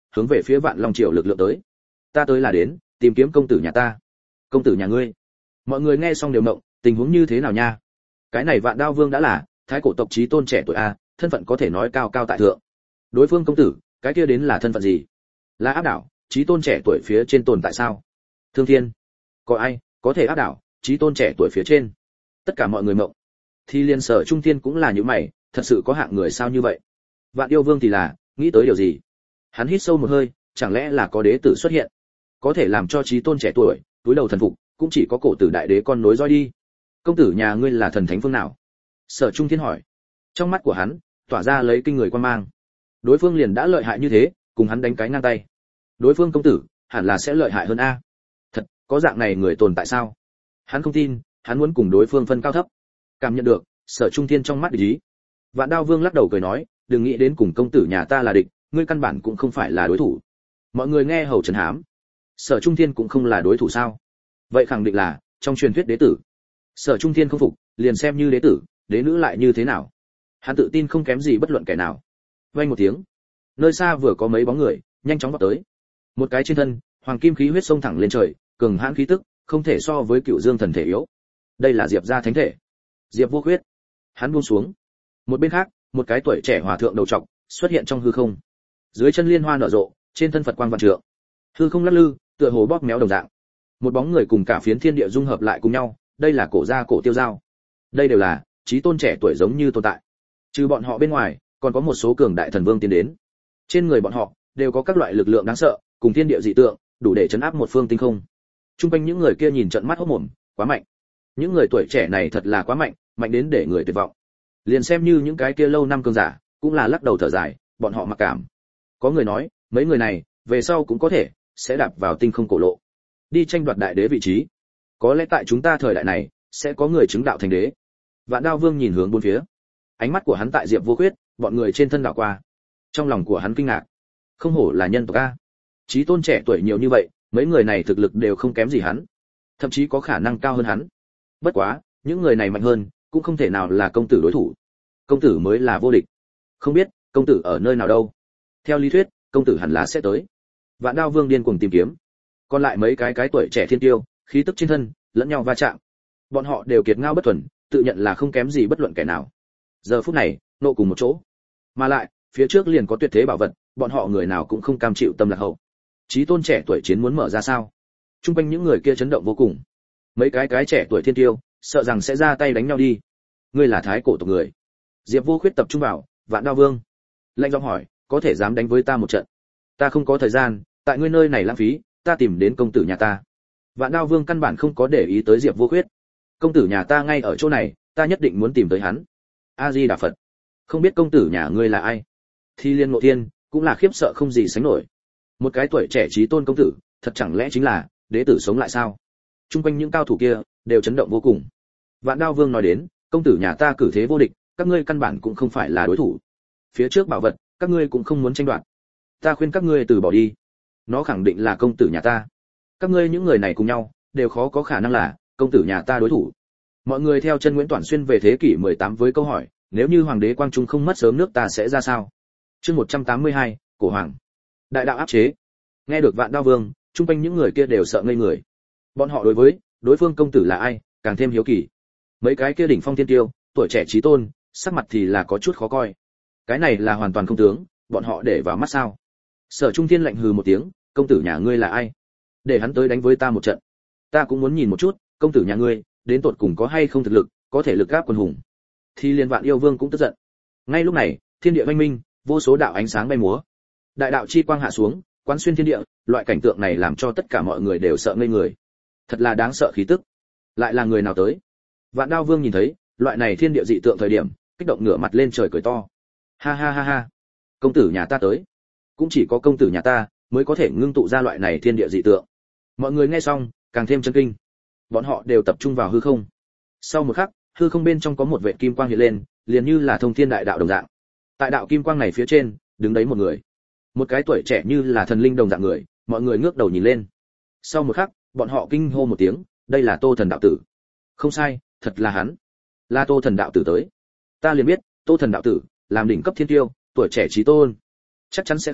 hướng về phía Vạn Long Triều lực lượng tới. Ta tới là đến tìm kiếm công tử nhà ta. Công tử nhà ngươi? Mọi người nghe xong đều động, tình huống như thế nào nha? Cái này Vạn Đao Vương đã là thái cổ tộc chí tôn trẻ tuổi a, thân phận có thể nói cao cao tại thượng. Đối phương công tử, cái kia đến là thân phận gì? Là áp đảo chí tôn trẻ tuổi phía trên tồn tại sao? Thương Thiên, có ai có thể áp đảo chí tôn trẻ tuổi phía trên? Tất cả mọi người mộng. Thì liên Sở Trung Thiên cũng là như mày, thật sự có hạng người sao như vậy? Vạn Yêu Vương thì là nghĩ tới điều gì? Hắn hít sâu một hơi, chẳng lẽ là có đế tử xuất hiện, có thể làm cho chí tôn trẻ tuổi túi đầu thần phục, cũng chỉ có cổ tử đại đế con nối dõi đi. Công tử nhà ngươi là thần thánh phương nào? Sở Trung Thiên hỏi. Trong mắt của hắn tỏa ra lấy kinh người quan mang. Đối phương liền đã lợi hại như thế, cùng hắn đánh cái ngang tay. Đối phương công tử hẳn là sẽ lợi hại hơn a. Thật, có dạng này người tồn tại sao? Hắn không tin, hắn muốn cùng đối phương phân cao thấp. Cảm nhận được Sở Trung Thiên trong mắt địch ý. Vạn Đao Vương lắc đầu cười nói, đừng nghĩ đến cùng công tử nhà ta là địch, ngươi căn bản cũng không phải là đối thủ. Mọi người nghe hầu trấn hám. Sở Trung Thiên cũng không là đối thủ sao? Vậy khẳng định là trong truyền thuyết đế tử. Sở Trung Thiên không phục, liền xem như đế tử, đế nữ lại như thế nào? Hắn tự tin không kém gì bất luận kẻ nào. Vang một tiếng, nơi xa vừa có mấy bóng người nhanh chóng vọt tới. Một cái trên thân hoàng kim khí huyết xông thẳng lên trời, cường hãn khí tức, không thể so với Cựu Dương thần thể yếu. Đây là Diệp gia thánh thể, Diệp Vô Khuyết. Hắn buông xuống. Một bên khác, một cái tuổi trẻ hòa thượng đầu trọc xuất hiện trong hư không. Dưới chân liên hoa nở rộ, trên thân Phật quang vạn trượng. Hư không lắc lư, tựa hồ bóp méo đồng dạng. Một bóng người cùng cả phiến thiên địa dung hợp lại cùng nhau, đây là cổ gia cổ tiêu giao. Đây đều là chí tôn trẻ tuổi giống như tồn tại. Trừ bọn họ bên ngoài, còn có một số cường đại thần vương tiến đến. Trên người bọn họ đều có các loại lực lượng đáng sợ, cùng thiên địa dị tượng, đủ để chấn áp một phương tinh không. Trung quanh những người kia nhìn trận mắt hốt mồm, quá mạnh. Những người tuổi trẻ này thật là quá mạnh, mạnh đến để người tuyệt vọng. Liền xem như những cái kia lâu năm cường giả, cũng là lắc đầu thở dài, bọn họ mặc cảm. Có người nói, mấy người này, về sau cũng có thể sẽ đạp vào tinh không cổ lộ, đi tranh đoạt đại đế vị trí. Có lẽ tại chúng ta thời đại này, sẽ có người chứng đạo thành đế. Vạn Đao Vương nhìn hướng bốn phía, ánh mắt của hắn tại Diệp Vô Khuyết, bọn người trên thân đảo qua. Trong lòng của hắn kinh ngạc, không hổ là nhân tộc a, chí tôn trẻ tuổi nhiều như vậy, mấy người này thực lực đều không kém gì hắn, thậm chí có khả năng cao hơn hắn. Bất quá, những người này mạnh hơn, cũng không thể nào là công tử đối thủ. Công tử mới là vô địch. Không biết công tử ở nơi nào đâu? Theo lý thuyết, công tử hẳn là sẽ tới. Vạn Đao Vương điên cuồng tìm kiếm. Còn lại mấy cái cái tuổi trẻ thiên tiêu, khí tức trên thân lẫn nhau va chạm. Bọn họ đều kiệt ngao bất thuần, tự nhận là không kém gì bất luận kẻ nào. Giờ phút này, nộ cùng một chỗ. Mà lại, phía trước liền có tuyệt thế bảo vật, bọn họ người nào cũng không cam chịu tâm lạc hậu. Chí tôn trẻ tuổi chiến muốn mở ra sao? Trung quanh những người kia chấn động vô cùng. Mấy cái cái trẻ tuổi thiên tiêu, sợ rằng sẽ ra tay đánh nhau đi. Ngươi là thái cổ tộc người? Diệp Vô Khuyết tập trung vào Vạn Đao Vương, lạnh giọng hỏi, có thể dám đánh với ta một trận? Ta không có thời gian, tại ngươi nơi này lãng phí, ta tìm đến công tử nhà ta. Vạn Đao Vương căn bản không có để ý tới Diệp Vô Khuyết. Công tử nhà ta ngay ở chỗ này, ta nhất định muốn tìm tới hắn. A Di Đà Phật. Không biết công tử nhà ngươi là ai? Thi Liên Ngộ Thiên cũng là khiếp sợ không gì sánh nổi. Một cái tuổi trẻ chí tôn công tử, thật chẳng lẽ chính là đế tử sống lại sao? Trung quanh những cao thủ kia đều chấn động vô cùng. Vạn Đao Vương nói đến, công tử nhà ta cử thế vô địch, các ngươi căn bản cũng không phải là đối thủ. Phía trước bảo vật, các ngươi cũng không muốn tranh đoạt. Ta khuyên các ngươi từ bỏ đi. Nó khẳng định là công tử nhà ta. Các ngươi những người này cùng nhau, đều khó có khả năng là công tử nhà ta đối thủ. Mọi người theo chân Nguyễn Toản Xuyên về thế kỷ mười tám với câu hỏi, nếu như hoàng đế Quang Trung không mất sớm nước ta sẽ ra sao? Chương một trăm tám mươi hai, cổ hoàng. Đại đạo áp chế. Nghe được Vạn Đao Vương, trung quanh những người kia đều sợ ngây người. Bọn họ đối với đối phương công tử là ai, càng thêm hiếu kỳ. Mấy cái kia đỉnh phong thiên tiêu, tuổi trẻ chí tôn, sắc mặt thì là có chút khó coi. Cái này là hoàn toàn không tướng, bọn họ để vào mắt sao? Sở Trung Thiên lạnh hừ một tiếng, công tử nhà ngươi là ai? Để hắn tới đánh với ta một trận. Ta cũng muốn nhìn một chút, công tử nhà ngươi đến tột cùng có hay không thực lực, có thể lực gáp quần hùng. Thì liên Vạn Yêu Vương cũng tức giận. Ngay lúc này, thiên địa oanh minh, vô số đạo ánh sáng bay múa. Đại đạo chi quang hạ xuống, quán xuyên thiên địa, loại cảnh tượng này làm cho tất cả mọi người đều sợ ngây người. Thật là đáng sợ khí tức. Lại là người nào tới? Vạn Đao Vương nhìn thấy loại này thiên địa dị tượng thời điểm, kích động ngửa mặt lên trời cười to. Ha ha ha ha, công tử nhà ta tới. Cũng chỉ có công tử nhà ta mới có thể ngưng tụ ra loại này thiên địa dị tượng. Mọi người nghe xong, càng thêm chấn kinh. Bọn họ đều tập trung vào hư không. Sau một khắc, hư không bên trong có một vệt kim quang hiện lên, liền như là thông thiên đại đạo đồng dạng. Tại đạo kim quang này phía trên, đứng đấy một người. Một cái tuổi trẻ như là thần linh đồng dạng người, mọi người ngước đầu nhìn lên. Sau một khắc, bọn họ kinh hô một tiếng, đây là Tô Thần đạo tử. Không sai, thật là hắn. Là Tô Thần đạo tử tới. Ta liền biết, Tô Thần đạo tử làm đỉnh cấp thiên tiêu, tuổi trẻ chí tôn, chắc chắn sẽ không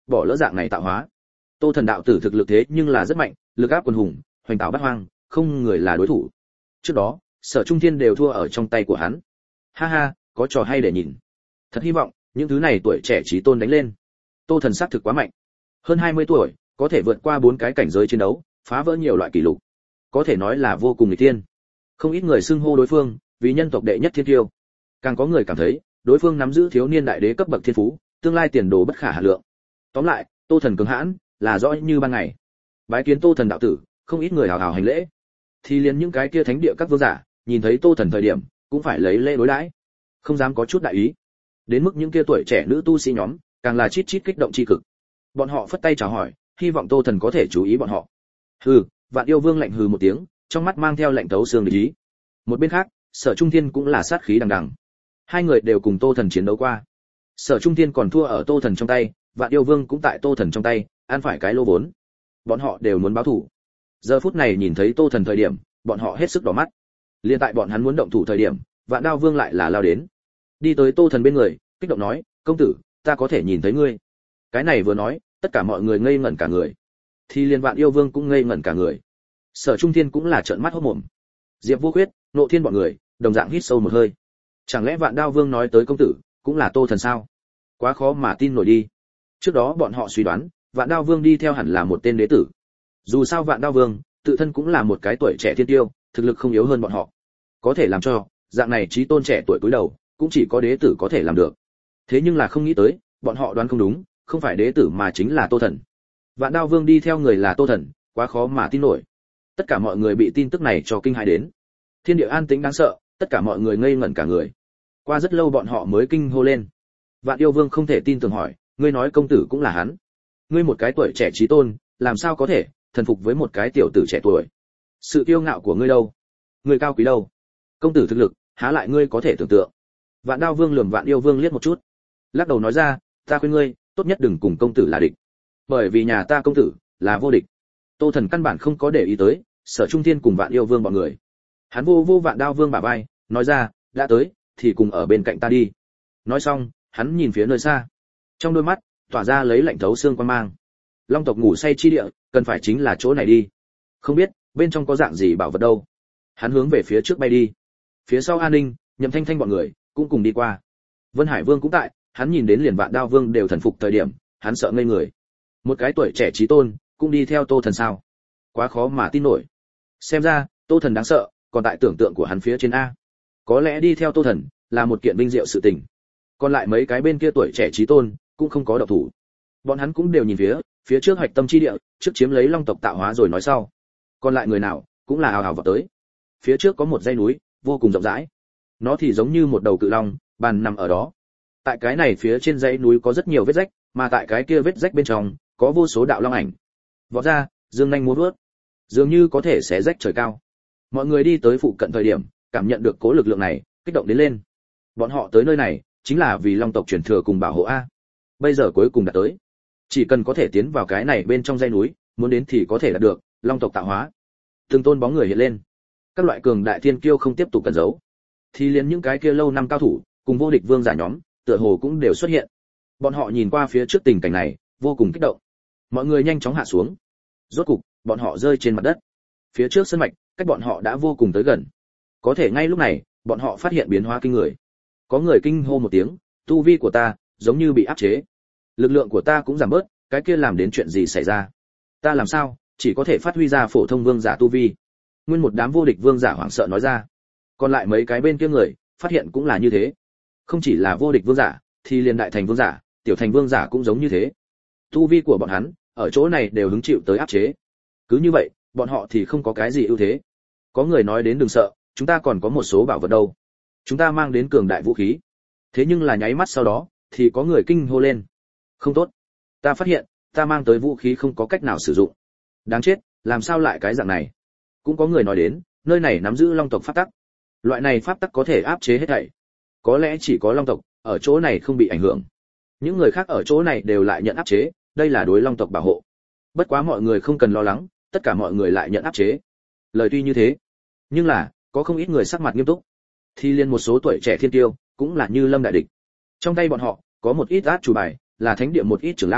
bỏ lỡ dạng này tạo hóa. Tô Thần đạo tử thực lực thế nhưng là rất mạnh, lực áp quần hùng, hoành tạo bát hoang, không người là đối thủ. Trước đó, Sở Trung Thiên đều thua ở trong tay của hắn. Ha ha, có trò hay để nhìn. Thật hy vọng những thứ này tuổi trẻ chí tôn đánh lên. Tô Thần xác thực quá mạnh. Hơn hai mươi tuổi, có thể vượt qua bốn cái cảnh giới chiến đấu, phá vỡ nhiều loại kỷ lục. Có thể nói là vô cùng nghịch thiên. Không ít người xưng hô đối phương vì nhân tộc đệ nhất thiên kiêu. Càng có người cảm thấy, đối phương nắm giữ thiếu niên đại đế cấp bậc thiên phú, tương lai tiền đồ bất khả hà lượng. Tóm lại, Tô Thần cường hãn, là rõ như ban ngày. Bái kiến Tô Thần đạo tử, không ít người hào hào hành lễ. Thì liền những cái kia thánh địa các vương giả, nhìn thấy Tô Thần thời điểm, cũng phải lấy lễ đối đãi, không dám có chút đại ý. Đến mức những kia tuổi trẻ nữ tu sĩ nhóm, càng là chít chít kích động chi cực. Bọn họ phất tay chào hỏi, hy vọng Tô Thần có thể chú ý bọn họ. Hừ, Vạn Yêu Vương lạnh hừ một tiếng, trong mắt mang theo lạnh tấu xương địch ý. Một bên khác, Sở Trung Thiên cũng là sát khí đằng đằng. Hai người đều cùng Tô Thần chiến đấu qua. Sở Trung Thiên còn thua ở Tô Thần trong tay, Vạn Yêu Vương cũng tại Tô Thần trong tay, ăn phải cái lô vốn. Bọn họ đều muốn báo thù. Giờ phút này nhìn thấy Tô Thần thời điểm, bọn họ hết sức đỏ mắt. Liên tại bọn hắn muốn động thủ thời điểm, Vạn Đao Vương lại là lao đến. Đi tới Tô Thần bên người, kích động nói, "Công tử, ta có thể nhìn thấy ngươi." Cái này vừa nói, tất cả mọi người ngây ngẩn cả người. Thì liên Vạn Yêu Vương cũng ngây ngẩn cả người. Sở Trung Thiên cũng là trợn mắt hốt mồm. Diệp Vô Khuyết, Nộ Thiên bọn người, đồng dạng hít sâu một hơi. Chẳng lẽ Vạn Đao Vương nói tới công tử, cũng là Tô Thần sao? Quá khó mà tin nổi đi. Trước đó bọn họ suy đoán, Vạn Đao Vương đi theo hẳn là một tên đế tử. Dù sao Vạn Đao Vương, tự thân cũng là một cái tuổi trẻ thiên tiêu, thực lực không yếu hơn bọn họ. Có thể làm cho dạng này chí tôn trẻ tuổi cúi đầu, cũng chỉ có đế tử có thể làm được. Thế nhưng là không nghĩ tới, bọn họ đoán không đúng, không phải đế tử mà chính là Tô Thần. Vạn Đao Vương đi theo người là Tô Thần, quá khó mà tin nổi. Tất cả mọi người bị tin tức này cho kinh hãi đến. Thiên địa an tĩnh đáng sợ, tất cả mọi người ngây ngẩn cả người. Qua rất lâu bọn họ mới kinh hô lên. Vạn Yêu Vương không thể tin tưởng hỏi, ngươi nói công tử cũng là hắn? Ngươi một cái tuổi trẻ chí tôn, làm sao có thể thần phục với một cái tiểu tử trẻ tuổi? Sự kiêu ngạo của ngươi đâu? Ngươi cao quý đâu? Công tử thực lực, há lại ngươi có thể tưởng tượng? Vạn Đao Vương lườm Vạn Yêu Vương liếc một chút, lắc đầu nói ra, ta khuyên ngươi, tốt nhất đừng cùng công tử là địch, bởi vì nhà ta công tử là vô địch. Tô Thần căn bản không có để ý tới Sở Trung Thiên cùng Vạn Yêu Vương bọn người. Hắn vô vô Vạn Đao Vương bả vai, nói ra, đã tới thì cùng ở bên cạnh ta đi. Nói xong, hắn nhìn phía nơi xa, trong đôi mắt tỏa ra lấy lạnh thấu xương quan mang. Long tộc ngủ say chi địa, cần phải chính là chỗ này đi. Không biết bên trong có dạng gì bảo vật đâu. Hắn hướng về phía trước bay đi. Phía sau An Ninh, Nhậm Thanh Thanh bọn người cũng cùng đi qua. Vân Hải Vương cũng tại, hắn nhìn đến liền Vạn Đao Vương đều thần phục thời điểm, hắn sợ ngây người. Một cái tuổi trẻ chí tôn, cũng đi theo Tô Thần sao? Quá khó mà tin nổi. Xem ra, Tô Thần đáng sợ, còn tại tưởng tượng của hắn phía trên a. Có lẽ đi theo Tô Thần là một kiện vinh diệu sự tình. Còn lại mấy cái bên kia tuổi trẻ chí tôn cũng không có động thủ. Bọn hắn cũng đều nhìn phía, phía trước Hạch Tâm chi địa, trước chiếm lấy Long tộc tạo hóa rồi nói sau. Còn lại người nào cũng là hào hào vào tới. Phía trước có một dãy núi, vô cùng rộng rãi. Nó thì giống như một đầu cự long, bàn nằm ở đó. Tại cái này phía trên dãy núi có rất nhiều vết rách, mà tại cái kia vết rách bên trong có vô số đạo long ảnh. Vọt ra, dương nhanh múa vuốt, dường như có thể xé rách trời cao. Mọi người đi tới phụ cận thời điểm, cảm nhận được cố lực lượng này, kích động đến lên. Bọn họ tới nơi này, chính là vì Long tộc truyền thừa cùng bảo hộ a. Bây giờ cuối cùng đã tới. Chỉ cần có thể tiến vào cái này bên trong dãy núi, muốn đến thì có thể đạt được Long tộc tạo hóa. Từng tôn bóng người hiện lên. Các loại cường đại thiên kiêu không tiếp tục cẩn giấu. Thì liền những cái kia lâu năm cao thủ, cùng vô địch vương giả nhóm, tựa hồ cũng đều xuất hiện. Bọn họ nhìn qua phía trước tình cảnh này, vô cùng kích động. Mọi người nhanh chóng hạ xuống. Rốt cục, bọn họ rơi trên mặt đất. Phía trước sân mạch, cách bọn họ đã vô cùng tới gần. Có thể ngay lúc này, bọn họ phát hiện biến hóa kinh người. Có người kinh hô một tiếng, tu vi của ta giống như bị áp chế. Lực lượng của ta cũng giảm bớt, cái kia làm đến chuyện gì xảy ra? Ta làm sao, chỉ có thể phát huy ra phổ thông vương giả tu vi. Nguyên một đám vô địch vương giả hoảng sợ nói ra. Còn lại mấy cái bên kia người, phát hiện cũng là như thế. Không chỉ là vô địch vương giả, thì liền đại thành vương giả, tiểu thành vương giả cũng giống như thế. Tu vi của bọn hắn, ở chỗ này đều hứng chịu tới áp chế. Cứ như vậy, bọn họ thì không có cái gì ưu thế. Có người nói đến đừng sợ, chúng ta còn có một số bảo vật đâu. Chúng ta mang đến cường đại vũ khí. Thế nhưng là nháy mắt sau đó, thì có người kinh hô lên. Không tốt. Ta phát hiện, ta mang tới vũ khí không có cách nào sử dụng. Đáng chết, làm sao lại cái dạng này? Cũng có người nói đến, nơi này nắm giữ Long tộc pháp tắc. Loại này pháp tắc có thể áp chế hết thảy. Có lẽ chỉ có Long tộc ở chỗ này không bị ảnh hưởng. Những người khác ở chỗ này đều lại nhận áp chế, đây là đối Long tộc bảo hộ. Bất quá mọi người không cần lo lắng, tất cả mọi người lại nhận áp chế. Lời tuy như thế, nhưng là có không ít người sắc mặt nghiêm túc. Thì liên một số tuổi trẻ thiên tiêu cũng là như lâm đại địch. Trong tay bọn họ có một ít át chủ bài, là thánh địa một ít trưởng lão,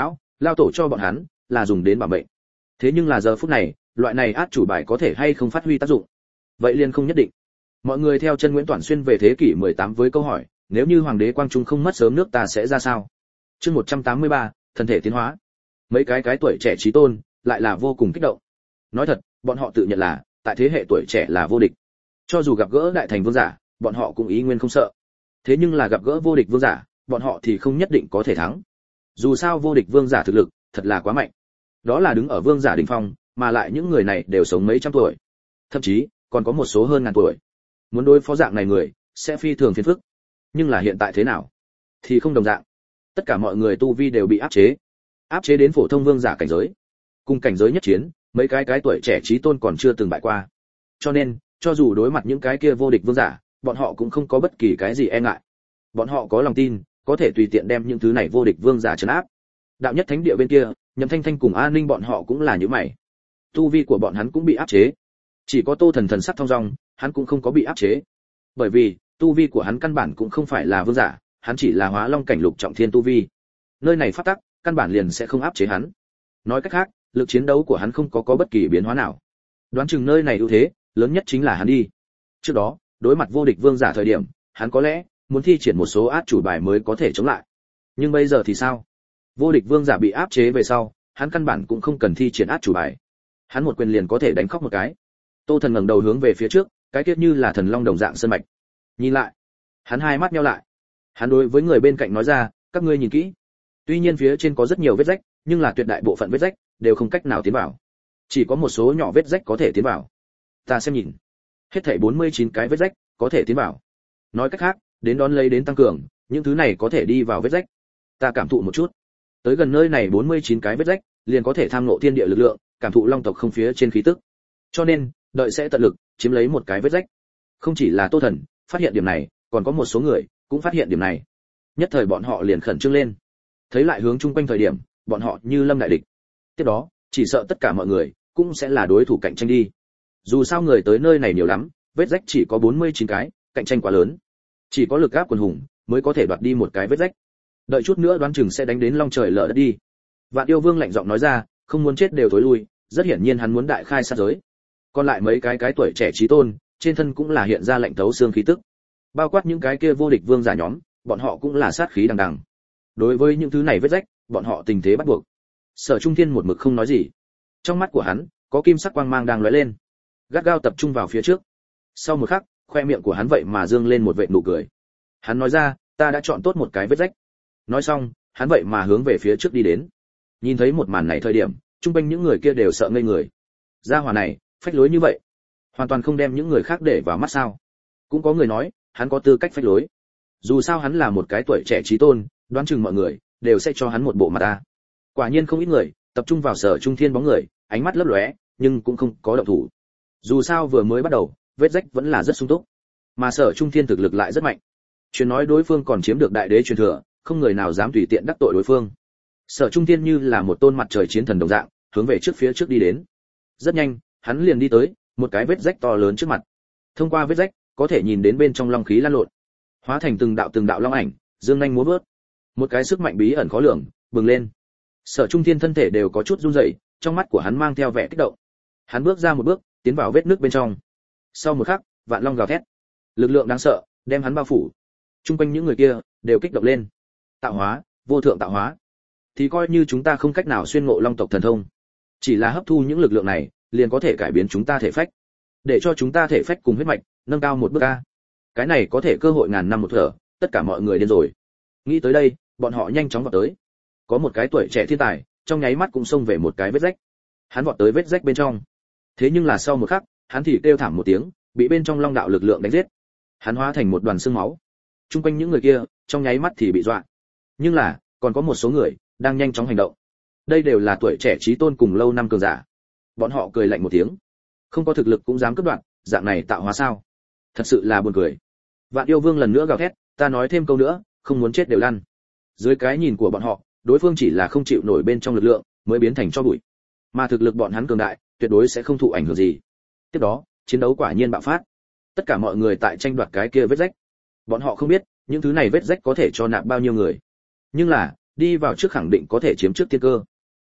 lao tổ cho bọn hắn là dùng đến bảo mệnh. Thế nhưng là giờ phút này, loại này át chủ bài có thể hay không phát huy tác dụng, vậy liền không nhất định. Mọi người theo chân Nguyễn Toản Xuyên về thế kỷ mười tám với câu hỏi, nếu như hoàng đế Quang Trung không mất sớm nước ta sẽ ra sao? Chương một trăm tám mươi ba, thân thể tiến hóa. Mấy cái cái tuổi trẻ trí tôn lại là vô cùng kích động. Nói thật, bọn họ tự nhận là tại thế hệ tuổi trẻ là vô địch. Cho dù gặp gỡ đại thành vương giả, bọn họ cũng ý nguyên không sợ. Thế nhưng là gặp gỡ vô địch vương giả, bọn họ thì không nhất định có thể thắng. Dù sao vô địch vương giả thực lực thật là quá mạnh. Đó là đứng ở vương giả đỉnh phong, mà lại những người này đều sống mấy trăm tuổi, thậm chí còn có một số hơn ngàn tuổi. Muốn đối phó dạng này người sẽ phi thường phiền phức. Nhưng là hiện tại thế nào? Thì không đồng dạng. Tất cả mọi người tu vi đều bị áp chế. Áp chế đến phổ thông vương giả cảnh giới. Cùng cảnh giới nhất chiến, mấy cái cái tuổi trẻ trí tôn còn chưa từng bại qua. Cho nên, cho dù đối mặt những cái kia vô địch vương giả, bọn họ cũng không có bất kỳ cái gì e ngại. Bọn họ có lòng tin, có thể tùy tiện đem những thứ này vô địch vương giả trấn áp. Đạo nhất thánh địa bên kia, Nhậm Thanh Thanh cùng A Ninh bọn họ cũng là như mày. Tu vi của bọn hắn cũng bị áp chế. Chỉ có Tô Thần thần sắc thong dong, hắn cũng không có bị áp chế. Bởi vì, tu vi của hắn căn bản cũng không phải là vương giả, hắn chỉ là Hóa Long cảnh lục trọng thiên tu vi. Nơi này pháp tắc, căn bản liền sẽ không áp chế hắn. Nói cách khác, lực chiến đấu của hắn không có có bất kỳ biến hóa nào. Đoán chừng nơi này ưu thế lớn nhất chính là hắn đi. Trước đó, đối mặt vô địch vương giả thời điểm, hắn có lẽ muốn thi triển một số át chủ bài mới có thể chống lại. Nhưng bây giờ thì sao? Vô địch vương giả bị áp chế về sau, hắn căn bản cũng không cần thi triển át chủ bài. Hắn một quyền liền có thể đánh khóc một cái. Tô Thần ngẩng đầu hướng về phía trước, cái tiết như là thần long đồng dạng sơn mạch. Nhìn lại, hắn hai mắt nheo lại. Hắn đối với người bên cạnh nói ra, các ngươi nhìn kỹ. Tuy nhiên phía trên có rất nhiều vết rách, nhưng là tuyệt đại bộ phận vết rách đều không cách nào tiến vào. Chỉ có một số nhỏ vết rách có thể tiến vào. Ta xem nhìn. Hết thảy bốn mươi chín cái vết rách có thể tiến vào. Nói cách khác, đến đón lấy đến tăng cường, những thứ này có thể đi vào vết rách. Ta cảm thụ một chút. Tới gần nơi này bốn mươi chín cái vết rách, liền có thể tham ngộ thiên địa lực lượng, cảm thụ long tộc không phía trên khí tức. Cho nên, đợi sẽ tận lực chiếm lấy một cái vết rách. Không chỉ là Tô Thần phát hiện điểm này, còn có một số người cũng phát hiện điểm này. Nhất thời bọn họ liền khẩn trương lên. Thấy lại hướng chung quanh thời điểm, bọn họ như lâm đại địch. Tiếp đó, chỉ sợ tất cả mọi người cũng sẽ là đối thủ cạnh tranh đi. Dù sao người tới nơi này nhiều lắm, vết rách chỉ có bốn mươi chín cái, cạnh tranh quá lớn. Chỉ có lực áp quần hùng mới có thể đoạt đi một cái vết rách. Đợi chút nữa đoán chừng sẽ đánh đến long trời lở đất đi. Vạn Yêu Vương lạnh giọng nói ra, không muốn chết đều thối lui, rất hiển nhiên hắn muốn đại khai sát giới. Còn lại mấy cái cái tuổi trẻ chí tôn, trên thân cũng là hiện ra lạnh thấu xương khí tức. Bao quát những cái kia vô địch vương giả nhóm, bọn họ cũng là sát khí đằng đằng. Đối với những thứ này vết rách, bọn họ tình thế bắt buộc. Sở Trung Thiên một mực không nói gì. Trong mắt của hắn, có kim sắc quang mang đang lóe lên, gắt gao tập trung vào phía trước. Sau một khắc, khoe miệng của hắn vậy mà dương lên một vệt nụ cười. Hắn nói ra, ta đã chọn tốt một cái vết rách. Nói xong, hắn vậy mà hướng về phía trước đi đến. Nhìn thấy một màn này thời điểm, trung quanh những người kia đều sợ ngây người. Gia hỏa này, phách lối như vậy, hoàn toàn không đem những người khác để vào mắt sao? Cũng có người nói, hắn có tư cách phách lối. Dù sao hắn là một cái tuổi trẻ trí tôn, đoán chừng mọi người đều sẽ cho hắn một bộ mặt ta. Quả nhiên không ít người tập trung vào Sở Trung Thiên bóng người, ánh mắt lấp lóe, nhưng cũng không có động thủ. Dù sao vừa mới bắt đầu, vết rách vẫn là rất sung túc, mà Sở Trung Thiên thực lực lại rất mạnh. Truyền nói đối phương còn chiếm được đại đế truyền thừa, không người nào dám tùy tiện đắc tội đối phương. Sở Trung Thiên như là một tôn mặt trời chiến thần đồng dạng, hướng về trước phía trước đi đến. Rất nhanh, hắn liền đi tới một cái vết rách to lớn trước mặt. Thông qua vết rách, có thể nhìn đến bên trong long khí lan lộn, hóa thành từng đạo từng đạo long ảnh, dương nhanh múa vớt. Một cái sức mạnh bí ẩn khó lường bừng lên. Sở Trung Thiên thân thể đều có chút run rẩy, trong mắt của hắn mang theo vẻ kích động. Hắn bước ra một bước, tiến vào vết nước bên trong. Sau một khắc, vạn long gào thét, lực lượng đáng sợ đem hắn bao phủ. Trung quanh những người kia đều kích động lên. Tạo hóa, vô thượng tạo hóa. Thì coi như chúng ta không cách nào xuyên ngộ long tộc thần thông, chỉ là hấp thu những lực lượng này, liền có thể cải biến chúng ta thể phách, để cho chúng ta thể phách cùng huyết mạch nâng cao một bước a. Cái này có thể cơ hội ngàn năm một thở, tất cả mọi người điên rồi. Nghĩ tới đây, bọn họ nhanh chóng vọt tới. Có một cái tuổi trẻ thiên tài, trong nháy mắt cũng xông về một cái vết rách. Hắn vọt tới vết rách bên trong. Thế nhưng là sau một khắc, hắn thì kêu thảm một tiếng, bị bên trong long đạo lực lượng đánh giết. Hắn hóa thành một đoàn xương máu. Trung quanh những người kia, trong nháy mắt thì bị dọa. Nhưng là, còn có một số người đang nhanh chóng hành động. Đây đều là tuổi trẻ trí tôn cùng lâu năm cường giả. Bọn họ cười lạnh một tiếng. Không có thực lực cũng dám cướp đoạt, dạng này tạo hóa sao? Thật sự là buồn cười. Vạn Yêu Vương lần nữa gào thét, ta nói thêm câu nữa, không muốn chết đều lăn. Dưới cái nhìn của bọn họ, đối phương chỉ là không chịu nổi bên trong lực lượng, mới biến thành cho bụi. Mà thực lực bọn hắn cường đại, tuyệt đối sẽ không thụ ảnh hưởng gì. Tiếp đó, chiến đấu quả nhiên bạo phát. Tất cả mọi người tại tranh đoạt cái kia vết rách. Bọn họ không biết, những thứ này vết rách có thể cho nạp bao nhiêu người. Nhưng là, đi vào trước khẳng định có thể chiếm trước tiên cơ.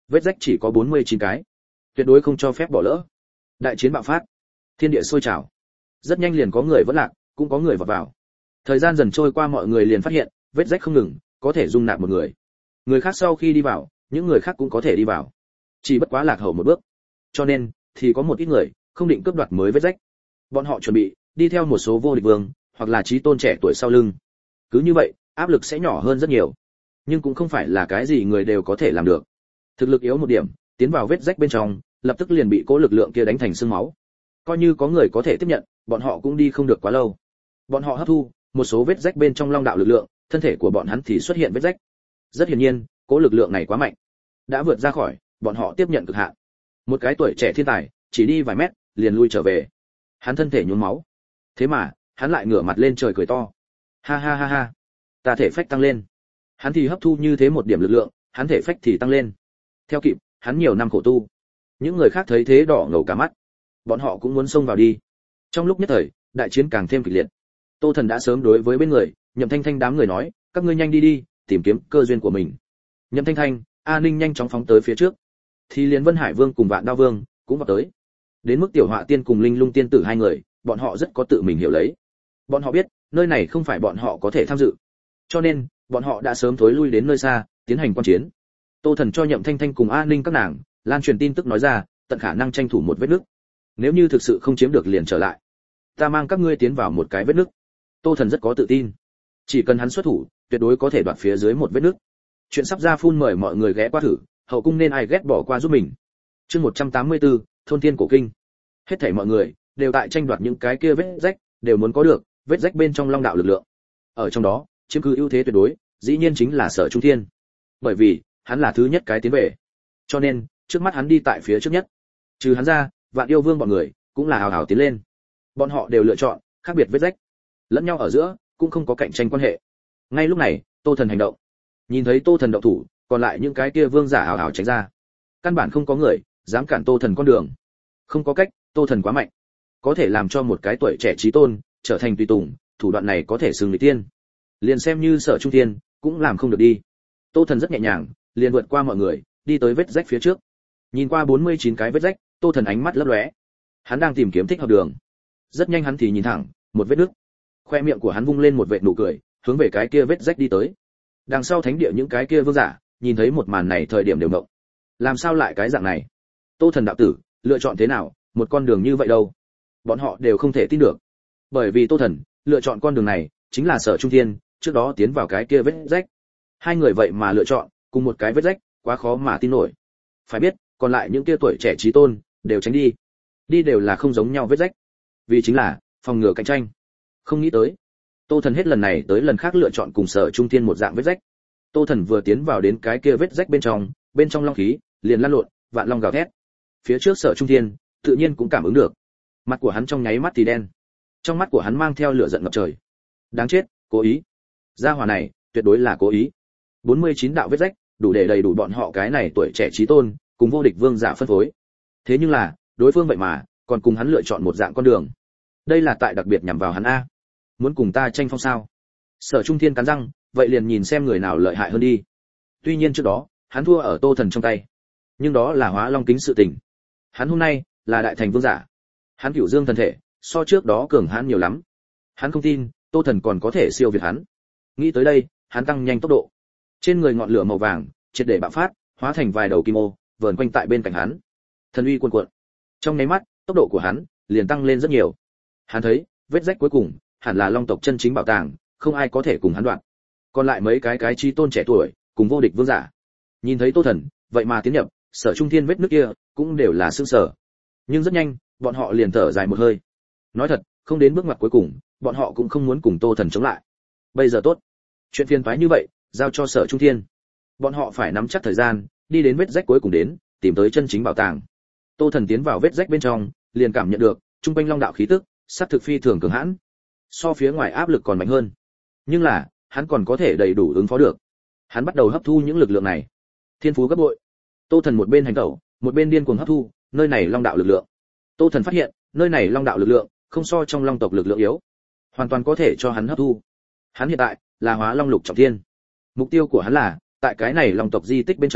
Vết rách chỉ có bốn mươi chín cái, tuyệt đối không cho phép bỏ lỡ. Đại chiến bạo phát, thiên địa sôi trào. Rất nhanh liền có người vẫn lạc, cũng có người vào vào. Thời gian dần trôi qua, mọi người liền phát hiện, vết rách không ngừng, có thể dung nạp một người. Người khác sau khi đi vào, những người khác cũng có thể đi vào. Chỉ bất quá lạc hậu một bước. Cho nên, thì có một ít người không định cướp đoạt mới vết rách. Bọn họ chuẩn bị đi theo một số vô địch vương, hoặc là chí tôn trẻ tuổi sau lưng. Cứ như vậy, áp lực sẽ nhỏ hơn rất nhiều. Nhưng cũng không phải là cái gì người đều có thể làm được. Thực lực yếu một điểm, tiến vào vết rách bên trong, lập tức liền bị cố lực lượng kia đánh thành xương máu. Coi như có người có thể tiếp nhận, bọn họ cũng đi không được quá lâu. Bọn họ hấp thu một số vết rách bên trong long đạo lực lượng, thân thể của bọn hắn thì xuất hiện vết rách. Rất hiển nhiên, cố lực lượng này quá mạnh, đã vượt ra khỏi bọn họ tiếp nhận cực hạn. Một cái tuổi trẻ thiên tài, chỉ đi vài mét, liền lui trở về. Hắn thân thể nhuốm máu. Thế mà, hắn lại ngửa mặt lên trời cười to. Ha ha ha ha, ta thể phách tăng lên. Hắn thì hấp thu như thế một điểm lực lượng, hắn thể phách thì tăng lên. Theo kịp, hắn nhiều năm khổ tu. Những người khác thấy thế đỏ ngầu cả mắt. Bọn họ cũng muốn xông vào đi. Trong lúc nhất thời, đại chiến càng thêm kịch liệt. Tô Thần đã sớm đối với bên người, Nhậm Thanh Thanh đám người nói, các ngươi nhanh đi đi, tìm kiếm cơ duyên của mình. Nhậm Thanh Thanh, A Ninh nhanh chóng phóng tới phía trước. Thì liền Vân Hải Vương cùng Vạn Đao Vương cũng vào tới. Đến mức Tiểu Họa Tiên cùng Linh Lung Tiên tử hai người, bọn họ rất có tự mình hiểu lấy. Bọn họ biết, nơi này không phải bọn họ có thể tham dự. Cho nên, bọn họ đã sớm thối lui đến nơi xa, tiến hành quan chiến. Tô Thần cho Nhậm Thanh Thanh cùng A Ninh các nàng lan truyền tin tức nói ra, tận khả năng tranh thủ một vết nứt. Nếu như thực sự không chiếm được liền trở lại. Ta mang các ngươi tiến vào một cái vết nứt. Tô Thần rất có tự tin. Chỉ cần hắn xuất thủ, tuyệt đối có thể đoạt phía dưới một vết nứt. Chuyện sắp ra phun mời mọi người ghé qua thử, hậu cung nên ai ghét bỏ qua giúp mình. Chương một trăm tám mươi tư, thôn thiên cổ kinh. Hết thảy mọi người đều tại tranh đoạt những cái kia vết rách, đều muốn có được vết rách bên trong long đạo lực lượng. Ở trong đó, chiếm cứ ưu thế tuyệt đối, dĩ nhiên chính là Sở Trung Thiên. Bởi vì, hắn là thứ nhất cái tiến về. Cho nên, trước mắt hắn đi tại phía trước nhất. Trừ hắn ra, Vạn Yêu Vương bọn người cũng là hào hào tiến lên. Bọn họ đều lựa chọn khác biệt vết rách, lẫn nhau ở giữa cũng không có cạnh tranh quan hệ. Ngay lúc này, Tô Thần hành động. Nhìn thấy Tô Thần động thủ, còn lại những cái kia vương giả hào hào tránh ra. Căn bản không có người dám cản Tô Thần con đường. Không có cách, Tô Thần quá mạnh, có thể làm cho một cái tuổi trẻ chí tôn trở thành tùy tùng, thủ đoạn này có thể xưng lý tiên. Liền xem như Sở Trung Thiên cũng làm không được đi. Tô Thần rất nhẹ nhàng, liền vượt qua mọi người, đi tới vết rách phía trước. Nhìn qua bốn mươi chín cái vết rách, Tô Thần ánh mắt lấp lóe. Hắn đang tìm kiếm thích hợp đường. Rất nhanh hắn thì nhìn thẳng một vết nứt. Khoe miệng của hắn vung lên một vệt nụ cười, hướng về cái kia vết rách đi tới. Đằng sau thánh địa những cái kia vương giả, nhìn thấy một màn này thời điểm đều ngộng. Làm sao lại cái dạng này? Tô Thần đạo tử, lựa chọn thế nào, một con đường như vậy đâu? Bọn họ đều không thể tin được. Bởi vì Tô Thần lựa chọn con đường này, chính là Sở Trung Thiên trước đó tiến vào cái kia vết rách. Hai người vậy mà lựa chọn cùng một cái vết rách, quá khó mà tin nổi. Phải biết, còn lại những kia tuổi trẻ chí tôn đều tránh đi. Đi đều là không giống nhau vết rách. Vì chính là phòng ngừa cạnh tranh. Không nghĩ tới, Tô Thần hết lần này tới lần khác lựa chọn cùng Sở Trung Thiên một dạng vết rách. Tô Thần vừa tiến vào đến cái kia vết rách bên trong, bên trong long khí liền lăn lộn, vạn long gào thét. Phía trước Sở Trung Thiên tự nhiên cũng cảm ứng được. Mặt của hắn trong nháy mắt thì đen. Trong mắt của hắn mang theo lửa giận ngập trời. Đáng chết, cố ý. Gia hỏa này, tuyệt đối là cố ý. bốn mươi chín đạo vết rách, đủ để đầy đủ bọn họ cái này tuổi trẻ chí tôn, cùng vô địch vương giả phân phối. Thế nhưng là, đối phương vậy mà còn cùng hắn lựa chọn một dạng con đường. Đây là tại đặc biệt nhằm vào hắn a. Muốn cùng ta tranh phong sao? Sở Trung Thiên cắn răng, vậy liền nhìn xem người nào lợi hại hơn đi. Tuy nhiên trước đó, hắn thua ở Tô Thần trong tay, nhưng đó là Hóa Long kính sự tình. Hắn hôm nay là đại thành vương giả. Hắn Cửu Dương thần thể, so trước đó cường hãn nhiều lắm. Hắn không tin, Tô Thần còn có thể siêu việt hắn. Nghĩ tới đây, hắn tăng nhanh tốc độ. Trên người ngọn lửa màu vàng triệt để bạo phát, hóa thành vài đầu kim ô, vờn quanh tại bên cạnh hắn. Thần uy cuồn cuộn. Trong nháy mắt, tốc độ của hắn liền tăng lên rất nhiều. Hắn thấy, vết rách cuối cùng hẳn là long tộc chân chính bảo tàng, không ai có thể cùng hắn đoạt. Còn lại mấy cái cái chí tôn trẻ tuổi, cùng vô địch vương giả. Nhìn thấy Tô Thần, vậy mà tiến nhập Sở Trung Thiên vết nước kia, cũng đều là sương sở. Nhưng rất nhanh, bọn họ liền thở dài một hơi. Nói thật, không đến bước ngoặt cuối cùng, bọn họ cũng không muốn cùng Tô Thần chống lại. Bây giờ tốt, chuyện phiền toái như vậy, giao cho Sở Trung Thiên. Bọn họ phải nắm chắc thời gian, đi đến vết rách cuối cùng đến, tìm tới chân chính bảo tàng. Tô Thần tiến vào vết rách bên trong, liền cảm nhận được trung quanh long đạo khí tức, sát thực phi thường cường hãn, so phía ngoài áp lực còn mạnh hơn. Nhưng là, hắn còn có thể đầy đủ ứng phó được. Hắn bắt đầu hấp thu những lực lượng này, thiên phú gấp bội. Tô Thần một bên hành tẩu, một bên điên cuồng hấp thu nơi này long đạo lực lượng. Tô Thần phát hiện, nơi này long đạo lực lượng không so trong long tộc lực lượng yếu, hoàn toàn có thể cho hắn hấp thu. Hắn hiện tại là Hóa Long Lục Trọng Thiên. Mục tiêu của hắn là tại cái này long tộc di tích bên trong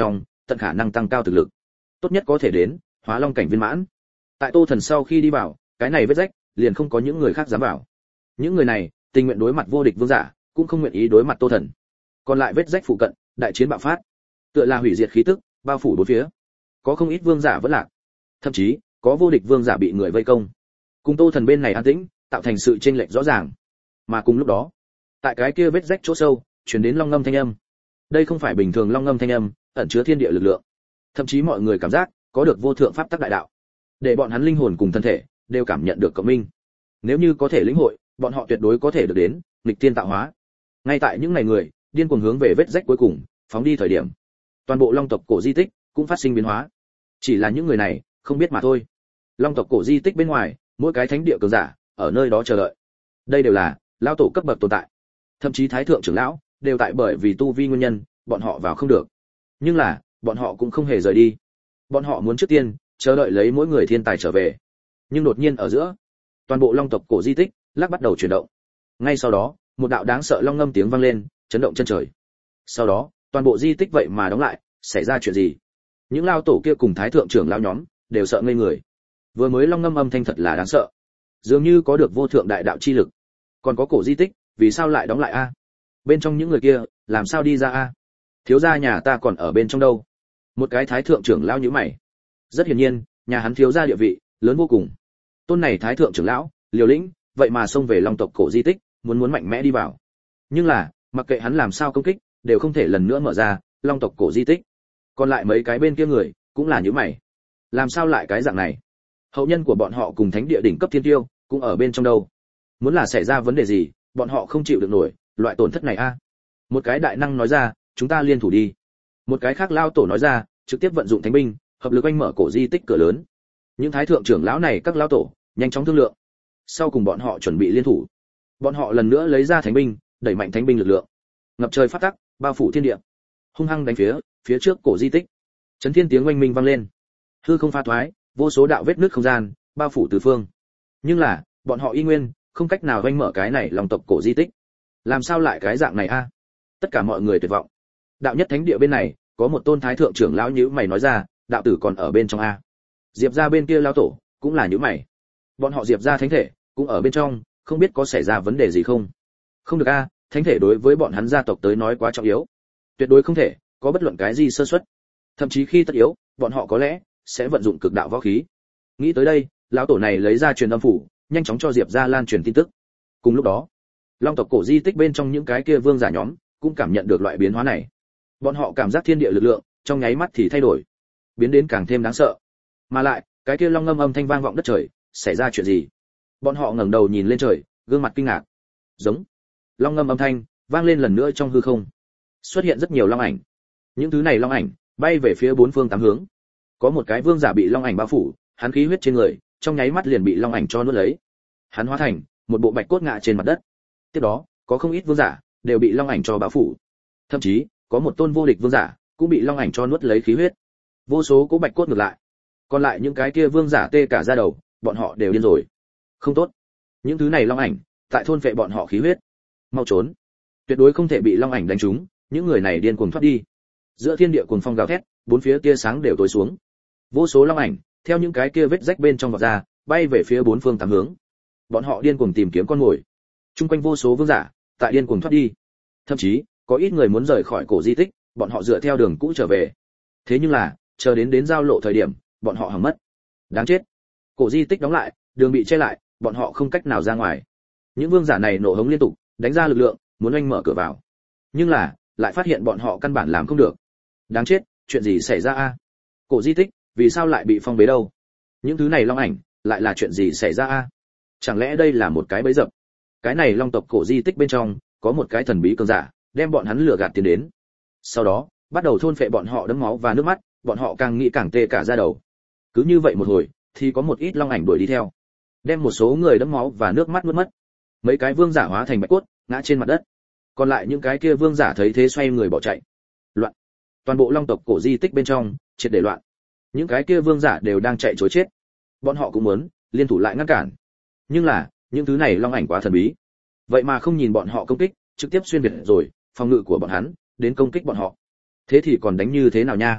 tận khả năng tăng cao thực lực, tốt nhất có thể đến hóa long cảnh viên mãn. Tại Tô Thần sau khi đi vào, cái này vết rách liền không có những người khác dám vào. Những người này tình nguyện đối mặt vô địch vương giả, cũng không nguyện ý đối mặt Tô Thần. Còn lại vết rách phụ cận, đại chiến bạo phát, tựa là hủy diệt khí tức bao phủ bốn phía. Có không ít vương giả vẫn lạc, thậm chí có vô địch vương giả bị người vây công. Cùng Tô Thần bên này an tĩnh, tạo thành sự chênh lệch rõ ràng. Mà cùng lúc đó, tại cái kia vết rách chỗ sâu, truyền đến long ngâm thanh âm. Đây không phải bình thường long ngâm thanh âm, ẩn chứa thiên địa lực lượng. Thậm chí mọi người cảm giác có được vô thượng pháp tắc đại đạo, để bọn hắn linh hồn cùng thân thể đều cảm nhận được cộng minh. Nếu như có thể lĩnh hội, bọn họ tuyệt đối có thể được đến nghịch tiên tạo hóa. Ngay tại những ngày người điên cuồng hướng về vết rách cuối cùng phóng đi thời điểm, toàn bộ long tộc cổ di tích cũng phát sinh biến hóa. Chỉ là những người này không biết mà thôi. Long tộc cổ di tích bên ngoài, mỗi cái thánh địa cường giả ở nơi đó chờ đợi. Đây đều là lão tổ cấp bậc tồn tại, thậm chí thái thượng trưởng lão đều tại bởi vì tu vi nguyên nhân, bọn họ vào không được. Nhưng là bọn họ cũng không hề rời đi. Bọn họ muốn trước tiên chờ đợi lấy mỗi người thiên tài trở về. Nhưng đột nhiên ở giữa, toàn bộ long tộc cổ di tích lắc bắt đầu chuyển động. Ngay sau đó, một đạo đáng sợ long ngâm tiếng vang lên, chấn động chân trời. Sau đó, toàn bộ di tích vậy mà đóng lại, xảy ra chuyện gì? Những lao tổ kia cùng thái thượng trưởng lão nhóm đều sợ ngây người. Vừa mới long ngâm âm thanh thật là đáng sợ, dường như có được vô thượng đại đạo chi lực. Còn có cổ di tích, vì sao lại đóng lại a? Bên trong những người kia, làm sao đi ra a? Thiếu gia nhà ta còn ở bên trong đâu? Một cái thái thượng trưởng lão nhíu mày. Rất hiển nhiên, nhà hắn thiếu gia địa vị lớn vô cùng. Tôn này thái thượng trưởng lão, liều lĩnh, vậy mà xông về long tộc cổ di tích, muốn muốn mạnh mẽ đi vào. Nhưng là, mặc kệ hắn làm sao công kích, đều không thể lần nữa mở ra long tộc cổ di tích. Còn lại mấy cái bên kia người, cũng là nhíu mày. Làm sao lại cái dạng này? Hậu nhân của bọn họ cùng thánh địa đỉnh cấp thiên tiêu, cũng ở bên trong đâu. Muốn là xảy ra vấn đề gì, bọn họ không chịu được nổi loại tổn thất này a. Một cái đại năng nói ra, chúng ta liên thủ đi. Một cái khác lao tổ nói ra, trực tiếp vận dụng thánh binh, hợp lực anh mở cổ di tích cửa lớn. Những thái thượng trưởng lão này các lao tổ nhanh chóng thương lượng, sau cùng bọn họ chuẩn bị liên thủ. Bọn họ lần nữa lấy ra thánh binh, đẩy mạnh thánh binh lực lượng, ngập trời phát tắc, bao phủ thiên địa, hung hăng đánh phía phía trước cổ di tích. Chấn thiên tiếng oanh minh vang lên, hư không pha thoái, vô số đạo vết nứt không gian bao phủ tứ phương. Nhưng là bọn họ y nguyên không cách nào oanh mở cái này lòng tộc cổ di tích. Làm sao lại cái dạng này a? Tất cả mọi người tuyệt vọng. Đạo nhất thánh địa bên này có một tôn thái thượng trưởng lão nhíu mày nói ra, đạo tử còn ở bên trong a. Diệp gia bên kia lão tổ cũng là nhíu mày. Bọn họ Diệp gia thánh thể cũng ở bên trong, không biết có xảy ra vấn đề gì không. Không được a, thánh thể đối với bọn hắn gia tộc tới nói quá trọng yếu, tuyệt đối không thể có bất luận cái gì sơ suất. Thậm chí khi tất yếu, bọn họ có lẽ sẽ vận dụng cực đạo võ khí. Nghĩ tới đây, lão tổ này lấy ra truyền âm phủ, nhanh chóng cho Diệp gia lan truyền tin tức. Cùng lúc đó, long tộc cổ di tích bên trong những cái kia vương giả nhóm cũng cảm nhận được loại biến hóa này. Bọn họ cảm giác thiên địa lực lượng trong nháy mắt thì thay đổi, biến đến càng thêm đáng sợ. Mà lại, cái kia long ngâm âm thanh vang vọng đất trời, xảy ra chuyện gì? Bọn họ ngẩng đầu nhìn lên trời, gương mặt kinh ngạc. Giống. Long ngâm âm thanh vang lên lần nữa trong hư không. Xuất hiện rất nhiều long ảnh. Những thứ này long ảnh bay về phía bốn phương tám hướng. Có một cái vương giả bị long ảnh bao phủ, hắn khí huyết trên người trong nháy mắt liền bị long ảnh cho nuốt lấy. Hắn hóa thành một bộ bạch cốt ngã trên mặt đất. Tiếp đó, có không ít vương giả đều bị long ảnh cho bao phủ. Thậm chí, có một tôn vô địch vương giả cũng bị long ảnh cho nuốt lấy khí huyết. Vô số cố bạch cốt ngược lại. Còn lại những cái kia vương giả tê cả da đầu, bọn họ đều điên rồi. Không tốt. Những thứ này long ảnh tại thôn phệ bọn họ khí huyết. Mau trốn. Tuyệt đối không thể bị long ảnh đánh trúng, những người này điên cuồng thoát đi. Giữa thiên địa cuồng phong gào thét, bốn phía tia sáng đều tối xuống. Vô số long ảnh theo những cái kia vết rách bên trong vọt ra, bay về phía bốn phương tám hướng. Bọn họ điên cuồng tìm kiếm con mồi. Trung quanh vô số vương giả tại điên cuồng thoát đi. Thậm chí, có ít người muốn rời khỏi cổ di tích, bọn họ dựa theo đường cũ trở về. Thế nhưng là, chờ đến đến giao lộ thời điểm, bọn họ hỏng mất. Đáng chết. Cổ di tích đóng lại, đường bị che lại, bọn họ không cách nào ra ngoài. Những vương giả này nổ hống liên tục, đánh ra lực lượng, muốn oanh mở cửa vào. Nhưng là, lại phát hiện bọn họ căn bản làm không được. Đáng chết, chuyện gì xảy ra a? Cổ di tích, vì sao lại bị phong bế đâu? Những thứ này long ảnh, lại là chuyện gì xảy ra a? Chẳng lẽ đây là một cái bẫy dập? Cái này long tộc cổ di tích bên trong, có một cái thần bí cường giả, đem bọn hắn lừa gạt tiến đến. Sau đó, bắt đầu thôn phệ bọn họ đẫm máu và nước mắt, bọn họ càng nghĩ càng tê cả da đầu. Cứ như vậy một hồi, thì có một ít long ảnh đuổi đi theo, đem một số người đẫm máu và nước mắt nuốt mất. Mấy cái vương giả hóa thành bạch cốt, ngã trên mặt đất. Còn lại những cái kia vương giả thấy thế xoay người bỏ chạy. Loạn. Toàn bộ long tộc cổ di tích bên trong triệt để loạn. Những cái kia vương giả đều đang chạy trối chết. Bọn họ cũng muốn liên thủ lại ngăn cản. Nhưng là, những thứ này long ảnh quá thần bí. Vậy mà không nhìn bọn họ công kích, trực tiếp xuyên việt rồi, phòng ngự của bọn hắn đến công kích bọn họ. Thế thì còn đánh như thế nào nha?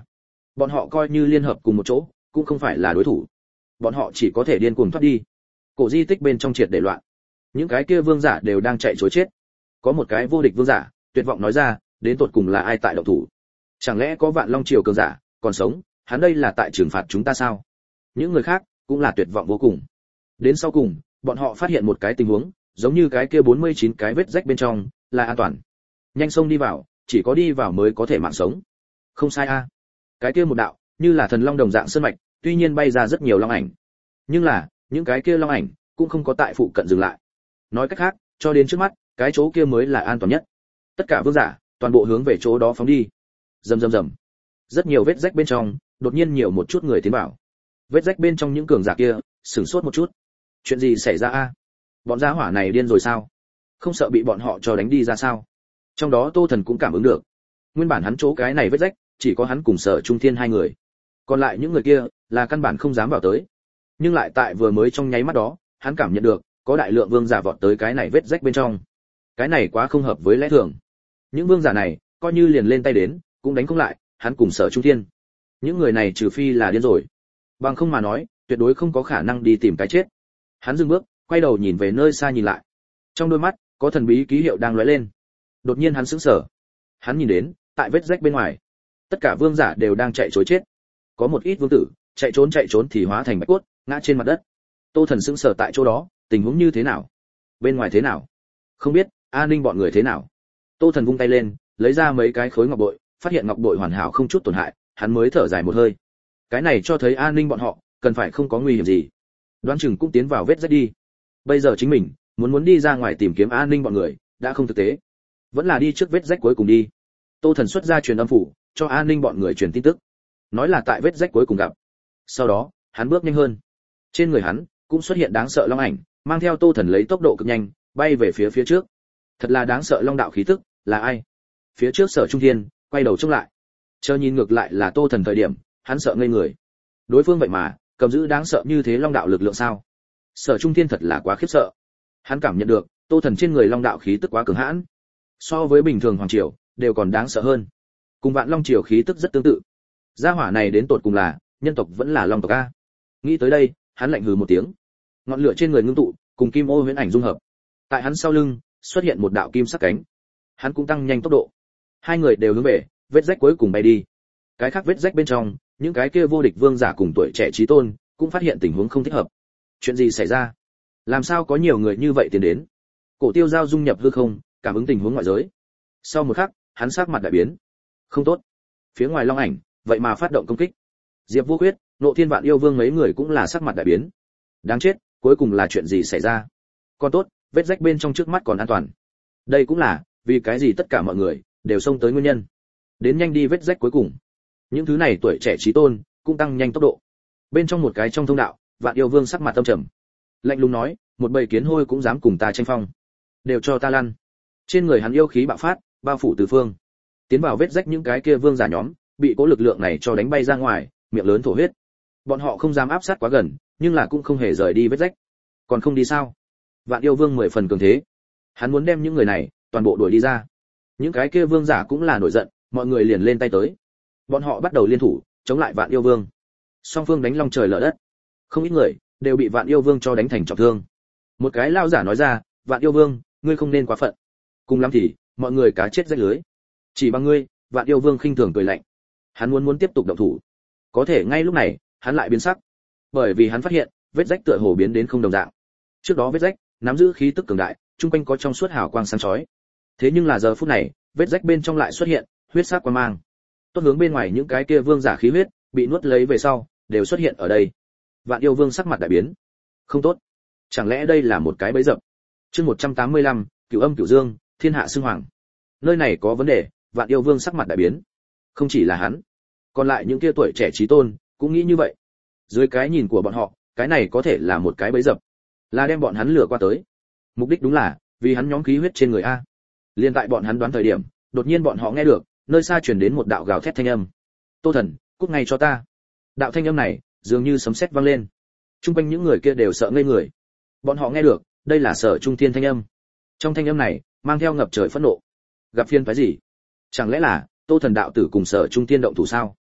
bọn họ coi như liên hợp cùng một chỗ cũng không phải là đối thủ, bọn họ chỉ có thể điên cuồng thoát đi. Cổ di tích bên trong triệt để loạn, những cái kia vương giả đều đang chạy trối chết. Có một cái vô địch vương giả tuyệt vọng nói ra, đến tột cùng là ai tại động thủ? Chẳng lẽ có Vạn Long triều cường giả còn sống, hắn đây là tại trừng phạt chúng ta sao? Những người khác cũng là tuyệt vọng vô cùng. Đến sau cùng, bọn họ phát hiện một cái tình huống, giống như cái kia bốn mươi chín cái vết rách bên trong là an toàn. Nhanh xông đi vào, chỉ có đi vào mới có thể mạng sống. Không sai a. Cái kia một đạo, như là thần long đồng dạng sơn mạch, tuy nhiên bay ra rất nhiều long ảnh. Nhưng là, những cái kia long ảnh cũng không có tại phụ cận dừng lại. Nói cách khác, cho đến trước mắt, cái chỗ kia mới là an toàn nhất. Tất cả vương giả, toàn bộ hướng về chỗ đó phóng đi. Rầm rầm rầm. Rất nhiều vết rách bên trong, đột nhiên nhiều một chút người tiến vào. Vết rách bên trong những cường giả kia, sửng sốt một chút. Chuyện gì xảy ra a? Bọn gia hỏa này điên rồi sao? Không sợ bị bọn họ cho đánh đi ra sao? Trong đó Tô Thần cũng cảm ứng được. Nguyên bản hắn chỗ cái này vết rách, chỉ có hắn cùng Sở Trung Thiên hai người. Còn lại những người kia, là căn bản không dám vào tới. Nhưng lại tại vừa mới trong nháy mắt đó, hắn cảm nhận được, có đại lượng vương giả vọt tới cái này vết rách bên trong. Cái này quá không hợp với lẽ thường. Những vương giả này, coi như liền lên tay đến, cũng đánh không lại hắn cùng Sở Trung Thiên. Những người này trừ phi là điên rồi, bằng không mà nói, tuyệt đối không có khả năng đi tìm cái chết. Hắn dừng bước, quay đầu nhìn về nơi xa nhìn lại. Trong đôi mắt có thần bí ký hiệu đang lóe lên. Đột nhiên hắn sững sờ. Hắn nhìn đến, tại vết rách bên ngoài, tất cả vương giả đều đang chạy trối chết. Có một ít vương tử, chạy trốn chạy trốn thì hóa thành bạch cốt, ngã trên mặt đất. Tô Thần sững sờ tại chỗ đó, tình huống như thế nào? Bên ngoài thế nào? Không biết, an ninh bọn người thế nào? Tô Thần vung tay lên, lấy ra mấy cái khối ngọc bội, phát hiện ngọc bội hoàn hảo không chút tổn hại, hắn mới thở dài một hơi. Cái này cho thấy an ninh bọn họ cần phải không có nguy hiểm gì. Đoán chừng cũng tiến vào vết rách đi. Bây giờ chính mình muốn muốn đi ra ngoài tìm kiếm an ninh bọn người, đã không thực tế. Vẫn là đi trước vết rách cuối cùng đi. Tô Thần xuất ra truyền âm phủ, cho an ninh bọn người truyền tin tức. Nói là tại vết rách cuối cùng gặp. Sau đó, hắn bước nhanh hơn. Trên người hắn cũng xuất hiện đáng sợ long ảnh, mang theo Tô Thần lấy tốc độ cực nhanh, bay về phía phía trước. Thật là đáng sợ long đạo khí tức, là ai? Phía trước Sở Trung Thiên quay đầu trông lại. Chờ nhìn ngược lại là Tô Thần thời điểm, hắn sợ ngây người. Đối phương vậy mà cầm giữ đáng sợ như thế long đạo lực lượng sao? Sở Trung Thiên thật là quá khiếp sợ. Hắn cảm nhận được, Tô Thần trên người long đạo khí tức quá cường hãn. So với bình thường hoàng triều, đều còn đáng sợ hơn. Cùng Vạn Long triều khí tức rất tương tự. Gia hỏa này đến tột cùng là nhân tộc vẫn là long tộc a? Nghĩ tới đây, hắn lạnh hừ một tiếng. Ngọn lửa trên người ngưng tụ, cùng kim ô huyễn ảnh dung hợp. Tại hắn sau lưng, xuất hiện một đạo kim sắc cánh. Hắn cũng tăng nhanh tốc độ. Hai người đều hướng về vết rách cuối cùng bay đi. Cái khác vết rách bên trong, những cái kia vô địch vương giả cùng tuổi trẻ chí tôn, cũng phát hiện tình huống không thích hợp. Chuyện gì xảy ra? Làm sao có nhiều người như vậy tiến đến? Cổ Tiêu Giao dung nhập hư không, cảm ứng tình huống ngoại giới. Sau một khắc, hắn sắc mặt đại biến. Không tốt. Phía ngoài long ảnh, vậy mà phát động công kích. Diệp Vô Khuyết, Nộ Thiên Vạn Yêu Vương mấy người cũng là sắc mặt đại biến. Đáng chết, cuối cùng là chuyện gì xảy ra? Còn tốt, vết rách bên trong trước mắt còn an toàn. Đây cũng là vì cái gì tất cả mọi người đều xông tới nguyên nhân. Đến nhanh đi vết rách cuối cùng. Những thứ này tuổi trẻ chí tôn cũng tăng nhanh tốc độ. Bên trong một cái trong thông đạo, Vạn Yêu Vương sắc mặt tâm trầm, lạnh lùng nói, một bầy kiến hôi cũng dám cùng ta tranh phong, đều cho ta lăn. Trên người hắn yêu khí bạo phát, bao phủ tứ phương. Tiến vào vết rách những cái kia vương giả nhóm, bị cố lực lượng này cho đánh bay ra ngoài, miệng lớn thổ huyết. Bọn họ không dám áp sát quá gần, nhưng là cũng không hề rời đi vết rách. Còn không đi sao? Vạn Yêu Vương mười phần cường thế. Hắn muốn đem những người này toàn bộ đuổi đi ra. Những cái kia vương giả cũng là nổi giận, mọi người liền lên tay tới. Bọn họ bắt đầu liên thủ, chống lại Vạn Yêu Vương. Song phương đánh long trời lở đất. Không ít người đều bị Vạn Yêu Vương cho đánh thành trọng thương. Một cái lao giả nói ra, Vạn Yêu Vương, ngươi không nên quá phận. Cùng lắm thì, mọi người cá chết rách lưới. Chỉ bằng ngươi, Vạn Yêu Vương khinh thường cười lạnh. Hắn muốn muốn tiếp tục động thủ. Có thể ngay lúc này, hắn lại biến sắc. Bởi vì hắn phát hiện, vết rách tựa hồ biến đến không đồng dạng. Trước đó vết rách nắm giữ khí tức cường đại, trung quanh có trong suốt hào quang sáng chói. Thế nhưng là giờ phút này, vết rách bên trong lại xuất hiện huyết sắc quang mang. Tốt hướng bên ngoài những cái kia vương giả khí huyết bị nuốt lấy về sau, đều xuất hiện ở đây. Vạn Yêu Vương sắc mặt đại biến. Không tốt. Chẳng lẽ đây là một cái bẫy dập? Chương một trăm tám mươi lăm, Cửu Âm Cửu Dương, Thiên Hạ Xưng Hoàng. Nơi này có vấn đề, Vạn Yêu Vương sắc mặt đại biến. Không chỉ là hắn, còn lại những kia tuổi trẻ chí tôn cũng nghĩ như vậy. Dưới cái nhìn của bọn họ, cái này có thể là một cái bẫy dập, là đem bọn hắn lừa qua tới. Mục đích đúng là vì hắn nhóm khí huyết trên người a. Liên tại bọn hắn đoán thời điểm, đột nhiên bọn họ nghe được nơi xa truyền đến một đạo gào thét thanh âm. Tô Thần, cút ngay cho ta. Đạo thanh âm này dường như sấm sét vang lên. Trung quanh những người kia đều sợ ngây người. Bọn họ nghe được, đây là Sở Trung Thiên thanh âm. Trong thanh âm này mang theo ngập trời phẫn nộ. Gặp phiền phải gì? Chẳng lẽ là Tô Thần đạo tử cùng Sở Trung Thiên động thủ sao?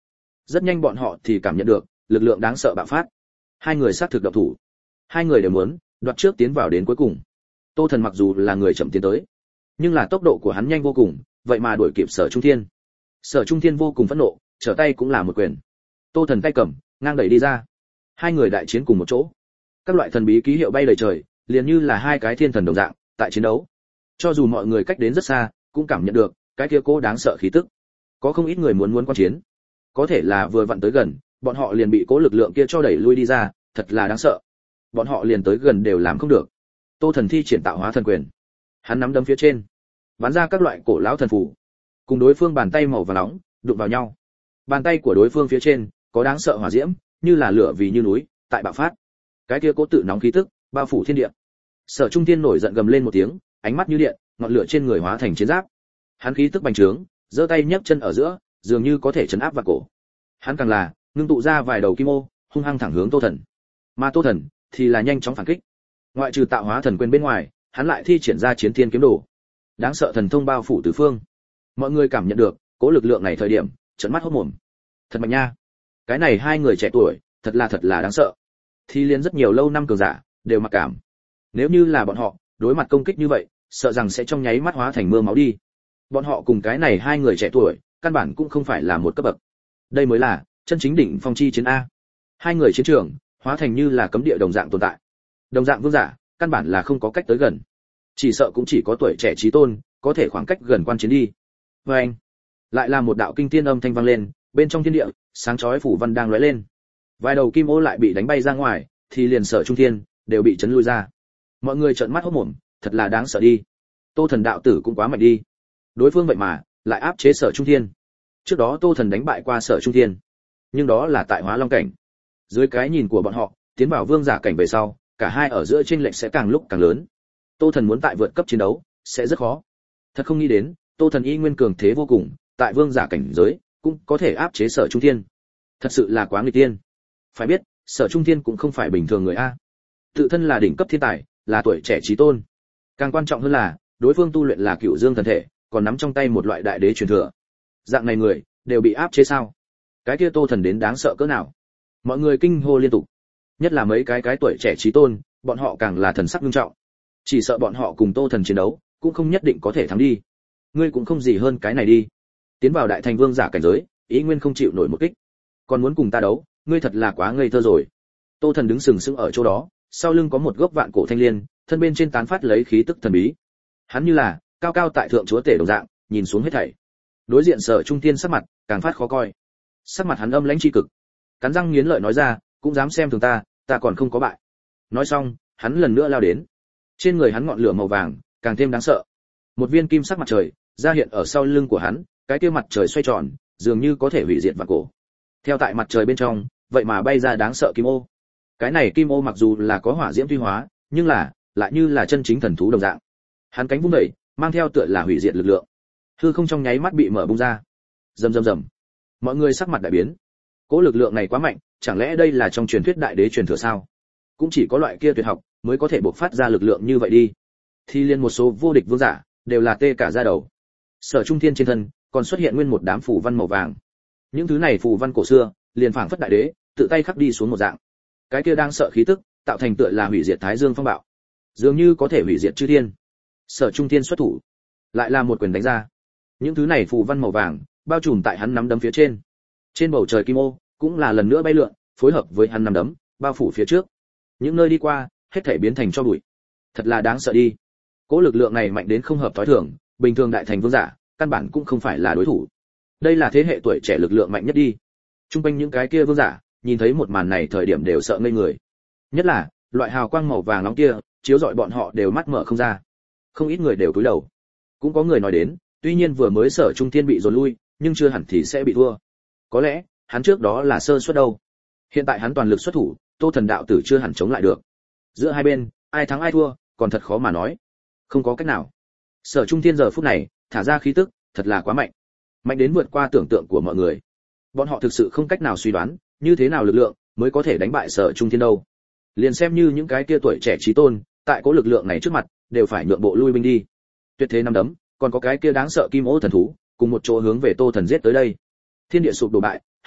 Rất nhanh bọn họ thì cảm nhận được lực lượng đáng sợ bạo phát. Hai người sát thực động thủ. Hai người đều muốn đoạt trước tiến vào đến cuối cùng. Tô Thần mặc dù là người chậm tiến tới, nhưng là tốc độ của hắn nhanh vô cùng, vậy mà đuổi kịp Sở Trung Thiên. Sở Trung Thiên vô cùng phẫn nộ, trở tay cũng là một quyền. Tô Thần tay cầm, ngang đẩy đi ra. Hai người đại chiến cùng một chỗ. Các loại thần bí ký hiệu bay đầy trời, liền như là hai cái thiên thần đồng dạng, tại chiến đấu. Cho dù mọi người cách đến rất xa, cũng cảm nhận được cái kia cố đáng sợ khí tức. Có không ít người muốn muốn quan chiến. Có thể là vừa vặn tới gần, bọn họ liền bị cố lực lượng kia cho đẩy lui đi ra, thật là đáng sợ. Bọn họ liền tới gần đều làm không được. Tô Thần thi triển tạo hóa thần quyền. Hắn nắm đấm phía trên, bắn ra các loại cổ lão thần phù, cùng đối phương bàn tay màu vàng nóng đụng vào nhau. Bàn tay của đối phương phía trên có đáng sợ hỏa diễm, như là lửa vì như núi, tại bạo phát. Cái kia cố tự nóng khí tức, bao phủ thiên địa. Sở Trung Thiên nổi giận gầm lên một tiếng, ánh mắt như điện, ngọn lửa trên người hóa thành chiến giáp. Hắn khí tức bành trướng, giơ tay nhấc chân ở giữa, dường như có thể chấn áp vào cổ. Hắn càng là ngưng tụ ra vài đầu kim ô, hung hăng thẳng hướng Tô Thần. Mà Tô Thần thì là nhanh chóng phản kích. Ngoại trừ tạo hóa thần quyền bên ngoài, hắn lại thi triển ra chiến thiên kiếm đồ. Đáng sợ thần thông bao phủ tứ phương. Mọi người cảm nhận được cố lực lượng này thời điểm, trợn mắt hốt mồm. Thật mạnh nha. Cái này hai người trẻ tuổi, thật là thật là đáng sợ. Thì liên rất nhiều lâu năm cường giả đều mặc cảm. Nếu như là bọn họ, đối mặt công kích như vậy, sợ rằng sẽ trong nháy mắt hóa thành mưa máu đi. Bọn họ cùng cái này hai người trẻ tuổi, căn bản cũng không phải là một cấp bậc. Đây mới là chân chính đỉnh phong chi chiến a. Hai người chiến trường, hóa thành như là cấm địa đồng dạng tồn tại. Đồng dạng vương giả, căn bản là không có cách tới gần. Chỉ sợ cũng chỉ có tuổi trẻ chí tôn, có thể khoảng cách gần quan chiến đi. Và anh, lại là một đạo kinh tiên âm thanh vang lên, bên trong thiên địa, sáng chói phủ văn đang lóe lên. Vài đầu kim ô lại bị đánh bay ra ngoài, thì liền Sở Trung Thiên đều bị chấn lui ra. Mọi người trợn mắt hốt mồm, thật là đáng sợ đi. Tô Thần đạo tử cũng quá mạnh đi. Đối phương vậy mà lại áp chế Sở Trung Thiên. Trước đó Tô Thần đánh bại qua Sở Trung Thiên, nhưng đó là tại Hóa Long cảnh. Dưới cái nhìn của bọn họ, tiến vào vương giả cảnh về sau, cả hai ở giữa chênh lệch sẽ càng lúc càng lớn. Tô Thần muốn tại vượt cấp chiến đấu, sẽ rất khó. Thật không nghĩ đến, Tô Thần y nguyên cường thế vô cùng, tại vương giả cảnh giới, cũng có thể áp chế Sở Trung Thiên. Thật sự là quá nghịch tiên. Phải biết, Sở Trung Thiên cũng không phải bình thường người a. Tự thân là đỉnh cấp thiên tài, là tuổi trẻ chí tôn. Càng quan trọng hơn là, đối phương tu luyện là Cựu Dương thần thể, còn nắm trong tay một loại đại đế truyền thừa. Dạng này người đều bị áp chế sao? Cái kia Tô Thần đến đáng sợ cỡ nào? Mọi người kinh hô liên tục. Nhất là mấy cái cái tuổi trẻ chí tôn, bọn họ càng là thần sắc nghiêm trọng. Chỉ sợ bọn họ cùng Tô Thần chiến đấu, cũng không nhất định có thể thắng đi. Ngươi cũng không gì hơn cái này đi. Tiến vào đại thành vương giả cảnh giới, ý nguyên không chịu nổi một kích. Còn muốn cùng ta đấu, ngươi thật là quá ngây thơ rồi. Tô Thần đứng sừng sững ở chỗ đó, sau lưng có một gốc vạn cổ thanh liên, thân bên trên tán phát lấy khí tức thần bí. Hắn như là cao cao tại thượng chúa tể đồng dạng, nhìn xuống hết thảy. Đối diện Sở Trung Thiên sắc mặt càng phát khó coi. Sắc mặt hắn âm lãnh chi cực, cắn răng nghiến lợi nói ra, cũng dám xem thường ta, ta còn không có bại. Nói xong, hắn lần nữa lao đến. Trên người hắn ngọn lửa màu vàng càng thêm đáng sợ. Một viên kim sắc mặt trời ra hiện ở sau lưng của hắn, cái kia mặt trời xoay tròn, dường như có thể hủy diệt vạn cổ. Theo tại mặt trời bên trong, vậy mà bay ra đáng sợ kim ô. Cái này kim ô mặc dù là có hỏa diễm tuy hóa, nhưng là lại như là chân chính thần thú đồng dạng. Hắn cánh vung đẩy, mang theo tựa là hủy diệt lực lượng. Hư không trong nháy mắt bị mở bung ra. Rầm rầm rầm. Mọi người sắc mặt đại biến. Cỗ lực lượng này quá mạnh, chẳng lẽ đây là trong truyền thuyết đại đế truyền thừa sao? Cũng chỉ có loại kia tuyệt học mới có thể bộc phát ra lực lượng như vậy đi. Thì liên một số vô địch vương giả đều là tê cả da đầu. Sở Trung Thiên trên thân còn xuất hiện nguyên một đám phù văn màu vàng. Những thứ này phù văn cổ xưa, liền phảng phất đại đế tự tay khắc đi xuống một dạng. Cái kia đang sợ khí tức, tạo thành tựa là hủy diệt thái dương phong bạo, dường như có thể hủy diệt chư thiên. Sở Trung Thiên xuất thủ, lại là một quyền đánh ra. Những thứ này phù văn màu vàng bao trùm tại hắn nắm đấm phía trên. Trên bầu trời kim ô cũng là lần nữa bay lượn, phối hợp với hắn nắm đấm, bao phủ phía trước. Những nơi đi qua, hết thảy biến thành cho bụi. Thật là đáng sợ đi. Cỗ lực lượng này mạnh đến không hợp thói thường, bình thường đại thành vương giả, căn bản cũng không phải là đối thủ. Đây là thế hệ tuổi trẻ lực lượng mạnh nhất đi. Trung quanh những cái kia vương giả, nhìn thấy một màn này thời điểm đều sợ ngây người. Nhất là, loại hào quang màu vàng nóng kia, chiếu rọi bọn họ đều mắt mở không ra. Không ít người đều cúi đầu. Cũng có người nói đến, tuy nhiên vừa mới Sở Trung Thiên bị dồn lui, nhưng chưa hẳn thì sẽ bị thua. Có lẽ, hắn trước đó là sơ suất đâu. Hiện tại hắn toàn lực xuất thủ, Tô Thần đạo tử chưa hẳn chống lại được. Giữa hai bên, ai thắng ai thua, còn thật khó mà nói. Không có cách nào. Sở Trung Thiên giờ phút này, thả ra khí tức, thật là quá mạnh. Mạnh đến vượt qua tưởng tượng của mọi người. Bọn họ thực sự không cách nào suy đoán, như thế nào lực lượng mới có thể đánh bại Sở Trung Thiên đâu. Liền xem như những cái kia tuổi trẻ chí tôn, tại cố lực lượng này trước mặt, đều phải nhượng bộ lui binh đi. Tuyệt thế năm đấm, còn có cái kia đáng sợ kim ô thần thú, cùng một chỗ hướng về Tô Thần giết tới đây. Thiên địa sụp đổ bại,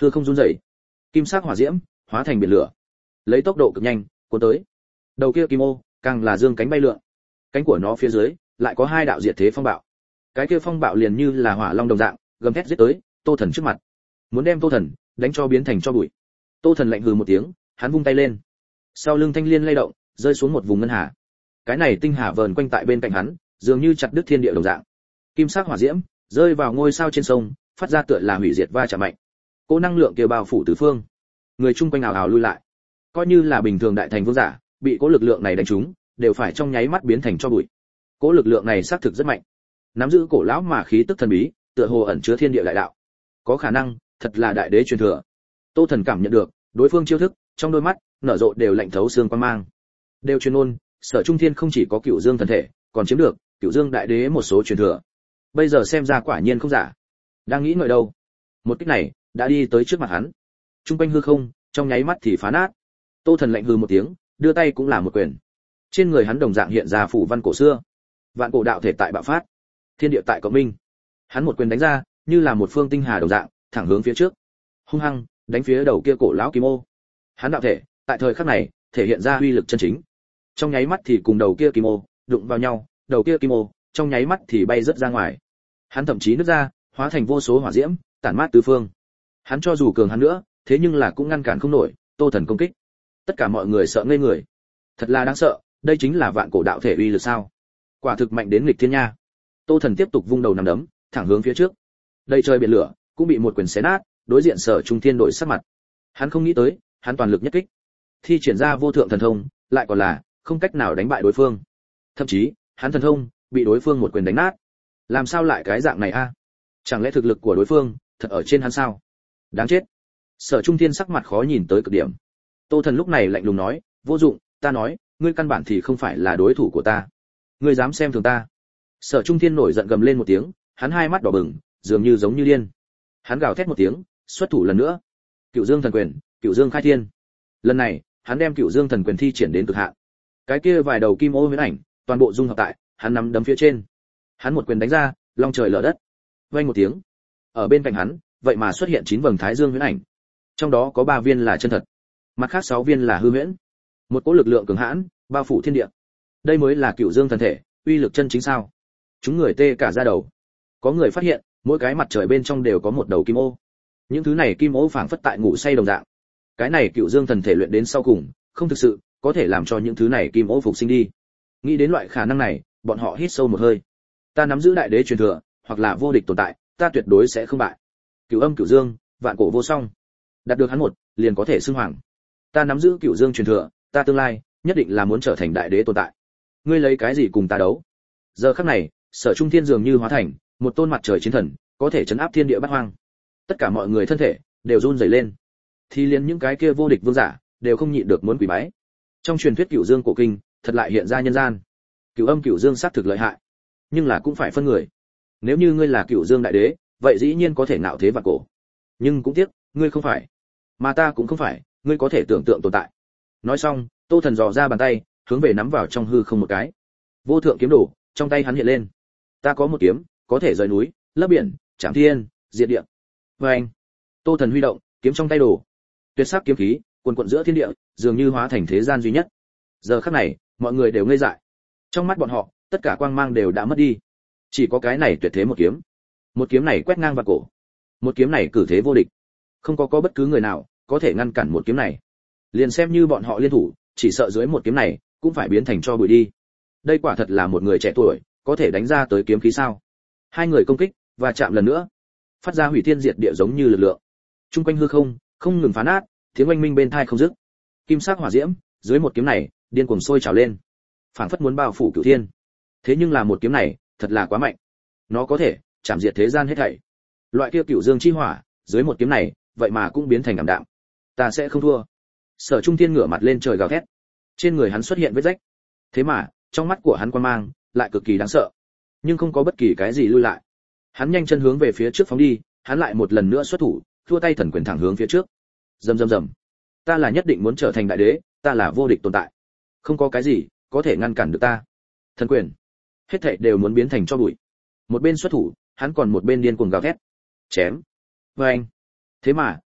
hư không run rẩy, kim sắc hỏa diễm hóa thành biển lửa, lấy tốc độ cực nhanh cuốn tới. Đầu kia kim ô càng là dương cánh bay lượn, cánh của nó phía dưới lại có hai đạo diệt thế phong bạo. Cái kia phong bạo liền như là hỏa long đồng dạng, gầm thét giết tới Tô Thần trước mặt, muốn đem Tô Thần đánh cho biến thành tro bụi. Tô Thần lạnh hừ một tiếng, hắn vung tay lên, sau lưng thanh liên lay động, rơi xuống một vùng ngân hà. Cái này tinh hà vờn quanh tại bên cạnh hắn, dường như chặt đứt thiên địa đồng dạng. Kim sắc hỏa diễm rơi vào ngôi sao trên sông, phát ra tựa là hủy diệt va chạm mạnh. Cỗ năng lượng kia bao phủ tứ phương, người chung quanh ào ào lui lại. Coi như là bình thường đại thành vương giả, bị cỗ lực lượng này đánh trúng, đều phải trong nháy mắt biến thành tro bụi. Cỗ lực lượng này xác thực rất mạnh, nắm giữ cổ lão mà khí tức thần bí, tựa hồ ẩn chứa thiên địa đại đạo. Có khả năng, thật là đại đế truyền thừa. Tô Thần cảm nhận được, đối phương chiêu thức, trong đôi mắt nở rộ đều lạnh thấu xương quang mang. Đều truyền ôn, Sở Trung Thiên không chỉ có Cửu Dương thần thể, còn chiếm được Cửu Dương đại đế một số truyền thừa. Bây giờ xem ra quả nhiên không giả. Đang nghĩ ngợi đâu, một kích này đã đi tới trước mặt hắn. Trung quanh hư không, trong nháy mắt thì phá nát. Tô Thần lạnh hừ một tiếng, đưa tay cũng là một quyền. Trên người hắn đồng dạng hiện ra phủ văn cổ xưa. Vạn cổ đạo thể tại bạo phát, thiên địa tại cộng minh. Hắn một quyền đánh ra, như là một phương tinh hà đồng dạng, thẳng hướng phía trước. Hung hăng đánh phía đầu kia cổ lão kim ô. Hắn đạo thể, tại thời khắc này, thể hiện ra uy lực chân chính. Trong nháy mắt thì cùng đầu kia kim ô đụng vào nhau, đầu kia kim ô trong nháy mắt thì bay rất ra ngoài. Hắn thậm chí nứt ra, hóa thành vô số hỏa diễm, tản mát tứ phương. Hắn cho dù cường hắn nữa, thế nhưng là cũng ngăn cản không nổi Tô Thần công kích. Tất cả mọi người sợ ngây người. Thật là đáng sợ, đây chính là vạn cổ đạo thể uy lực sao? Quả thực mạnh đến nghịch thiên nha. Tô Thần tiếp tục vung đầu nắm đấm, thẳng hướng phía trước. Đây trời biển lửa cũng bị một quyền xé nát, đối diện Sở Trung Thiên đổi sắc mặt. Hắn không nghĩ tới, hắn toàn lực nhất kích, thi triển ra vô thượng thần thông, lại còn là không cách nào đánh bại đối phương. Thậm chí, hắn thần thông bị đối phương một quyền đánh nát. Làm sao lại cái dạng này a? Chẳng lẽ thực lực của đối phương thật ở trên hắn sao? Đáng chết. Sở Trung Thiên sắc mặt khó nhìn tới cực điểm. Tô Thần lúc này lạnh lùng nói, vô dụng, ta nói, ngươi căn bản thì không phải là đối thủ của ta. Ngươi dám xem thường ta? Sở Trung Thiên nổi giận gầm lên một tiếng, hắn hai mắt đỏ bừng, dường như giống như điên. Hắn gào thét một tiếng, xuất thủ lần nữa. Cửu Dương thần quyền, Cửu Dương khai thiên. Lần này, hắn đem Cửu Dương thần quyền thi triển đến cực hạn. Cái kia vài đầu kim ô huyễn ảnh, toàn bộ dung hợp tại, hắn nắm đấm phía trên. Hắn một quyền đánh ra, long trời lở đất. Vang một tiếng. Ở bên cạnh hắn, vậy mà xuất hiện chín vầng Thái Dương huyễn ảnh. Trong đó có ba viên là chân thật, mặt khác sáu viên là hư huyễn. Một cỗ lực lượng cường hãn, bao phủ thiên địa. Đây mới là Cửu Dương thần thể, uy lực chân chính sao? Chúng người tê cả da đầu. Có người phát hiện, mỗi cái mặt trời bên trong đều có một đầu kim ô. Những thứ này kim ô phảng phất tại ngủ say đồng dạng. Cái này Cửu Dương thần thể luyện đến sau cùng, không thực sự có thể làm cho những thứ này kim ô phục sinh đi. Nghĩ đến loại khả năng này, bọn họ hít sâu một hơi. Ta nắm giữ đại đế truyền thừa, hoặc là vô địch tồn tại, ta tuyệt đối sẽ không bại. Cửu Âm Cửu Dương, vạn cổ vô song. Đạt được hắn một, liền có thể xưng hoàng. Ta nắm giữ Cửu Dương truyền thừa, ta tương lai nhất định là muốn trở thành đại đế tồn tại. Ngươi lấy cái gì cùng ta đấu? Giờ khắc này, Sở Trung Thiên dường như hóa thành một tôn mặt trời chiến thần, có thể chấn áp thiên địa bát hoang. Tất cả mọi người thân thể đều run rẩy lên. Thì liền những cái kia vô địch vương giả đều không nhịn được muốn quỳ bái. Trong truyền thuyết Cửu Dương cổ kinh, thật lại hiện ra nhân gian. Cửu Âm Cửu Dương sát thực lợi hại, nhưng là cũng phải phân người. Nếu như ngươi là Cửu Dương đại đế, vậy dĩ nhiên có thể nạo thế vạn cổ. Nhưng cũng tiếc, ngươi không phải, mà ta cũng không phải, ngươi có thể tưởng tượng tồn tại. Nói xong, Tô Thần dò ra bàn tay, hướng về nắm vào trong hư không một cái. Vô thượng kiếm đồ trong tay hắn hiện lên. Ta có một kiếm, có thể rời núi, lấp biển, chạm thiên, diệt địa. Và anh, Tô Thần huy động kiếm trong tay đồ, tuyệt sắc kiếm khí cuồn cuộn giữa thiên địa, dường như hóa thành thế gian duy nhất. Giờ khắc này, mọi người đều ngây dại. Trong mắt bọn họ, tất cả quang mang đều đã mất đi, chỉ có cái này tuyệt thế một kiếm. Một kiếm này quét ngang vạn cổ, một kiếm này cử thế vô địch. Không có có bất cứ người nào có thể ngăn cản một kiếm này. Liền xem như bọn họ liên thủ, chỉ sợ dưới một kiếm này cũng phải biến thành tro bụi đi. Đây quả thật là một người trẻ tuổi có thể đánh ra tới kiếm khí sao? Hai người công kích và chạm lần nữa, phát ra hủy thiên diệt địa giống như lực lượng. Trung quanh hư không không ngừng phá nát, tiếng oanh minh bên tai không dứt. Kim sắc hỏa diễm dưới một kiếm này điên cuồng sôi trào lên, phảng phất muốn bao phủ cửu thiên. Thế nhưng là một kiếm này thật là quá mạnh, nó có thể chạm diệt thế gian hết thảy. Loại kia Cửu Dương chi hỏa dưới một kiếm này vậy mà cũng biến thành ảm đạm. Ta sẽ không thua. Sở Trung Thiên ngửa mặt lên trời gào thét. Trên người hắn xuất hiện vết rách, thế mà trong mắt của hắn quan mang lại cực kỳ đáng sợ, nhưng không có bất kỳ cái gì lui lại. Hắn nhanh chân hướng về phía trước phóng đi, hắn lại một lần nữa xuất thủ, thua tay thần quyền thẳng hướng phía trước. Rầm rầm rầm. Ta là nhất định muốn trở thành đại đế, ta là vô địch tồn tại, không có cái gì có thể ngăn cản được ta. Thần quyền, hết thảy đều muốn biến thành tro bụi. Một bên xuất thủ, hắn còn một bên điên cuồng gào thét. Chém. Và anh. Thế mà,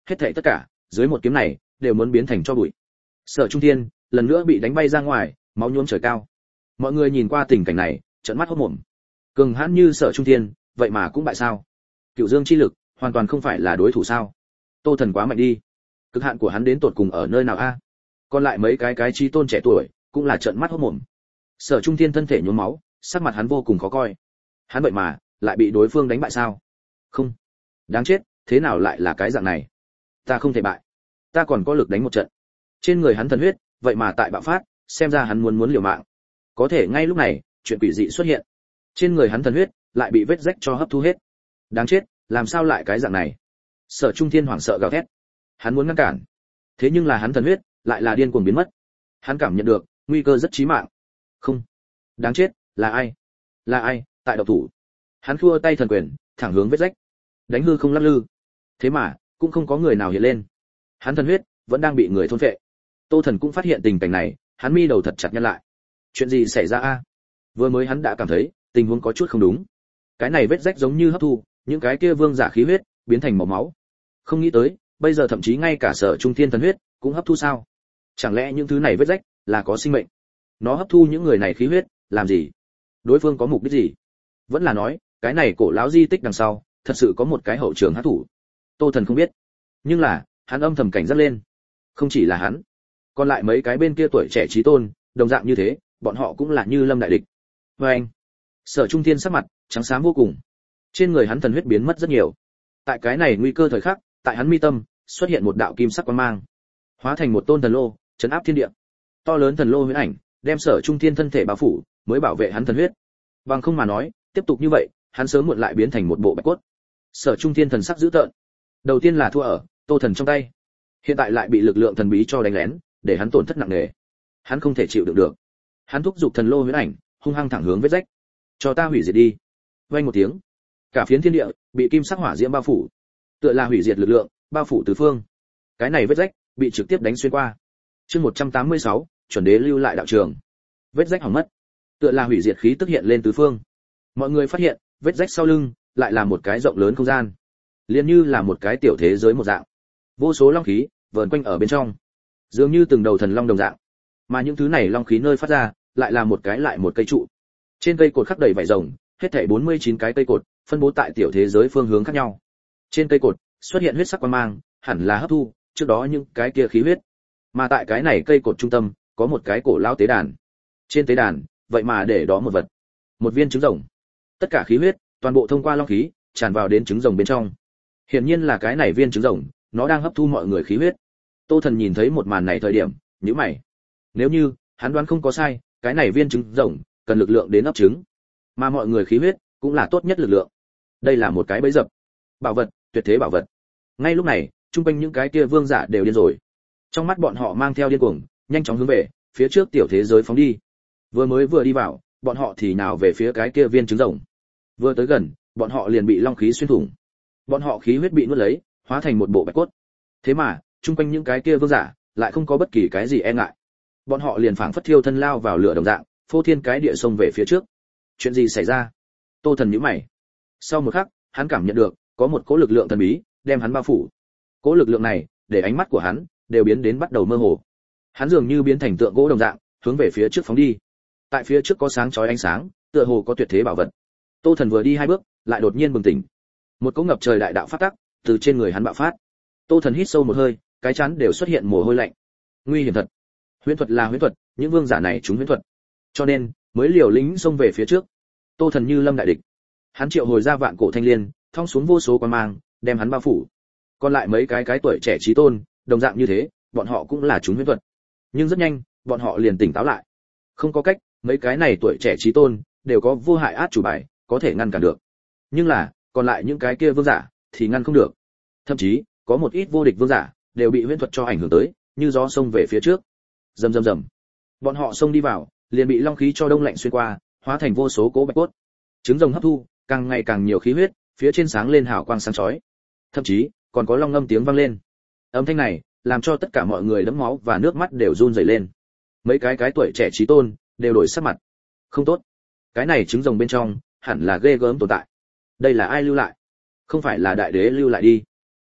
hết thảy tất cả, dưới một kiếm này, đều muốn biến thành cho bụi. Sở Trung Thiên lần nữa bị đánh bay ra ngoài, máu nhuốm trời cao. Mọi người nhìn qua tình cảnh này, trợn mắt hốt mồm. Cường hãn như Sở Trung Thiên, vậy mà cũng bại sao? Cựu Dương chi lực, hoàn toàn không phải là đối thủ sao? Tô Thần quá mạnh đi. Cực hạn của hắn đến tột cùng ở nơi nào a? Còn lại mấy cái cái chí tôn trẻ tuổi, cũng là trợn mắt hốt mồm. Sở Trung Thiên thân thể nhuốm máu, sắc mặt hắn vô cùng khó coi. Hắn vậy mà lại bị đối phương đánh bại sao? Không, đáng chết, thế nào lại là cái dạng này? Ta không thể bại, ta còn có lực đánh một trận. Trên người hắn thần huyết, vậy mà tại bạo phát, xem ra hắn muốn muốn liều mạng. Có thể ngay lúc này, chuyện quỷ dị xuất hiện. Trên người hắn thần huyết lại bị vết rách cho hấp thu hết. Đáng chết, làm sao lại cái dạng này? Sở Trung Thiên hoảng sợ gào thét. Hắn muốn ngăn cản, thế nhưng là hắn thần huyết lại là điên cuồng biến mất. Hắn cảm nhận được nguy cơ rất chí mạng. Không, đáng chết, là ai? Là ai tại độc thủ? Hắn khua tay thần quyền, thẳng hướng vết rách, đánh hư không lắc lư. Thế mà cũng không có người nào hiện lên. Hắn thần huyết vẫn đang bị người thôn phệ. Tô Thần cũng phát hiện tình cảnh này, hắn mi đầu thật chặt nhăn lại. Chuyện gì xảy ra a? Vừa mới hắn đã cảm thấy tình huống có chút không đúng. Cái này vết rách giống như hấp thu những cái kia vương giả khí huyết, biến thành màu máu. Không nghĩ tới, bây giờ thậm chí ngay cả Sở Trung Thiên thần huyết cũng hấp thu sao? Chẳng lẽ những thứ này vết rách là có sinh mệnh? Nó hấp thu những người này khí huyết, làm gì? Đối phương có mục đích gì? Vẫn là nói, cái này cổ lão di tích đằng sau, thật sự có một cái hậu trường hắc thủ. Tô Thần không biết, nhưng là hắn âm thầm cảnh giác lên. Không chỉ là hắn, còn lại mấy cái bên kia tuổi trẻ chí tôn, đồng dạng như thế, bọn họ cũng là như lâm đại địch. Và anh, Sở Trung Thiên sắc mặt trắng xám vô cùng, trên người hắn thần huyết biến mất rất nhiều. Tại cái này nguy cơ thời khắc, tại hắn mi tâm xuất hiện một đạo kim sắc quang mang, hóa thành một tôn thần lô, trấn áp thiên địa. To lớn thần lô huyễn ảnh, đem Sở Trung Thiên thân thể bao phủ, mới bảo vệ hắn thần huyết. Bằng không mà nói, tiếp tục như vậy, hắn sớm muộn lại biến thành một bộ bạch cốt. Sở Trung Thiên thần sắc dữ tợn. Đầu tiên là thua ở Tô Thần trong tay, hiện tại lại bị lực lượng thần bí cho đánh lén, để hắn tổn thất nặng nề. Hắn không thể chịu đựng được. Hắn thúc giục thần lô huyễn ảnh, hung hăng thẳng hướng vết rách. Cho ta hủy diệt đi. Vang một tiếng, cả phiến thiên địa bị kim sắc hỏa diễm bao phủ, tựa là hủy diệt lực lượng, bao phủ tứ phương. Cái này vết rách bị trực tiếp đánh xuyên qua. Chương một trăm tám mươi sáu, chuẩn đế lưu lại đạo trường. Vết rách hỏng mất, tựa là hủy diệt khí tức hiện lên tứ phương. Mọi người phát hiện, vết rách sau lưng lại là một cái rộng lớn không gian, liền như là một cái tiểu thế giới một dạng. Vô số long khí vờn quanh ở bên trong, dường như từng đầu thần long đồng dạng. Mà những thứ này long khí nơi phát ra, lại là một cái lại một cây trụ. Trên cây cột khắc đầy vảy rồng, hết thảy bốn mươi chín cái cây cột, phân bố tại tiểu thế giới phương hướng khác nhau. Trên cây cột xuất hiện huyết sắc quang mang, hẳn là hấp thu trước đó những cái kia khí huyết. Mà tại cái này cây cột trung tâm, có một cái cổ lão tế đàn. Trên tế đàn, vậy mà để đó một vật, một viên trứng rồng. Tất cả khí huyết, toàn bộ thông qua long khí, tràn vào đến trứng rồng bên trong. Hiển nhiên là cái này viên trứng rồng, nó đang hấp thu mọi người khí huyết. Tô Thần nhìn thấy một màn này thời điểm, nhíu mày. Nếu như hắn đoán không có sai, cái này viên trứng rồng cần lực lượng đến ấp trứng, mà mọi người khí huyết cũng là tốt nhất lực lượng. Đây là một cái bẫy dập, bảo vật, tuyệt thế bảo vật. Ngay lúc này, trung quanh những cái kia vương giả đều điên rồi. Trong mắt bọn họ mang theo điên cuồng, nhanh chóng hướng về phía trước tiểu thế giới phóng đi. Vừa mới vừa đi vào, bọn họ thì nào về phía cái kia viên trứng rồng. Vừa tới gần, bọn họ liền bị long khí xuyên thủng. Bọn họ khí huyết bị nuốt lấy, hóa thành một bộ bạch cốt. Thế mà, trung quanh những cái kia vương giả lại không có bất kỳ cái gì e ngại. Bọn họ liền phảng phất thiêu thân lao vào lửa đồng dạng, phô thiên cái địa xông về phía trước. Chuyện gì xảy ra? Tô Thần nhíu mày. Sau một khắc, hắn cảm nhận được có một cỗ lực lượng thần bí đem hắn bao phủ. Cỗ lực lượng này, để ánh mắt của hắn đều biến đến bắt đầu mơ hồ. Hắn dường như biến thành tượng gỗ đồng dạng, hướng về phía trước phóng đi. Tại phía trước có sáng chói ánh sáng, tựa hồ có tuyệt thế bảo vật. Tô Thần vừa đi hai bước, lại đột nhiên bừng tỉnh. Một cỗ ngập trời đại đạo phát tắc từ trên người hắn bạo phát. Tô Thần hít sâu một hơi, cái chán đều xuất hiện mồ hôi lạnh. Nguy hiểm thật. Huyễn thuật là huyễn thuật, những vương giả này chúng huyễn thuật, cho nên mới liều lĩnh xông về phía trước. Tô Thần như lâm đại địch. Hắn triệu hồi ra vạn cổ thanh liên, thong xuống vô số quang mang, đem hắn bao phủ. Còn lại mấy cái cái tuổi trẻ chí tôn, đồng dạng như thế, bọn họ cũng là chúng huyễn thuật. Nhưng rất nhanh, bọn họ liền tỉnh táo lại. Không có cách, mấy cái này tuổi trẻ chí tôn đều có vô hại át chủ bài, có thể ngăn cản được. Nhưng là, còn lại những cái kia vương giả thì ngăn không được. Thậm chí, có một ít vô địch vương giả đều bị huyễn thuật cho ảnh hưởng tới, như gió xông về phía trước. Rầm rầm rầm. Bọn họ xông đi vào, liền bị long khí cho đông lạnh xuyên qua, hóa thành vô số cỗ bạch cốt. Trứng rồng hấp thu, càng ngày càng nhiều khí huyết, phía trên sáng lên hào quang sáng chói. Thậm chí, còn có long ngâm tiếng vang lên. Âm thanh này, làm cho tất cả mọi người đẫm máu và nước mắt đều run rẩy lên. Mấy cái cái tuổi trẻ chí tôn đều đổi sắc mặt. Không tốt. Cái này trứng rồng bên trong, hẳn là ghê gớm tồn tại. Đây là ai lưu lại? Không phải là đại đế lưu lại đi.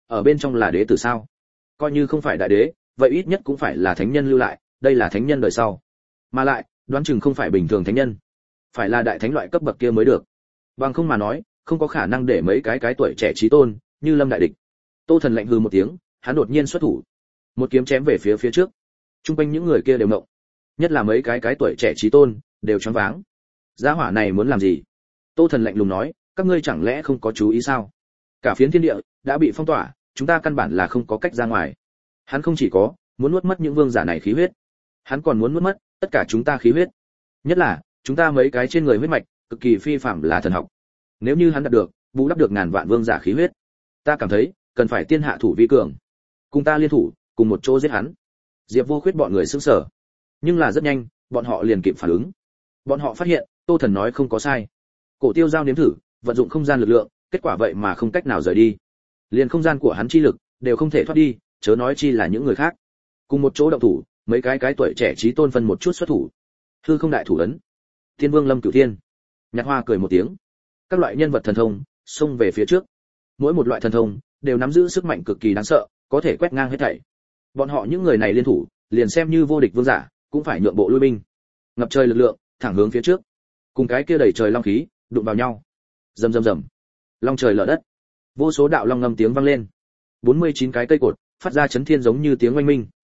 ở bên trong là đế tử sao? Coi như không phải đại đế, vậy ít nhất cũng phải là thánh nhân lưu lại, đây là thánh nhân đời sau. Mà lại, đoán chừng không phải bình thường thánh nhân, phải là đại thánh loại cấp bậc kia mới được. Bằng không mà nói, không có khả năng để mấy cái cái tuổi trẻ chí tôn, như Lâm đại địch. Tô Thần lạnh hừ một tiếng, hắn đột nhiên xuất thủ, một kiếm chém về phía phía trước. Trung quanh những người kia đều ngộng, nhất là mấy cái cái tuổi trẻ chí tôn, đều choáng váng. Gia hỏa này muốn làm gì? Tô Thần lạnh lùng nói, các ngươi chẳng lẽ không có chú ý sao? Cả phiến thiên địa đã bị phong tỏa, chúng ta căn bản là không có cách ra ngoài. Hắn không chỉ có muốn nuốt mất những vương giả này khí huyết, hắn còn muốn nuốt mất tất cả chúng ta khí huyết. Nhất là, chúng ta mấy cái trên người huyết mạch, cực kỳ phi phàm là thần học. Nếu như hắn đạt được, bù đắp được ngàn vạn vương giả khí huyết, ta cảm thấy, cần phải tiên hạ thủ vi cường. Cùng ta liên thủ, cùng một chỗ giết hắn. Diệp Vô Khuyết bọn người sững sờ. Nhưng là rất nhanh, bọn họ liền kịp phản ứng. Bọn họ phát hiện, Tô Thần nói không có sai. Cổ Tiêu Giao nếm thử, vận dụng không gian lực lượng, kết quả vậy mà không cách nào rời đi. Liền không gian của hắn chi lực đều không thể thoát đi, chớ nói chi là những người khác. Cùng một chỗ động thủ, mấy cái cái tuổi trẻ chí tôn phân một chút xuất thủ. Hư không đại thủ ấn. Thiên Vương Lâm Cửu Thiên. Nhạc Hoa cười một tiếng. Các loại nhân vật thần thông xông về phía trước. Mỗi một loại thần thông đều nắm giữ sức mạnh cực kỳ đáng sợ, có thể quét ngang hết thảy. Bọn họ những người này liên thủ, liền xem như vô địch vương giả, cũng phải nhượng bộ lui binh. Ngập trời lực lượng, thẳng hướng phía trước. Cùng cái kia đầy trời long khí, đụng vào nhau. Rầm rầm rầm. Long trời lở đất. Vô số đạo long ngâm tiếng vang lên. bốn mươi chín cái cây cột, phát ra chấn thiên giống như tiếng oanh minh.